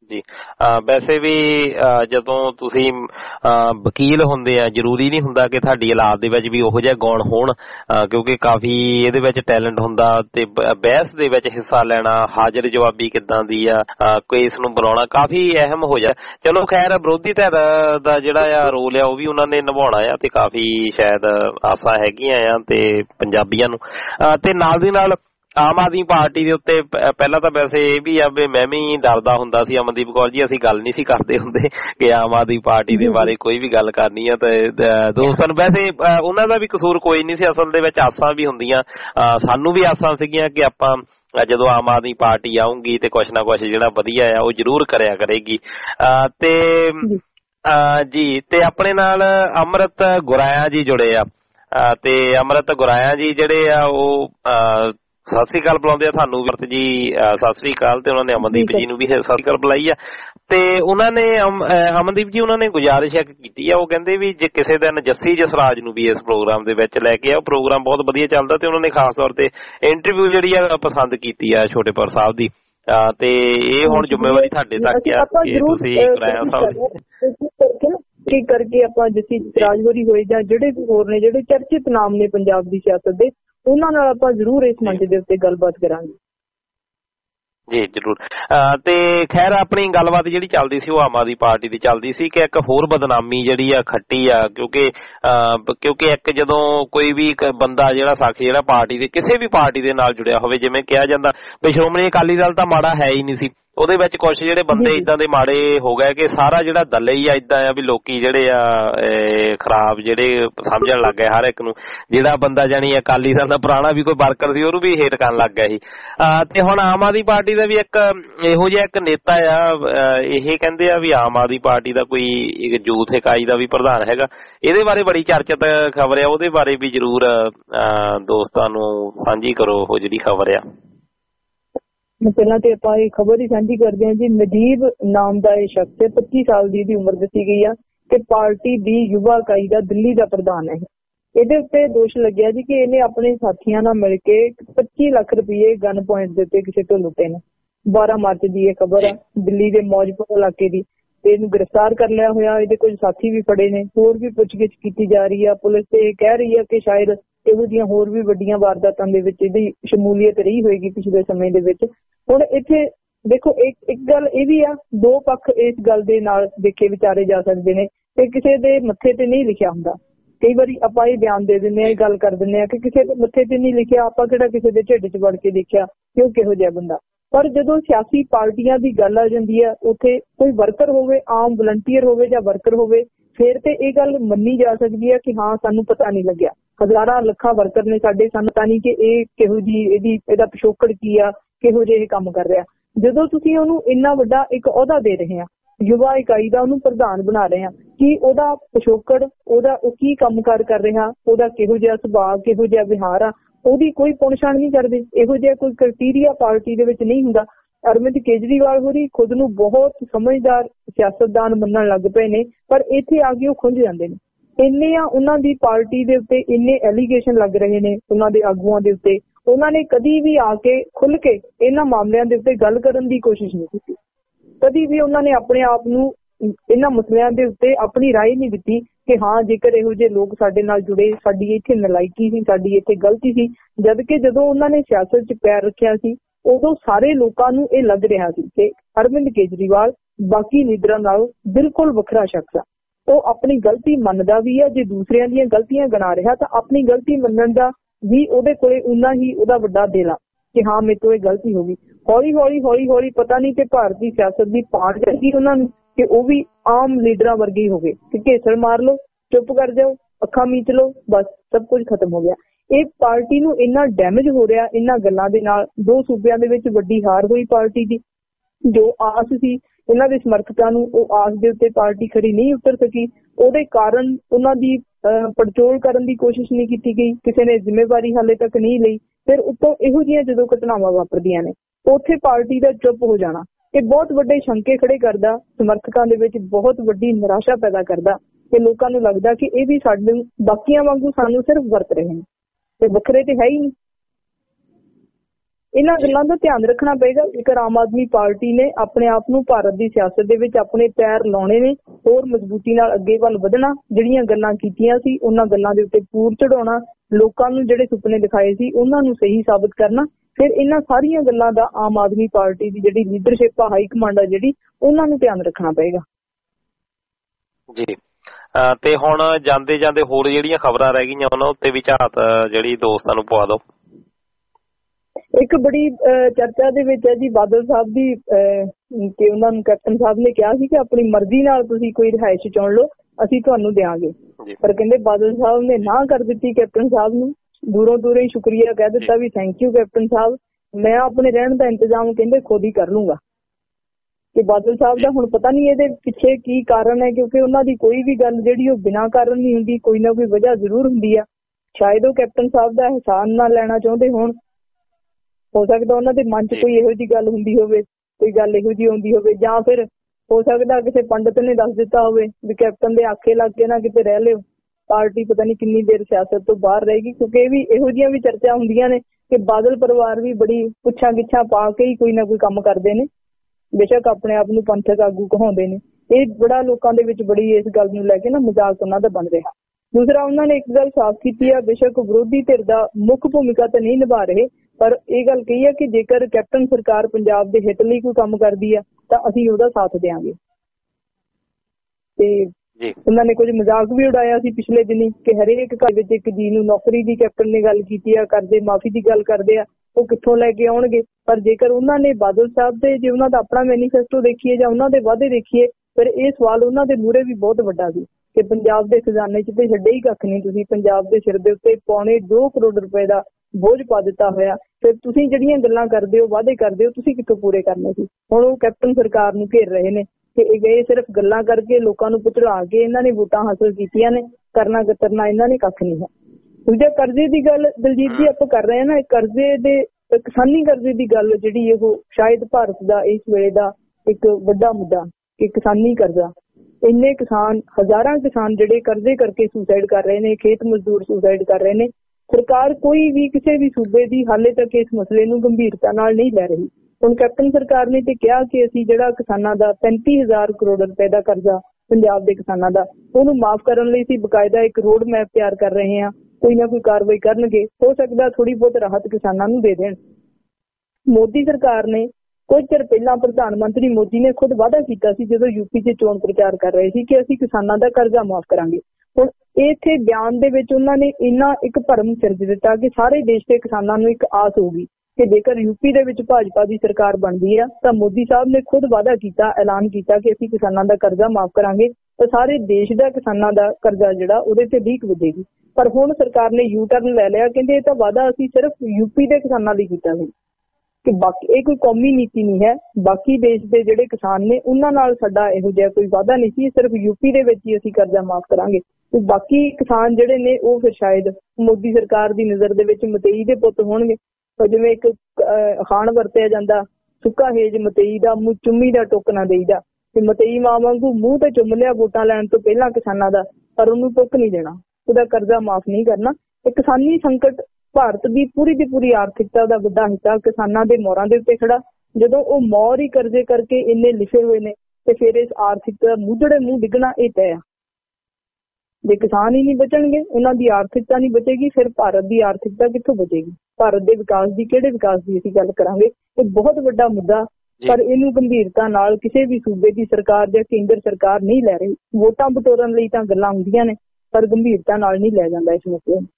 ਜੀ ਵੈਸੇ ਵੀ ਜਦੋਂ ਤੁਸੀਂ ਵਕੀਲ ਹੁੰਦੇ ਆ ਜ਼ਰੂਰੀ ਨਹੀਂ ਹੁੰਦਾ ਕਿ ਤੁਹਾਡੀ ਔਲਾਦ ਦੇ ਵਿੱਚ ਵੀ ਉਹੋ ਜਿਹੇ ਗੁਣ ਹੋਣ, ਕਿਉਂਕਿ ਕਾਫੀ ਇਹਦੇ ਵਿੱਚ ਟੈਲੈਂਟ ਹੁੰਦਾ ਤੇ ਬਹਿਸ ਦੇ ਵਿੱਚ ਹਿੱਸਾ ਲੈਣਾ, ਹਾਜ਼ਰ ਜਵਾਬੀ ਕਿੱਦਾਂ ਦੀ ਆ, ਕੇਸ ਨੂੰ ਬਣਾਉਣਾ ਕਾਫੀ ਅਹਿਮ ਹੋ ਜਾ। ਚਲੋ ਖੈਰ ਵਿਰੋਧੀ ਧਿਰ ਦਾ ਜਿਹੜਾ ਆ ਰੋਲ ਆ ਉਹ ਵੀ ਉਹਨਾਂ ਨੇ ਨਿਭਾਉਣਾ ਆ ਤੇ ਕਾਫੀ ਸ਼ਾਇਦ ਆਸਾਂ ਹੈਗੀਆਂ ਆ ਤੇ ਪੰਜਾਬੀਆਂ ਨੂੰ। ਤੇ ਨਾਲ ਦੀ ਨਾਲ ਆਮ ਆਦਮੀ ਪਾਰਟੀ ਦੇ ਉੱਤੇ ਪਹਿਲਾਂ ਤਾਂ ਵੈਸੇ ਇਹ ਵੀ ਆ ਵੀ ਮੈਂ ਵੀ ਡਰਦਾ ਹੁੰਦਾ ਸੀ ਅਮਨਦੀਪ ਕੌਰ ਜੀ, ਅਸੀਂ ਗੱਲ ਨਹੀਂ ਸੀ ਕਰਦੇ ਹੁੰਦੇ ਕਿ ਆਮ ਆਦਮੀ ਪਾਰਟੀ ਦੇ ਬਾਰੇ ਕੋਈ ਵੀ ਗੱਲ ਕਰਨੀ ਆ ਤੇ ਦੋਸਤਾਂ ਨੂੰ। ਵੈਸੇ ਉਹਨਾਂ ਦਾ ਵੀ ਕਸੂਰ ਕੋਈ ਨਹੀਂ ਸੀ, ਅਸਲ ਦੇ ਵਿੱਚ ਆਸਾਂ ਵੀ ਹੁੰਦੀਆਂ, ਸਾਨੂੰ ਵੀ ਆਸਾਂ ਸੀਗੀਆਂ ਕਿ ਆਪਾਂ ਜਦੋਂ ਆਮ ਆਦਮੀ ਪਾਰਟੀ ਆਊਗੀ ਤੇ ਕੁਛ ਨਾ ਕੁਛ ਜਿਹੜਾ ਵਧੀਆ ਆ ਉਹ ਜ਼ਰੂਰ ਕਰਿਆ ਕਰੇਗੀ। ਤੇ ਜੀ ਤੇ ਆਪਣੇ ਨਾਲ ਅੰਮ੍ਰਿਤ ਗੁਰਾਇਆ ਜੀ ਜੁੜੇ ਆ ਤੇ ਅੰਮ੍ਰਿਤ ਗੁਰਾਇਆ ਜੀ ਜਿਹੜੇ ਆ ਉਹ ਸਤਿ ਸ੍ਰੀ ਅਕਾਲ ਬੁਲਾਉਂਦੇ ਆ ਤੁਹਾਨੂੰ ਜੀ, ਸਤਿ ਸ੍ਰੀ ਅਕਾਲ। ਤੇ ਉਹਨਾਂ ਨੇ ਅਮਨਦੀਪ ਜੀ ਨੂੰ ਵੀ ਸਤਿ ਸ੍ਰੀ ਅਕਾਲ ਬੁਲਾਈ ਆ ਤੇ ਉਹਨਾਂ ਨੇ ਅਮਨਦੀਪ ਜੀ ਉਹਨਾਂ ਨੇ ਗੁਜ਼ਾਰਿਸ਼ ਕੀਤੀ ਆ, ਉਹ ਕਹਿੰਦੇ ਵੀ ਜੇ ਕਿਸੇ ਦਿਨ ਜੱਸੀ ਜਸਰਾਜ ਨੂੰ ਵੀ ਇਸ ਪ੍ਰੋਗਰਾਮ ਦੇ ਵਿੱਚ ਲੈ ਕੇ ਆ, ਉਹ ਪ੍ਰੋਗਰਾਮ ਬਹੁਤ ਵਧੀਆ ਚੱਲਦਾ ਤੇ ਉਹਨਾਂ ਨੇ ਖਾਸ ਤੌਰ ਤੇ ਇੰਟਰਵਿਊ ਜਿਹੜੀ ਆ ਪਸੰਦ ਕੀਤੀ ਆ ਛੋਟੇਪੁਰ ਸਾਹਿਬ ਦੀ। ਤੇ ਇਹ ਹੁਣ ਜ਼ਿੰਮੇਵਾਰੀ ਤੁਹਾਡੇ ਤੱਕ ਆ ਕਿ ਤੁਸੀਂ ਗੁਰਾਇਆ ਸਾਹਿਬ ਕੀ ਕਰਕੇ ਆਪਾਂ ਜੱਸੀ ਜਸਰਾਜ ਹੋਰੀ ਹੋਏ ਜਾਂ ਜਿਹੜੇ ਵੀ ਹੋਰ ਨੇ ਜਿਹੜੇ ਚਰਚਿਤ ਨਾਮ ਨੇ ਪੰਜਾਬ ਦੀ ਸਿਆਸਤ ਦੇ, ਉਹਨਾਂ ਨਾਲ ਆਪਾਂ ਜ਼ਰੂਰ ਇਸ ਮੰਚ ਦੇ ਉੱਤੇ ਗੱਲਬਾਤ ਕਰਾਂਗੇ। ਜੀ ਜ਼ਰੂਰ। ਤੇ ਖੈਰ ਆਪਣੀ ਗੱਲਬਾਤ ਜਿਹੜੀ ਚੱਲਦੀ ਸੀ ਉਹ ਆਮ ਆਦਮੀ ਪਾਰਟੀ ਦੀ ਚੱਲਦੀ ਸੀ ਕਿ ਇੱਕ ਹੋਰ ਬਦਨਾਮੀ ਜਿਹੜੀ ਆ ਖੱਟੀ ਆ, ਕਿਉਂਕਿ ਇੱਕ ਜਦੋਂ ਕੋਈ ਵੀ ਬੰਦਾ ਜਿਹੜਾ ਸ਼ਖਸ ਜਿਹੜਾ ਪਾਰਟੀ ਦੇ ਕਿਸੇ ਵੀ ਪਾਰਟੀ ਦੇ ਨਾਲ ਜੁੜਿਆ ਹੋਵੇ, ਜਿਵੇਂ ਕਿਹਾ ਜਾਂਦਾ ਵੀ ਸ਼੍ਰੋਮਣੀ ਅਕਾਲੀ ਦਲ ਤਾਂ ਮਾੜਾ ਹੈ ਹੀ ਨਹੀਂ ਸੀ, ਉਹਦੇ ਵਿੱਚ ਕੁਛ ਜਿਹੜੇ ਬੰਦੇ ਇਦਾਂ ਦੇ ਮਾੜੇ ਹੋ ਗਏ ਕਿ ਸਾਰਾ ਜਿਹੜਾ ਦਲ ਹੀ ਆ ਇਦਾਂ ਆ ਵੀ ਲੋਕੀ ਜਿਹੜੇ ਆ ਖਰਾਬ ਜਿਹੜੇ ਸਮਝਣ ਲੱਗ ਗਏ ਹਰ ਇੱਕ ਨੂੰ। ਜਿਹੜਾ ਬੰਦਾ ਜਾਣੀ ਅਕਾਲੀ ਦਲ ਦਾ ਪੁਰਾਣਾ ਵੀ ਕੋਈ ਵਰਕਰ ਸੀ ਉਹਨੂੰ ਵੀ ਹੇਟ ਕਰਨ ਲੱਗ ਗਿਆ ਸੀ। ਤੇ ਹੁਣ ਆਮ ਆਦਮੀ ਪਾਰਟੀ ਦਾ ਵੀ ਇੱਕ ਇਹੋ ਜਿਹਾ ਇੱਕ ਨੇਤਾ ਆ, ਇਹ ਕਹਿੰਦੇ ਆ ਵੀ ਆਮ ਆਦਮੀ ਪਾਰਟੀ ਦਾ ਕੋਈ ਯੂਥ ਇਕਾਈ ਦਾ ਵੀ ਪ੍ਰਧਾਨ ਹੈਗਾ। ਇਹਦੇ ਬਾਰੇ ਬੜੀ ਚਰਚਿਤ ਖਬਰ ਆ, ਉਹਦੇ ਬਾਰੇ ਵੀ ਜ਼ਰੂਰ ਦੋਸਤਾਂ ਨੂੰ ਸਾਂਝੀ ਕਰੋ ਉਹ ਜਿਹੜੀ ਖਬਰ ਆ। ਪਹਿਲਾਂ ਤੇ ਆਪਾਂ ਇਹ ਖਬਰ ਹੀ ਸਾਂਝੀ ਕਰਦੇ ਹਾਂ ਜੀ। ਨਜੀਬ ਨਾਮ ਦਾ ਇਹ ਸ਼ਖਸ 25 ਸਾਲ ਦੀ ਇਹਦੀ ਉਮਰ ਦੱਸੀ ਗਈ ਆ ਤੇ ਪਾਰਟੀ ਦੀ ਯੁਵਾ ਇਕਾਈ ਦਾ ਦਿੱਲੀ ਦਾ ਪ੍ਰਧਾਨ ਹੈ। ਇਹਦੇ ਉੱਤੇ ਦੋਸ਼ ਲੱਗਿਆ ਜੀ ਕਿ ਇਹਨੇ ਆਪਣੇ ਸਾਥੀਆਂ ਨਾਲ ਮਿਲ ਕੇ 25 ਲੱਖ ਰੁਪਏ ਗਨ ਪੁਆਇੰਟ ਦੇ ਉੱਤੇ ਕਿਸੇ ਤੋਂ ਲੁੱਟੇ ਨੇ। 12 ਮਾਰਚ ਦੀ ਇਹ ਖਬਰ ਆ, ਦਿੱਲੀ ਦੇ ਮੌਜਪੁਰ ਇਲਾਕੇ ਦੀ। ਤੇ ਇਹਨੂੰ ਗ੍ਰਿਫਤਾਰ ਕਰ ਲਿਆ ਹੋਇਆ, ਇਹਦੇ ਕੁਝ ਸਾਥੀ ਵੀ ਫੜੇ ਨੇ, ਹੋਰ ਵੀ ਪੁੱਛਗਿੱਛ ਕੀਤੀ ਜਾ ਰਹੀ ਆ। ਪੁਲਿਸ ਤੇ ਇਹ ਕਹਿ ਰਹੀ ਆ ਕਿ ਸ਼ਾਇਦ ਇਹੋ ਜਿਹੀਆਂ ਹੋਰ ਵੀ ਵੱਡੀਆਂ ਵਾਰਦਾਤਾਂ ਦੇ ਵਿੱਚ ਇਹਦੀ ਸ਼ਮੂਲੀਅਤ ਰਹੀ ਹੋਏਗੀ ਪਿਛਲੇ ਸਮੇਂ ਦੇ ਵਿੱਚ। ਹੁਣ ਇੱਥੇ ਦੇਖੋ ਇੱਕ ਗੱਲ ਇਹ ਵੀ ਆ, ਦੋ ਪੱਖ ਇਸ ਗੱਲ ਦੇ ਨਾਲ ਦੇਖੇ ਵਿਚਾਰੇ ਜਾ ਸਕਦੇ ਨੇ ਤੇ ਕਿਸੇ ਦੇ ਮੱਥੇ ਤੇ ਨਹੀਂ ਲਿਖਿਆ ਹੁੰਦਾ। ਕਈ ਵਾਰੀ ਆਪਾਂ ਇਹ ਬਿਆਨ ਦੇ ਦਿੰਦੇ ਆ, ਇਹ ਗੱਲ ਕਰ ਦਿੰਦੇ ਆ ਕਿ ਕਿਸੇ ਦੇ ਮੱਥੇ ਤੇ ਨਹੀਂ ਲਿਖਿਆ, ਆਪਾਂ ਕਿਹੜਾ ਕਿਸੇ ਦੇ ਢਿੱਡ 'ਚ ਵੜ ਕੇ ਦੇਖਿਆ ਕਿ ਉਹ ਕਿਹੋ ਜਿਹਾ ਬੰਦਾ। ਪਰ ਜਦੋਂ ਸਿਆਸੀ ਪਾਰਟੀਆਂ ਦੀ ਗੱਲ ਆ ਜਾਂਦੀ ਹੈ, ਉੱਥੇ ਕੋਈ ਵਰਕਰ ਹੋਵੇ, ਆਮ ਵਲੰਟੀਅਰ ਹੋਵੇ ਜਾਂ ਵਰਕਰ ਹੋਵੇ, ਫਿਰ ਤੇ ਇਹ ਗੱਲ ਮੰਨੀ ਜਾ ਸਕਦੀ ਹੈ ਕਿ ਹਾਂ ਸਾਨੂੰ ਪਤਾ ਨਹੀਂ ਲੱਗਿਆ। ਹਜ਼ਾਰਾਂ ਲੱਖਾਂ ਵਰਕਰ ਨੇ ਸਾਡੇ, ਸਾਨੂੰ ਪਤਾ ਨਹੀਂ ਕਿ ਇਹ ਕਿਹੋ ਜਿਹੀ ਇਹਦਾ ਪਿਛੋਕੜ ਕੀ ਆ, ਕਿਹੋ ਜਿਹੇ ਕੰਮ ਕਰ ਰਿਹਾ। ਜਦੋਂ ਤੁਸੀਂ ਉਹਨੂੰ ਇੰਨਾ ਵੱਡਾ ਇੱਕ ਅਹੁਦਾ ਦੇ ਰਹੇ ਆ, ਯੁਵਾ ਇਕਾਈ ਦਾ ਉਹਨੂੰ ਪ੍ਰਧਾਨ ਬਣਾ ਰਹੇ ਆ, ਕਿ ਉਹਦਾ ਪਿਛੋਕੜ, ਉਹ ਕੀ ਕੰਮਕਾਰ ਕਰ ਰਿਹਾ, ਉਹਦਾ ਕਿਹੋ ਜਿਹਾ ਸੁਭਾਅ, ਕਿਹੋ ਜਿਹਾ ਵਿਹਾਰ ਆ, ਉਹਦੀ ਕੋਈ ਪੁਣਛਾਣ ਨਹੀਂ ਕਰਦੇ। ਇਹੋ ਜਿਹਾ ਕੋਈ ਕ੍ਰਾਈਟੇਰੀਆ ਪਾਰਟੀ ਦੇ ਵਿੱਚ ਨਹੀਂ ਹੁੰਦਾ। ਅਰਵਿੰਦ ਕੇਜਰੀਵਾਲ ਹੋਰੀ ਖੁਦ ਨੂੰ ਬਹੁਤ ਸਮਝਦਾਰ ਸਿਆਸਤਦਾਨ ਮੰਨਣ ਲੱਗ ਪਏ ਨੇ, ਪਰ ਇੱਥੇ ਆ ਕੇ ਉਹ ਖੁੰਝ ਜਾਂਦੇ ਨੇ। ਇੰਨੇ ਆ ਉਹਨਾਂ ਦੀ ਪਾਰਟੀ ਦੇ ਉੱਤੇ ਇੰਨੇ ਐਲੀਗੇਸ਼ਨ ਲੱਗ ਰਹੇ ਨੇ ਉਹਨਾਂ ਦੇ ਆਗੂਆਂ ਦੇ ਉੱਤੇ, ਉਹਨਾਂ ਨੇ ਕਦੀ ਵੀ ਆ ਕੇ ਖੁੱਲ ਕੇ ਇਹਨਾਂ ਮਾਮਲਿਆਂ ਦੇ ਉੱਤੇ ਗੱਲ ਕਰਨ ਦੀ ਕੋਸ਼ਿਸ਼ ਨਹੀਂ ਕੀਤੀ। ਕਦੀ ਵੀ ਉਹਨਾਂ ਨੇ ਆਪਣੇ ਆਪ ਨੂੰ ਇਹਨਾਂ ਮਸਲਿਆਂ ਦੇ ਉੱਤੇ ਆਪਣੀ ਰਾਏ ਨਹੀਂ ਦਿੱਤੀ ਕਿ ਹਾਂ ਜੇਕਰ ਇਹੋ ਜਿਹੇ ਲੋਕ ਸਾਡੇ ਨਾਲ ਜੁੜੇ, ਸਾਡੀ ਇੱਥੇ ਨਲਾਇਕੀ ਸੀ, ਸਾਡੀ ਇੱਥੇ ਗਲਤੀ ਸੀ। ਜਦ ਕਿ ਜਦੋਂ ਉਹਨਾਂ ਨੇ ਸਿਆਸਤ 'ਚ ਪੈਰ ਰੱਖਿਆ ਸੀ, ਉਦੋਂ ਸਾਰੇ ਲੋਕਾਂ ਨੂੰ ਇਹ ਲੱਗ ਰਿਹਾ ਸੀ ਕਿ ਅਰਵਿੰਦ ਕੇਜਰੀਵਾਲ ਬਾਕੀ ਲੀਡਰਾਂ ਨਾਲੋਂ ਬਿਲਕੁਲ ਵੱਖਰਾ ਸ਼ਖਸ ਆ। ਉਹ ਆਪਣੀ ਗਲਤੀ ਮੰਨਦਾ ਵੀ ਆ, ਜੇ ਦੂਸਰਿਆਂ ਦੀਆਂ ਗਲਤੀਆਂ ਗਿਣਾ ਰਿਹਾ ਤਾਂ ਆਪਣੀ ਗਲਤੀ ਮੰਨਣ ਦਾ ਵੀ ਉਹਦੇ ਕੋਲੇ ਉਨਾ ਹੀ ਉਹਦਾ ਵੱਡਾ ਦਿਲ ਆ ਕਿ ਹਾਂ ਮੇਰੇ ਤੋਂ ਇਹ ਗਲਤੀ ਹੋ ਗਈ। ਹੌਲੀ ਪਤਾ ਨਹੀਂ ਕਿ ਭਾਰਤੀ ਸਿਆਸਤ ਦੀ ਪਾੜ ਜਾਏਗੀ ਉਹਨਾਂ ਨੂੰ ਕਿ ਉਹ ਵੀ ਆਮ ਲੀਡਰਾਂ ਵਰਗੇ ਹੀ ਹੋ ਗਏ ਕਿ ਘੇਸਲ ਮਾਰ ਲਓ, ਚੁੱਪ ਕਰ ਜਾਓ, ਅੱਖਾਂ ਮੀਚ ਲਓ, ਬਸ ਸਭ ਕੁਝ ਖਤਮ ਹੋ ਗਿਆ। ਇਹ ਪਾਰਟੀ ਨੂੰ ਇੰਨਾ ਡੈਮੇਜ ਹੋ ਰਿਹਾ ਇਹਨਾਂ ਗੱਲਾਂ ਦੇ ਨਾਲ। 2 ਸੂਬਿਆਂ ਦੇ ਵਿੱਚ ਵੱਡੀ ਹਾਰ ਹੋਈ ਪਾਰਟੀ ਦੀ। ਜੋ ਆਸ ਸੀ ਇਹਨਾਂ ਦੇ ਸਮਰਥਕਾਂ ਨੂੰ, ਉਹ ਆਸ ਦੇ ਉੱਤੇ ਪਾਰਟੀ ਖਰੀ ਨਹੀਂ ਉਤਰ ਸਕੀ। ਉਹਦੇ ਕਾਰਨ ਉਹਨਾਂ ਦੀ ਪੜਚੋਲ ਕਰਨ ਦੀ ਕੋਸ਼ਿਸ਼ ਨਹੀਂ ਕੀਤੀ ਗਈ, ਕਿਸੇ ਨੇ ਜ਼ਿੰਮੇਵਾਰੀ ਹਾਲੇ ਤੱਕ ਨਹੀਂ ਲਈ। ਫਿਰ ਉੱਤੋਂ ਇਹੋ ਜਿਹੀਆਂ ਜਦੋਂ ਘਟਨਾਵਾਂ ਵਾਪਰਦੀਆਂ ਨੇ, ਉੱਥੇ ਪਾਰਟੀ ਦਾ ਚੁੱਪ ਹੋ ਜਾਣਾ ਇਹ ਬਹੁਤ ਵੱਡੇ ਸ਼ੰਕੇ ਖੜੇ ਕਰਦਾ, ਸਮਰਥਕਾਂ ਦੇ ਵਿੱਚ ਬਹੁਤ ਵੱਡੀ ਨਿਰਾਸ਼ਾ ਪੈਦਾ ਕਰਦਾ ਕਿ ਲੋਕਾਂ ਨੂੰ ਲੱਗਦਾ ਕਿ ਇਹ ਵੀ ਸਾਡੇ ਬਾਕੀਆਂ ਵਾਂਗੂ ਸਾਨੂੰ ਸਿਰਫ ਵਰਤ ਰਹੇ ਨੇ ਤੇ ਵੱਖਰੇ ਤੇ ਹੈ ਹੀ ਨਹੀਂ। ਇਹਨਾਂ ਗੱਲਾਂ ਦਾ ਧਿਆਨ ਰੱਖਣਾ ਪਏਗਾ। ਜੇਕਰ ਆਮ ਆਦਮੀ ਪਾਰਟੀ ਨੇ ਆਪਣੇ ਆਪ ਨੂੰ ਭਾਰਤ ਦੀ ਸਿਆਸਤ ਦੇ ਵਿੱਚ ਆਪਣੇ ਪੈਰ ਲਾਉਣੇ ਨੇ, ਹੋਰ ਮਜ਼ਬੂਤੀ ਨਾਲ ਅੱਗੇ ਵੱਲ ਵਧਣਾ, ਜਿਹੜੀਆਂ ਗੱਲਾਂ ਕੀਤੀਆਂ ਸੀ ਉਹਨਾਂ ਗੱਲਾਂ ਦੇ ਉੱਤੇ ਪੂਰ ਚੜਾਉਣਾ, ਲੋਕਾਂ ਨੂੰ ਜਿਹੜੇ ਸੁਪਨੇ ਦਿਖਾਏ ਸੀ ਉਹਨਾਂ ਨੂੰ ਸਹੀ ਸਾਬਤ ਕਰਨਾ, ਫਿਰ ਇਹਨਾਂ ਸਾਰੀਆਂ ਗੱਲਾਂ ਦਾ ਆਮ ਆਦਮੀ ਪਾਰਟੀ ਦੀ ਜਿਹੜੀ ਲੀਡਰਸ਼ਿਪ ਆ, ਹਾਈ ਕਮਾਂਡ ਆ ਜਿਹੜੀ, ਉਹਨਾਂ ਨੂੰ ਧਿਆਨ ਰੱਖਣਾ ਪਏਗਾ ਜੀ। ਤੇ ਹੁਣ ਜਾਂਦੇ ਜਾਂਦੇ ਹੋਰ ਜਿਹੜੀਆਂ ਖਬਰਾਂ ਰਹਿ ਗਈਆਂ ਉਹਨਾਂ ਉੱਤੇ ਵੀ ਝਾਤ ਜਿਹੜੀ ਦੋਸਤਾਂ ਨੂੰ ਪਵਾ ਦਿਓ। ਇੱਕ ਬੜੀ ਚਰਚਾ ਦੇ ਵਿੱਚ ਹੈ ਜੀ ਬਾਦਲ ਸਾਹਿਬ ਦੀ, ਕਿ ਉਹਨਾਂ ਨੂੰ ਕੈਪਟਨ ਸਾਹਿਬ ਨੇ ਕਿਹਾ ਸੀ ਕਿ ਆਪਣੀ ਮਰਜ਼ੀ ਨਾਲ ਤੁਸੀਂ ਕੋਈ ਰਿਹਾਇਸ਼ ਚੁਣ ਲਓ, ਅਸੀਂ ਤੁਹਾਨੂੰ ਦਿਆਂਗੇ, ਪਰ ਕਹਿੰਦੇ ਬਾਦਲ ਸਾਹਿਬ ਨੇ ਨਾ ਕਰ ਦਿੱਤੀ ਕੈਪਟਨ ਸਾਹਿਬ ਨੂੰ। ਦੂਰੋਂ ਦੂਰੋਂ ਹੀ ਸ਼ੁਕਰੀਆ ਕਹਿ ਦਿੱਤਾ ਵੀ ਥੈਂਕ ਯੂ ਕੈਪਟਨ ਸਾਹਿਬ, ਮੈਂ ਆਪਣੇ ਰਹਿਣ ਦਾ ਇੰਤਜ਼ਾਮ ਕਹਿੰਦੇ ਖੁਦ ਹੀ ਕਰ ਲੂੰਗਾ। ਕਿ ਬਾਦਲ ਸਾਹਿਬ ਦਾ ਹੁਣ ਪਤਾ ਨਹੀਂ ਇਹਦੇ ਪਿੱਛੇ ਕੀ ਕਾਰਨ ਹੈ, ਕਿਉਂਕਿ ਉਹਨਾਂ ਦੀ ਕੋਈ ਵੀ ਗੱਲ ਜਿਹੜੀ ਉਹ ਬਿਨਾਂ ਕਾਰਨ ਨਹੀਂ ਹੁੰਦੀ, ਕੋਈ ਨਾ ਕੋਈ ਵਜ੍ਹਾ ਜ਼ਰੂਰ ਹੁੰਦੀ ਆ। ਸ਼ਾਇਦ ਉਹ ਕੈਪਟਨ ਸਾਹਿਬ ਦਾ ਅਹਿਸਾਨ ਨਾ ਲੈਣਾ ਚਾਹੁੰਦੇ ਹੋਣ, ਹੋ ਸਕਦਾ ਉਹਨਾਂ ਦੇ ਮਨ 'ਚ ਕੋਈ ਇਹੋ ਜਿਹੀ ਗੱਲ ਹੁੰਦੀ ਹੋਵੇ, ਕੋਈ ਗੱਲ ਇਹੋ ਜਿਹੀ ਆਉਂਦੀ ਹੋਵੇ, ਜਾਂ ਫਿਰ ਹੋ ਸਕਦਾ ਕਿਸੇ ਪੰਡਤ ਨੇ ਦੱਸ ਦਿੱਤਾ ਹੋਵੇ ਵੀ ਕੈਪਟਨ ਦੇ ਆਖੇ ਲੱਗ ਕੇ ਨਾ ਕਿਤੇ ਰਹਿ ਲਿਓ, ਪਾਰਟੀ ਪਤਾ ਨਹੀਂ ਕਿੰਨੀ ਦੇਰ ਸਿਆਸਤ ਤੋਂ ਬਾਹਰ ਰਹੇਗੀ। ਕਿਉਂਕਿ ਇਹ ਵੀ ਇਹੋ ਜਿਹੀਆਂ ਵੀ ਚਰਚਾ ਹੁੰਦੀਆਂ ਨੇ ਕਿ ਬਾਦਲ ਪਰਿਵਾਰ ਵੀ ਬੜੀ ਪੁੱਛਾਂ ਗਿੱਛਾਂ ਪਾ ਕੇ ਹੀ ਕੋਈ ਨਾ ਕੋਈ ਕੰਮ ਕਰਦੇ ਨੇ, ਬੇਸ਼ੱਕ ਆਪਣੇ ਆਪ ਨੂੰ ਪੰਥਕ ਆਗੂ ਕਹਾਉਂਦੇ ਨੇ। ਇਹ ਬੜਾ ਲੋਕਾਂ ਦੇ ਵਿੱਚ ਬੜੀ ਇਸ ਗੱਲ ਨੂੰ ਲੈ ਕੇ ਨਾ ਮਜ਼ਾਕ ਉਹਨਾਂ ਦਾ ਬਣ ਰਿਹਾ। ਦੂਸਰਾ, ਉਹਨਾਂ ਨੇ ਇੱਕ ਗੱਲ ਸਾਫ਼ ਕੀਤੀ ਆ, ਬੇਸ਼ੱਕ ਵਿਰੋਧੀ ਧਿਰ ਦਾ ਮੁੱਖ ਭੂਮਿਕਾ ਤਾਂ ਨਹੀਂ ਨਿਭਾ ਰਹੇ, ਪਰ ਇਹ ਗੱਲ ਕਹੀ ਆ ਕਿ ਜੇਕਰ ਕੈਪਟਨ ਸਰਕਾਰ ਪੰਜਾਬ ਦੇ ਹਿੱਤ ਲਈ ਕੋਈ ਕੰਮ ਕਰਦੀ ਆ ਤਾਂ ਅਸੀਂ ਉਹਦਾ ਸਾਥ ਦਿਆਂਗੇ। ਤੇ ਉਹਨਾਂ ਨੇ ਕੁਝ ਮਜ਼ਾਕ ਵੀ ਉਡਾਇਆ ਸੀ ਪਿਛਲੇ ਦਿਨੀ ਕਿ ਹਰੇਕ ਘਰ ਵਿੱਚ ਇੱਕ ਜੀ ਨੂੰ ਨੌਕਰੀ ਦੀ ਕੈਪਟਨ ਨੇ ਗੱਲ ਕੀਤੀ ਆ, ਕਰਜ਼ੇ ਮਾਫੀ ਦੀ ਗੱਲ ਕਰਦੇ ਆ, ਉਹ ਕਿੱਥੋਂ ਲੈ ਕੇ ਆਉਣਗੇ। ਪਰ ਜੇਕਰ ਉਹਨਾਂ ਨੇ ਬਾਦਲ ਸਾਹਿਬ ਦੇ ਜੇ ਉਹਨਾਂ ਦਾ ਆਪਣਾ ਮੈਨੀਫੈਸਟੋ ਦੇਖੀਏ ਜਾਂ ਉਹਨਾਂ ਦੇ ਵਾਅਦੇ ਦੇਖੀਏ, ਫਿਰ ਇਹ ਸਵਾਲ ਉਹਨਾਂ ਦੇ ਮੂਹਰੇ ਵੀ ਬਹੁਤ ਵੱਡਾ ਸੀ ਕਿ ਪੰਜਾਬ ਦੇ ਖਜ਼ਾਨੇ 'ਚ ਤੇ ਛੱਡੇ ਹੀ ਕੱਖ ਨਹੀਂ, ਤੁਸੀਂ ਪੰਜਾਬ ਦੇ ਸਿਰ ਦੇ ਉੱਤੇ 2.25 ਕਰੋੜ ਰੁਪਏ ਦਾ ਬੋਝ ਪਾ ਦਿੱਤਾ ਹੋਇਆ, ਫਿਰ ਤੁਸੀਂ ਜਿਹੜੀਆਂ ਗੱਲਾਂ ਕਰਦੇ ਹੋ, ਵਾਅਦੇ ਕਰਦੇ ਹੋ, ਤੁਸੀਂ ਕਿੱਥੋਂ ਪੂਰੇ ਕਰਨੇ ਸੀ। ਹੁਣ ਉਹ ਕੈਪਟਨ ਸਰਕਾਰ ਨੂੰ ਘੇਰ ਰਹੇ ਨੇ ਕਿ ਇਹ ਸਿਰਫ ਗੱਲਾਂ ਕਰਕੇ ਲੋਕਾਂ ਨੂੰ ਪੁਚੜਾ ਕੇ ਇਹਨਾਂ ਨੇ ਵੋਟਾਂ ਹਾਸਲ ਕੀਤੀਆਂ ਨੇ, ਕਰਨਾ ਕਤਰਨਾ ਇਹਨਾਂ ਨੇ ਕੱਖ ਨਹੀਂ ਹੈ। ਦੂਜਾ, ਕਰਜ਼ੇ ਦੀ ਗੱਲ ਦਲਜੀਤ ਜੀ ਆਪਾਂ ਕਰ ਰਹੇ ਹਾਂ ਨਾ, ਕਰਜ਼ੇ ਦੇ ਕਿਸਾਨੀ ਕਰਜ਼ੇ ਦੀ ਗੱਲ ਜਿਹੜੀ ਉਹ ਸ਼ਾਇਦ ਭਾਰਤ ਦਾ ਇਸ ਵੇਲੇ ਦਾ ਇੱਕ ਵੱਡਾ ਮੁੱਦਾ ਕਿ ਕਿਸਾਨੀ ਕਰਜ਼ਾ। ਇੰਨੇ ਕਿਸਾਨ, ਹਜ਼ਾਰਾਂ ਕਿਸਾਨ ਜਿਹੜੇ ਕਰਜ਼ੇ ਕਰਕੇ ਸੁਸਾਈਡ ਕਰ ਰਹੇ ਨੇ, ਖੇਤ ਮਜ਼ਦੂਰ ਸੁਸਾਈਡ ਕਰ ਰਹੇ ਨੇ। ਸਰਕਾਰ ਕੋਈ ਵੀ ਕਿਸੇ ਵੀ ਸੂਬੇ ਦੀ ਹਾਲੇ ਤੱਕ ਇਸ ਮਸਲੇ ਨੂੰ ਗੰਭੀਰਤਾ ਨਾਲ ਨਹੀਂ ਲੈ ਰਹੀ। ਹੁਣ ਕੈਪਟਨ ਸਰਕਾਰ ਨੇ ਤੇ ਕਿਹਾ ਕਿ ਅਸੀਂ ਜਿਹੜਾ ਕਿਸਾਨਾਂ ਦਾ 35,000 ਕਰੋੜ ਰੁਪਏ ਦਾ ਕਰਜ਼ਾ ਪੰਜਾਬ ਦੇ ਕਿਸਾਨਾਂ ਦਾ, ਉਹਨੂੰ ਮਾਫ ਕਰਨ ਲਈ ਅਸੀਂ ਬਕਾਇਦਾ ਇੱਕ ਰੋਡ ਮੈਪ ਤਿਆਰ ਕਰ ਰਹੇ ਹਾਂ, ਕੋਈ ਨਾ ਕੋਈ ਕਾਰਵਾਈ ਕਰਨਗੇ, ਹੋ ਸਕਦਾ ਥੋੜੀ ਬਹੁਤ ਰਾਹਤ ਕਿਸਾਨਾਂ ਨੂੰ ਦੇ ਦੇਣ। ਮੋਦੀ ਸਰਕਾਰ ਨੇ ਕੁਝ ਚਿਰ ਪਹਿਲਾਂ ਪ੍ਰਧਾਨ ਮੰਤਰੀ ਮੋਦੀ ਨੇ ਖੁਦ ਵਾਅਦਾ ਕੀਤਾ ਸੀ ਜਦੋਂ ਯੂਪੀ 'ਚ ਚੋਣ ਪ੍ਰਚਾਰ ਕਰ ਰਹੇ ਸੀ ਕਿ ਅਸੀਂ ਕਿਸਾਨਾਂ ਦਾ ਕਰਜ਼ਾ ਮਾਫ ਕਰਾਂਗੇ। ਹੁਣ ਇੱਥੇ ਬਿਆਨ ਦੇ ਵਿੱਚ ਉਹਨਾਂ ਨੇ ਇੰਨਾ ਇੱਕ ਭਰਮ ਸਿਰਜ ਦਿੱਤਾ ਕਿ ਸਾਰੇ ਦੇਸ਼ ਦੇ ਕਿਸਾਨਾਂ ਨੂੰ ਇੱਕ ਆਸ ਹੋਊਗੀ ਕਿ ਜੇਕਰ ਯੂਪੀ ਦੇ ਵਿੱਚ ਭਾਜਪਾ ਦੀ ਸਰਕਾਰ ਬਣਦੀ ਆ ਤਾਂ ਮੋਦੀ ਸਾਹਿਬ ਨੇ ਖੁਦ ਵਾਅਦਾ ਕੀਤਾ, ਐਲਾਨ ਕੀਤਾ ਕਿ ਅਸੀਂ ਕਿਸਾਨਾਂ ਦਾ ਕਰਜ਼ਾ ਮਾਫ ਕਰਾਂਗੇ ਤਾਂ ਸਾਰੇ ਦੇਸ਼ ਦਾ ਕਿਸਾਨਾਂ ਦਾ ਕਰਜ਼ਾ ਜਿਹੜਾ ਉਹਦੇ ਤੇ ਲੀਕ ਵਧੇਗੀ। ਪਰ ਹੁਣ ਸਰਕਾਰ ਨੇ ਯੂ ਟਰਨ ਲੈ ਲਿਆ, ਕਹਿੰਦੇ ਇਹ ਤਾਂ ਵਾਅਦਾ ਅਸੀਂ ਸਿਰਫ ਯੂਪੀ ਦੇ ਕਿਸਾਨਾਂ ਲਈ ਕੀਤਾ ਸੀ ਕਿ ਬਾਕੀ ਇਹ ਕੋਈ ਕੌਮੀ ਨੀਤੀ ਨਹੀਂ ਹੈ, ਬਾਕੀ ਦੇਸ਼ ਦੇ ਜਿਹੜੇ ਕਿਸਾਨ ਨੇ ਉਹਨਾਂ ਨਾਲ ਸਾਡਾ ਇਹੋ ਜਿਹਾ ਕੋਈ ਵਾਅਦਾ ਨਹੀਂ ਸੀ, ਸਿਰਫ ਯੂਪੀ ਦੇ ਵਿੱਚ ਹੀ ਅਸੀਂ ਕਰਜ਼ਾ ਮਾਫ ਕਰਾਂਗੇ। ਤੇ ਬਾਕੀ ਕਿਸਾਨ ਜਿਹੜੇ ਨੇ ਉਹ ਫਿਰ ਸ਼ਾਇਦ ਮੋਦੀ ਸਰਕਾਰ ਦੀ ਨਜ਼ਰ ਦੇ ਵਿੱਚ ਮਤਈ ਦੇ ਪੁੱਤ ਹੋਣਗੇ। ਜਿਵੇਂ ਇੱਕ ਖਾਣ ਵਰਤਿਆ ਜਾਂਦਾ ਸੁੱਕਾ ਹੇਜ ਮਤਈ ਦਾ, ਮੂੰਹ ਚੁੰਮੀ ਦਾ ਟੁੱਕ ਨਾ ਦੇਈਦਾ, ਤੇ ਮਤਈ ਮਾਂ ਵਾਂਗੂ ਮੂੰਹ ਤੇ ਚੁੰਮ ਲਿਆ ਵੋਟਾਂ ਲੈਣ ਤੋਂ ਪਹਿਲਾਂ ਕਿਸਾਨਾਂ ਦਾ, ਪਰ ਉਹਨੂੰ ਟੁੱਕ ਨਹੀਂ ਦੇਣਾ, ਉਹਦਾ ਕਰਜ਼ਾ ਮਾਫ ਨਹੀਂ ਕਰਨਾ। ਤੇ ਕਿਸਾਨੀ ਸੰਕਟ ਭਾਰਤ ਦੀ ਪੂਰੀ ਆਰਥਿਕਤਾ ਦਾ ਵੱਡਾ ਹਿੱਸਾ ਕਿਸਾਨਾਂ ਦੇ ਮੋਹਰਾਂ ਦੇ ਉੱਤੇ ਖੜਾ। ਜਦੋਂ ਉਹ ਮੋਹਰ ਹੀ ਕਰਜ਼ੇ ਕਰਕੇ ਇੰਨੇ ਲਿਖੇ ਹੋਏ ਨੇ ਤੇ ਫਿਰ ਇਸ ਆਰਥਿਕਤਾ ਮੂੰਹ ਮੂੰਹ ਡਿੱਗਣਾ ਇਹ ਤੈਅ ਆ। ਜੇ ਕਿਸਾਨ ਹੀ ਨਹੀਂ ਬਚਣਗੇ, ਉਹਨਾਂ ਦੀ ਆਰਥਿਕਤਾ ਨਹੀਂ ਬਚੇਗੀ, ਫਿਰ ਭਾਰਤ ਦੀ ਆਰਥਿਕਤਾ ਕਿੱਥੋਂ ਬਚੇਗੀ? ਭਾਰਤ ਦੇ ਵਿਕਾਸ ਦੀ, ਕਿਹੜੇ ਵਿਕਾਸ ਦੀ ਅਸੀਂ ਗੱਲ ਕਰਾਂਗੇ? ਇਹ ਬਹੁਤ ਵੱਡਾ ਮੁੱਦਾ, ਪਰ ਇਹਨੂੰ ਗੰਭੀਰਤਾ ਨਾਲ ਕਿਸੇ ਵੀ ਸੂਬੇ ਦੀ ਸਰਕਾਰ ਜਾਂ ਕੇਂਦਰ ਸਰਕਾਰ ਨਹੀਂ ਲੈ ਰਹੀ। ਵੋਟਾਂ ਬਟੋਰਨ ਲਈ ਤਾਂ ਗੱਲਾਂ ਹੁੰਦੀਆਂ ਨੇ, ਪਰ ਗੰਭੀਰਤਾ ਨਾਲ ਨਹੀਂ ਲੈ ਜਾਂਦਾ ਇਸ ਮਸਲੇ ਨੂੰ।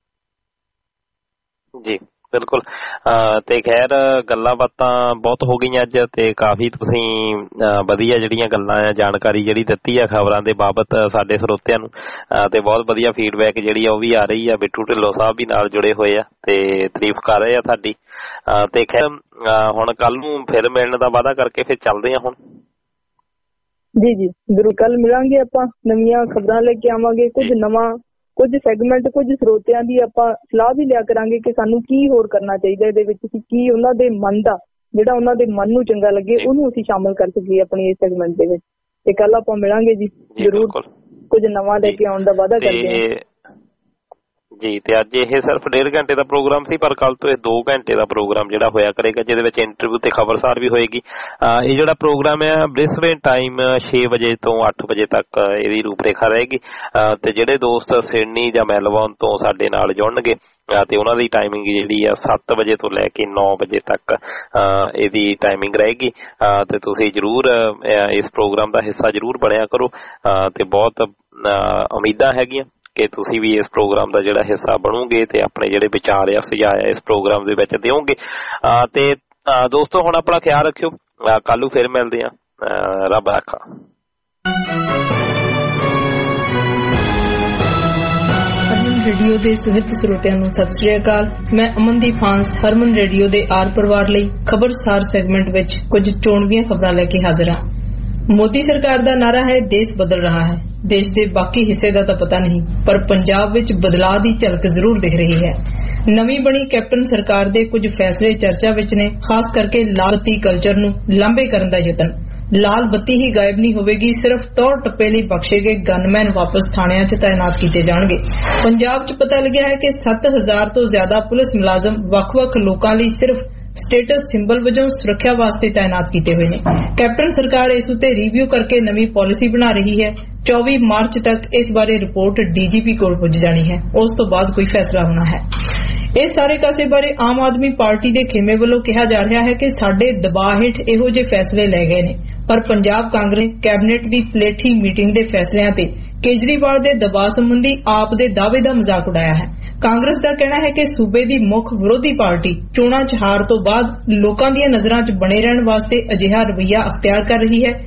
ਜੀ ਬਿਲਕੁਲ। ਤੇ ਖੈਰ ਗੱਲਾਂ ਬਾਤਾਂ ਬਹੁਤ ਹੋ ਗਈਆਂ ਅੱਜ, ਤੇ ਕਾਫੀ ਤੁਸੀਂ ਵਧੀਆ ਜਿਹੜੀਆਂ ਗੱਲਾਂ ਆ, ਜਾਣਕਾਰੀ ਜਿਹੜੀ ਦਿੱਤੀ ਆ ਖਬਰਾਂ ਦੇ ਬਾਬਤ ਸਾਡੇ ਸਰੋਤਿਆਂ ਨੂੰ, ਤੇ ਬਹੁਤ ਵਧੀਆ ਫੀਡਬੈਕ ਜਿਹੜੀ ਆ ਉਹ ਵੀ ਆ ਰਹੀ ਆ। ਬਿੱਟੂ ਢਿੱਲੋਂ ਸਾਹਿਬ ਵੀ ਨਾਲ ਜੁੜੇ ਹੋਏ ਆ ਤੇ ਤਾਰੀਫ ਕਰ ਰਹੇ ਆ ਤੁਹਾਡੀ। ਤੇ ਖੈਰ ਹੁਣ ਕੱਲ ਨੂੰ ਫਿਰ ਮਿਲਣ ਦਾ ਵਾਅਦਾ ਕਰਕੇ ਫਿਰ ਚੱਲਦੇ ਆ ਹੁਣ। ਜੀ ਜ਼ਰੂਰ, ਕੱਲ ਮਿਲਾਂਗੇ, ਆਪਾਂ ਨਵੀਆਂ ਖਬਰਾਂ ਲੈ ਕੇ ਆਵਾਂਗੇ, ਕੁਝ ਨਵਾਂ, ਕੁਝ ਸੈਗਮੈਂਟ, ਕੁਝ ਸਰੋਤਿਆਂ ਦੀ ਆਪਾਂ ਸਲਾਹ ਵੀ ਲਿਆ ਕਰਾਂਗੇ ਕਿ ਸਾਨੂੰ ਕੀ ਹੋਰ ਕਰਨਾ ਚਾਹੀਦਾ ਇਹਦੇ ਵਿੱਚ, ਕੀ ਉਹਨਾਂ ਦੇ ਮਨ ਦਾ, ਜਿਹੜਾ ਉਹਨਾਂ ਦੇ ਮਨ ਨੂੰ ਚੰਗਾ ਲੱਗੇ ਉਹਨੂੰ ਅਸੀਂ ਸ਼ਾਮਲ ਕਰ ਸਕੀਏ ਆਪਣੀ ਇਸ ਸੈਗਮੈਂਟ ਦੇ ਵਿੱਚ। ਤੇ ਕੱਲ ਆਪਾਂ ਮਿਲਾਂਗੇ ਜੀ, ਜ਼ਰੂਰ ਕੁਝ ਨਵਾਂ ਲੈ ਕੇ ਆਉਣ ਦਾ ਵਾਅਦਾ ਕਰਦੇ ਹਾਂ। ਜੀ। ਤੇ ਅੱਜ ਇਹ ਸਿਰਫ 1.5 ਘੰਟੇ ਦਾ ਪ੍ਰੋਗਰਾਮ ਸੀ, ਪਰ ਕੱਲ ਤੋਂ ਇਹ 2 ਘੰਟੇ ਦਾ ਪ੍ਰੋਗਰਾਮ ਜਿਹੜਾ ਹੋਇਆ ਕਰੇਗਾ, ਜਿਹਦੇ ਵਿੱਚ ਇੰਟਰਵਿਊ ਤੇ ਖਬਰਸਾਰ ਵੀ ਹੋਏਗੀ। ਇਹ ਜਿਹੜਾ ਪ੍ਰੋਗਰਾਮ ਹੈ ਬ੍ਰਿਸਬੇਨ ਟਾਈਮ 6 ਵਜੇ ਤੋਂ 8 ਵਜੇ ਤੱਕ ਇਹਦੀ ਰੂਪਰੇਖਾ ਰਹੇਗੀ। ਤੇ ਜਿਹੜੇ ਦੋਸਤ ਸਿਡਨੀ ਜਾਂ ਮੈਲਬੌਰਨ ਤੋਂ ਸਾਡੇ ਨਾਲ ਜੁੜਨਗੇ ਤੇ ਉਹਨਾਂ ਦੀ ਟਾਈਮਿੰਗ ਜਿਹੜੀ ਆ 7 ਵਜੇ ਤੋਂ ਲੈ ਕੇ 9 ਵਜੇ ਤੱਕ ਇਹਦੀ ਟਾਈਮਿੰਗ ਰਹੇਗੀ। ਤੇ ਤੁਸੀਂ ਜ਼ਰੂਰ ਇਸ ਪ੍ਰੋਗਰਾਮ ਦਾ ਹਿੱਸਾ ਜ਼ਰੂਰ ਬਣਿਆ ਕਰੋ ਤੇ ਬਹੁਤ ਉਮੀਦਾਂ ਹੈਗੀਆਂ ਕਿ ਤੁਸੀਂ ਵੀ ਇਸ ਪ੍ਰੋਗਰਾਮ ਦਾ ਜਿਹੜਾ ਹਿੱਸਾ ਬਣੋਗੇ ਤੇ ਆਪਣੇ ਜਿਹੜੇ ਵਿਚਾਰ ਆ ਸੁਝਾਅ ਆ ਇਸ ਪ੍ਰੋਗਰਾਮ ਦੇ ਵਿੱਚ ਦਿਓਗੇ। ਤੇ ਦੋਸਤੋ ਹੁਣ ਆਪਣਾ ਖਿਆਲ ਰੱਖਿਓ, ਕੱਲ ਨੂੰ ਫਿਰ ਮਿਲਦੇ ਆ, ਰੱਬ ਰਾਖਾ। ਹਰਮਨ ਰੇਡੀਓ ਦੇ ਸੁਹਿਰਦ ਸਰੋਤਿਆਂ ਨੂੰ ਸਤਿ ਸ੍ਰੀ ਅਕਾਲ। ਮੈਂ ਅਮਨਦੀਪ ਹਾਂਸ ਹਰਮਨ ਰੇਡੀਓ ਦੇ ਆਰ ਪਰਿਵਾਰ ਲਈ ਖਬਰਸਾਰ ਸੈਗਮੈਂਟ ਵਿੱਚ ਕੁਝ ਚੋਣਵੀਆਂ ਖਬਰਾਂ ਲੈ ਕੇ ਹਾਜ਼ਰ ਹਾਂ। ਮੋਦੀ ਸਰਕਾਰ ਦਾ ਨਾਰਾ ਹੈ ਦੇਸ਼ ਬਦਲ ਰਹਾ ਹੈ। ਦੇਸ਼ ਦੇ ਬਾਕੀ ਹਿੱਸੇ ਦਾ ਤਾਂ ਪਤਾ ਨਹੀਂ, ਪਰ ਪੰਜਾਬ ਵਿੱਚ ਬਦਲਾਅ ਦੀ ਝਲਕ ਜ਼ਰੂਰ ਦਿਖ ਰਹੀ ਹੈ। ਨਵੀਂ ਬਣੀ ਕੈਪਟਨ ਸਰਕਾਰ ਦੇ ਕੁਝ ਫੈਸਲੇ ਚਰਚਾ ਵਿੱਚ ਨੇ, ਖਾਸ ਕਰਕੇ ਲਾਲ ਬੱਤੀ ਕਲਚਰ ਨੂੰ ਲਾਂਭੇ ਕਰਨ ਦਾ ਯਤਨ। ਲਾਲ ਬੱਤੀ ਹੀ ਗਾਇਬ ਨਹੀਂ ਹੋਵੇਗੀ, ਸਿਰਫ ਟੌਰ ਟੱਪੇ ਲਈ ਬਖਸ਼ੇ ਗਏ ਗਨਮੈਨ ਵਾਪਸ ਥਾਣਿਆਂ 'ਚ ਤਾਇਨਾਤ ਕੀਤੇ ਜਾਣਗੇ। ਪੰਜਾਬ 'ਚ ਪਤਾ ਲੱਗਿਆ ਹੈ ਕਿ 7000 ਤੋਂ ਜ਼ਿਆਦਾ ਪੁਲਿਸ ਮੁਲਾਜ਼ਮ ਵੱਖ-ਵੱਖ ਲੋਕਾਂ ਲਈ ਸਿਰਫ ਸਟੇਟਸ ਸਿੰਬਲ ਵਜੋਂ ਸੁਰੱਖਿਆ ਵਾਸਤੇ ਤਾਇਨਾਤ ਕੀਤੇ ਹੋਏ ਨੇ। ਕੈਪਟਨ ਸਰਕਾਰ ਇਸ ਉੱਤੇ ਰਿਵਿਊ ਕਰਕੇ ਨਵੀਂ ਪਾਲਿਸੀ ਬਣਾ ਰਹੀ ਹੈ। 24 ਮਾਰਚ ਤੱਕ ਇਸ ਬਾਰੇ ਰਿਪੋਰਟ ਡੀਜੀਪੀ ਕੋਲ ਪੁੱਜ ਜਾਣੀ ਹੈ, ਉਸ ਤੋਂ ਬਾਅਦ ਕੋਈ ਫੈਸਲਾ ਹੋਣਾ ਹੈ। ਇਸ ਸਾਰੇ ਕਾਸੇ ਬਾਰੇ ਆਮ ਆਦਮੀ ਪਾਰਟੀ ਦੇ ਖੇਮੇ ਵੱਲੋਂ ਕਿਹਾ ਜਾ ਰਿਹਾ ਹੈ ਕਿ ਸਾਡੇ ਦਬਾਅ ਹੇਠ ਇਹੋ ਜਿਹੇ ਫੈਸਲੇ ਲਏ ਗਏ ਨੇ, ਪਰ ਪੰਜਾਬ ਕਾਂਗਰਸ ਕੈਬਨਿਟ ਦੀ ਪਲੇਠੀ ਮੀਟਿੰਗ ਦੇ ਫੈਸਲਿਆਂ ਤੇ ਕੇਜਰੀਵਾਲ ਦੇ ਦਬਾਅ ਸੰਬੰਧੀ ਆਪ ਦੇ ਦਾਅਵੇ ਦਾ ਮਜ਼ਾਕ ਉਡਾਇਆ ਹੈ। ਕਾਂਗਰਸ ਦਾ ਕਹਿਣਾ ਹੈ ਕਿ ਸੂਬੇ ਦੀ ਮੁੱਖ ਵਿਰੋਧੀ ਪਾਰਟੀ ਚੋਣਾਂ 'ਚ ਹਾਰ ਤੋਂ ਬਾਅਦ ਲੋਕਾਂ ਦੀਆਂ ਨਜ਼ਰਾਂ 'ਚ ਬਣੇ ਰਹਿਣ ਵਾਸਤੇ ਅਜਿਹਾ ਰਵੱਈਆ ਅਖਤਿਆਰ ਕਰ ਰਹੀ ਹੈ